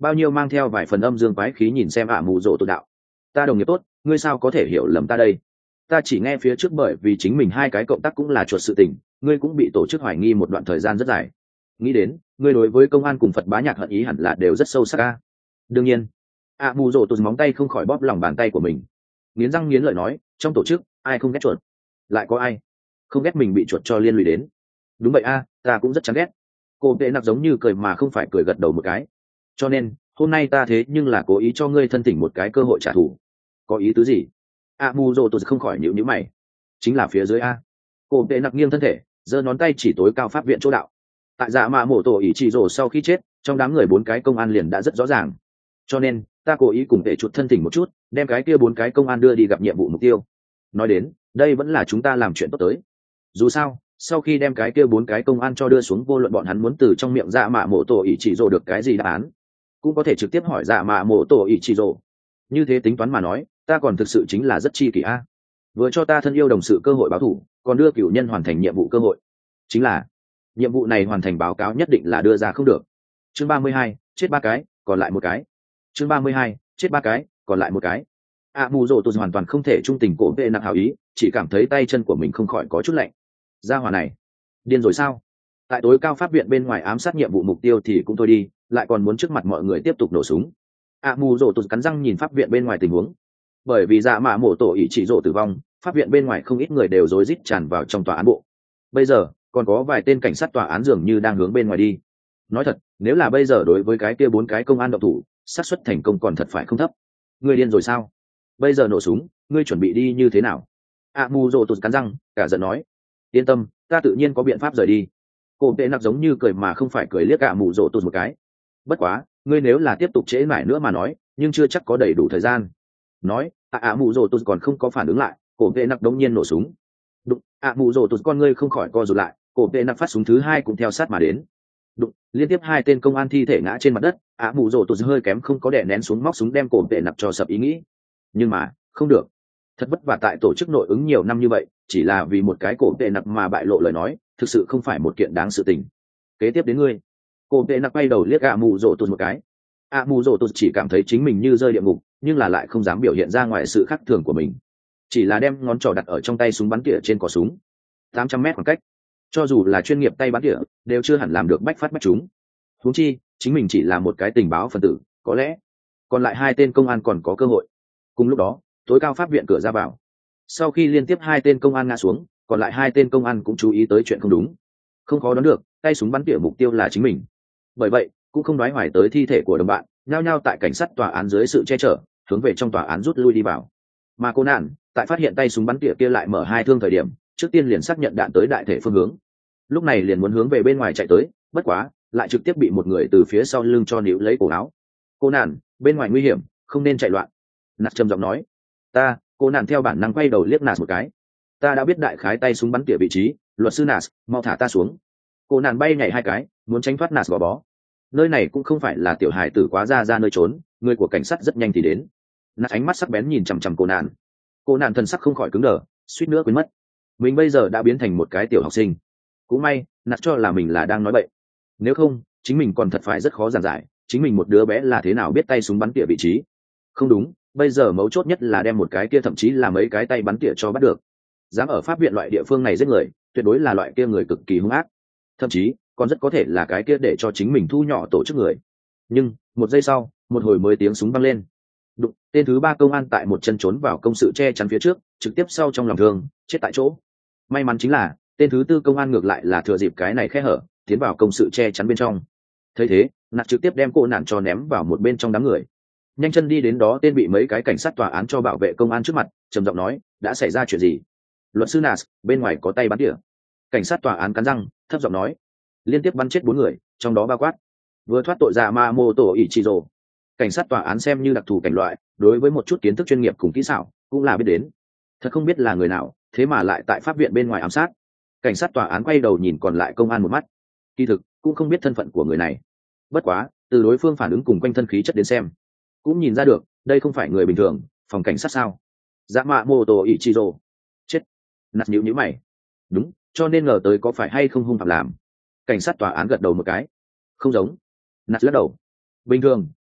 bao nhiêu mang theo vài phần âm dương quái khí nhìn xem ạ mù rỗ tột đạo. Ta đồng nghiệp tốt, ngươi sao có thể hiểu lầm ta đây? Ta chỉ nghe phía trước bởi vì chính mình hai cái cộng tác cũng là chuột sự tình, ngươi cũng bị tổ chức hoài nghi một đoạn thời gian rất dài. Nghĩ đến ngươi đối với công an cùng Phật bá nhạc hận ý hẳn là đều rất sâu sắc a. Đương nhiên. ạ mù rỗ tột móng tay không khỏi bóp lòng bàn tay của mình, nghiến răng nghiến lợi nói, trong tổ chức ai không ghét chuột? Lại có ai không ghét mình bị chuột cho liên lụy đến? Đúng vậy a, ta cũng rất chán ghét. Cô tệ nặc giống như cười mà không phải cười, gật đầu một cái. Cho nên hôm nay ta thế nhưng là cố ý cho ngươi thân tỉnh một cái cơ hội trả thù. Có ý tứ gì? a mu rô tôi không khỏi nhíu nhíu mày. Chính là phía dưới a. Cô tệ nặc nghiêng thân thể, giơ ngón tay chỉ tối cao pháp viện chỗ đạo. Tại dạ mạ mổ tổ ỷ chỉ rồ sau khi chết, trong đám người bốn cái công an liền đã rất rõ ràng. Cho nên ta cố ý cùng tệ chuột thân tỉnh một chút, đem cái kia bốn cái công an đưa đi gặp nhiệm vụ mục tiêu. Nói đến đây vẫn là chúng ta làm chuyện tốt tới. Dù sao sau khi đem cái kia bốn cái công an cho đưa xuống, vô luận bọn hắn muốn từ trong miệng dạ mạ mổ tổ ỷ chỉ rồ được cái gì đáp án, cũng có thể trực tiếp hỏi dạ mạ mổ tổ ỷ chỉ rồ. Như thế tính toán mà nói, ta còn thực sự chính là rất chi kỷ a. Vừa cho ta thân yêu đồng sự cơ hội báo thù, còn đưa cửu nhân hoàn thành nhiệm vụ cơ hội. Chính là nhiệm vụ này hoàn thành báo cáo nhất định là đưa ra không được. Chương ba mươi hai, chết ba cái còn lại một cái. Chương ba mươi hai, chết ba cái còn lại một cái. A mù rồ tôi hoàn toàn không thể trung tình cổ vệ nặng hảo ý, chỉ cảm thấy tay chân của mình không khỏi có chút lạnh. Gia hỏa này điên rồi sao? Tại tối cao pháp viện bên ngoài ám sát nhiệm vụ mục tiêu thì cũng thôi đi, lại còn muốn trước mặt mọi người tiếp tục nổ súng. A mù rồ tôi cắn răng nhìn pháp viện bên ngoài tình huống. Bởi vì dạ mạ mổ tổ ỷ chỉ rồ tử vong, pháp viện bên ngoài không ít người đều rối rít tràn vào trong tòa án bộ. Bây giờ còn có vài tên cảnh sát tòa án dường như đang hướng bên ngoài đi. Nói thật, nếu là bây giờ đối với cái kia bốn cái công an động thủ, xác suất thành công còn thật phải không thấp. Ngươi điên rồi sao? Bây giờ nổ súng, ngươi chuẩn bị đi như thế nào? A mù rồ tôi cắn răng, cả giận nói. Yên tâm, ta tự nhiên có biện pháp rời đi. Cô tệ nặc giống như cười mà không phải cười, liếc ạ mù rỗ tụt một cái. Bất quá ngươi nếu là tiếp tục trễ mãi nữa mà nói, nhưng chưa chắc có đầy đủ thời gian. Nói ạ ạ mù rỗ tụt còn không có phản ứng lại, cổ tệ nặc đống nhiên nổ súng. Đụng, ạ mù rỗ tụt con ngươi không khỏi co rụt lại, cổ tệ nặc phát súng thứ hai cũng theo sát mà đến. Đụng, liên tiếp hai tên công an thi thể ngã trên mặt đất, ạ mù rỗ tụt hơi kém không có đè nén xuống, móc súng đem cổ tệ nặc cho sập ý nghĩ. Nhưng mà không được, thật vất vả tại tổ chức nội ứng nhiều năm như vậy, chỉ là vì một cái cổ tệ nặc mà bại lộ lời nói, thực sự không phải một kiện đáng sự tình. Kế tiếp đến ngươi. Cổ tệ nặc quay đầu liếc ạ mù rỗ tụt một cái. ạ mù rỗ tụt chỉ cảm thấy chính mình như rơi địa ngục, nhưng là lại không dám biểu hiện ra ngoài sự khác thường của mình, chỉ là đem ngón trỏ đặt ở trong tay súng bắn tỉa trên cò súng. tám trăm mét khoảng cách, cho dù là chuyên nghiệp tay bắn tỉa đều chưa hẳn làm được bách phát bách trúng, huống chi chính mình chỉ là một cái tình báo phần tử, có lẽ còn lại hai tên công an còn có cơ hội. Cùng lúc đó tối cao pháp viện cửa ra vào, sau khi liên tiếp hai tên công an ngã xuống, còn lại hai tên công an cũng chú ý tới chuyện không đúng. Không khó đoán được, tay súng bắn tỉa mục tiêu là chính mình, bởi vậy cũng không đoái hoài tới thi thể của đồng bạn, nhao nhao tại cảnh sát tòa án dưới sự che chở hướng về trong tòa án rút lui đi vào. Mà cô nạn tại phát hiện tay súng bắn tỉa kia lại mở hai thương thời điểm, trước tiên liền xác nhận đạn tới đại thể phương hướng, lúc này liền muốn hướng về bên ngoài chạy tới, bất quá lại trực tiếp bị một người từ phía sau lưng cho níu lấy cổ áo. Cô nạn, bên ngoài nguy hiểm, không nên chạy loạn. Nạt trầm giọng nói. Ta, cô nạn theo bản năng quay đầu liếc Nạt một cái. Ta đã biết đại khái tay súng bắn tỉa vị trí, luật sư Nạt, mau thả ta xuống. Cô nạn bay nhảy hai cái, muốn tránh thoát Nạt gò bó. Nơi này cũng không phải là tiểu hải tử quá ra ra nơi trốn, người của cảnh sát rất nhanh thì đến. Nạt ánh mắt sắc bén nhìn chằm chằm cô nạn. Cô nạn thần sắc không khỏi cứng đờ, suýt nữa quên mất mình bây giờ đã biến thành một cái tiểu học sinh. Cũng may Nạt cho là mình là đang nói bậy, nếu không chính mình còn thật phải rất khó giảng giải chính mình một đứa bé là thế nào biết tay súng bắn tỉa vị trí. Không đúng, bây giờ mấu chốt nhất là đem một cái kia thậm chí là mấy cái tay bắn tỉa cho bắt được. Dám ở pháp viện loại địa phương này giết người, tuyệt đối là loại kia người cực kỳ hung ác, thậm chí còn rất có thể là cái kia để cho chính mình thu nhỏ tổ chức người. Nhưng một giây sau, một hồi mới tiếng súng vang lên. Đụng, tên thứ ba công an tại một chân trốn vào công sự che chắn phía trước, trực tiếp sau trong lòng thương, chết tại chỗ. May mắn chính là tên thứ tư công an ngược lại là thừa dịp cái này khe hở, tiến vào công sự che chắn bên trong. Thấy thế, Nạt trực tiếp đem cô nạn cho ném vào một bên trong đám người, nhanh chân đi đến đó tên bị mấy cái cảnh sát tòa án cho bảo vệ công an trước mặt, trầm giọng nói, đã xảy ra chuyện gì? Luật sư Nạt, bên ngoài có tay bắn tỉa. Cảnh sát tòa án cắn răng, thấp giọng nói. Liên tiếp bắn chết bốn người, trong đó bao quát vừa thoát tội dạ ma mô tổ ỷ trị rồ. Cảnh sát tòa án xem như đặc thù cảnh loại, đối với một chút kiến thức chuyên nghiệp cùng kỹ xảo cũng là biết đến. Thật không biết là người nào, thế mà lại tại pháp viện bên ngoài ám sát. Cảnh sát tòa án quay đầu nhìn còn lại công an một mắt, kỳ thực cũng không biết thân phận của người này, bất quá từ đối phương phản ứng cùng quanh thân khí chất đến xem, cũng nhìn ra được đây không phải người bình thường. Phòng cảnh sát sao? Dạ mạ mô tô ỷ chi rô. Chết. Nạt nhíu nhíu mày. Đúng, cho nên ngờ tới có phải hay không hung phạm làm. Cảnh sát tòa án gật đầu một cái. Không giống. Nạt lắc đầu. Bình thường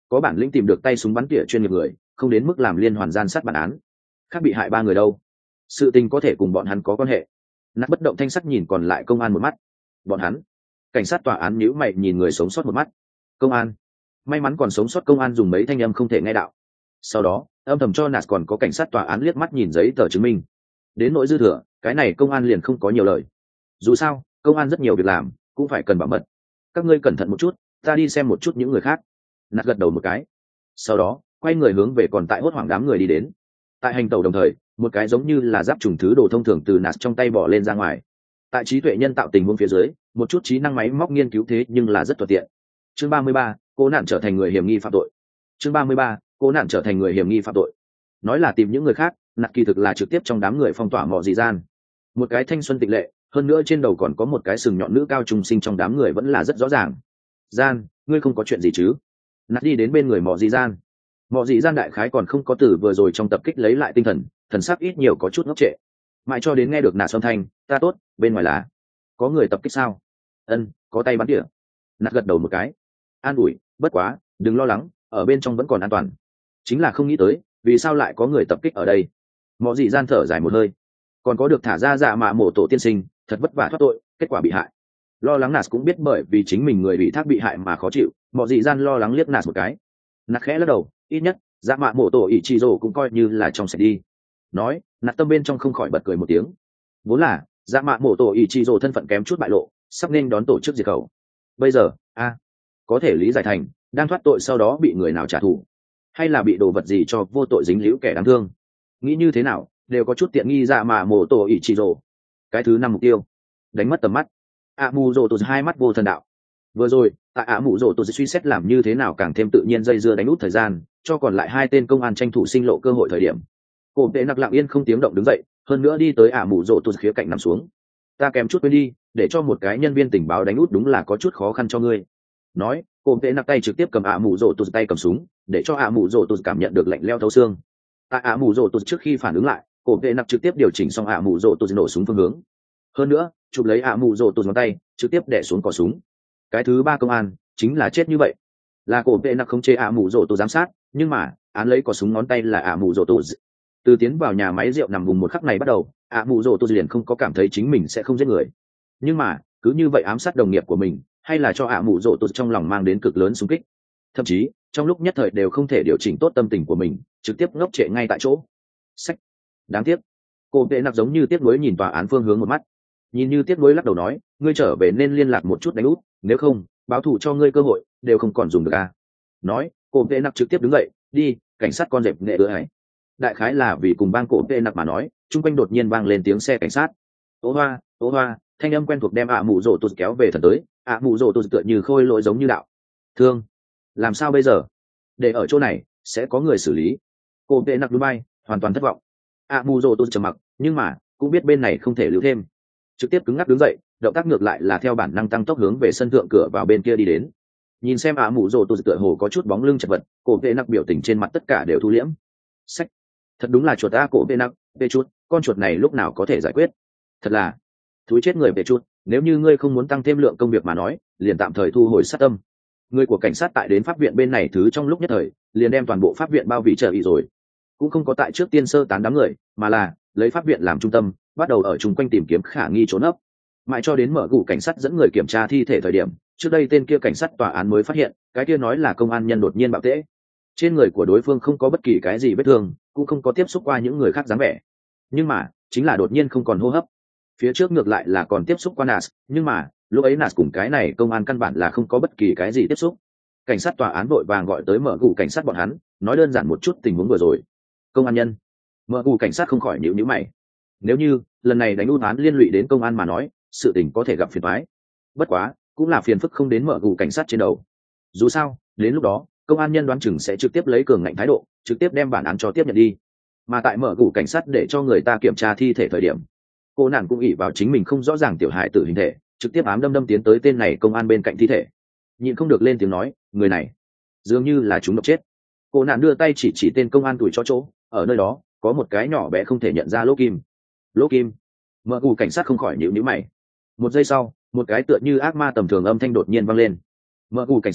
có bản lĩnh tìm được tay súng bắn tỉa chuyên nghiệp người, không đến mức làm liên hoàn gian sát bản án. Khác bị hại ba người đâu, sự tình có thể cùng bọn hắn có quan hệ. Nát bất động thanh sắc nhìn còn lại công an một mắt. Bọn hắn, cảnh sát tòa án nhíu mày nhìn người sống sót một mắt. Công an, may mắn còn sống sót công an dùng mấy thanh âm không thể nghe đạo. Sau đó âm thầm cho Nạt còn có cảnh sát tòa án liếc mắt nhìn giấy tờ chứng minh. Đến nỗi dư thừa, cái này công an liền không có nhiều lời. Dù sao công an rất nhiều việc làm, cũng phải cần bảo mật. Các ngươi cẩn thận một chút, ta đi xem một chút những người khác. Nạt gật đầu một cái, sau đó quay người hướng về còn tại hốt hoảng đám người đi đến. Tại hành tẩu đồng thời, một cái giống như là giáp trùng thứ đồ thông thường từ Nạt trong tay bỏ lên ra ngoài. Tại trí tuệ nhân tạo tình huống phía dưới, một chút trí năng máy móc nghiên cứu thế nhưng là rất thuận tiện. Chương ba mươi ba, cô nạn trở thành người hiểm nghi phạm tội. Chương ba mươi ba, cô nạn trở thành người hiểm nghi phạm tội. Nói là tìm những người khác, Nạt kỳ thực là trực tiếp trong đám người phong tỏa mọi dị gian. Một cái thanh xuân tịnh lệ, hơn nữa trên đầu còn có một cái sừng nhọn nữ cao trung sinh trong đám người vẫn là rất rõ ràng. Gian, ngươi không có chuyện gì chứ? Nạt đi đến bên người mọ dị gian. Mọ dị gian đại khái còn không có từ vừa rồi trong tập kích lấy lại tinh thần, thần sắc ít nhiều có chút ngốc trệ. Mãi cho đến nghe được Nạt âm thanh, ta tốt, bên ngoài là có người tập kích sao? Ân, có tay bắn tỉa. Nạt gật đầu một cái, an ủi, bất quá đừng lo lắng, ở bên trong vẫn còn an toàn. Chính là không nghĩ tới vì sao lại có người tập kích ở đây. Mọ dị gian thở dài một hơi, còn có được thả ra dạ mạ mổ tổ tiên sinh, thật vất vả thoát tội, kết quả bị hại. Lo lắng Nạt cũng biết bởi vì chính mình người bị thác bị hại mà khó chịu. Mọ dị gian lo lắng liếc Nạt một cái. Nạt khẽ lắc đầu, ít nhất dạ mạ mổ tổ ỷ trị rồ cũng coi như là trong sạch đi. Nói, Nạt tâm bên trong không khỏi bật cười một tiếng. Vốn là dạ mạ mổ tổ ỷ trị rồ thân phận kém chút bại lộ, sắp nên đón tổ chức diệt khẩu. Bây giờ a có thể lý giải thành đang thoát tội sau đó bị người nào trả thù, hay là bị đồ vật gì cho vô tội dính líu kẻ đáng thương. Nghĩ như thế nào đều có chút tiện nghi dạ mạ mổ tổ ỷ trị rồ. Cái thứ năm mục tiêu, đánh mất tầm mắt. ạ mù rồ tụt hai mắt vô thần đạo. Vừa rồi tại ạ mù rồ tụt suy xét làm như thế nào càng thêm tự nhiên dây dưa đánh út thời gian, cho còn lại hai tên công an tranh thủ sinh lộ cơ hội thời điểm, cổ tệ nặc lặng yên không tiếng động đứng dậy, hơn nữa đi tới ạ mù rồ tụt khía cạnh nằm xuống. Ta kèm chút quên đi, để cho một cái nhân viên tình báo đánh út đúng là có chút khó khăn cho ngươi. Nói, cổ tệ nặc tay trực tiếp cầm ạ mù rồ tụt tay cầm súng, để cho ạ mù rồ tụt cảm nhận được lạnh leo thấu xương. Tại ạ mù rồ tụt trước khi phản ứng lại, cổ tệ nặc trực tiếp điều chỉnh xong ạ mù rồ tụt nổ súng phương hướng. Hơn nữa chụp lấy ạ mù rồ tụt ngón tay, trực tiếp đè xuống cò súng. Cái thứ ba công an chính là chết như vậy. Là cổ tệ nặc không chế ạ mù rồ tụt giám sát, nhưng mà án lấy cò súng ngón tay là ạ mù rồ tụt. Từ tiến vào nhà máy rượu nằm vùng một khắc này bắt đầu, ạ mù rồ tụt liền không có cảm thấy chính mình sẽ không giết người. Nhưng mà cứ như vậy ám sát đồng nghiệp của mình, hay là cho ạ mù rồ tụt trong lòng mang đến cực lớn xung kích. Thậm chí trong lúc nhất thời đều không thể điều chỉnh tốt tâm tình của mình, trực tiếp ngốc trệ ngay tại chỗ. Sách, đáng tiếc. Cổ tệ nặc giống như tiếc nuối nhìn tòa án phương hướng một mắt, nhìn như tiếc nuối lắc đầu nói, ngươi trở về nên liên lạc một chút đánh út, nếu không báo thù cho ngươi cơ hội đều không còn dùng được à. Nói, cổ tệ nặc trực tiếp đứng dậy, đi, cảnh sát con dẹp nghệ ưa ấy. Đại khái là vì cùng bang cổ tệ nặc mà nói, chung quanh đột nhiên vang lên tiếng xe cảnh sát. Ô hoa, ô hoa, thanh âm quen thuộc đem ạ mù rồ tụt kéo về thần tới. ạ mù rồ tụt tựa như khôi lỗi giống như đạo. Thương, làm sao bây giờ? Để ở chỗ này sẽ có người xử lý. Cổ tệ nặc Dubai hoàn toàn thất vọng. ạ mù rồ tụt trầm mặc, nhưng mà cũng biết bên này không thể lưu thêm, trực tiếp cứng ngắc đứng dậy, động tác ngược lại là theo bản năng tăng tốc hướng về sân thượng cửa vào bên kia đi đến. Nhìn xem ạ mù rồ tụt tựa hồ có chút bóng lưng chật vật, cổ tệ nặc biểu tình trên mặt tất cả đều thu liễm. Sách, thật đúng là chuột a. Cổ tệ nặc, tê chút, con chuột này lúc nào có thể giải quyết? Thật là thúi chết người về chút. Nếu như ngươi không muốn tăng thêm lượng công việc mà nói, liền tạm thời thu hồi sát tâm. Người của cảnh sát tại đến pháp viện bên này thứ trong lúc nhất thời, liền đem toàn bộ pháp viện bao vây chờ ý rồi. Cũng không có tại trước tiên sơ tán đám người, mà là lấy pháp viện làm trung tâm, bắt đầu ở chung quanh tìm kiếm khả nghi trốn ấp. Mãi cho đến mở gù cảnh sát dẫn người kiểm tra thi thể thời điểm, trước đây tên kia cảnh sát tòa án mới phát hiện, cái kia nói là công an nhân đột nhiên bạo tễ. Trên người của đối phương không có bất kỳ cái gì vết thương, cũng không có tiếp xúc qua những người khác dáng vẻ. Nhưng mà chính là đột nhiên không còn hô hấp. Phía trước ngược lại là còn tiếp xúc qua Nas, nhưng mà lúc ấy Nas cùng cái này công an căn bản là không có bất kỳ cái gì tiếp xúc. Cảnh sát tòa án vội vàng gọi tới mở gù cảnh sát bọn hắn, nói đơn giản một chút tình huống vừa rồi. Công an nhân, mở gù cảnh sát không khỏi nhíu nhíu mày. Nếu như lần này đánh út án liên lụy đến công an mà nói, sự tình có thể gặp phiền toái. Bất quá cũng là phiền phức không đến mở gù cảnh sát trên đầu. Dù sao đến lúc đó công an nhân đoán chừng sẽ trực tiếp lấy cường ngạnh thái độ, trực tiếp đem bản án cho tiếp nhận đi. Mà tại mở gù cảnh sát để cho người ta kiểm tra thi thể thời điểm, cô nàng cũng ỷ vào chính mình không rõ ràng tiểu hài tử hình thể, trực tiếp ám đâm đâm tiến tới tên này công an bên cạnh thi thể, nhịn không được lên tiếng nói, người này dường như là chúng độc chết. Cô nàng đưa tay chỉ chỉ tên công an tuổi cho chỗ, ở nơi đó có một cái nhỏ bé không thể nhận ra lỗ kim. Lỗ kim. Mở gù cảnh sát không khỏi nhíu nhíu mày. Một giây sau, một cái tựa như ác ma tầm thường âm thanh đột nhiên vang lên. Mở gù cảnh sát,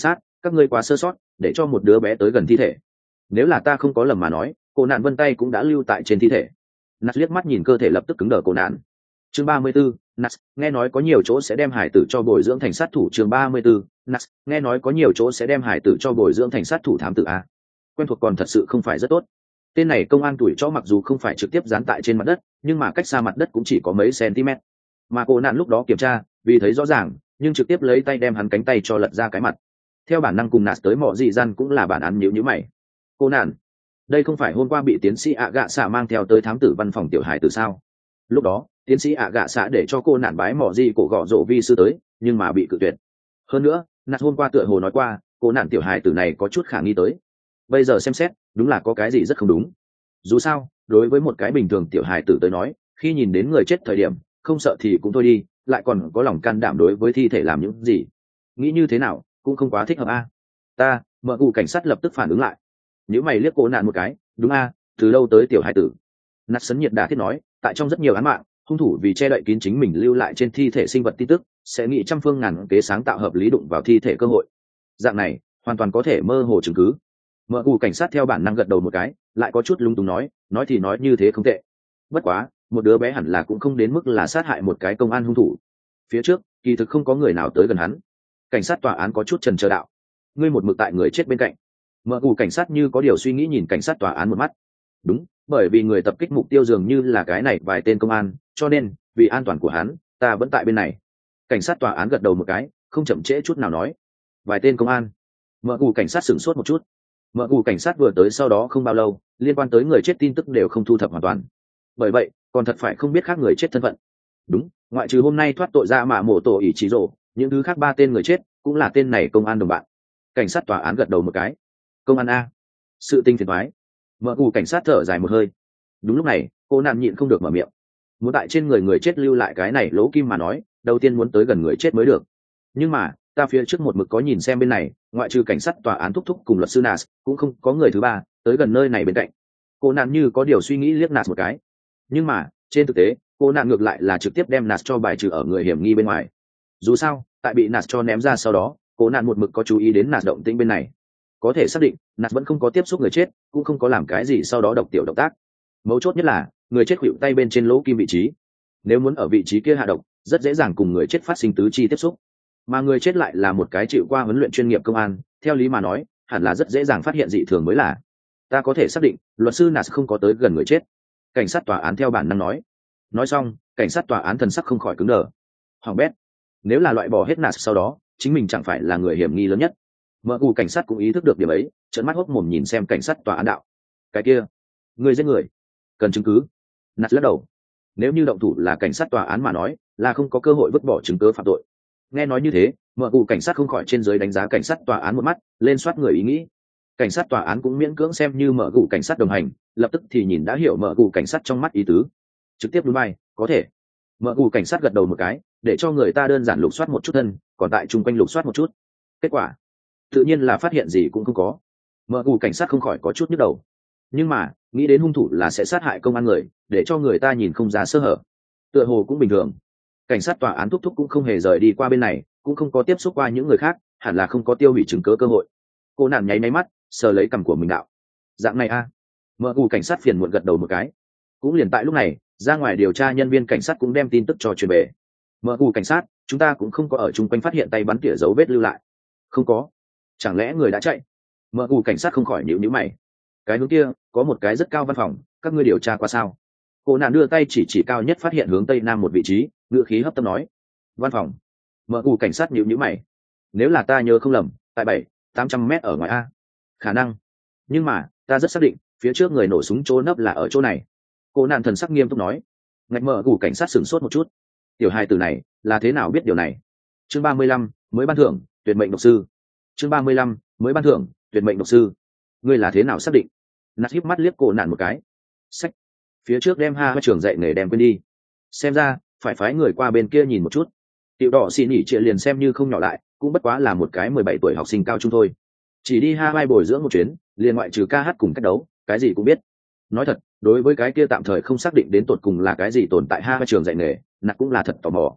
các ngươi quá sơ sót để cho một đứa bé tới gần thi thể. Nếu là ta không có lầm mà nói, cô nạn vân tay cũng đã lưu tại trên thi thể. Nat liếc mắt nhìn cơ thể lập tức cứng đờ cô nạn. Chương ba mươi 34, Nat, nghe nói có nhiều chỗ sẽ đem hải tử cho bồi dưỡng thành sát thủ. Chương ba mươi 34, Nat, nghe nói có nhiều chỗ sẽ đem hải tử cho bồi dưỡng thành sát thủ thám tử a. Quen thuộc còn thật sự không phải rất tốt. Tên này công an tuổi chó mặc dù không phải trực tiếp dán tại trên mặt đất, nhưng mà cách xa mặt đất cũng chỉ có mấy cm. Mà cô nạn lúc đó kiểm tra, vì thấy rõ ràng, nhưng trực tiếp lấy tay đem hắn cánh tay cho lật ra cái mặt. Theo bản năng cùng Nat tới mọ dị gian cũng là bản án nhíu nhíu mày. Cô nạn, đây không phải hôm qua bị tiến sĩ ạ gạ xạ mang theo tới thám tử văn phòng tiểu hải tử sao? Lúc đó tiến sĩ ạ gạ xạ để cho cô nạn bái mỏ gì cổ gọ rộ vi sư tới, nhưng mà bị cự tuyệt. Hơn nữa nạt hôm qua tựa hồ nói qua cô nạn tiểu hài tử này có chút khả nghi tới. Bây giờ xem xét đúng là có cái gì rất không đúng. Dù sao đối với một cái bình thường tiểu hài tử tới nói, khi nhìn đến người chết thời điểm không sợ thì cũng thôi đi, lại còn có lòng can đảm đối với thi thể làm những gì, nghĩ như thế nào cũng không quá thích hợp a. Ta mở cụ cảnh sát lập tức phản ứng lại. Nếu mày liếc cô nạn một cái, đúng a, từ đâu tới tiểu hài tử? Nạt sấn nhiệt đà thiết nói, tại trong rất nhiều án mạng, hung thủ vì che đậy kín chính mình lưu lại trên thi thể sinh vật tin tức, sẽ nghĩ trăm phương ngàn kế sáng tạo hợp lý đụng vào thi thể cơ hội. Dạng này hoàn toàn có thể mơ hồ chứng cứ. Mở cụ cảnh sát theo bản năng gật đầu một cái, lại có chút lung túng nói, nói thì nói như thế không tệ. Bất quá một đứa bé hẳn là cũng không đến mức là sát hại một cái công an hung thủ. Phía trước kỳ thực không có người nào tới gần hắn. Cảnh sát tòa án có chút chần chờ đạo, ngươi một mực tại người chết bên cạnh. Mở cụ cảnh sát như có điều suy nghĩ nhìn cảnh sát tòa án một mắt. Đúng, bởi vì người tập kích mục tiêu dường như là cái này vài tên công an, cho nên vì an toàn của hắn ta vẫn tại bên này. Cảnh sát tòa án gật đầu một cái, không chậm trễ chút nào nói, vài tên công an. Mở cụ cảnh sát sửng sốt một chút. Mở cụ cảnh sát vừa tới sau đó không bao lâu, liên quan tới người chết tin tức đều không thu thập hoàn toàn, bởi vậy còn thật phải không biết khác người chết thân phận. Đúng, ngoại trừ hôm nay thoát tội ra mạ mổ tổ ỷ chỉ rổ, những thứ khác ba tên người chết cũng là tên này công an đồng bạn. Cảnh sát tòa án gật đầu một cái. Công an a, sự tinh phiền thoái. Mở cụ cảnh sát thở dài một hơi. Đúng lúc này cô nạn nhịn không được mở miệng. Muốn tại trên người người chết lưu lại cái này lỗ kim mà nói, đầu tiên muốn tới gần người chết mới được. Nhưng mà ta phía trước một mực có nhìn xem bên này, ngoại trừ cảnh sát tòa án thúc thúc cùng luật sư Nas, cũng không có người thứ ba tới gần nơi này bên cạnh. Cô nạn như có điều suy nghĩ liếc Nas một cái. Nhưng mà trên thực tế cô nạn ngược lại là trực tiếp đem Nas cho bài trừ ở người hiểm nghi bên ngoài. Dù sao tại bị Nas cho ném ra sau đó, cô nạn một mực có chú ý đến Nas động tĩnh bên này, có thể xác định Nas vẫn không có tiếp xúc người chết, cũng không có làm cái gì sau đó độc tiểu động tác. Mấu chốt nhất là người chết khuỵu tay bên trên lỗ kim vị trí, nếu muốn ở vị trí kia hạ độc rất dễ dàng cùng người chết phát sinh tứ chi tiếp xúc, mà người chết lại là một cái chịu qua huấn luyện chuyên nghiệp công an, theo lý mà nói hẳn là rất dễ dàng phát hiện dị thường mới là. Ta có thể xác định luật sư Nas không có tới gần người chết. Cảnh sát tòa án theo bản năng nói. Nói xong cảnh sát tòa án thần sắc không khỏi cứng đờ. Hoàng bét, nếu là loại bỏ hết Nas sau đó chính mình chẳng phải là người hiểm nghi lớn nhất. Mở cụ cảnh sát cũng ý thức được điểm ấy, trợn mắt hốc mồm nhìn xem cảnh sát tòa án đạo, cái kia người giết người cần chứng cứ. Nas lắc đầu. Nếu như động thủ là cảnh sát tòa án mà nói là không có cơ hội vứt bỏ chứng cứ phạm tội. Nghe nói như thế, mở cụ cảnh sát không khỏi trên dưới đánh giá cảnh sát tòa án một mắt, lên soát người ý nghĩ. Cảnh sát tòa án cũng miễn cưỡng xem như mở cụ cảnh sát đồng hành, lập tức thì nhìn đã hiểu mở cụ cảnh sát trong mắt ý tứ, trực tiếp đúng bay, có thể. Mở cụ cảnh sát gật đầu một cái, để cho người ta đơn giản lục soát một chút thân, còn tại chung quanh lục soát một chút. Kết quả tự nhiên là phát hiện gì cũng không có. Mở cụ cảnh sát không khỏi có chút nhức đầu, nhưng mà nghĩ đến hung thủ là sẽ sát hại công an người, để cho người ta nhìn không ra sơ hở, tựa hồ cũng bình thường. Cảnh sát tòa án thúc thúc cũng không hề rời đi qua bên này, cũng không có tiếp xúc qua những người khác, hẳn là không có tiêu hủy chứng cứ cơ hội. Cô nạn nháy máy mắt, sờ lấy cằm của mình đạo, dạng này a. À. Mở cụ cảnh sát phiền muộn gật đầu một cái. Cũng liền tại lúc này, ra ngoài điều tra nhân viên cảnh sát cũng đem tin tức cho truyền về. Mở cụ cảnh sát, chúng ta cũng không có ở chung quanh phát hiện tay bắn tỉa dấu vết lưu lại. Không có. Chẳng lẽ người đã chạy? Mở cụ cảnh sát không khỏi nhíu nhíu mày. Cái hướng kia có một cái rất cao văn phòng, các ngươi điều tra qua sao? Cô nạn đưa tay chỉ chỉ cao nhất phát hiện hướng tây nam một vị trí, ngữ khí hấp tấp nói. Văn phòng. Mở cụ cảnh sát nhíu nhíu mày. Nếu là ta nhớ không lầm, tại bảy tám trăm mét ở ngoài a. Khả năng. Nhưng mà ta rất xác định phía trước người nổ súng chỗ nấp là ở chỗ này. Cô nạn thần sắc nghiêm túc nói. Ngạch mở cụ cảnh sát sửng sốt một chút. Tiểu hài tử này là thế nào biết điều này? Chương ba mươi lăm, mới ban thưởng tuyệt mệnh độc sư. Chương ba mươi lăm, mới ban thưởng tuyệt mệnh độc sư. Ngươi là thế nào xác định? Nạt híp mắt liếc cô nạn một cái. Sách, phía trước đem ha trường dạy nghề đem quên đi, xem ra phải phái người qua bên kia nhìn một chút. Tiểu đỏ xì nhỉ trịa liền xem như không nhỏ lại, cũng bất quá là một cái mười bảy tuổi học sinh cao trung thôi, chỉ đi Hawaii bồi dưỡng một chuyến, liền ngoại trừ ca hát cùng cách đấu, cái gì cũng biết. Nói thật, đối với cái kia tạm thời không xác định đến tột cùng là cái gì tồn tại Hawaii trường dạy nghề, nạt cũng là thật tò mò.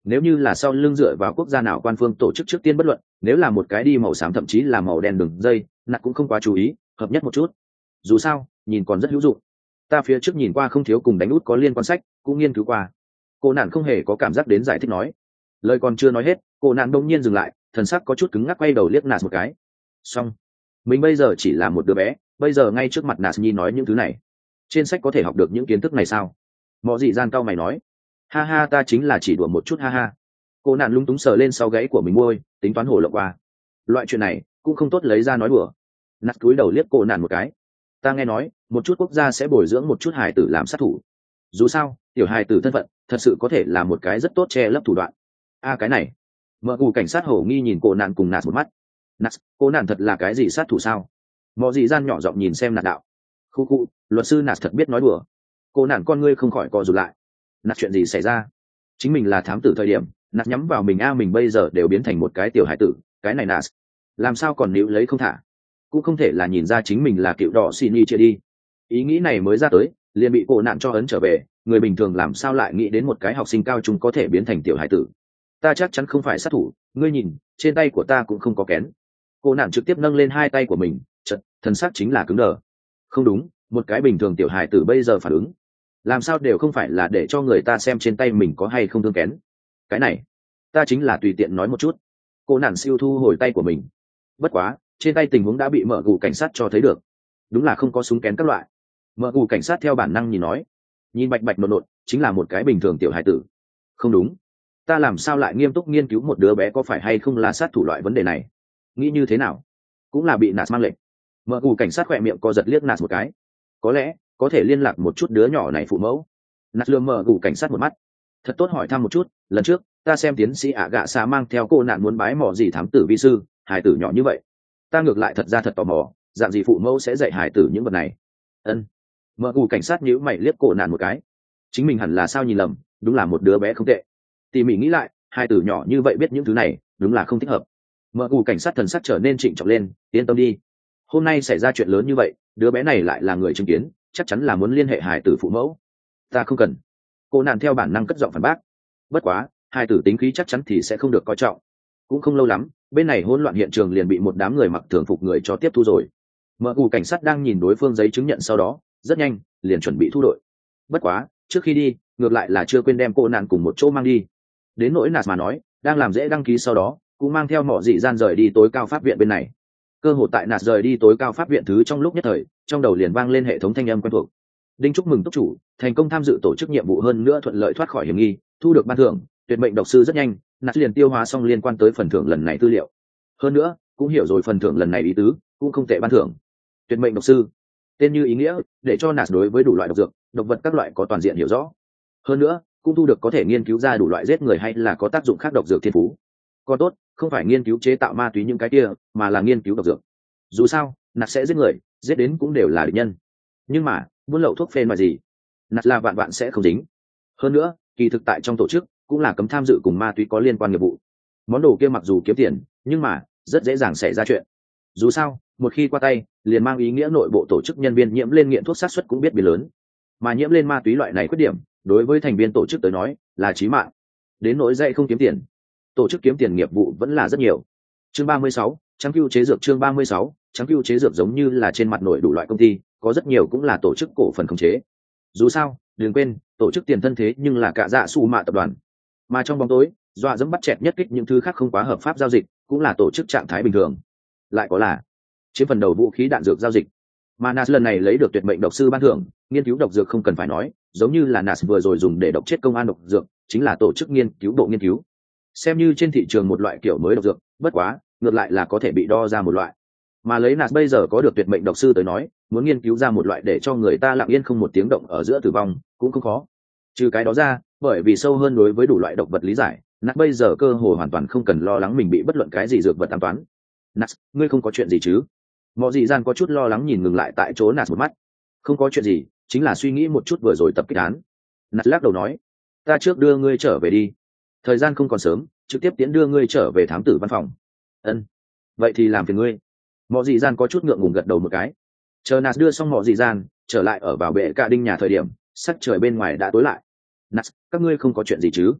nếu như là sau lưng dựa vào quốc gia nào quan phương tổ chức trước tiên bất luận, nếu là một cái đi màu xám thậm chí là màu đen đường dây, nạt cũng không quá chú ý, hợp nhất một chút. Dù sao nhìn còn rất hữu dụng. Ta phía trước nhìn qua không thiếu cùng đánh út có liên quan sách, cũng nghiên cứu qua. Cô nạn không hề có cảm giác đến giải thích nói. Lời còn chưa nói hết, cô nạn đông nhiên dừng lại, thần sắc có chút cứng ngắc, quay đầu liếc nạt một cái. Xong, mình bây giờ chỉ là một đứa bé, bây giờ ngay trước mặt nạt nhi nói những thứ này, trên sách có thể học được những kiến thức này sao? Mọ dị gian cao mày nói. Ha ha, ta chính là chỉ đùa một chút, ha ha. Cô nạn lúng túng sờ lên sau gáy của mình môi, tính toán hổ lộng qua. Loại chuyện này cũng không tốt lấy ra nói đùa. Nạt cúi đầu liếc cô nạn một cái. Ta nghe nói một chút quốc gia sẽ bồi dưỡng một chút hài tử làm sát thủ. Dù sao tiểu hài tử thân phận thật sự có thể là một cái rất tốt che lấp thủ đoạn. A à, cái này. Mợ cù cảnh sát hổ nghi nhìn cô nạn cùng nạt một mắt. Nạt, cô nạn thật là cái gì sát thủ sao? Mọ dị gian nhỏ giọng nhìn xem nạt đạo. Khu khu, luật sư nạt thật biết nói đùa. Cô nạn con ngươi không khỏi co rụt lại. Nạt chuyện gì xảy ra? Chính mình là thám tử thời điểm, nạt nhắm vào mình a mình bây giờ đều biến thành một cái tiểu hải tử, cái này nạt làm sao còn níu lấy không thả? Cũng không thể là nhìn ra chính mình là cựu đỏ xin y chia đi. Ý nghĩ này mới ra tới, liền bị cô nạn cho ấn trở về. Người bình thường làm sao lại nghĩ đến một cái học sinh cao trung có thể biến thành tiểu hải tử? Ta chắc chắn không phải sát thủ, ngươi nhìn, trên tay của ta cũng không có kén. Cô nạn trực tiếp nâng lên hai tay của mình, chật, thần sắc chính là cứng đờ. Không đúng, một cái bình thường tiểu hải tử bây giờ phản ứng làm sao đều không phải là để cho người ta xem trên tay mình có hay không thương kén. Cái này ta chính là tùy tiện nói một chút. Cô nản siêu thu hồi tay của mình. Bất quá trên tay tình huống đã bị mở gù cảnh sát cho thấy được, đúng là không có súng kén các loại. Mở gù cảnh sát theo bản năng nhìn nói, nhìn bạch bạch nộn nộn, chính là một cái bình thường tiểu hải tử. Không đúng, ta làm sao lại nghiêm túc nghiên cứu một đứa bé có phải hay không là sát thủ loại vấn đề này? Nghĩ như thế nào cũng là bị nạt mang lệnh. Mở gù cảnh sát khỏe miệng co giật liếc nạt một cái. Có lẽ có thể liên lạc một chút đứa nhỏ này phụ mẫu. Nạt lừa mở gù cảnh sát một mắt, thật tốt hỏi thăm một chút, lần trước ta xem tiến sĩ ạ gạ xà mang theo cô nạn muốn bái mỏ gì thám tử vi sư, hài tử nhỏ như vậy, ta ngược lại thật ra thật tò mò, dạng gì phụ mẫu sẽ dạy hài tử những vật này. Ân. Mở gù cảnh sát nhíu mày liếc cô nạn một cái, chính mình hẳn là sao nhìn lầm, đúng là một đứa bé không tệ. Tỉ mỉ nghĩ lại, hài tử nhỏ như vậy biết những thứ này, đúng là không thích hợp. Mở gù cảnh sát thần sắc trở nên trịnh trọng lên, yên tâm đi, hôm nay xảy ra chuyện lớn như vậy, đứa bé này lại là người chứng kiến, chắc chắn là muốn liên hệ hài tử phụ mẫu. Ta không cần. Cô nạn theo bản năng cất giọng phản bác. Bất quá hài tử tính khí chắc chắn thì sẽ không được coi trọng. Cũng không lâu lắm, bên này hỗn loạn hiện trường liền bị một đám người mặc thường phục người cho tiếp thu rồi. Mở ù cảnh sát đang nhìn đối phương giấy chứng nhận, sau đó rất nhanh liền chuẩn bị thu đội. Bất quá trước khi đi, ngược lại là chưa quên đem cô nạn cùng một chỗ mang đi. Đến nỗi nạt mà nói, đang làm dễ đăng ký sau đó cũng mang theo mỏ dị gian rời đi tối cao pháp viện bên này. Cơ hội tại nạt rời đi tối cao pháp viện thứ trong lúc nhất thời, trong đầu liền vang lên hệ thống thanh âm quen thuộc. Đinh chúc mừng túc chủ thành công tham dự tổ chức nhiệm vụ, hơn nữa thuận lợi thoát khỏi hiểm nghi, thu được ban thưởng tuyệt mệnh độc sư. Rất nhanh nạt liền tiêu hóa xong liên quan tới phần thưởng lần này tư liệu, hơn nữa cũng hiểu rồi phần thưởng lần này ý tứ, cũng không tệ. Ban thưởng tuyệt mệnh độc sư, tên như ý nghĩa, để cho nạt đối với đủ loại độc dược, độc vật các loại có toàn diện hiểu rõ, hơn nữa cũng thu được có thể nghiên cứu ra đủ loại giết người hay là có tác dụng khác độc dược thiên phú. Còn tốt không phải nghiên cứu chế tạo ma túy những cái kia, mà là nghiên cứu độc dược. Dù sao nạt sẽ giết người, giết đến cũng đều là địch nhân, nhưng mà buôn lậu thuốc phê loại gì, nạt là vạn vạn sẽ không dính. Hơn nữa kỳ thực tại trong tổ chức cũng là cấm tham dự cùng ma túy có liên quan nghiệp vụ. Món đồ kia mặc dù kiếm tiền, nhưng mà rất dễ dàng xảy ra chuyện. Dù sao một khi qua tay, liền mang ý nghĩa nội bộ tổ chức nhân viên nhiễm lên nghiện thuốc sát xuất cũng biết biến lớn. Mà nhiễm lên ma túy loại này khuyết điểm, đối với thành viên tổ chức tới nói là chí mạng. Đến nỗi dạy không kiếm tiền, tổ chức kiếm tiền nghiệp vụ vẫn là rất nhiều. Chương ba mươi sáu, trắng cưu chế dược. Chương ba mươi sáu, trắng cưu chế dược giống như là trên mặt nổi đủ loại công ty, có rất nhiều cũng là tổ chức cổ phần khống chế. Dù sao đừng quên, tổ chức tiền thân thế nhưng là cả dạ su mạ tập đoàn, mà trong bóng tối dọa dẫm bắt chẹt nhất kích những thứ khác không quá hợp pháp giao dịch, cũng là tổ chức trạng thái bình thường. Lại có là chiếm phần đầu vũ khí đạn dược giao dịch. Mà Nas lần này lấy được tuyệt mệnh độc sư ban thưởng, nghiên cứu độc dược không cần phải nói, giống như là Nas vừa rồi dùng để độc chết công an độc dược, chính là tổ chức nghiên cứu bộ nghiên cứu. Xem như trên thị trường một loại kiểu mới độc dược, bất quá ngược lại là có thể bị đo ra một loại. Mà lấy Nas bây giờ có được tuyệt mệnh độc sư tới nói, muốn nghiên cứu ra một loại để cho người ta lặng yên không một tiếng động ở giữa tử vong cũng không khó. Trừ cái đó ra, bởi vì sâu hơn đối với đủ loại độc vật lý giải, Nas bây giờ cơ hồ hoàn toàn không cần lo lắng mình bị bất luận cái gì dược vật ám toán. Nas, ngươi không có chuyện gì chứ? Mọ dị gian có chút lo lắng nhìn ngừng lại tại chỗ Nas một mắt. Không có chuyện gì, chính là suy nghĩ một chút vừa rồi tập kích án. Nas lắc đầu nói, ta trước đưa ngươi trở về đi, thời gian không còn sớm, trực tiếp tiến đưa ngươi trở về thám tử văn phòng. Ân, vậy thì làm phiền ngươi. Mọ dị gian có chút ngượng ngùng gật đầu một cái. Chờ Nas đưa xong mọ dị gian trở lại ở vào bệ cạ đinh nhà thời điểm, sắc trời bên ngoài đã tối lại. Nas, các ngươi không có chuyện gì chứ?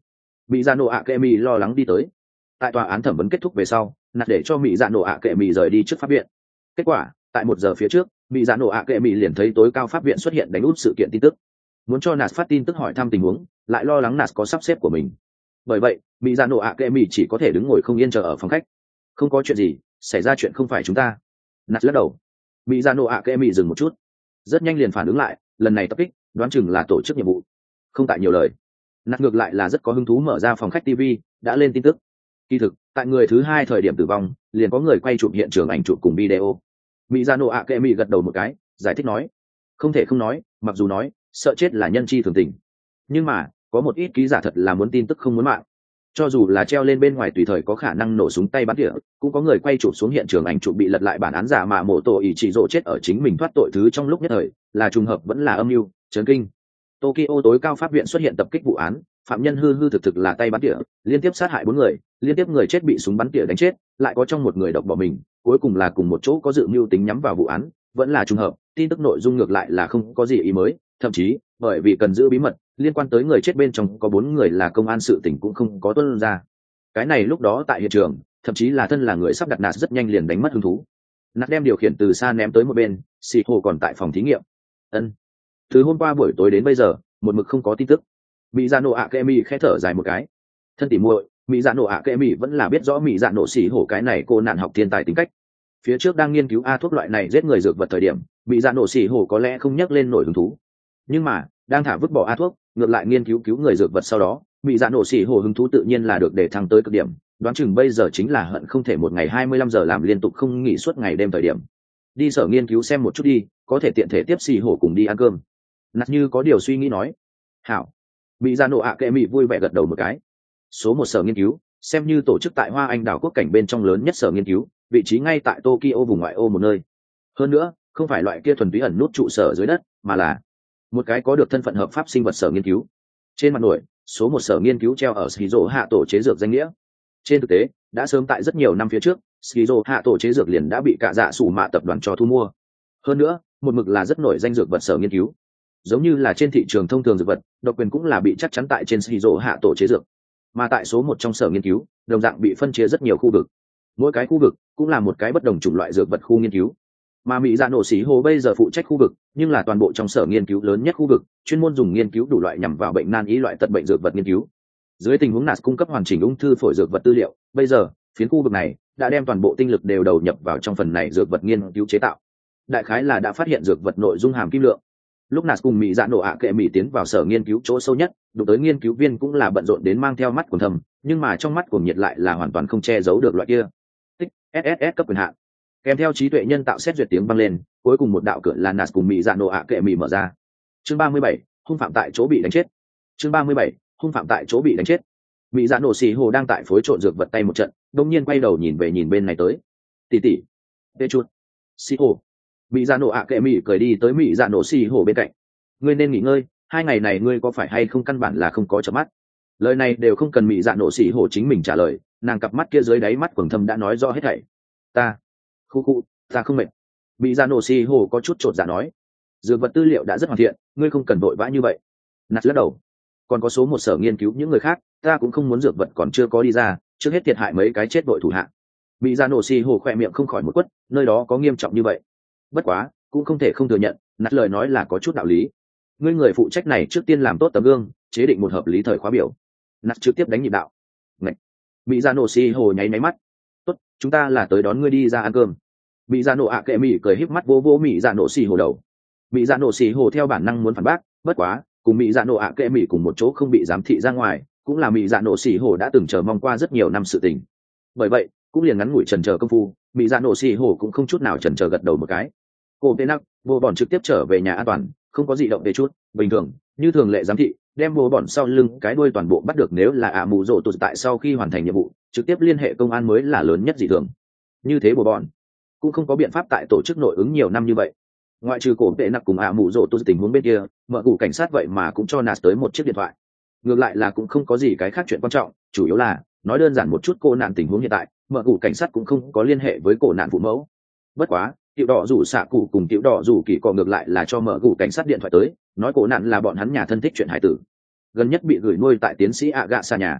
mỹ dạ nổ ạ kệ mỹ lo lắng đi tới. Tại tòa án thẩm vấn kết thúc về sau, nạt để cho mỹ dạ nổ ạ kệ mỹ rời đi trước pháp viện. Kết quả, tại một giờ phía trước, mỹ dạ nổ ạ kệ mỹ liền thấy tối cao pháp viện xuất hiện đánh úp sự kiện tin tức, muốn cho nạt phát tin tức hỏi thăm tình huống, lại lo lắng nạt có sắp xếp của mình. Bởi vậy, mỹ dạ nổ ạ kệ mỹ chỉ có thể đứng ngồi không yên chờ ở phòng khách. Không có chuyện gì xảy ra, chuyện không phải chúng ta. Nạt lắc đầu. Mỹ dạ nổ ạ kệ mỹ dừng một chút, rất nhanh liền phản ứng lại, lần này tập kích đoán chừng là tổ chức nhiệm vụ. Không tại nhiều lời, nạt ngược lại là rất có hứng thú mở ra phòng khách ti vi, đã lên tin tức. Kỳ thực, tại người thứ hai thời điểm tử vong, liền có người quay chụp hiện trường ảnh chụp cùng video. Mỹ dạ nổ ạ kệ mỹ gật đầu một cái, giải thích nói, không thể không nói, mặc dù nói sợ chết là nhân chi thường tình, nhưng mà có một ít ký giả thật là muốn tin tức không muốn mạng. Cho dù là treo lên bên ngoài tùy thời có khả năng nổ súng tay bắn tỉa, cũng có người quay chụp xuống hiện trường ảnh chụp bị lật lại bản án giả mà mổ tổ ý chỉ rộ chết ở chính mình thoát tội thứ trong lúc nhất thời, là trùng hợp vẫn là âm mưu, chấn kinh. Tokyo tối cao pháp viện xuất hiện tập kích vụ án, phạm nhân hư hư thực thực là tay bắn tỉa, liên tiếp sát hại bốn người, liên tiếp người chết bị súng bắn tỉa đánh chết, lại có trong một người độc bỏ mình, cuối cùng là cùng một chỗ có dự mưu tính nhắm vào vụ án, vẫn là trùng hợp. Tin tức nội dung ngược lại là không có gì ý mới, thậm chí bởi vì cần giữ bí mật, liên quan tới người chết bên trong có bốn người là công an sự tình cũng không có tuân ra. Cái này lúc đó tại hiện trường, thậm chí là thân là người sắp đặt nạt rất nhanh liền đánh mất hứng thú. Nạt đem điều khiển từ xa ném tới một bên, xì hồ còn tại phòng thí nghiệm. Ân. Từ hôm qua buổi tối đến bây giờ, một mực không có tin tức. Mỹ dạ nổ ạ kệ mỹ khẽ thở dài một cái. Thân tỉ muội, Mỹ dạ nổ ạ kệ mỹ vẫn là biết rõ Mỹ dạ nổ xì hồ cái này cô nạn học thiên tài tính cách. Phía trước đang nghiên cứu a thuốc loại này giết người dược vật thời điểm, Mỹ dạ nổ xì hồ có lẽ không nhắc lên nổi hứng thú. Nhưng mà đang thả vứt bỏ a thuốc, ngược lại nghiên cứu cứu người dược vật sau đó, Mỹ dạ nổ xì hồ hứng thú tự nhiên là được để thăng tới cực điểm. Đoán chừng bây giờ chính là hận không thể một ngày hai mươi lăm giờ làm liên tục không nghỉ suốt ngày đêm thời điểm. Đi sở nghiên cứu xem một chút đi, có thể tiện thể tiếp xì hồ cùng đi ăn cơm. Nạt như có điều suy nghĩ nói. Hảo. Mỹ dạ nổ ạ kệ mỹ vui vẻ gật đầu một cái. Số một sở nghiên cứu, xem như tổ chức tại Hoa Anh đảo quốc cảnh bên trong lớn nhất sở nghiên cứu, vị trí ngay tại Tokyo vùng ngoại ô một nơi. Hơn nữa, không phải loại kia thuần túy ẩn nút trụ sở dưới đất, mà là một cái có được thân phận hợp pháp sinh vật sở nghiên cứu. Trên mặt nổi, số một sở nghiên cứu treo ở Skizo hạ tổ chế dược danh nghĩa. Trên thực tế, đã sớm tại rất nhiều năm phía trước, Skizo hạ tổ chế dược liền đã bị cả dạ sủ mạ tập đoàn cho thu mua. Hơn nữa, một mực là rất nổi danh dược vật sở nghiên cứu. Giống như là trên thị trường thông thường dược vật, độc quyền cũng là bị chắc chắn tại trên Skizo hạ tổ chế dược. Mà tại số một trong sở nghiên cứu, đồng dạng bị phân chia rất nhiều khu vực. Mỗi cái khu vực cũng là một cái bất đồng chủng loại dược vật khu nghiên cứu. Mà Mỹ dạ nổ xí hồ bây giờ phụ trách khu vực, nhưng là toàn bộ trong sở nghiên cứu lớn nhất khu vực, chuyên môn dùng nghiên cứu đủ loại nhằm vào bệnh nan y loại tật bệnh dược vật nghiên cứu. Dưới tình huống nạt cung cấp hoàn chỉnh ung thư phổi dược vật tư liệu, bây giờ phiến khu vực này đã đem toàn bộ tinh lực đều đầu nhập vào trong phần này dược vật nghiên cứu chế tạo. Đại khái là đã phát hiện dược vật nội dung hàm kim lượng. Lúc nạt cùng Mỹ dạ nổ ạ kệ Mỹ tiến vào sở nghiên cứu chỗ sâu nhất, đụng tới nghiên cứu viên cũng là bận rộn đến mang theo mắt quần thầm, nhưng mà trong mắt cuồng nhiệt lại là hoàn toàn không che giấu được loại kia. Tích ét ét ét cấp quyền hạn. Kèm theo trí tuệ nhân tạo xét duyệt tiếng vang lên, cuối cùng một đạo cửa là nạt cùng Mỹ dạ nổ ạ kệ Mỹ mở ra. Chương ba mươi bảy, hung phạm tại chỗ bị đánh chết. Chương ba mươi bảy, hung phạm tại chỗ bị đánh chết. Mỹ dạ nổ xì hồ đang tại phối trộn dược vật tay một trận, đột nhiên quay đầu nhìn về nhìn bên này tới. Tỷ tỷ, tê chút, xì hồ. Mỹ dạ nổ ạ kệ Mỹ cười đi tới Mỹ dạ nổ xì hồ bên cạnh. Ngươi nên nghỉ ngơi, hai ngày này ngươi có phải hay không căn bản là không có chớp mắt. Lời này đều không cần Mỹ dạ nổ xì hồ chính mình trả lời, nàng cặp mắt kia dưới đáy mắt quầng thâm đã nói rõ hết thảy. Ta, khu khu, ta không mệt. Mỹ dạ nổ xì hồ có chút chột dạ nói. Dược vật tư liệu đã rất hoàn thiện, ngươi không cần vội vã như vậy. Nạt lắc đầu. Còn có số một sở nghiên cứu những người khác, ta cũng không muốn dược vật còn chưa có đi ra, trước hết thiệt hại mấy cái chết đội thủ hạ. Mỹ dạ nổ xì hồ khỏe miệng không khỏi một quất, nơi đó có nghiêm trọng như vậy. Bất quá, cũng không thể không thừa nhận, nạt lời nói là có chút đạo lý. Ngươi người phụ trách này trước tiên làm tốt tấm gương, chế định một hợp lý thời khóa biểu. Nạt trực tiếp đánh nhịp đạo. Ngậy. Mỹ dạ nổ xì hồ nháy máy mắt. Tốt, chúng ta là tới đón ngươi đi ra ăn cơm. Mỹ dạ nổ ạ kệ Mỹ cười híp mắt vô vô Mỹ dạ nổ xì hồ đầu. Mỹ dạ nổ xì hồ theo bản năng muốn phản bác, bất quá cùng Mỹ dạ nổ ạ kệ Mỹ cùng một chỗ không bị giám thị ra ngoài, cũng là Mỹ dạ nổ xì hồ đã từng chờ mong qua rất nhiều năm sự tình. Bởi vậy cũng liền ngắn ngủi chần chờ công phu, Mỹ dạ nổ xì hồ cũng không chút nào chần chờ gật đầu một cái. Cô tên nắc vô bọn trực tiếp trở về nhà an toàn, không có gì động để chút, bình thường như thường lệ giám thị đem vô bọn sau lưng cái đuôi toàn bộ bắt được, nếu là ạ mù rộ tụt tại sau khi hoàn thành nhiệm vụ trực tiếp liên hệ công an mới là lớn nhất dị thường. Như thế vô bọn cũng không có biện pháp tại tổ chức nội ứng nhiều năm như vậy, ngoại trừ cổ tệ nặc cùng ạ mù rộ tụt tình huống bên kia, mở củ cảnh sát vậy mà cũng cho nạt tới một chiếc điện thoại. Ngược lại là cũng không có gì cái khác chuyện quan trọng, chủ yếu là nói đơn giản một chút cô nạn tình huống hiện tại, mở củ cảnh sát cũng không có liên hệ với cổ nạn phụ mẫu. Bất quá tiểu đỏ rủ xạ cụ cùng tiểu đỏ rủ kỳ cọ ngược lại là cho mở củ cảnh sát điện thoại tới, nói cổ nạn là bọn hắn nhà thân thích chuyện hải tử, gần nhất bị gửi nuôi tại tiến sĩ ạ gạ xa nhà.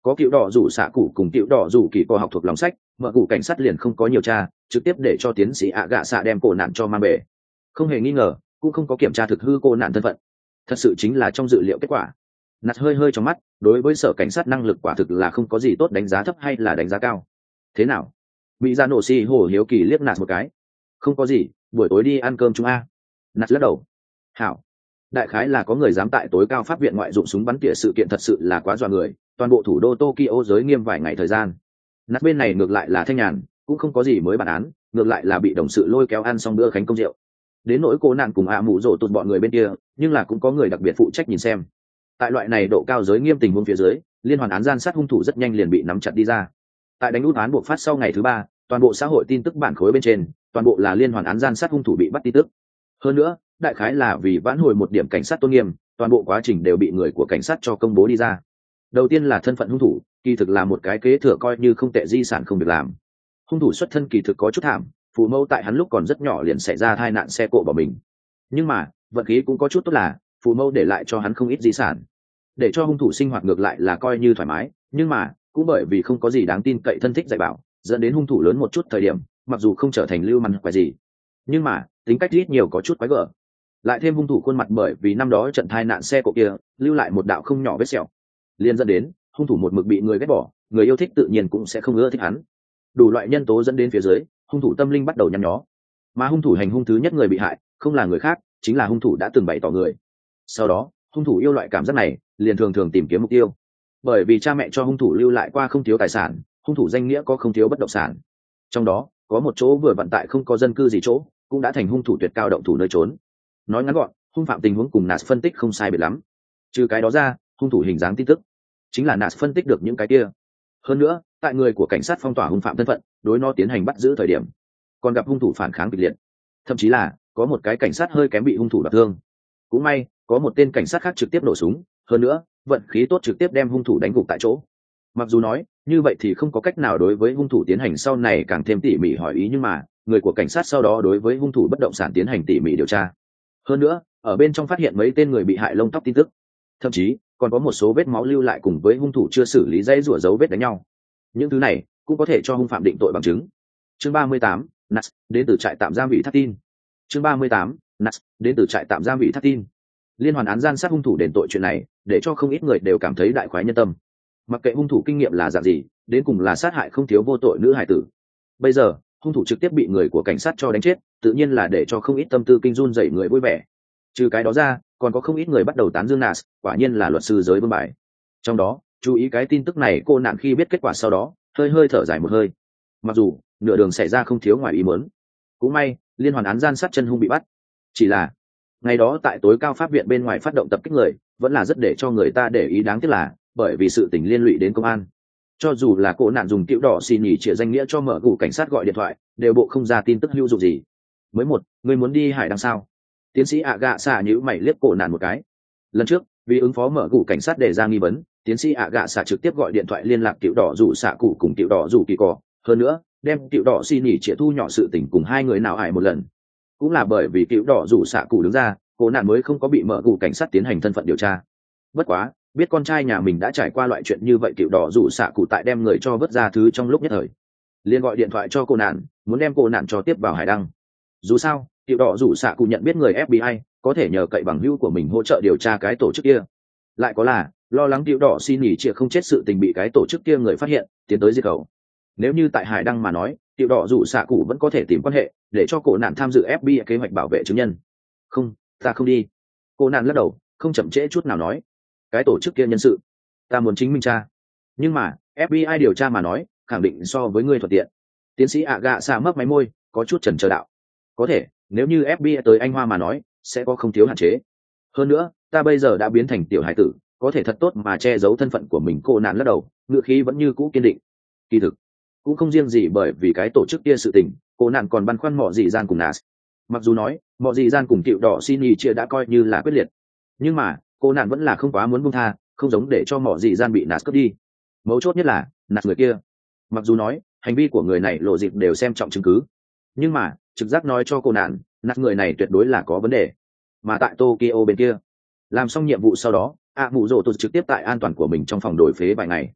có cựu đỏ rủ xạ cụ cùng cựu đỏ rủ kỳ co học thuộc lòng sách, mở cụ cảnh sát liền không có nhiều tra, trực tiếp để cho tiến sĩ ạ gạ xạ đem cổ nạn cho mang bể. Không hề nghi ngờ, cũng không có kiểm tra thực hư cô nạn thân phận. Thật sự chính là trong dự liệu kết quả. Nạt hơi hơi trong mắt, đối với sở cảnh sát năng lực quả thực là không có gì tốt đánh giá thấp hay là đánh giá cao. Thế nào? Bị ra nổ xì hổ hiếu kỳ liếc Nạt một cái. Không có gì, buổi tối đi ăn cơm chúng a. Nạt lắc đầu. Hảo. Đại khái là có người dám tại tối cao pháp viện ngoại dụng súng bắn tỉa, sự kiện thật sự là quá dọa người, toàn bộ thủ đô Tokyo giới nghiêm vài ngày thời gian. Nạt bên này ngược lại là thanh nhàn, cũng không có gì mới bản án, ngược lại là bị đồng sự lôi kéo ăn xong bữa khánh công rượu. Đến nỗi cô nạn cùng ạ mụ rổ tụt bọn người bên kia, nhưng là cũng có người đặc biệt phụ trách nhìn xem. Tại loại này độ cao giới nghiêm tình huống phía dưới, liên hoàn án gian sát hung thủ rất nhanh liền bị nắm chặt đi ra. Tại đánh út án buộc phát sau ngày thứ ba, toàn bộ xã hội tin tức bản khối bên trên, toàn bộ là liên hoàn án gian sát hung thủ bị bắt tin tức. Hơn nữa, đại khái là vì vãn hồi một điểm cảnh sát tôn nghiêm, toàn bộ quá trình đều bị người của cảnh sát cho công bố đi ra. Đầu tiên là thân phận hung thủ, kỳ thực là một cái kế thừa coi như không tệ di sản không được làm. Hung thủ xuất thân kỳ thực có chút thảm, phụ mẫu tại hắn lúc còn rất nhỏ liền xảy ra tai nạn xe cộ bỏ mình. Nhưng mà, vận khí cũng có chút tốt là, phụ mẫu để lại cho hắn không ít di sản, để cho hung thủ sinh hoạt ngược lại là coi như thoải mái. Nhưng mà, cũng bởi vì không có gì đáng tin cậy thân thích dạy bảo, dẫn đến hung thủ lớn một chút thời điểm, mặc dù không trở thành lưu manh quái gì, nhưng mà tính cách ít nhiều có chút quái gở. Lại thêm hung thủ khuôn mặt bởi vì năm đó trận tai nạn xe cộ kia lưu lại một đạo không nhỏ vết sẹo, liên dẫn đến hung thủ một mực bị người ghét bỏ, người yêu thích tự nhiên cũng sẽ không ưa thích hắn. Đủ loại nhân tố dẫn đến phía dưới, hung thủ tâm linh bắt đầu nhăn nhó. Mà hung thủ hành hung thứ nhất người bị hại không là người khác, chính là hung thủ đã từng bày tỏ người. Sau đó hung thủ yêu loại cảm giác này, liền thường thường tìm kiếm mục tiêu. Bởi vì cha mẹ cho hung thủ lưu lại qua không thiếu tài sản, hung thủ danh nghĩa có không thiếu bất động sản, trong đó có một chỗ vừa vận tại không có dân cư gì chỗ, cũng đã thành hung thủ tuyệt cao động thủ nơi trốn. Nói ngắn gọn, hung phạm tình huống cùng Nas phân tích không sai biệt lắm. Trừ cái đó ra, hung thủ hình dáng tin tức chính là Nas phân tích được những cái kia. Hơn nữa, tại người của cảnh sát phong tỏa hung phạm thân phận, đối nó tiến hành bắt giữ thời điểm, còn gặp hung thủ phản kháng kịch liệt, thậm chí là có một cái cảnh sát hơi kém bị hung thủ đoạt thương. Cũng may, có một tên cảnh sát khác trực tiếp nổ súng, hơn nữa, vận khí tốt trực tiếp đem hung thủ đánh gục tại chỗ. Mặc dù nói như vậy thì không có cách nào đối với hung thủ tiến hành sau này càng thêm tỉ mỉ hỏi ý, nhưng mà người của cảnh sát sau đó đối với hung thủ bất động sản tiến hành tỉ mỉ điều tra. Hơn nữa, ở bên trong phát hiện mấy tên người bị hại lông tóc tin tức, thậm chí còn có một số vết máu lưu lại cùng với hung thủ chưa xử lý dây rủa dấu vết đánh nhau. Những thứ này cũng có thể cho hung phạm định tội bằng chứng. Chương ba mươi tám, Nas đến từ trại tạm giam bị thắt tin. Chương ba mươi tám, Nas đến từ trại tạm giam bị thắt tin. Liên hoàn án gian sát hung thủ đền tội chuyện này, để cho không ít người đều cảm thấy đại khoái nhân tâm. Mặc kệ hung thủ kinh nghiệm là dạng gì, đến cùng là sát hại không thiếu vô tội nữ hải tử. Bây giờ hung thủ trực tiếp bị người của cảnh sát cho đánh chết, tự nhiên là để cho không ít tâm tư kinh run dậy người vui vẻ. Trừ cái đó ra, còn có không ít người bắt đầu tán dương Nas, quả nhiên là luật sư giới vương bài. Trong đó, chú ý cái tin tức này cô nạn khi biết kết quả sau đó, hơi hơi thở dài một hơi. Mặc dù nửa đường xảy ra không thiếu ngoài ý muốn, cũng may liên hoàn án gian sát chân hung bị bắt. Chỉ là ngày đó tại tối cao pháp viện bên ngoài phát động tập kích người, vẫn là rất để cho người ta để ý. Đáng tiếc là bởi vì sự tình liên lụy đến công an, cho dù là cô nạn dùng tiểu đỏ xin nhỉ chĩa danh nghĩa cho mở gù cảnh sát gọi điện thoại, đều bộ không ra tin tức hữu dụng gì. Mới một người muốn đi hải đăng sao? Tiến sĩ ạ gạ xạ nhíu mày liếc cổ nạn một cái. Lần trước vì ứng phó mở gù cảnh sát để ra nghi vấn, tiến sĩ ạ gạ xạ trực tiếp gọi điện thoại liên lạc tiểu đỏ rủ xạ cụ cùng tiểu đỏ rủ kỳ cỏ, hơn nữa đem tiểu đỏ xin nhỉ chĩa thu nhỏ sự tình cùng hai người nào ải một lần. Cũng là bởi vì tiểu đỏ rủ xạ cụ đứng ra, cổ nạn mới không có bị mở gù cảnh sát tiến hành thân phận điều tra. Bất quá biết con trai nhà mình đã trải qua loại chuyện như vậy, tiểu đỏ rủ xạ cụ tại đem người cho vớt ra thứ trong lúc nhất thời, liền gọi điện thoại cho cô nạn, muốn đem cô nạn cho tiếp vào hải đăng. Dù sao tiểu đỏ rủ xạ cụ nhận biết người ép bê i có thể nhờ cậy bằng hữu của mình hỗ trợ điều tra cái tổ chức kia, lại có là lo lắng tiểu đỏ xin nghỉ chịa không chết sự tình bị cái tổ chức kia người phát hiện tiến tới diệt khẩu. Nếu như tại hải đăng mà nói, tiểu đỏ rủ xạ cụ vẫn có thể tìm quan hệ để cho cô nạn tham dự ép bê i kế hoạch bảo vệ chứng nhân. Không, ta không đi. Cô nạn lắc đầu, không chậm trễ chút nào nói, cái tổ chức kia nhân sự ta muốn chính minh tra, nhưng mà ép bê i điều tra mà nói khẳng định so với ngươi thuận tiện. Tiến sĩ ạ gạ xạ mấp máy môi, có chút chần chờ đạo, có thể nếu như ép bê i tới Anh Hoa mà nói sẽ có không thiếu hạn chế. Hơn nữa ta bây giờ đã biến thành tiểu hải tử, có thể thật tốt mà che giấu thân phận của mình. Cô nạn lắc đầu, ngựa khí vẫn như cũ kiên định. Kỳ thực cũng không riêng gì bởi vì cái tổ chức kia sự tình, cô nạn còn băn khoăn mọ dị gian cùng Nas. Mặc dù nói mọ dị gian cùng tiểu đỏ xin ý chia đã coi như là quyết liệt, nhưng mà cô nạn vẫn là không quá muốn buông tha, không giống để cho mọ dị gian bị Nas cướp đi. Mấu chốt nhất là Nas người kia, mặc dù nói hành vi của người này lộ dịp đều xem trọng chứng cứ, nhưng mà trực giác nói cho cô nạn Nas người này tuyệt đối là có vấn đề. Mà tại Tokyo bên kia, làm xong nhiệm vụ sau đó, ạ mụ rồ tụt trực tiếp tại an toàn của mình trong phòng đổi phế vài ngày.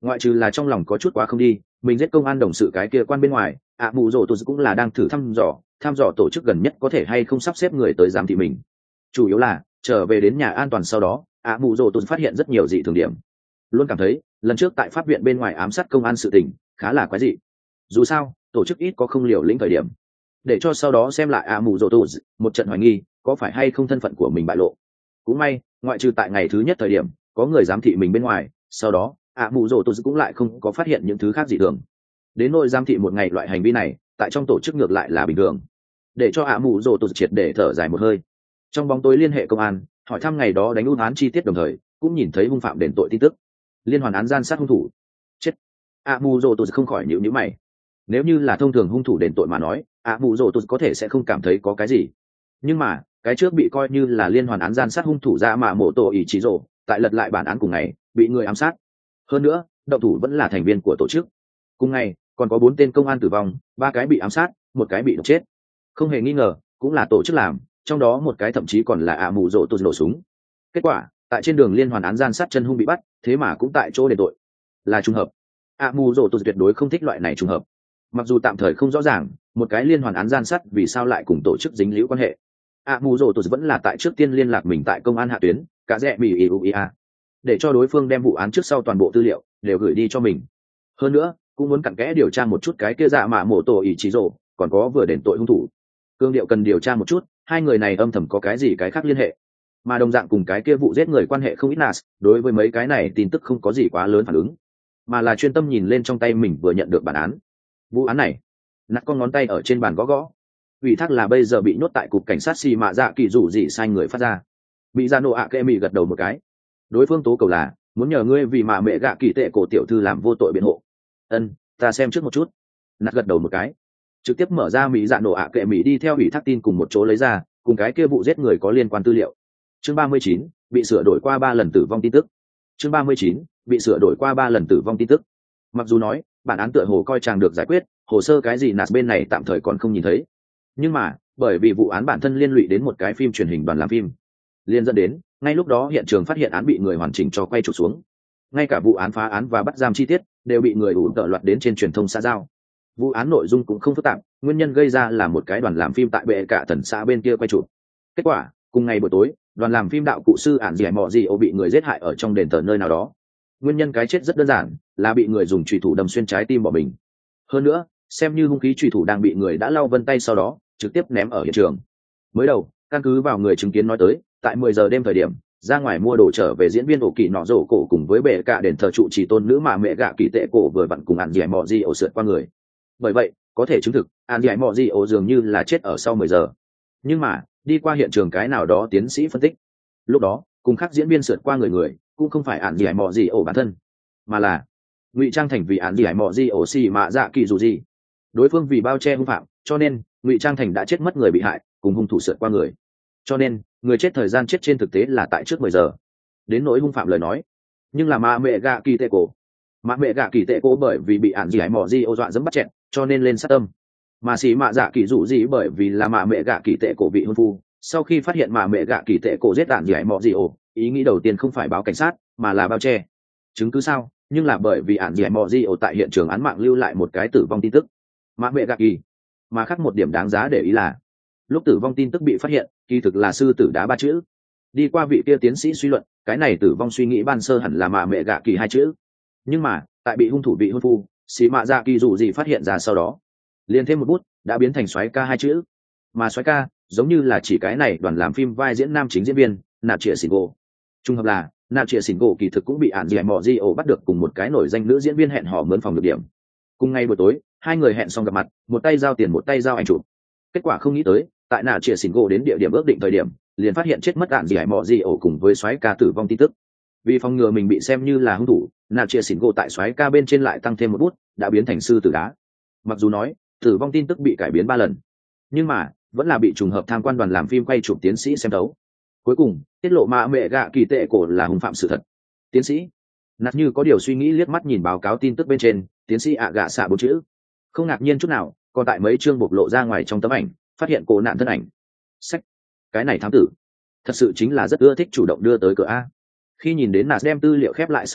ngoại trừ là trong lòng có chút quá không đi mình giết công an đồng sự cái kia quan bên ngoài ạ mù rồ tôi cũng là đang thử thăm dò thăm dò tổ chức gần nhất có thể hay không sắp xếp người tới giám thị mình. Chủ yếu là trở về đến nhà an toàn sau đó ạ mù rồ tôi phát hiện rất nhiều dị thường điểm, luôn cảm thấy lần trước tại pháp viện bên ngoài ám sát công an sự tình khá là quái dị. Dù sao tổ chức ít có không liều lĩnh thời điểm, để cho sau đó xem lại ạ mù rồ tôi một trận hoài nghi có phải hay không thân phận của mình bại lộ. Cũng may ngoại trừ tại ngày thứ nhất thời điểm có người giám thị mình bên ngoài, sau đó ạ mù rồ tôi cũng lại không có phát hiện những thứ khác dị thường. Đến nỗi giám thị một ngày loại hành vi này tại trong tổ chức ngược lại là bình thường, để cho ạ mù rồ tôi triệt để thở dài một hơi. Trong bóng tối liên hệ công an hỏi thăm ngày đó đánh út án chi tiết, đồng thời cũng nhìn thấy hung phạm đền tội tin tức liên hoàn án gian sát hung thủ chết. ạ mù rồ tôi không khỏi nhíu nhíu mày. Nếu như là thông thường hung thủ đền tội mà nói ạ mù rồ tôi có thể sẽ không cảm thấy có cái gì, nhưng mà cái trước bị coi như là liên hoàn án gian sát hung thủ ra mà mổ tổ ý chí rồ tại lật lại bản án cùng ngày bị người ám sát, hơn nữa động thủ vẫn là thành viên của tổ chức. Cùng ngày còn có bốn tên công an tử vong, ba cái bị ám sát, một cái bị độc chết, không hề nghi ngờ cũng là tổ chức làm, trong đó một cái thậm chí còn là ạ mù rồ tôi nổ súng. Kết quả tại trên đường liên hoàn án gian sát chân hung bị bắt, thế mà cũng tại chỗ đền tội, là trùng hợp. ạ mù rồ tôi tuyệt đối không thích loại này trùng hợp, mặc dù tạm thời không rõ ràng một cái liên hoàn án gian sát vì sao lại cùng tổ chức dính líu quan hệ. ạ mù rồ tôi vẫn là tại trước tiên liên lạc mình tại công an hạ tuyến cả rẽ mỹ iuia để cho đối phương đem vụ án trước sau toàn bộ tư liệu đều gửi đi cho mình. Hơn nữa cũng muốn cặn kẽ điều tra một chút cái kia dạ mạ mổ tổ ý chí rồ còn có vừa đền tội hung thủ. Cương điệu cần điều tra một chút hai người này âm thầm có cái gì cái khác liên hệ, mà đồng dạng cùng cái kia vụ giết người quan hệ không ít. Nas đối với mấy cái này tin tức không có gì quá lớn phản ứng, mà là chuyên tâm nhìn lên trong tay mình vừa nhận được bản án. Vụ án này nát con ngón tay ở trên bàn gõ gõ, ủy thác là bây giờ bị nhốt tại cục cảnh sát xì mạ dạ kỳ rủ gì sai người phát ra. Bị ra nộ ạ kệ mì gật đầu một cái, đối phương tố cầu là muốn nhờ ngươi vì mà mẹ gạ kỳ tệ cổ tiểu thư làm vô tội biện hộ. Ân, ta xem trước một chút. Nát gật đầu một cái, trực tiếp mở ra mỹ dạ nổ ạ kệ mỹ đi theo ủy thác tin cùng một chỗ lấy ra cùng cái kia vụ giết người có liên quan tư liệu. Chương ba mươi chín, bị sửa đổi qua ba lần tử vong tin tức. Chương ba mươi chín, bị sửa đổi qua ba lần tử vong tin tức. Mặc dù nói bản án tựa hồ coi chàng được giải quyết, hồ sơ cái gì nạt bên này tạm thời còn không nhìn thấy, nhưng mà bởi vì vụ án bản thân liên lụy đến một cái phim truyền hình đoàn làm phim, liên dẫn đến ngay lúc đó hiện trường phát hiện án bị người hoàn chỉnh cho quay chụp xuống, ngay cả vụ án phá án và bắt giam chi tiết đều bị người ủ tợ loạt đến trên truyền thông xã giao. Vụ án nội dung cũng không phức tạp, nguyên nhân gây ra là một cái đoàn làm phim tại bệ cả thần xã bên kia quay chụp. Kết quả cùng ngày buổi tối đoàn làm phim đạo cụ sư ản dì mọ gì ô bị người giết hại ở trong đền thờ nơi nào đó. Nguyên nhân cái chết rất đơn giản, là bị người dùng chùy thủ đâm xuyên trái tim bỏ mình. Hơn nữa xem như hung khí chùy thủ đang bị người đã lau vân tay sau đó trực tiếp ném ở hiện trường. Mới đầu căn cứ vào người chứng kiến nói tới, tại mười giờ đêm thời điểm ra ngoài mua đồ trở về diễn viên ổ kỳ nọ rổ cổ cùng với bệ cả đền thờ trụ trì tôn nữ mà mẹ gạ kỳ tệ cổ vừa vặn cùng ản dì mọ gì ô sượt qua người. Bởi vậy có thể chứng thực ản dì mọ gì ô dường như là chết ở sau mười giờ. Nhưng mà đi qua hiện trường cái nào đó tiến sĩ phân tích, lúc đó cùng khác diễn viên sượt qua người người cũng không phải ản dì mọ gì ô bản thân, mà là ngụy trang thành vì ản dì mọ gì ô xì mạ dạ kỳ dù gì. Đối phương vì bao che hung phạm, cho nên ngụy trang thành đã chết mất người bị hại cùng hung thủ sượt qua người, cho nên người chết thời gian chết trên thực tế là tại trước mười giờ. Đến nỗi hung phạm lời nói, nhưng là mạ mẹ gạ kỳ tệ cổ. Mạ mẹ gạ kỳ tệ cổ bởi vì bị ản dì mọ gì ô dọa dẫm bắt chẹn, cho nên lên sát tâm. Mà xì mạ dạ kỳ dù gì bởi vì là mạ mẹ gạ kỳ tệ cổ bị hôn phu, sau khi phát hiện mạ mẹ gạ kỳ tệ cổ giết ản dì mọ gì ô, ý nghĩ đầu tiên không phải báo cảnh sát mà là bao che chứng cứ sao, nhưng là bởi vì ản dì mọ gì ô tại hiện trường án mạng lưu lại một cái tử vong tin tức mạ mẹ gạ kỳ. Mà khác một điểm đáng giá để ý là lúc tử vong tin tức bị phát hiện kỳ thực là sư tử đá ba chữ. Đi qua vị kia tiến sĩ suy luận, cái này tử vong suy nghĩ ban sơ hẳn là mạ mẹ gạ kỳ hai chữ, nhưng mà tại bị hung thủ bị hôn phu xì mạ dạ kỳ dù gì phát hiện ra sau đó liền thêm một bút đã biến thành soái ca hai chữ. Mà soái ca giống như là chỉ cái này đoàn làm phim vai diễn nam chính diễn viên nạp trịa xỉn gỗ. Trùng hợp là nạp trịa xỉn gỗ kỳ thực cũng bị ản dì mọ di ổ bắt được cùng một cái nổi danh nữ diễn viên hẹn hò mướn phòng được điểm. Cùng ngày buổi tối hai người hẹn xong gặp mặt, một tay giao tiền một tay giao ảnh chụp. Kết quả không nghĩ tới tại nạp trịa xỉn gỗ đến địa điểm ước định thời điểm liền phát hiện chết mất ản dì mọ di ổ cùng với soái ca tử vong tin tức. Vì phòng ngừa mình bị xem như là hung thủ, nạp trịa xỉn gỗ tại soái ca bên trên lại tăng thêm một bút, đã biến thành sư tử đá. Mặc dù nói tử vong tin tức bị cải biến ba lần, nhưng mà vẫn là bị trùng hợp tham quan đoàn làm phim quay chụp tiến sĩ xem đấu. Cuối cùng tiết lộ mạ mẹ gạ kỳ tệ cổ là hung phạm sự thật. Tiến sĩ nạt như có điều suy nghĩ liếc mắt nhìn báo cáo tin tức bên trên tiến sĩ ạ gạ xạ bốn chữ, không ngạc nhiên chút nào. Còn tại mấy chương bộc lộ ra ngoài trong tấm ảnh phát hiện cổ nạn thân ảnh. Sách, cái này thám tử thật sự chính là rất ưa thích chủ động đưa tới cửa a. Khi nhìn đến nạt đem tư liệu khép lại sau đó,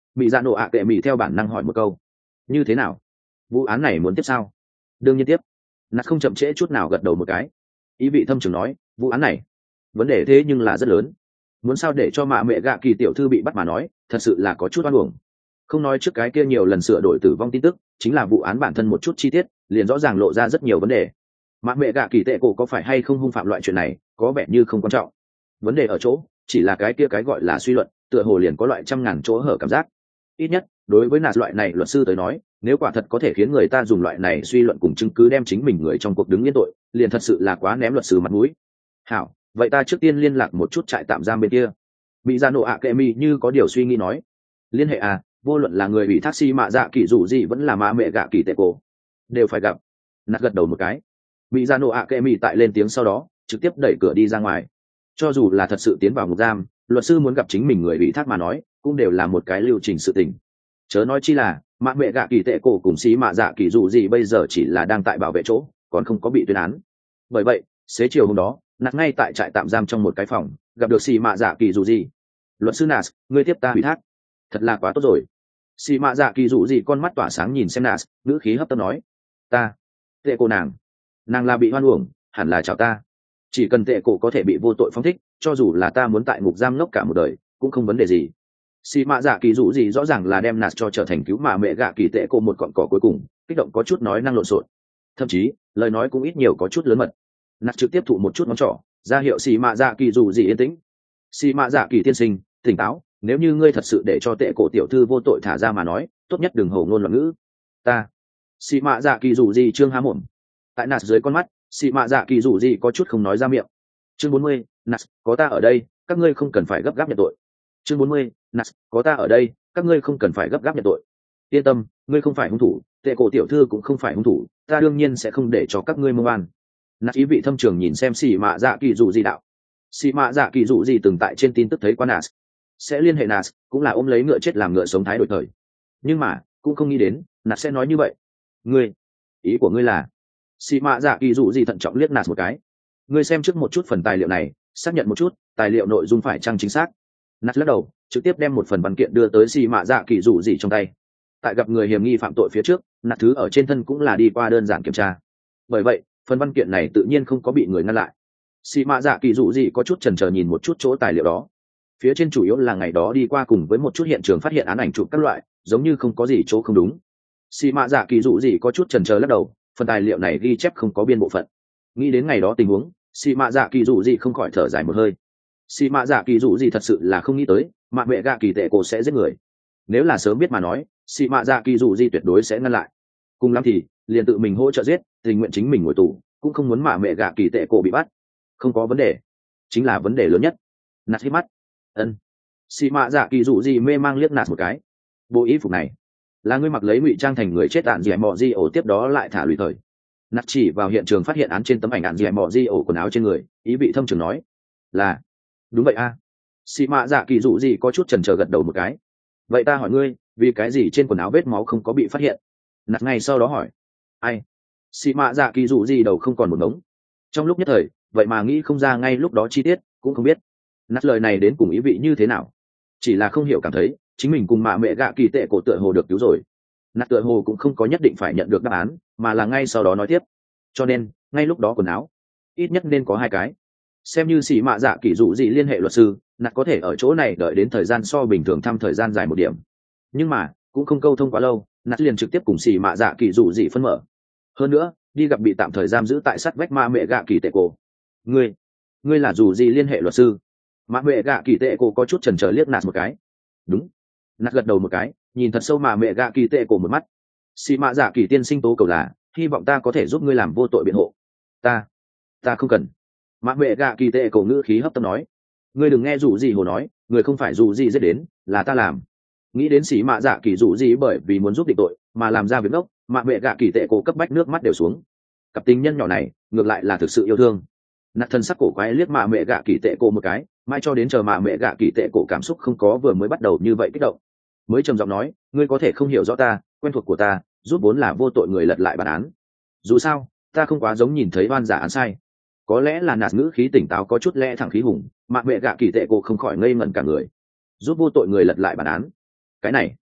mỹ dạ nổ ạ kệ mỹ theo bản năng hỏi một câu. Như thế nào, vụ án này muốn tiếp sao? Đương nhiên tiếp. Nạt không chậm trễ chút nào gật đầu một cái. Ý vị thâm trường nói, vụ án này vấn đề thế nhưng là rất lớn, muốn sao để cho mạ mẹ gạ kỳ tiểu thư bị bắt mà nói thật sự là có chút oan uổng. Không nói trước cái kia nhiều lần sửa đổi tử vong tin tức, chính là vụ án bản thân một chút chi tiết liền rõ ràng lộ ra rất nhiều vấn đề. Mạ mẹ gạ kỳ tệ cổ có phải hay không hung phạm loại chuyện này có vẻ như không quan trọng, vấn đề ở chỗ chỉ là cái kia cái gọi là suy luận tựa hồ liền có loại trăm ngàn chỗ hở cảm giác. Ít nhất đối với nạt loại này luật sư tới nói, nếu quả thật có thể khiến người ta dùng loại này suy luận cùng chứng cứ đem chính mình người trong cuộc đứng yên tội, liền thật sự là quá ném luật sư mặt mũi. Hảo, vậy ta trước tiên liên lạc một chút trại tạm giam bên kia. Mỹ Gia Nộ ạ kệ mi như có điều suy nghĩ nói. Liên hệ à, vô luận là người bị taxi mạ dạ kỳ dù gì vẫn là mạ mẹ gạ kỳ tệ cổ đều phải gặp. Nạt gật đầu một cái. Mỹ Gia Nộ ạ kệ mi tại lên tiếng sau đó trực tiếp đẩy cửa đi ra ngoài. Cho dù là thật sự tiến vào ngục giam, luật sư muốn gặp chính mình người bị thác mà nói cũng đều là một cái lưu trình sự tình. Chớ nói chi là mạ mẹ gạ kỳ tệ cổ cùng xí mạ dạ kỳ dù gì bây giờ chỉ là đang tại bảo vệ chỗ, còn không có bị tuyên án. Bởi vậy xế chiều hôm đó, nạt ngay tại trại tạm giam trong một cái phòng gặp được xì mạ dạ kỳ dù gì. Luật sư Nas, ngươi tiếp ta ủy thác, thật là quá tốt rồi. Xì mạ dạ kỳ dù gì con mắt tỏa sáng nhìn xem Nas, ngữ khí hấp tấp nói, ta tệ cổ nàng nàng là bị hoan uổng, hẳn là chào ta. Chỉ cần tệ cổ có thể bị vô tội phóng thích, cho dù là ta muốn tại ngục giam ngốc cả một đời cũng không vấn đề gì. Xì mạ dạ kỳ dù gì rõ ràng là đem Nas cho trở thành cứu mạ mẹ gạ kỳ tệ cổ một cọn cỏ cuối cùng, kích động có chút nói năng lộn xộn, thậm chí lời nói cũng ít nhiều có chút lớn mật. Nạt trực tiếp thụ một chút ngón trỏ ra hiệu xì mạ dạ kỳ dù gì yên tĩnh. Xì mạ dạ kỳ tiên sinh, tỉnh táo, nếu như ngươi thật sự để cho tệ cổ tiểu thư vô tội thả ra mà nói, tốt nhất đừng hổ ngôn loạn ngữ. Ta xì mạ dạ kỳ dù gì trương há mồm. Tại Nạt dưới con mắt, xì mạ dạ kỳ dù gì có chút không nói ra miệng. Chương bốn mươi, Nạt, có ta ở đây, các ngươi không cần phải gấp gáp nhận tội. Chương bốn mươi, Nạt, có ta ở đây, các ngươi không cần phải gấp gáp nhận tội. Yên tâm, ngươi không phải hung thủ, tệ cổ tiểu thư cũng không phải hung thủ, ta đương nhiên sẽ không để cho các ngươi mưu oan. Nạt ý vị thâm trường nhìn xem xì mạ dạ kỳ dù gì đạo. Xì mạ dạ kỳ dù gì từng tại trên tin tức thấy qua Nạt sẽ liên hệ Nạt, cũng là ôm lấy ngựa chết làm ngựa sống thái đổi thời, nhưng mà cũng không nghĩ đến Nạt sẽ nói như vậy. Ngươi, ý của ngươi là? Xì mạ dạ kỳ dù gì thận trọng liếc Nạt một cái. Ngươi xem trước một chút phần tài liệu này, xác nhận một chút tài liệu nội dung phải chăng chính xác. Nạt lắc đầu, trực tiếp đem một phần văn kiện đưa tới xì mạ dạ kỳ dù gì trong tay. Tại gặp người hiểm nghi phạm tội phía trước, Nạt thứ ở trên thân cũng là đi qua đơn giản kiểm tra, bởi vậy phần văn kiện này tự nhiên không có bị người ngăn lại. Xì mạ dạ kỳ dù gì có chút chần chờ nhìn một chút chỗ tài liệu đó, phía trên chủ yếu là ngày đó đi qua cùng với một chút hiện trường phát hiện án ảnh chụp các loại, giống như không có gì chỗ không đúng. Xì mạ dạ kỳ dù gì có chút chần chờ lắc đầu, phần tài liệu này ghi chép không có biên bộ phận. Nghĩ đến ngày đó tình huống, xì mạ dạ kỳ dù gì không khỏi thở dài một hơi. Xì mạ dạ kỳ dù gì thật sự là không nghĩ tới mạ mẹ gạ kỳ tệ cổ sẽ giết người. Nếu là sớm biết mà nói, xì mạ dạ kỳ dù gì tuyệt đối sẽ ngăn lại, cùng lắm thì liền tự mình hỗ trợ giết, tình nguyện chính mình ngồi tù, cũng không muốn mạ mẹ gạ kỳ tệ cổ bị bắt. Không có vấn đề, chính là vấn đề lớn nhất. Nạt hít mắt. Ân. Xì mạ dạ kỳ dù gì mê mang liếc Nạt một cái. Bộ y phục này là ngươi mặc lấy ngụy trang thành người chết ạn dẻ mò di ổ tiếp đó lại thả lùi thời. Nạt chỉ vào hiện trường phát hiện án trên tấm ảnh ạn dẻ mò di ổ quần áo trên người, ý vị thâm trường nói, là đúng vậy a. À. Xì mạ dạ kỳ dù gì có chút chần chờ gật đầu một cái. Vậy ta hỏi ngươi, vì cái gì trên quần áo vết máu không có bị phát hiện? Nạt ngay sau đó hỏi. Ai? Xì mạ dạ kỳ dù gì đầu không còn một ngống. Trong lúc nhất thời, vậy mà nghĩ không ra ngay lúc đó chi tiết, cũng không biết Nạt lời này đến cùng ý vị như thế nào, chỉ là không hiểu cảm thấy chính mình cùng mạ mẹ gạ kỳ tệ cổ tựa hồ được cứu rồi. Nạt tựa hồ cũng không có nhất định phải nhận được đáp án, mà là ngay sau đó nói tiếp, cho nên ngay lúc đó quần áo ít nhất nên có hai cái. Xem như xì mạ dạ kỳ dù gì liên hệ luật sư, Nạt có thể ở chỗ này đợi đến thời gian so bình thường thăm thời gian dài một điểm, nhưng mà cũng không câu thông quá lâu, Nạt liền trực tiếp cùng xì mạ dạ kỳ dù gì phân mở. Hơn nữa đi gặp bị tạm thời giam giữ tại sát vách mạ mẹ gạ kỳ tệ cổ. Ngươi, ngươi là dù gì liên hệ luật sư? Mạ mẹ gạ kỳ tệ cổ có chút chần chờ liếc Nạt một cái. Đúng. Nạt gật đầu một cái, nhìn thật sâu mạ mẹ gạ kỳ tệ cổ một mắt. Xì mạ dạ kỳ tiên sinh tố cầu là hy vọng ta có thể giúp ngươi làm vô tội biện hộ. Ta, ta không cần. Mạ mẹ gạ kỳ tệ cổ ngữ khí hấp tấp nói. Ngươi đừng nghe dù gì hồ nói, người không phải dù gì giết đến, là ta làm. Nghĩ đến xì mạ dạ kỳ dù gì bởi vì muốn giúp định tội mà làm ra việc ngốc, mạ mẹ gạ kỳ tệ cổ cấp bách nước mắt đều xuống. Cặp tình nhân nhỏ này ngược lại là thực sự yêu thương. Nạt thân sắc cổ quái liếc mạ mẹ gạ kỳ tệ cổ một cái, mãi cho đến chờ mạ mẹ gạ kỳ tệ cổ cảm xúc không có vừa mới bắt đầu như vậy kích động, mới trầm giọng nói, ngươi có thể không hiểu rõ ta, quen thuộc của ta, giúp vốn là vô tội người lật lại bản án. Dù sao ta không quá giống nhìn thấy oan giả án sai. Có lẽ là Nạt ngữ khí tỉnh táo có chút lẽ thẳng khí hùng, mạ mẹ gạ kỳ tệ cổ không khỏi ngây ngẩn cả người. Giúp vô tội người lật lại bản án, cái này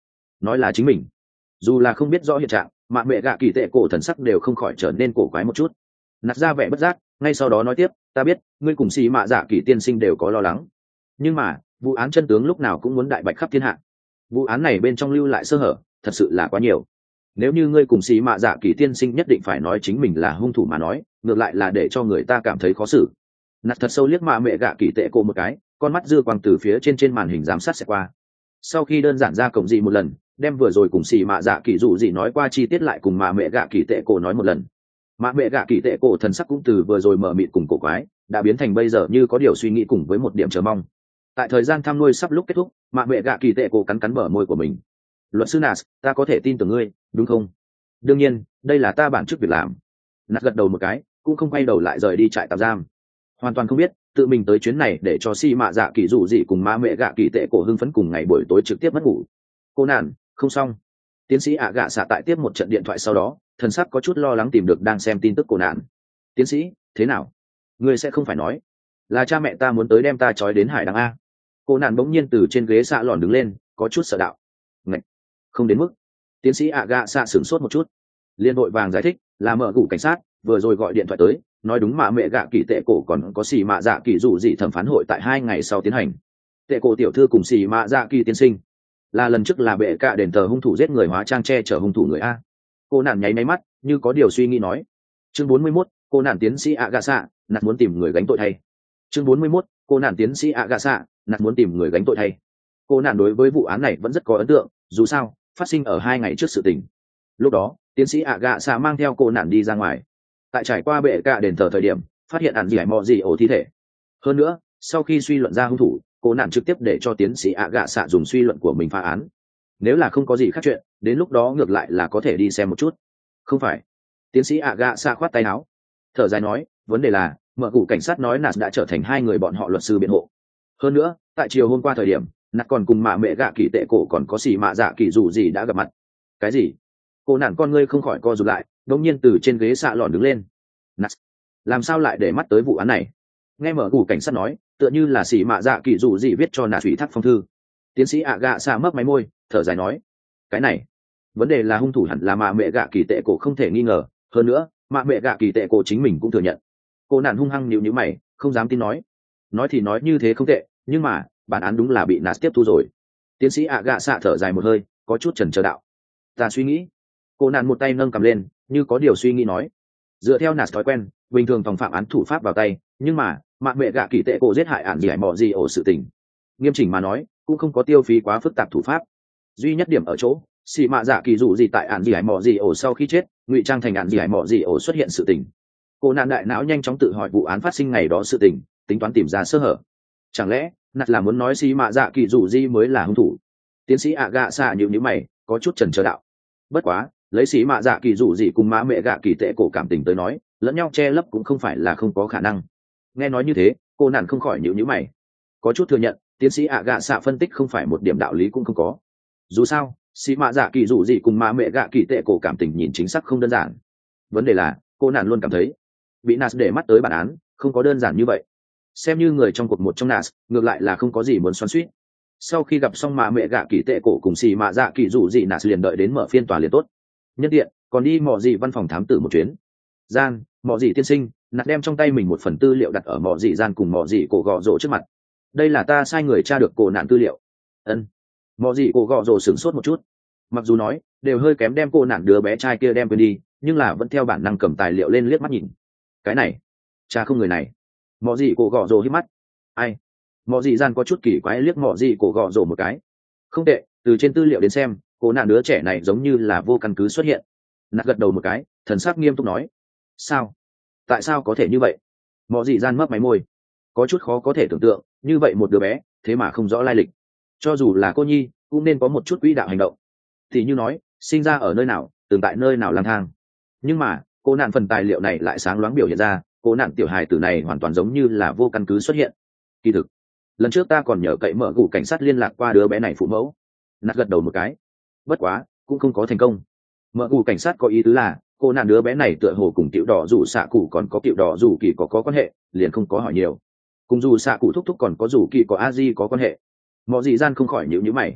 nói là chính mình. Dù là không biết rõ hiện trạng, mạ mẹ gạ kỳ tệ cổ thần sắc đều không khỏi trở nên cổ quái một chút. Nạt ra vẻ bất giác, ngay sau đó nói tiếp, ta biết ngươi cùng xì mạ dạ kỳ tiên sinh đều có lo lắng, nhưng mà vụ án chân tướng lúc nào cũng muốn đại bạch khắp thiên hạ. Vụ án này bên trong lưu lại sơ hở thật sự là quá nhiều. Nếu như ngươi cùng xì mạ dạ kỳ tiên sinh nhất định phải nói chính mình là hung thủ mà nói, ngược lại là để cho người ta cảm thấy khó xử. Nạt thật sâu liếc mạ mẹ gạ kỳ tệ cổ một cái, con mắt dư quang từ phía trên trên màn hình giám sát sẽ qua. Sau khi đơn giản ra cổng dị một lần, đem vừa rồi cùng xì mạ dạ kỳ dù gì nói qua chi tiết lại cùng mạ mẹ gạ kỳ tệ cổ nói một lần. Mạ mẹ gạ kỳ tệ cổ thần sắc cũng từ vừa rồi mở mịt cùng cổ quái đã biến thành bây giờ như có điều suy nghĩ cùng với một điểm chờ mong. Tại thời gian thăm nuôi sắp lúc kết thúc, mạ mẹ gạ kỳ tệ cổ cắn cắn bờ môi của mình. Luật sư Nas, ta có thể tin tưởng ngươi đúng không? Đương nhiên, đây là ta bản chức việc làm. Nạt gật đầu một cái, cũng không quay đầu lại rời đi trại tạm giam. Hoàn toàn không biết tự mình tới chuyến này để cho xi mạ dạ kỳ dụ dị cùng mạ mẹ gạ kỳ tệ cổ hưng phấn cùng ngày buổi tối trực tiếp mất ngủ. Cô nạn không xong. Tiến sĩ ạ gạ xạ tại tiếp một trận điện thoại sau đó, thần sắc có chút lo lắng tìm được đang xem tin tức cô nạn. Tiến sĩ, thế nào? Ngươi sẽ không phải nói là cha mẹ ta muốn tới đem ta trói đến hải đăng a? Cô nạn bỗng nhiên từ trên ghế xạ lòn đứng lên, có chút sợ đạo. Ngạch, không đến mức. Tiến sĩ ạ gạ xạ sửng sốt một chút, liên đội vàng giải thích là mở gủ cảnh sát vừa rồi gọi điện thoại tới, nói đúng mà mẹ gạ kỳ tệ cổ còn có xì mạ dạ kỳ dù gì thẩm phán hội tại hai ngày sau tiến hành. Tệ cổ tiểu thư cùng xì mạ dạ kỳ tiên sinh là lần trước là bệ cạ đền thờ hung thủ giết người hóa trang che chở hung thủ người a. Cô nạn nháy máy mắt như có điều suy nghĩ nói. Chương bốn mươi mốt, cô nạn tiến sĩ ạ gạ xạ nạt muốn tìm người gánh tội thay. Chương bốn mươi mốt, cô nạn tiến sĩ ạ gạ xạ nạt muốn tìm người gánh tội thay. Cô nạn đối với vụ án này vẫn rất có ấn tượng, dù sao phát sinh ở hai ngày trước sự tình. Lúc đó tiến sĩ ạ gạ xạ mang theo cô nạn đi ra ngoài, tại trải qua bệ cạ đền thờ thời điểm phát hiện ạn gì hải mò gì ổ thi thể. Hơn nữa sau khi suy luận ra hung thủ, cô nạn trực tiếp để cho tiến sĩ ạ gạ xạ dùng suy luận của mình phá án. Nếu là không có gì khác chuyện, đến lúc đó ngược lại là có thể đi xem một chút. Không phải. Tiến sĩ ạ gạ xạ khoát tay áo, thở dài nói, vấn đề là mở cụ cảnh sát nói nạt đã trở thành hai người bọn họ luật sư biện hộ. Hơn nữa tại chiều hôm qua thời điểm nạt còn cùng mạ mẹ gạ kỳ tệ cổ còn có xì mạ dạ kỳ dù gì đã gặp mặt. Cái gì? Cô nạn con ngươi không khỏi co rụt lại, đột nhiên từ trên ghế xạ lòn đứng lên. Nạt làm sao lại để mắt tới vụ án này? Nghe mở cụ cảnh sát nói tựa như là xì mạ dạ kỳ dù gì viết cho nạt thủy thác phong thư. Tiến sĩ ạ gạ xạ mấp máy môi, thở dài nói, cái này vấn đề là hung thủ hẳn là mạ mẹ gạ kỳ tệ cổ không thể nghi ngờ. Hơn nữa mạ mẹ gạ kỳ tệ cổ chính mình cũng thừa nhận. Cô nạn hung hăng nhíu nhíu mày, không dám tin nói. Nói thì nói như thế không tệ, nhưng mà bản án đúng là bị nạt tiếp thu rồi. Tiến sĩ ạ gạ xạ thở dài một hơi, có chút chần chờ đạo, ta suy nghĩ. Cô nạn một tay nâng cầm lên như có điều suy nghĩ nói, dựa theo nạt thói quen bình thường phòng phạm án thủ pháp vào tay, nhưng mà mạ mẹ gạ kỳ tệ cổ giết hại ạn gì hải mò gì ổ sự tình, nghiêm chỉnh mà nói cũng không có tiêu phí quá phức tạp thủ pháp. Duy nhất điểm ở chỗ xì mạ dạ kỳ dù gì tại ạn gì hải mò gì ổ sau khi chết ngụy trang thành ạn gì hải mò gì ổ xuất hiện sự tình. Cô nạn đại não nhanh chóng tự hỏi vụ án phát sinh ngày đó sự tình, tính toán tìm ra sơ hở. Chẳng lẽ nạt là muốn nói xì mạ dạ kỳ dù gì mới là hung thủ? Tiến sĩ ạ gạ xạ nhíu nhíu mày, có chút chần chờ đạo, bất quá lấy xì mạ dạ kỳ dù gì cùng mã mẹ gạ kỳ tệ cổ cảm tình tới nói, lẫn nhau che lấp cũng không phải là không có khả năng. Nghe nói như thế cô nạn không khỏi nhíu nhíu mày, có chút thừa nhận tiến sĩ ạ gạ xạ phân tích không phải một điểm đạo lý cũng không có. Dù sao xì mạ dạ kỳ dù gì cùng mã mẹ gạ kỳ tệ cổ cảm tình nhìn chính xác không đơn giản. Vấn đề là cô nạn luôn cảm thấy bị nas để mắt tới bản án không có đơn giản như vậy. Xem như người trong cuộc một trong nas, ngược lại là không có gì muốn xoắn xuýt. Sau khi gặp xong mạ mẹ gạ kỳ tệ cổ cùng xì mạ dạ kỳ dù gì nas liền đợi đến mở phiên tòa liền tốt. Nhân tiện còn đi mò gì văn phòng thám tử một chuyến. Gian mò gì tiên sinh, nạt đem trong tay mình một phần tư liệu đặt ở mò gì gian cùng mò gì cổ gọ rổ trước mặt. Đây là ta sai người tra được cổ nạn tư liệu. Ân. Mò gì cổ gọ rổ sửng sốt một chút. Mặc dù nói đều hơi kém đem cô nạn đứa bé trai kia đem quên đi, nhưng là vẫn theo bản năng cầm tài liệu lên liếc mắt nhìn. Cái này cha không người này. Mò gì cổ gọ rổ hít mắt. Ai? Mò gì gian có chút kỳ quái liếc mò gì cổ gọ rổ một cái. Không tệ, từ trên tư liệu đến xem cô nạn đứa trẻ này giống như là vô căn cứ xuất hiện. Nạt gật đầu một cái, thần sắc nghiêm túc nói, sao? Tại sao có thể như vậy? Mò gì gian mấp máy môi, có chút khó có thể tưởng tượng, như vậy một đứa bé thế mà không rõ lai lịch, cho dù là cô nhi cũng nên có một chút quỹ đạo hành động, thì như nói sinh ra ở nơi nào từng tại nơi nào lang thang. Nhưng mà cô nạn phần tài liệu này lại sáng loáng biểu hiện ra cô nạn tiểu hài tử này hoàn toàn giống như là vô căn cứ xuất hiện. Kỳ thực lần trước ta còn nhờ cậy mở gủ cảnh sát liên lạc qua đứa bé này phụ mẫu. Nạt gật đầu một cái, bất quá cũng không có thành công. Mở gủ cảnh sát có ý tứ là cô nạn đứa bé này tựa hồ cùng cựu đỏ rủ xạ cụ còn có cựu đỏ rủ kỳ có có quan hệ, liền không có hỏi nhiều. Cùng dù xạ cụ thúc thúc còn có rủ kỳ có a di có quan hệ. Mọi gì gian không khỏi nhíu nhíu mày.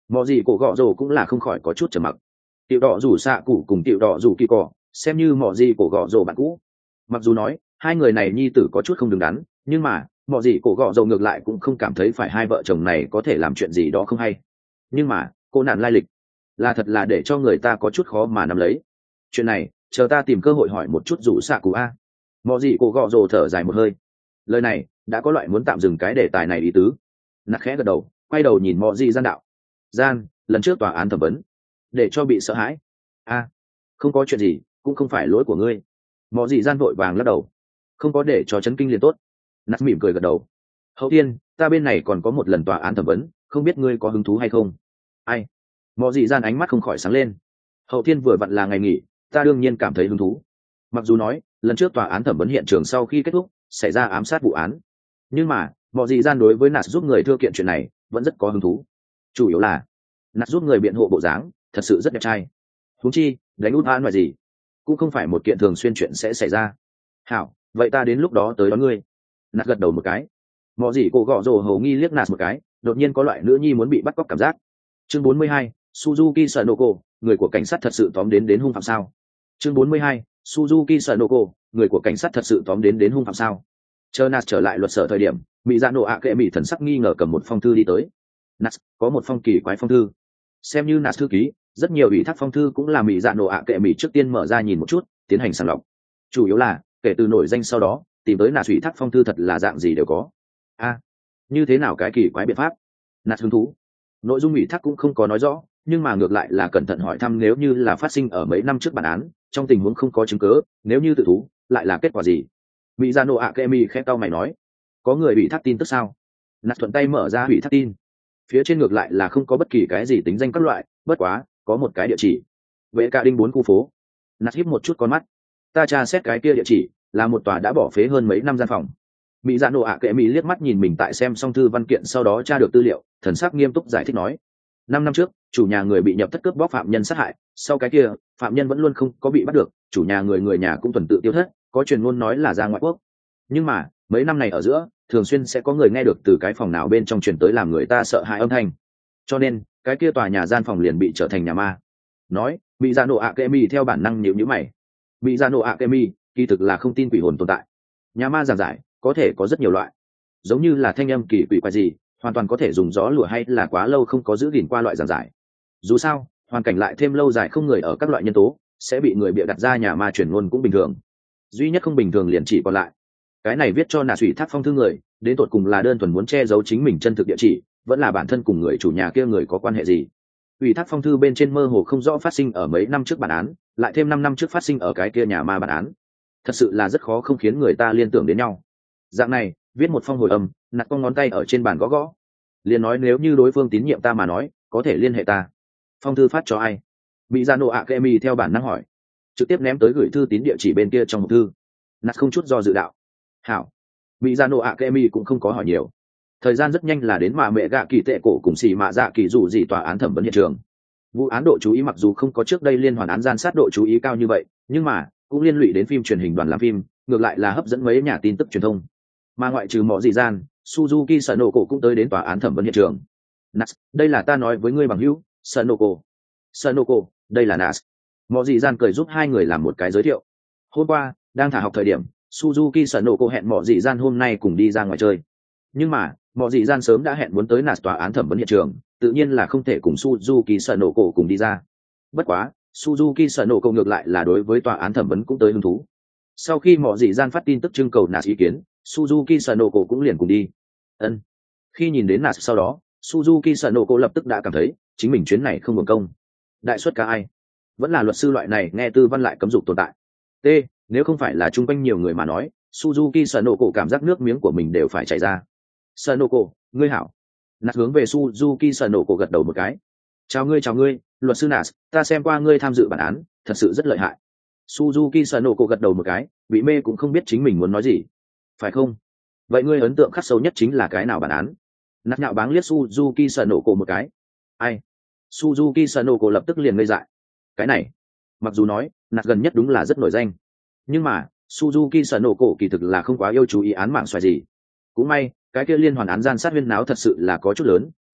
mọi gì cổ gọ rồ cũng là không khỏi có chút trầm mặc. Tiểu đỏ rủ xạ cụ cùng tiểu đỏ rủ kỳ cỏ xem như mọi gì cổ gọ rồ bạn cũ. Mặc dù nói hai người này nhi tử có chút không đứng đắn, nhưng mà mọi gì cổ gọ rồ ngược lại cũng không cảm thấy phải hai vợ chồng này có thể làm chuyện gì đó không hay. Nhưng mà cô nạn lai lịch là thật là để cho người ta có chút khó mà nắm lấy. Chuyện này chờ ta tìm cơ hội hỏi một chút rủ xạ cụ a. Mọi gì cổ gọ rồ thở dài một hơi, lời này đã có loại muốn tạm dừng cái đề tài này ý tứ. Nạt khẽ gật đầu, quay đầu nhìn mọi gì gian đạo. Gian, lần trước tòa án thẩm vấn để cho bị sợ hãi. A, không có chuyện gì, cũng không phải lỗi của ngươi. Mọi gì gian vội vàng lắc đầu, không có để cho chấn kinh liền tốt. Nạt mỉm cười gật đầu. Hậu tiên, ta bên này còn có một lần tòa án thẩm vấn, không biết ngươi có hứng thú hay không? Ai? Mọi gì gian ánh mắt không khỏi sáng lên. Hậu tiên vừa vặn là ngày nghỉ, ta đương nhiên cảm thấy hứng thú. Mặc dù nói lần trước tòa án thẩm vấn hiện trường sau khi kết thúc xảy ra ám sát vụ án, nhưng mà mọi gì gian đối với nạt giúp người thưa kiện chuyện này vẫn rất có hứng thú. Chủ yếu là nạt giúp người biện hộ bộ dáng thật sự rất đẹp trai. Huống chi đánh út án loại gì cũng không phải một kiện thường xuyên chuyện sẽ xảy ra. Hảo, vậy ta đến lúc đó tới đón ngươi. Nạt gật đầu một cái. Mọi gì cô gõ rồ hầu nghi liếc nạt một cái, đột nhiên có loại nữ nhi muốn bị bắt cóc cảm giác. Chương bốn mươi hai, Suzuki Sanoko, người của cảnh sát thật sự tóm đến đến hung phạm sao? Chương bốn mươi hai, Suzuki Sanoko, người của cảnh sát thật sự tóm đến đến hung phạm sao? Chờ Nats trở lại luật sở thời điểm, Mỹ Dạ Nổ ạ kệ Mỹ thần sắc nghi ngờ cầm một phong thư đi tới. Nats, có một phong kỳ quái phong thư. Xem như Nats thư ký, rất nhiều ủy thác phong thư cũng là Mỹ Dạ Nổ ạ kệ Mỹ trước tiên mở ra nhìn một chút, tiến hành sàng lọc. Chủ yếu là kể từ nổi danh sau đó, tìm tới Nats ủy thác phong thư thật là dạng gì đều có. A, à, như thế nào cái kỳ quái biện pháp? Nats hứng thú. Nội dung ủy thác cũng không có nói rõ, nhưng mà ngược lại là cẩn thận hỏi thăm nếu như là phát sinh ở mấy năm trước bản án, trong tình huống không có chứng cứ, nếu như tự thú, lại là kết quả gì? Mỹ Dạ Nổ ạ kệ Mỹ khẽ cau mày nói, có người ủy thác tin tức sao? Nạt thuận tay mở ra ủy thác tin, phía trên ngược lại là không có bất kỳ cái gì tính danh các loại, bất quá có một cái địa chỉ, vệ ca đinh bốn khu phố. Nạt híp một chút con mắt, ta tra xét cái kia địa chỉ là một tòa đã bỏ phế hơn mấy năm gian phòng. Mỹ Dạ Nổ ạ kệ Mỹ liếc mắt nhìn mình tại xem xong thư văn kiện sau đó tra được tư liệu, thần sắc nghiêm túc giải thích nói, năm năm trước chủ nhà người bị nhập thất cướp bóc phạm nhân sát hại, sau cái kia phạm nhân vẫn luôn không có bị bắt được, chủ nhà người người nhà cũng tuần tự tiêu thất, có truyền ngôn nói là ra ngoại quốc. Nhưng mà mấy năm này ở giữa thường xuyên sẽ có người nghe được từ cái phòng nào bên trong truyền tới làm người ta sợ hãi âm thanh, cho nên cái kia tòa nhà gian phòng liền bị trở thành nhà ma. Nói Mỹ Dạ Nổ ạ kệ Mỹ theo bản năng nhíu nhíu mày. Mỹ Dạ Nổ ạ kệ Mỹ kỳ thực là không tin quỷ hồn tồn tại. Nhà ma giảng giải có thể có rất nhiều loại, giống như là thanh âm kỳ quỷ quái gì, hoàn toàn có thể dùng gió lùa hay là quá lâu không có giữ gìn qua loại giảng giải. Dù sao hoàn cảnh lại thêm lâu dài không người ở các loại nhân tố sẽ bị người bịa đặt ra nhà ma truyền ngôn cũng bình thường. Duy nhất không bình thường liền chỉ còn lại cái này viết cho nà suy thác phong thư người đến tột cùng là đơn thuần muốn che giấu chính mình chân thực địa chỉ, vẫn là bản thân cùng người chủ nhà kia người có quan hệ gì. Ủy thác phong thư bên trên mơ hồ không rõ phát sinh ở mấy năm trước bản án, lại thêm năm năm trước phát sinh ở cái kia nhà ma bản án, thật sự là rất khó không khiến người ta liên tưởng đến nhau. Dạng này viết một phong hồi âm, nặt con ngón tay ở trên bàn gõ gõ, liền nói nếu như đối phương tín nhiệm ta mà nói có thể liên hệ ta. Phong thư phát cho ai? Mỹ Dạ Nổ ạ kệ Mỹ theo bản năng hỏi, trực tiếp ném tới gửi thư tín địa chỉ bên kia trong hộp thư. Nặt không chút do dự đạo, hảo. Mỹ Dạ Nổ ạ kệ Mỹ cũng không có hỏi nhiều, thời gian rất nhanh là đến mà mẹ gạ kỳ tệ cổ cùng xì mạ dạ kỳ dù gì tòa án thẩm vấn hiện trường. Vụ án độ chú ý mặc dù không có trước đây liên hoàn án gian sát độ chú ý cao như vậy, nhưng mà cũng liên lụy đến phim truyền hình đoàn làm phim, ngược lại là hấp dẫn mấy nhà tin tức truyền thông. Mà ngoại trừ mọi gì gian, Suzuki Sanoko cũng tới đến tòa án thẩm vấn hiện trường. Nas, đây là ta nói với ngươi bằng hữu, Sanoko. Sanoko, đây là Nas. Mọi gì gian cười giúp hai người làm một cái giới thiệu. Hôm qua đang thả học thời điểm, Suzuki Sanoko hẹn mọi gì gian hôm nay cùng đi ra ngoài chơi. Nhưng mà mọi gì gian sớm đã hẹn muốn tới Nas tòa án thẩm vấn hiện trường, tự nhiên là không thể cùng Suzuki Sanoko cùng đi ra. Bất quá Suzuki Sanoko ngược lại là đối với tòa án thẩm vấn cũng tới hứng thú. Sau khi mọi gì gian phát tin tức trưng cầu Nas ý kiến, Suzuki Sanoko cũng liền cùng đi. Ân. Khi nhìn đến Nas sau đó, Suzuki Sanoko lập tức đã cảm thấy chính mình chuyến này không hưởng công. Đại suất ca ai? Vẫn là luật sư loại này nghe tư văn lại cấm dục tồn tại. T, nếu không phải là chung quanh nhiều người mà nói, Suzuki Sanoko cảm giác nước miếng của mình đều phải chảy ra. Sanoko, ngươi hảo. Nas hướng về Suzuki Sanoko gật đầu một cái. Chào ngươi chào ngươi, luật sư Nas, ta xem qua ngươi tham dự bản án, thật sự rất lợi hại. Suzuki Sanoko gật đầu một cái, bị mê cũng không biết chính mình muốn nói gì. Phải không? Vậy ngươi ấn tượng khắc sâu nhất chính là cái nào bản án? Nát nhạo báng liếc Suzuki Sanoko một cái. Ai? Suzuki Sanoko lập tức liền ngây dại. Cái này, mặc dù nói Nát gần nhất đúng là rất nổi danh, nhưng mà Suzuki Sanoko kỳ thực là không quá yêu chú ý án mạng xoài gì. Cũng may cái kia liên hoàn án gian sát huyên náo thật sự là có chút lớn,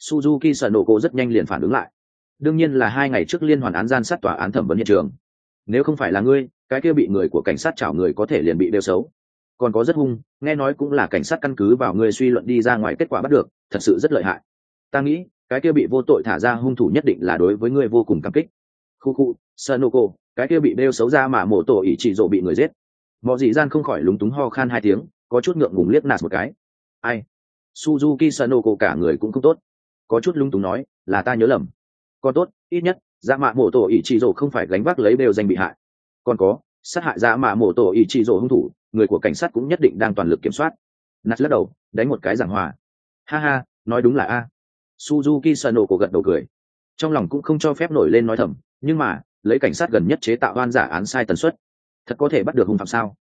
Suzuki Sanoko rất nhanh liền phản ứng lại. Đương nhiên là hai ngày trước liên hoàn án gian sát tòa án thẩm vấn hiện trường. Nếu không phải là ngươi, cái kia bị người của cảnh sát chảo người có thể liền bị đeo xấu. Còn có rất hung, nghe nói cũng là cảnh sát căn cứ vào ngươi suy luận đi ra ngoài kết quả bắt được, thật sự rất lợi hại. Ta nghĩ, cái kia bị vô tội thả ra hung thủ nhất định là đối với ngươi vô cùng cảm kích. Khu khu, Sanoko, cái kia bị đeo xấu ra mà mổ tổ ỷ chỉ rộ bị người giết. Mọi dị gian không khỏi lúng túng ho khan hai tiếng, có chút ngượng ngùng liếc nạt một cái. Ai? Suzuki Sanoko cả người cũng không tốt, có chút lúng túng nói, là ta nhớ lầm. Còn tốt, ít nhất dạ mạ mổ tổ ỷ chỉ rổ không phải gánh vác lấy đều danh bị hại. Còn có, sát hại dạ mạ mổ tổ ỷ chỉ rổ hung thủ, người của cảnh sát cũng nhất định đang toàn lực kiểm soát. Nạt lắc đầu, đánh một cái giảng hòa. Ha ha, nói đúng là a. Suzuki Sanoko gật đầu cười, trong lòng cũng không cho phép nổi lên nói thầm, nhưng mà lấy cảnh sát gần nhất chế tạo oan giả án sai tần suất, thật có thể bắt được hung phạm sao?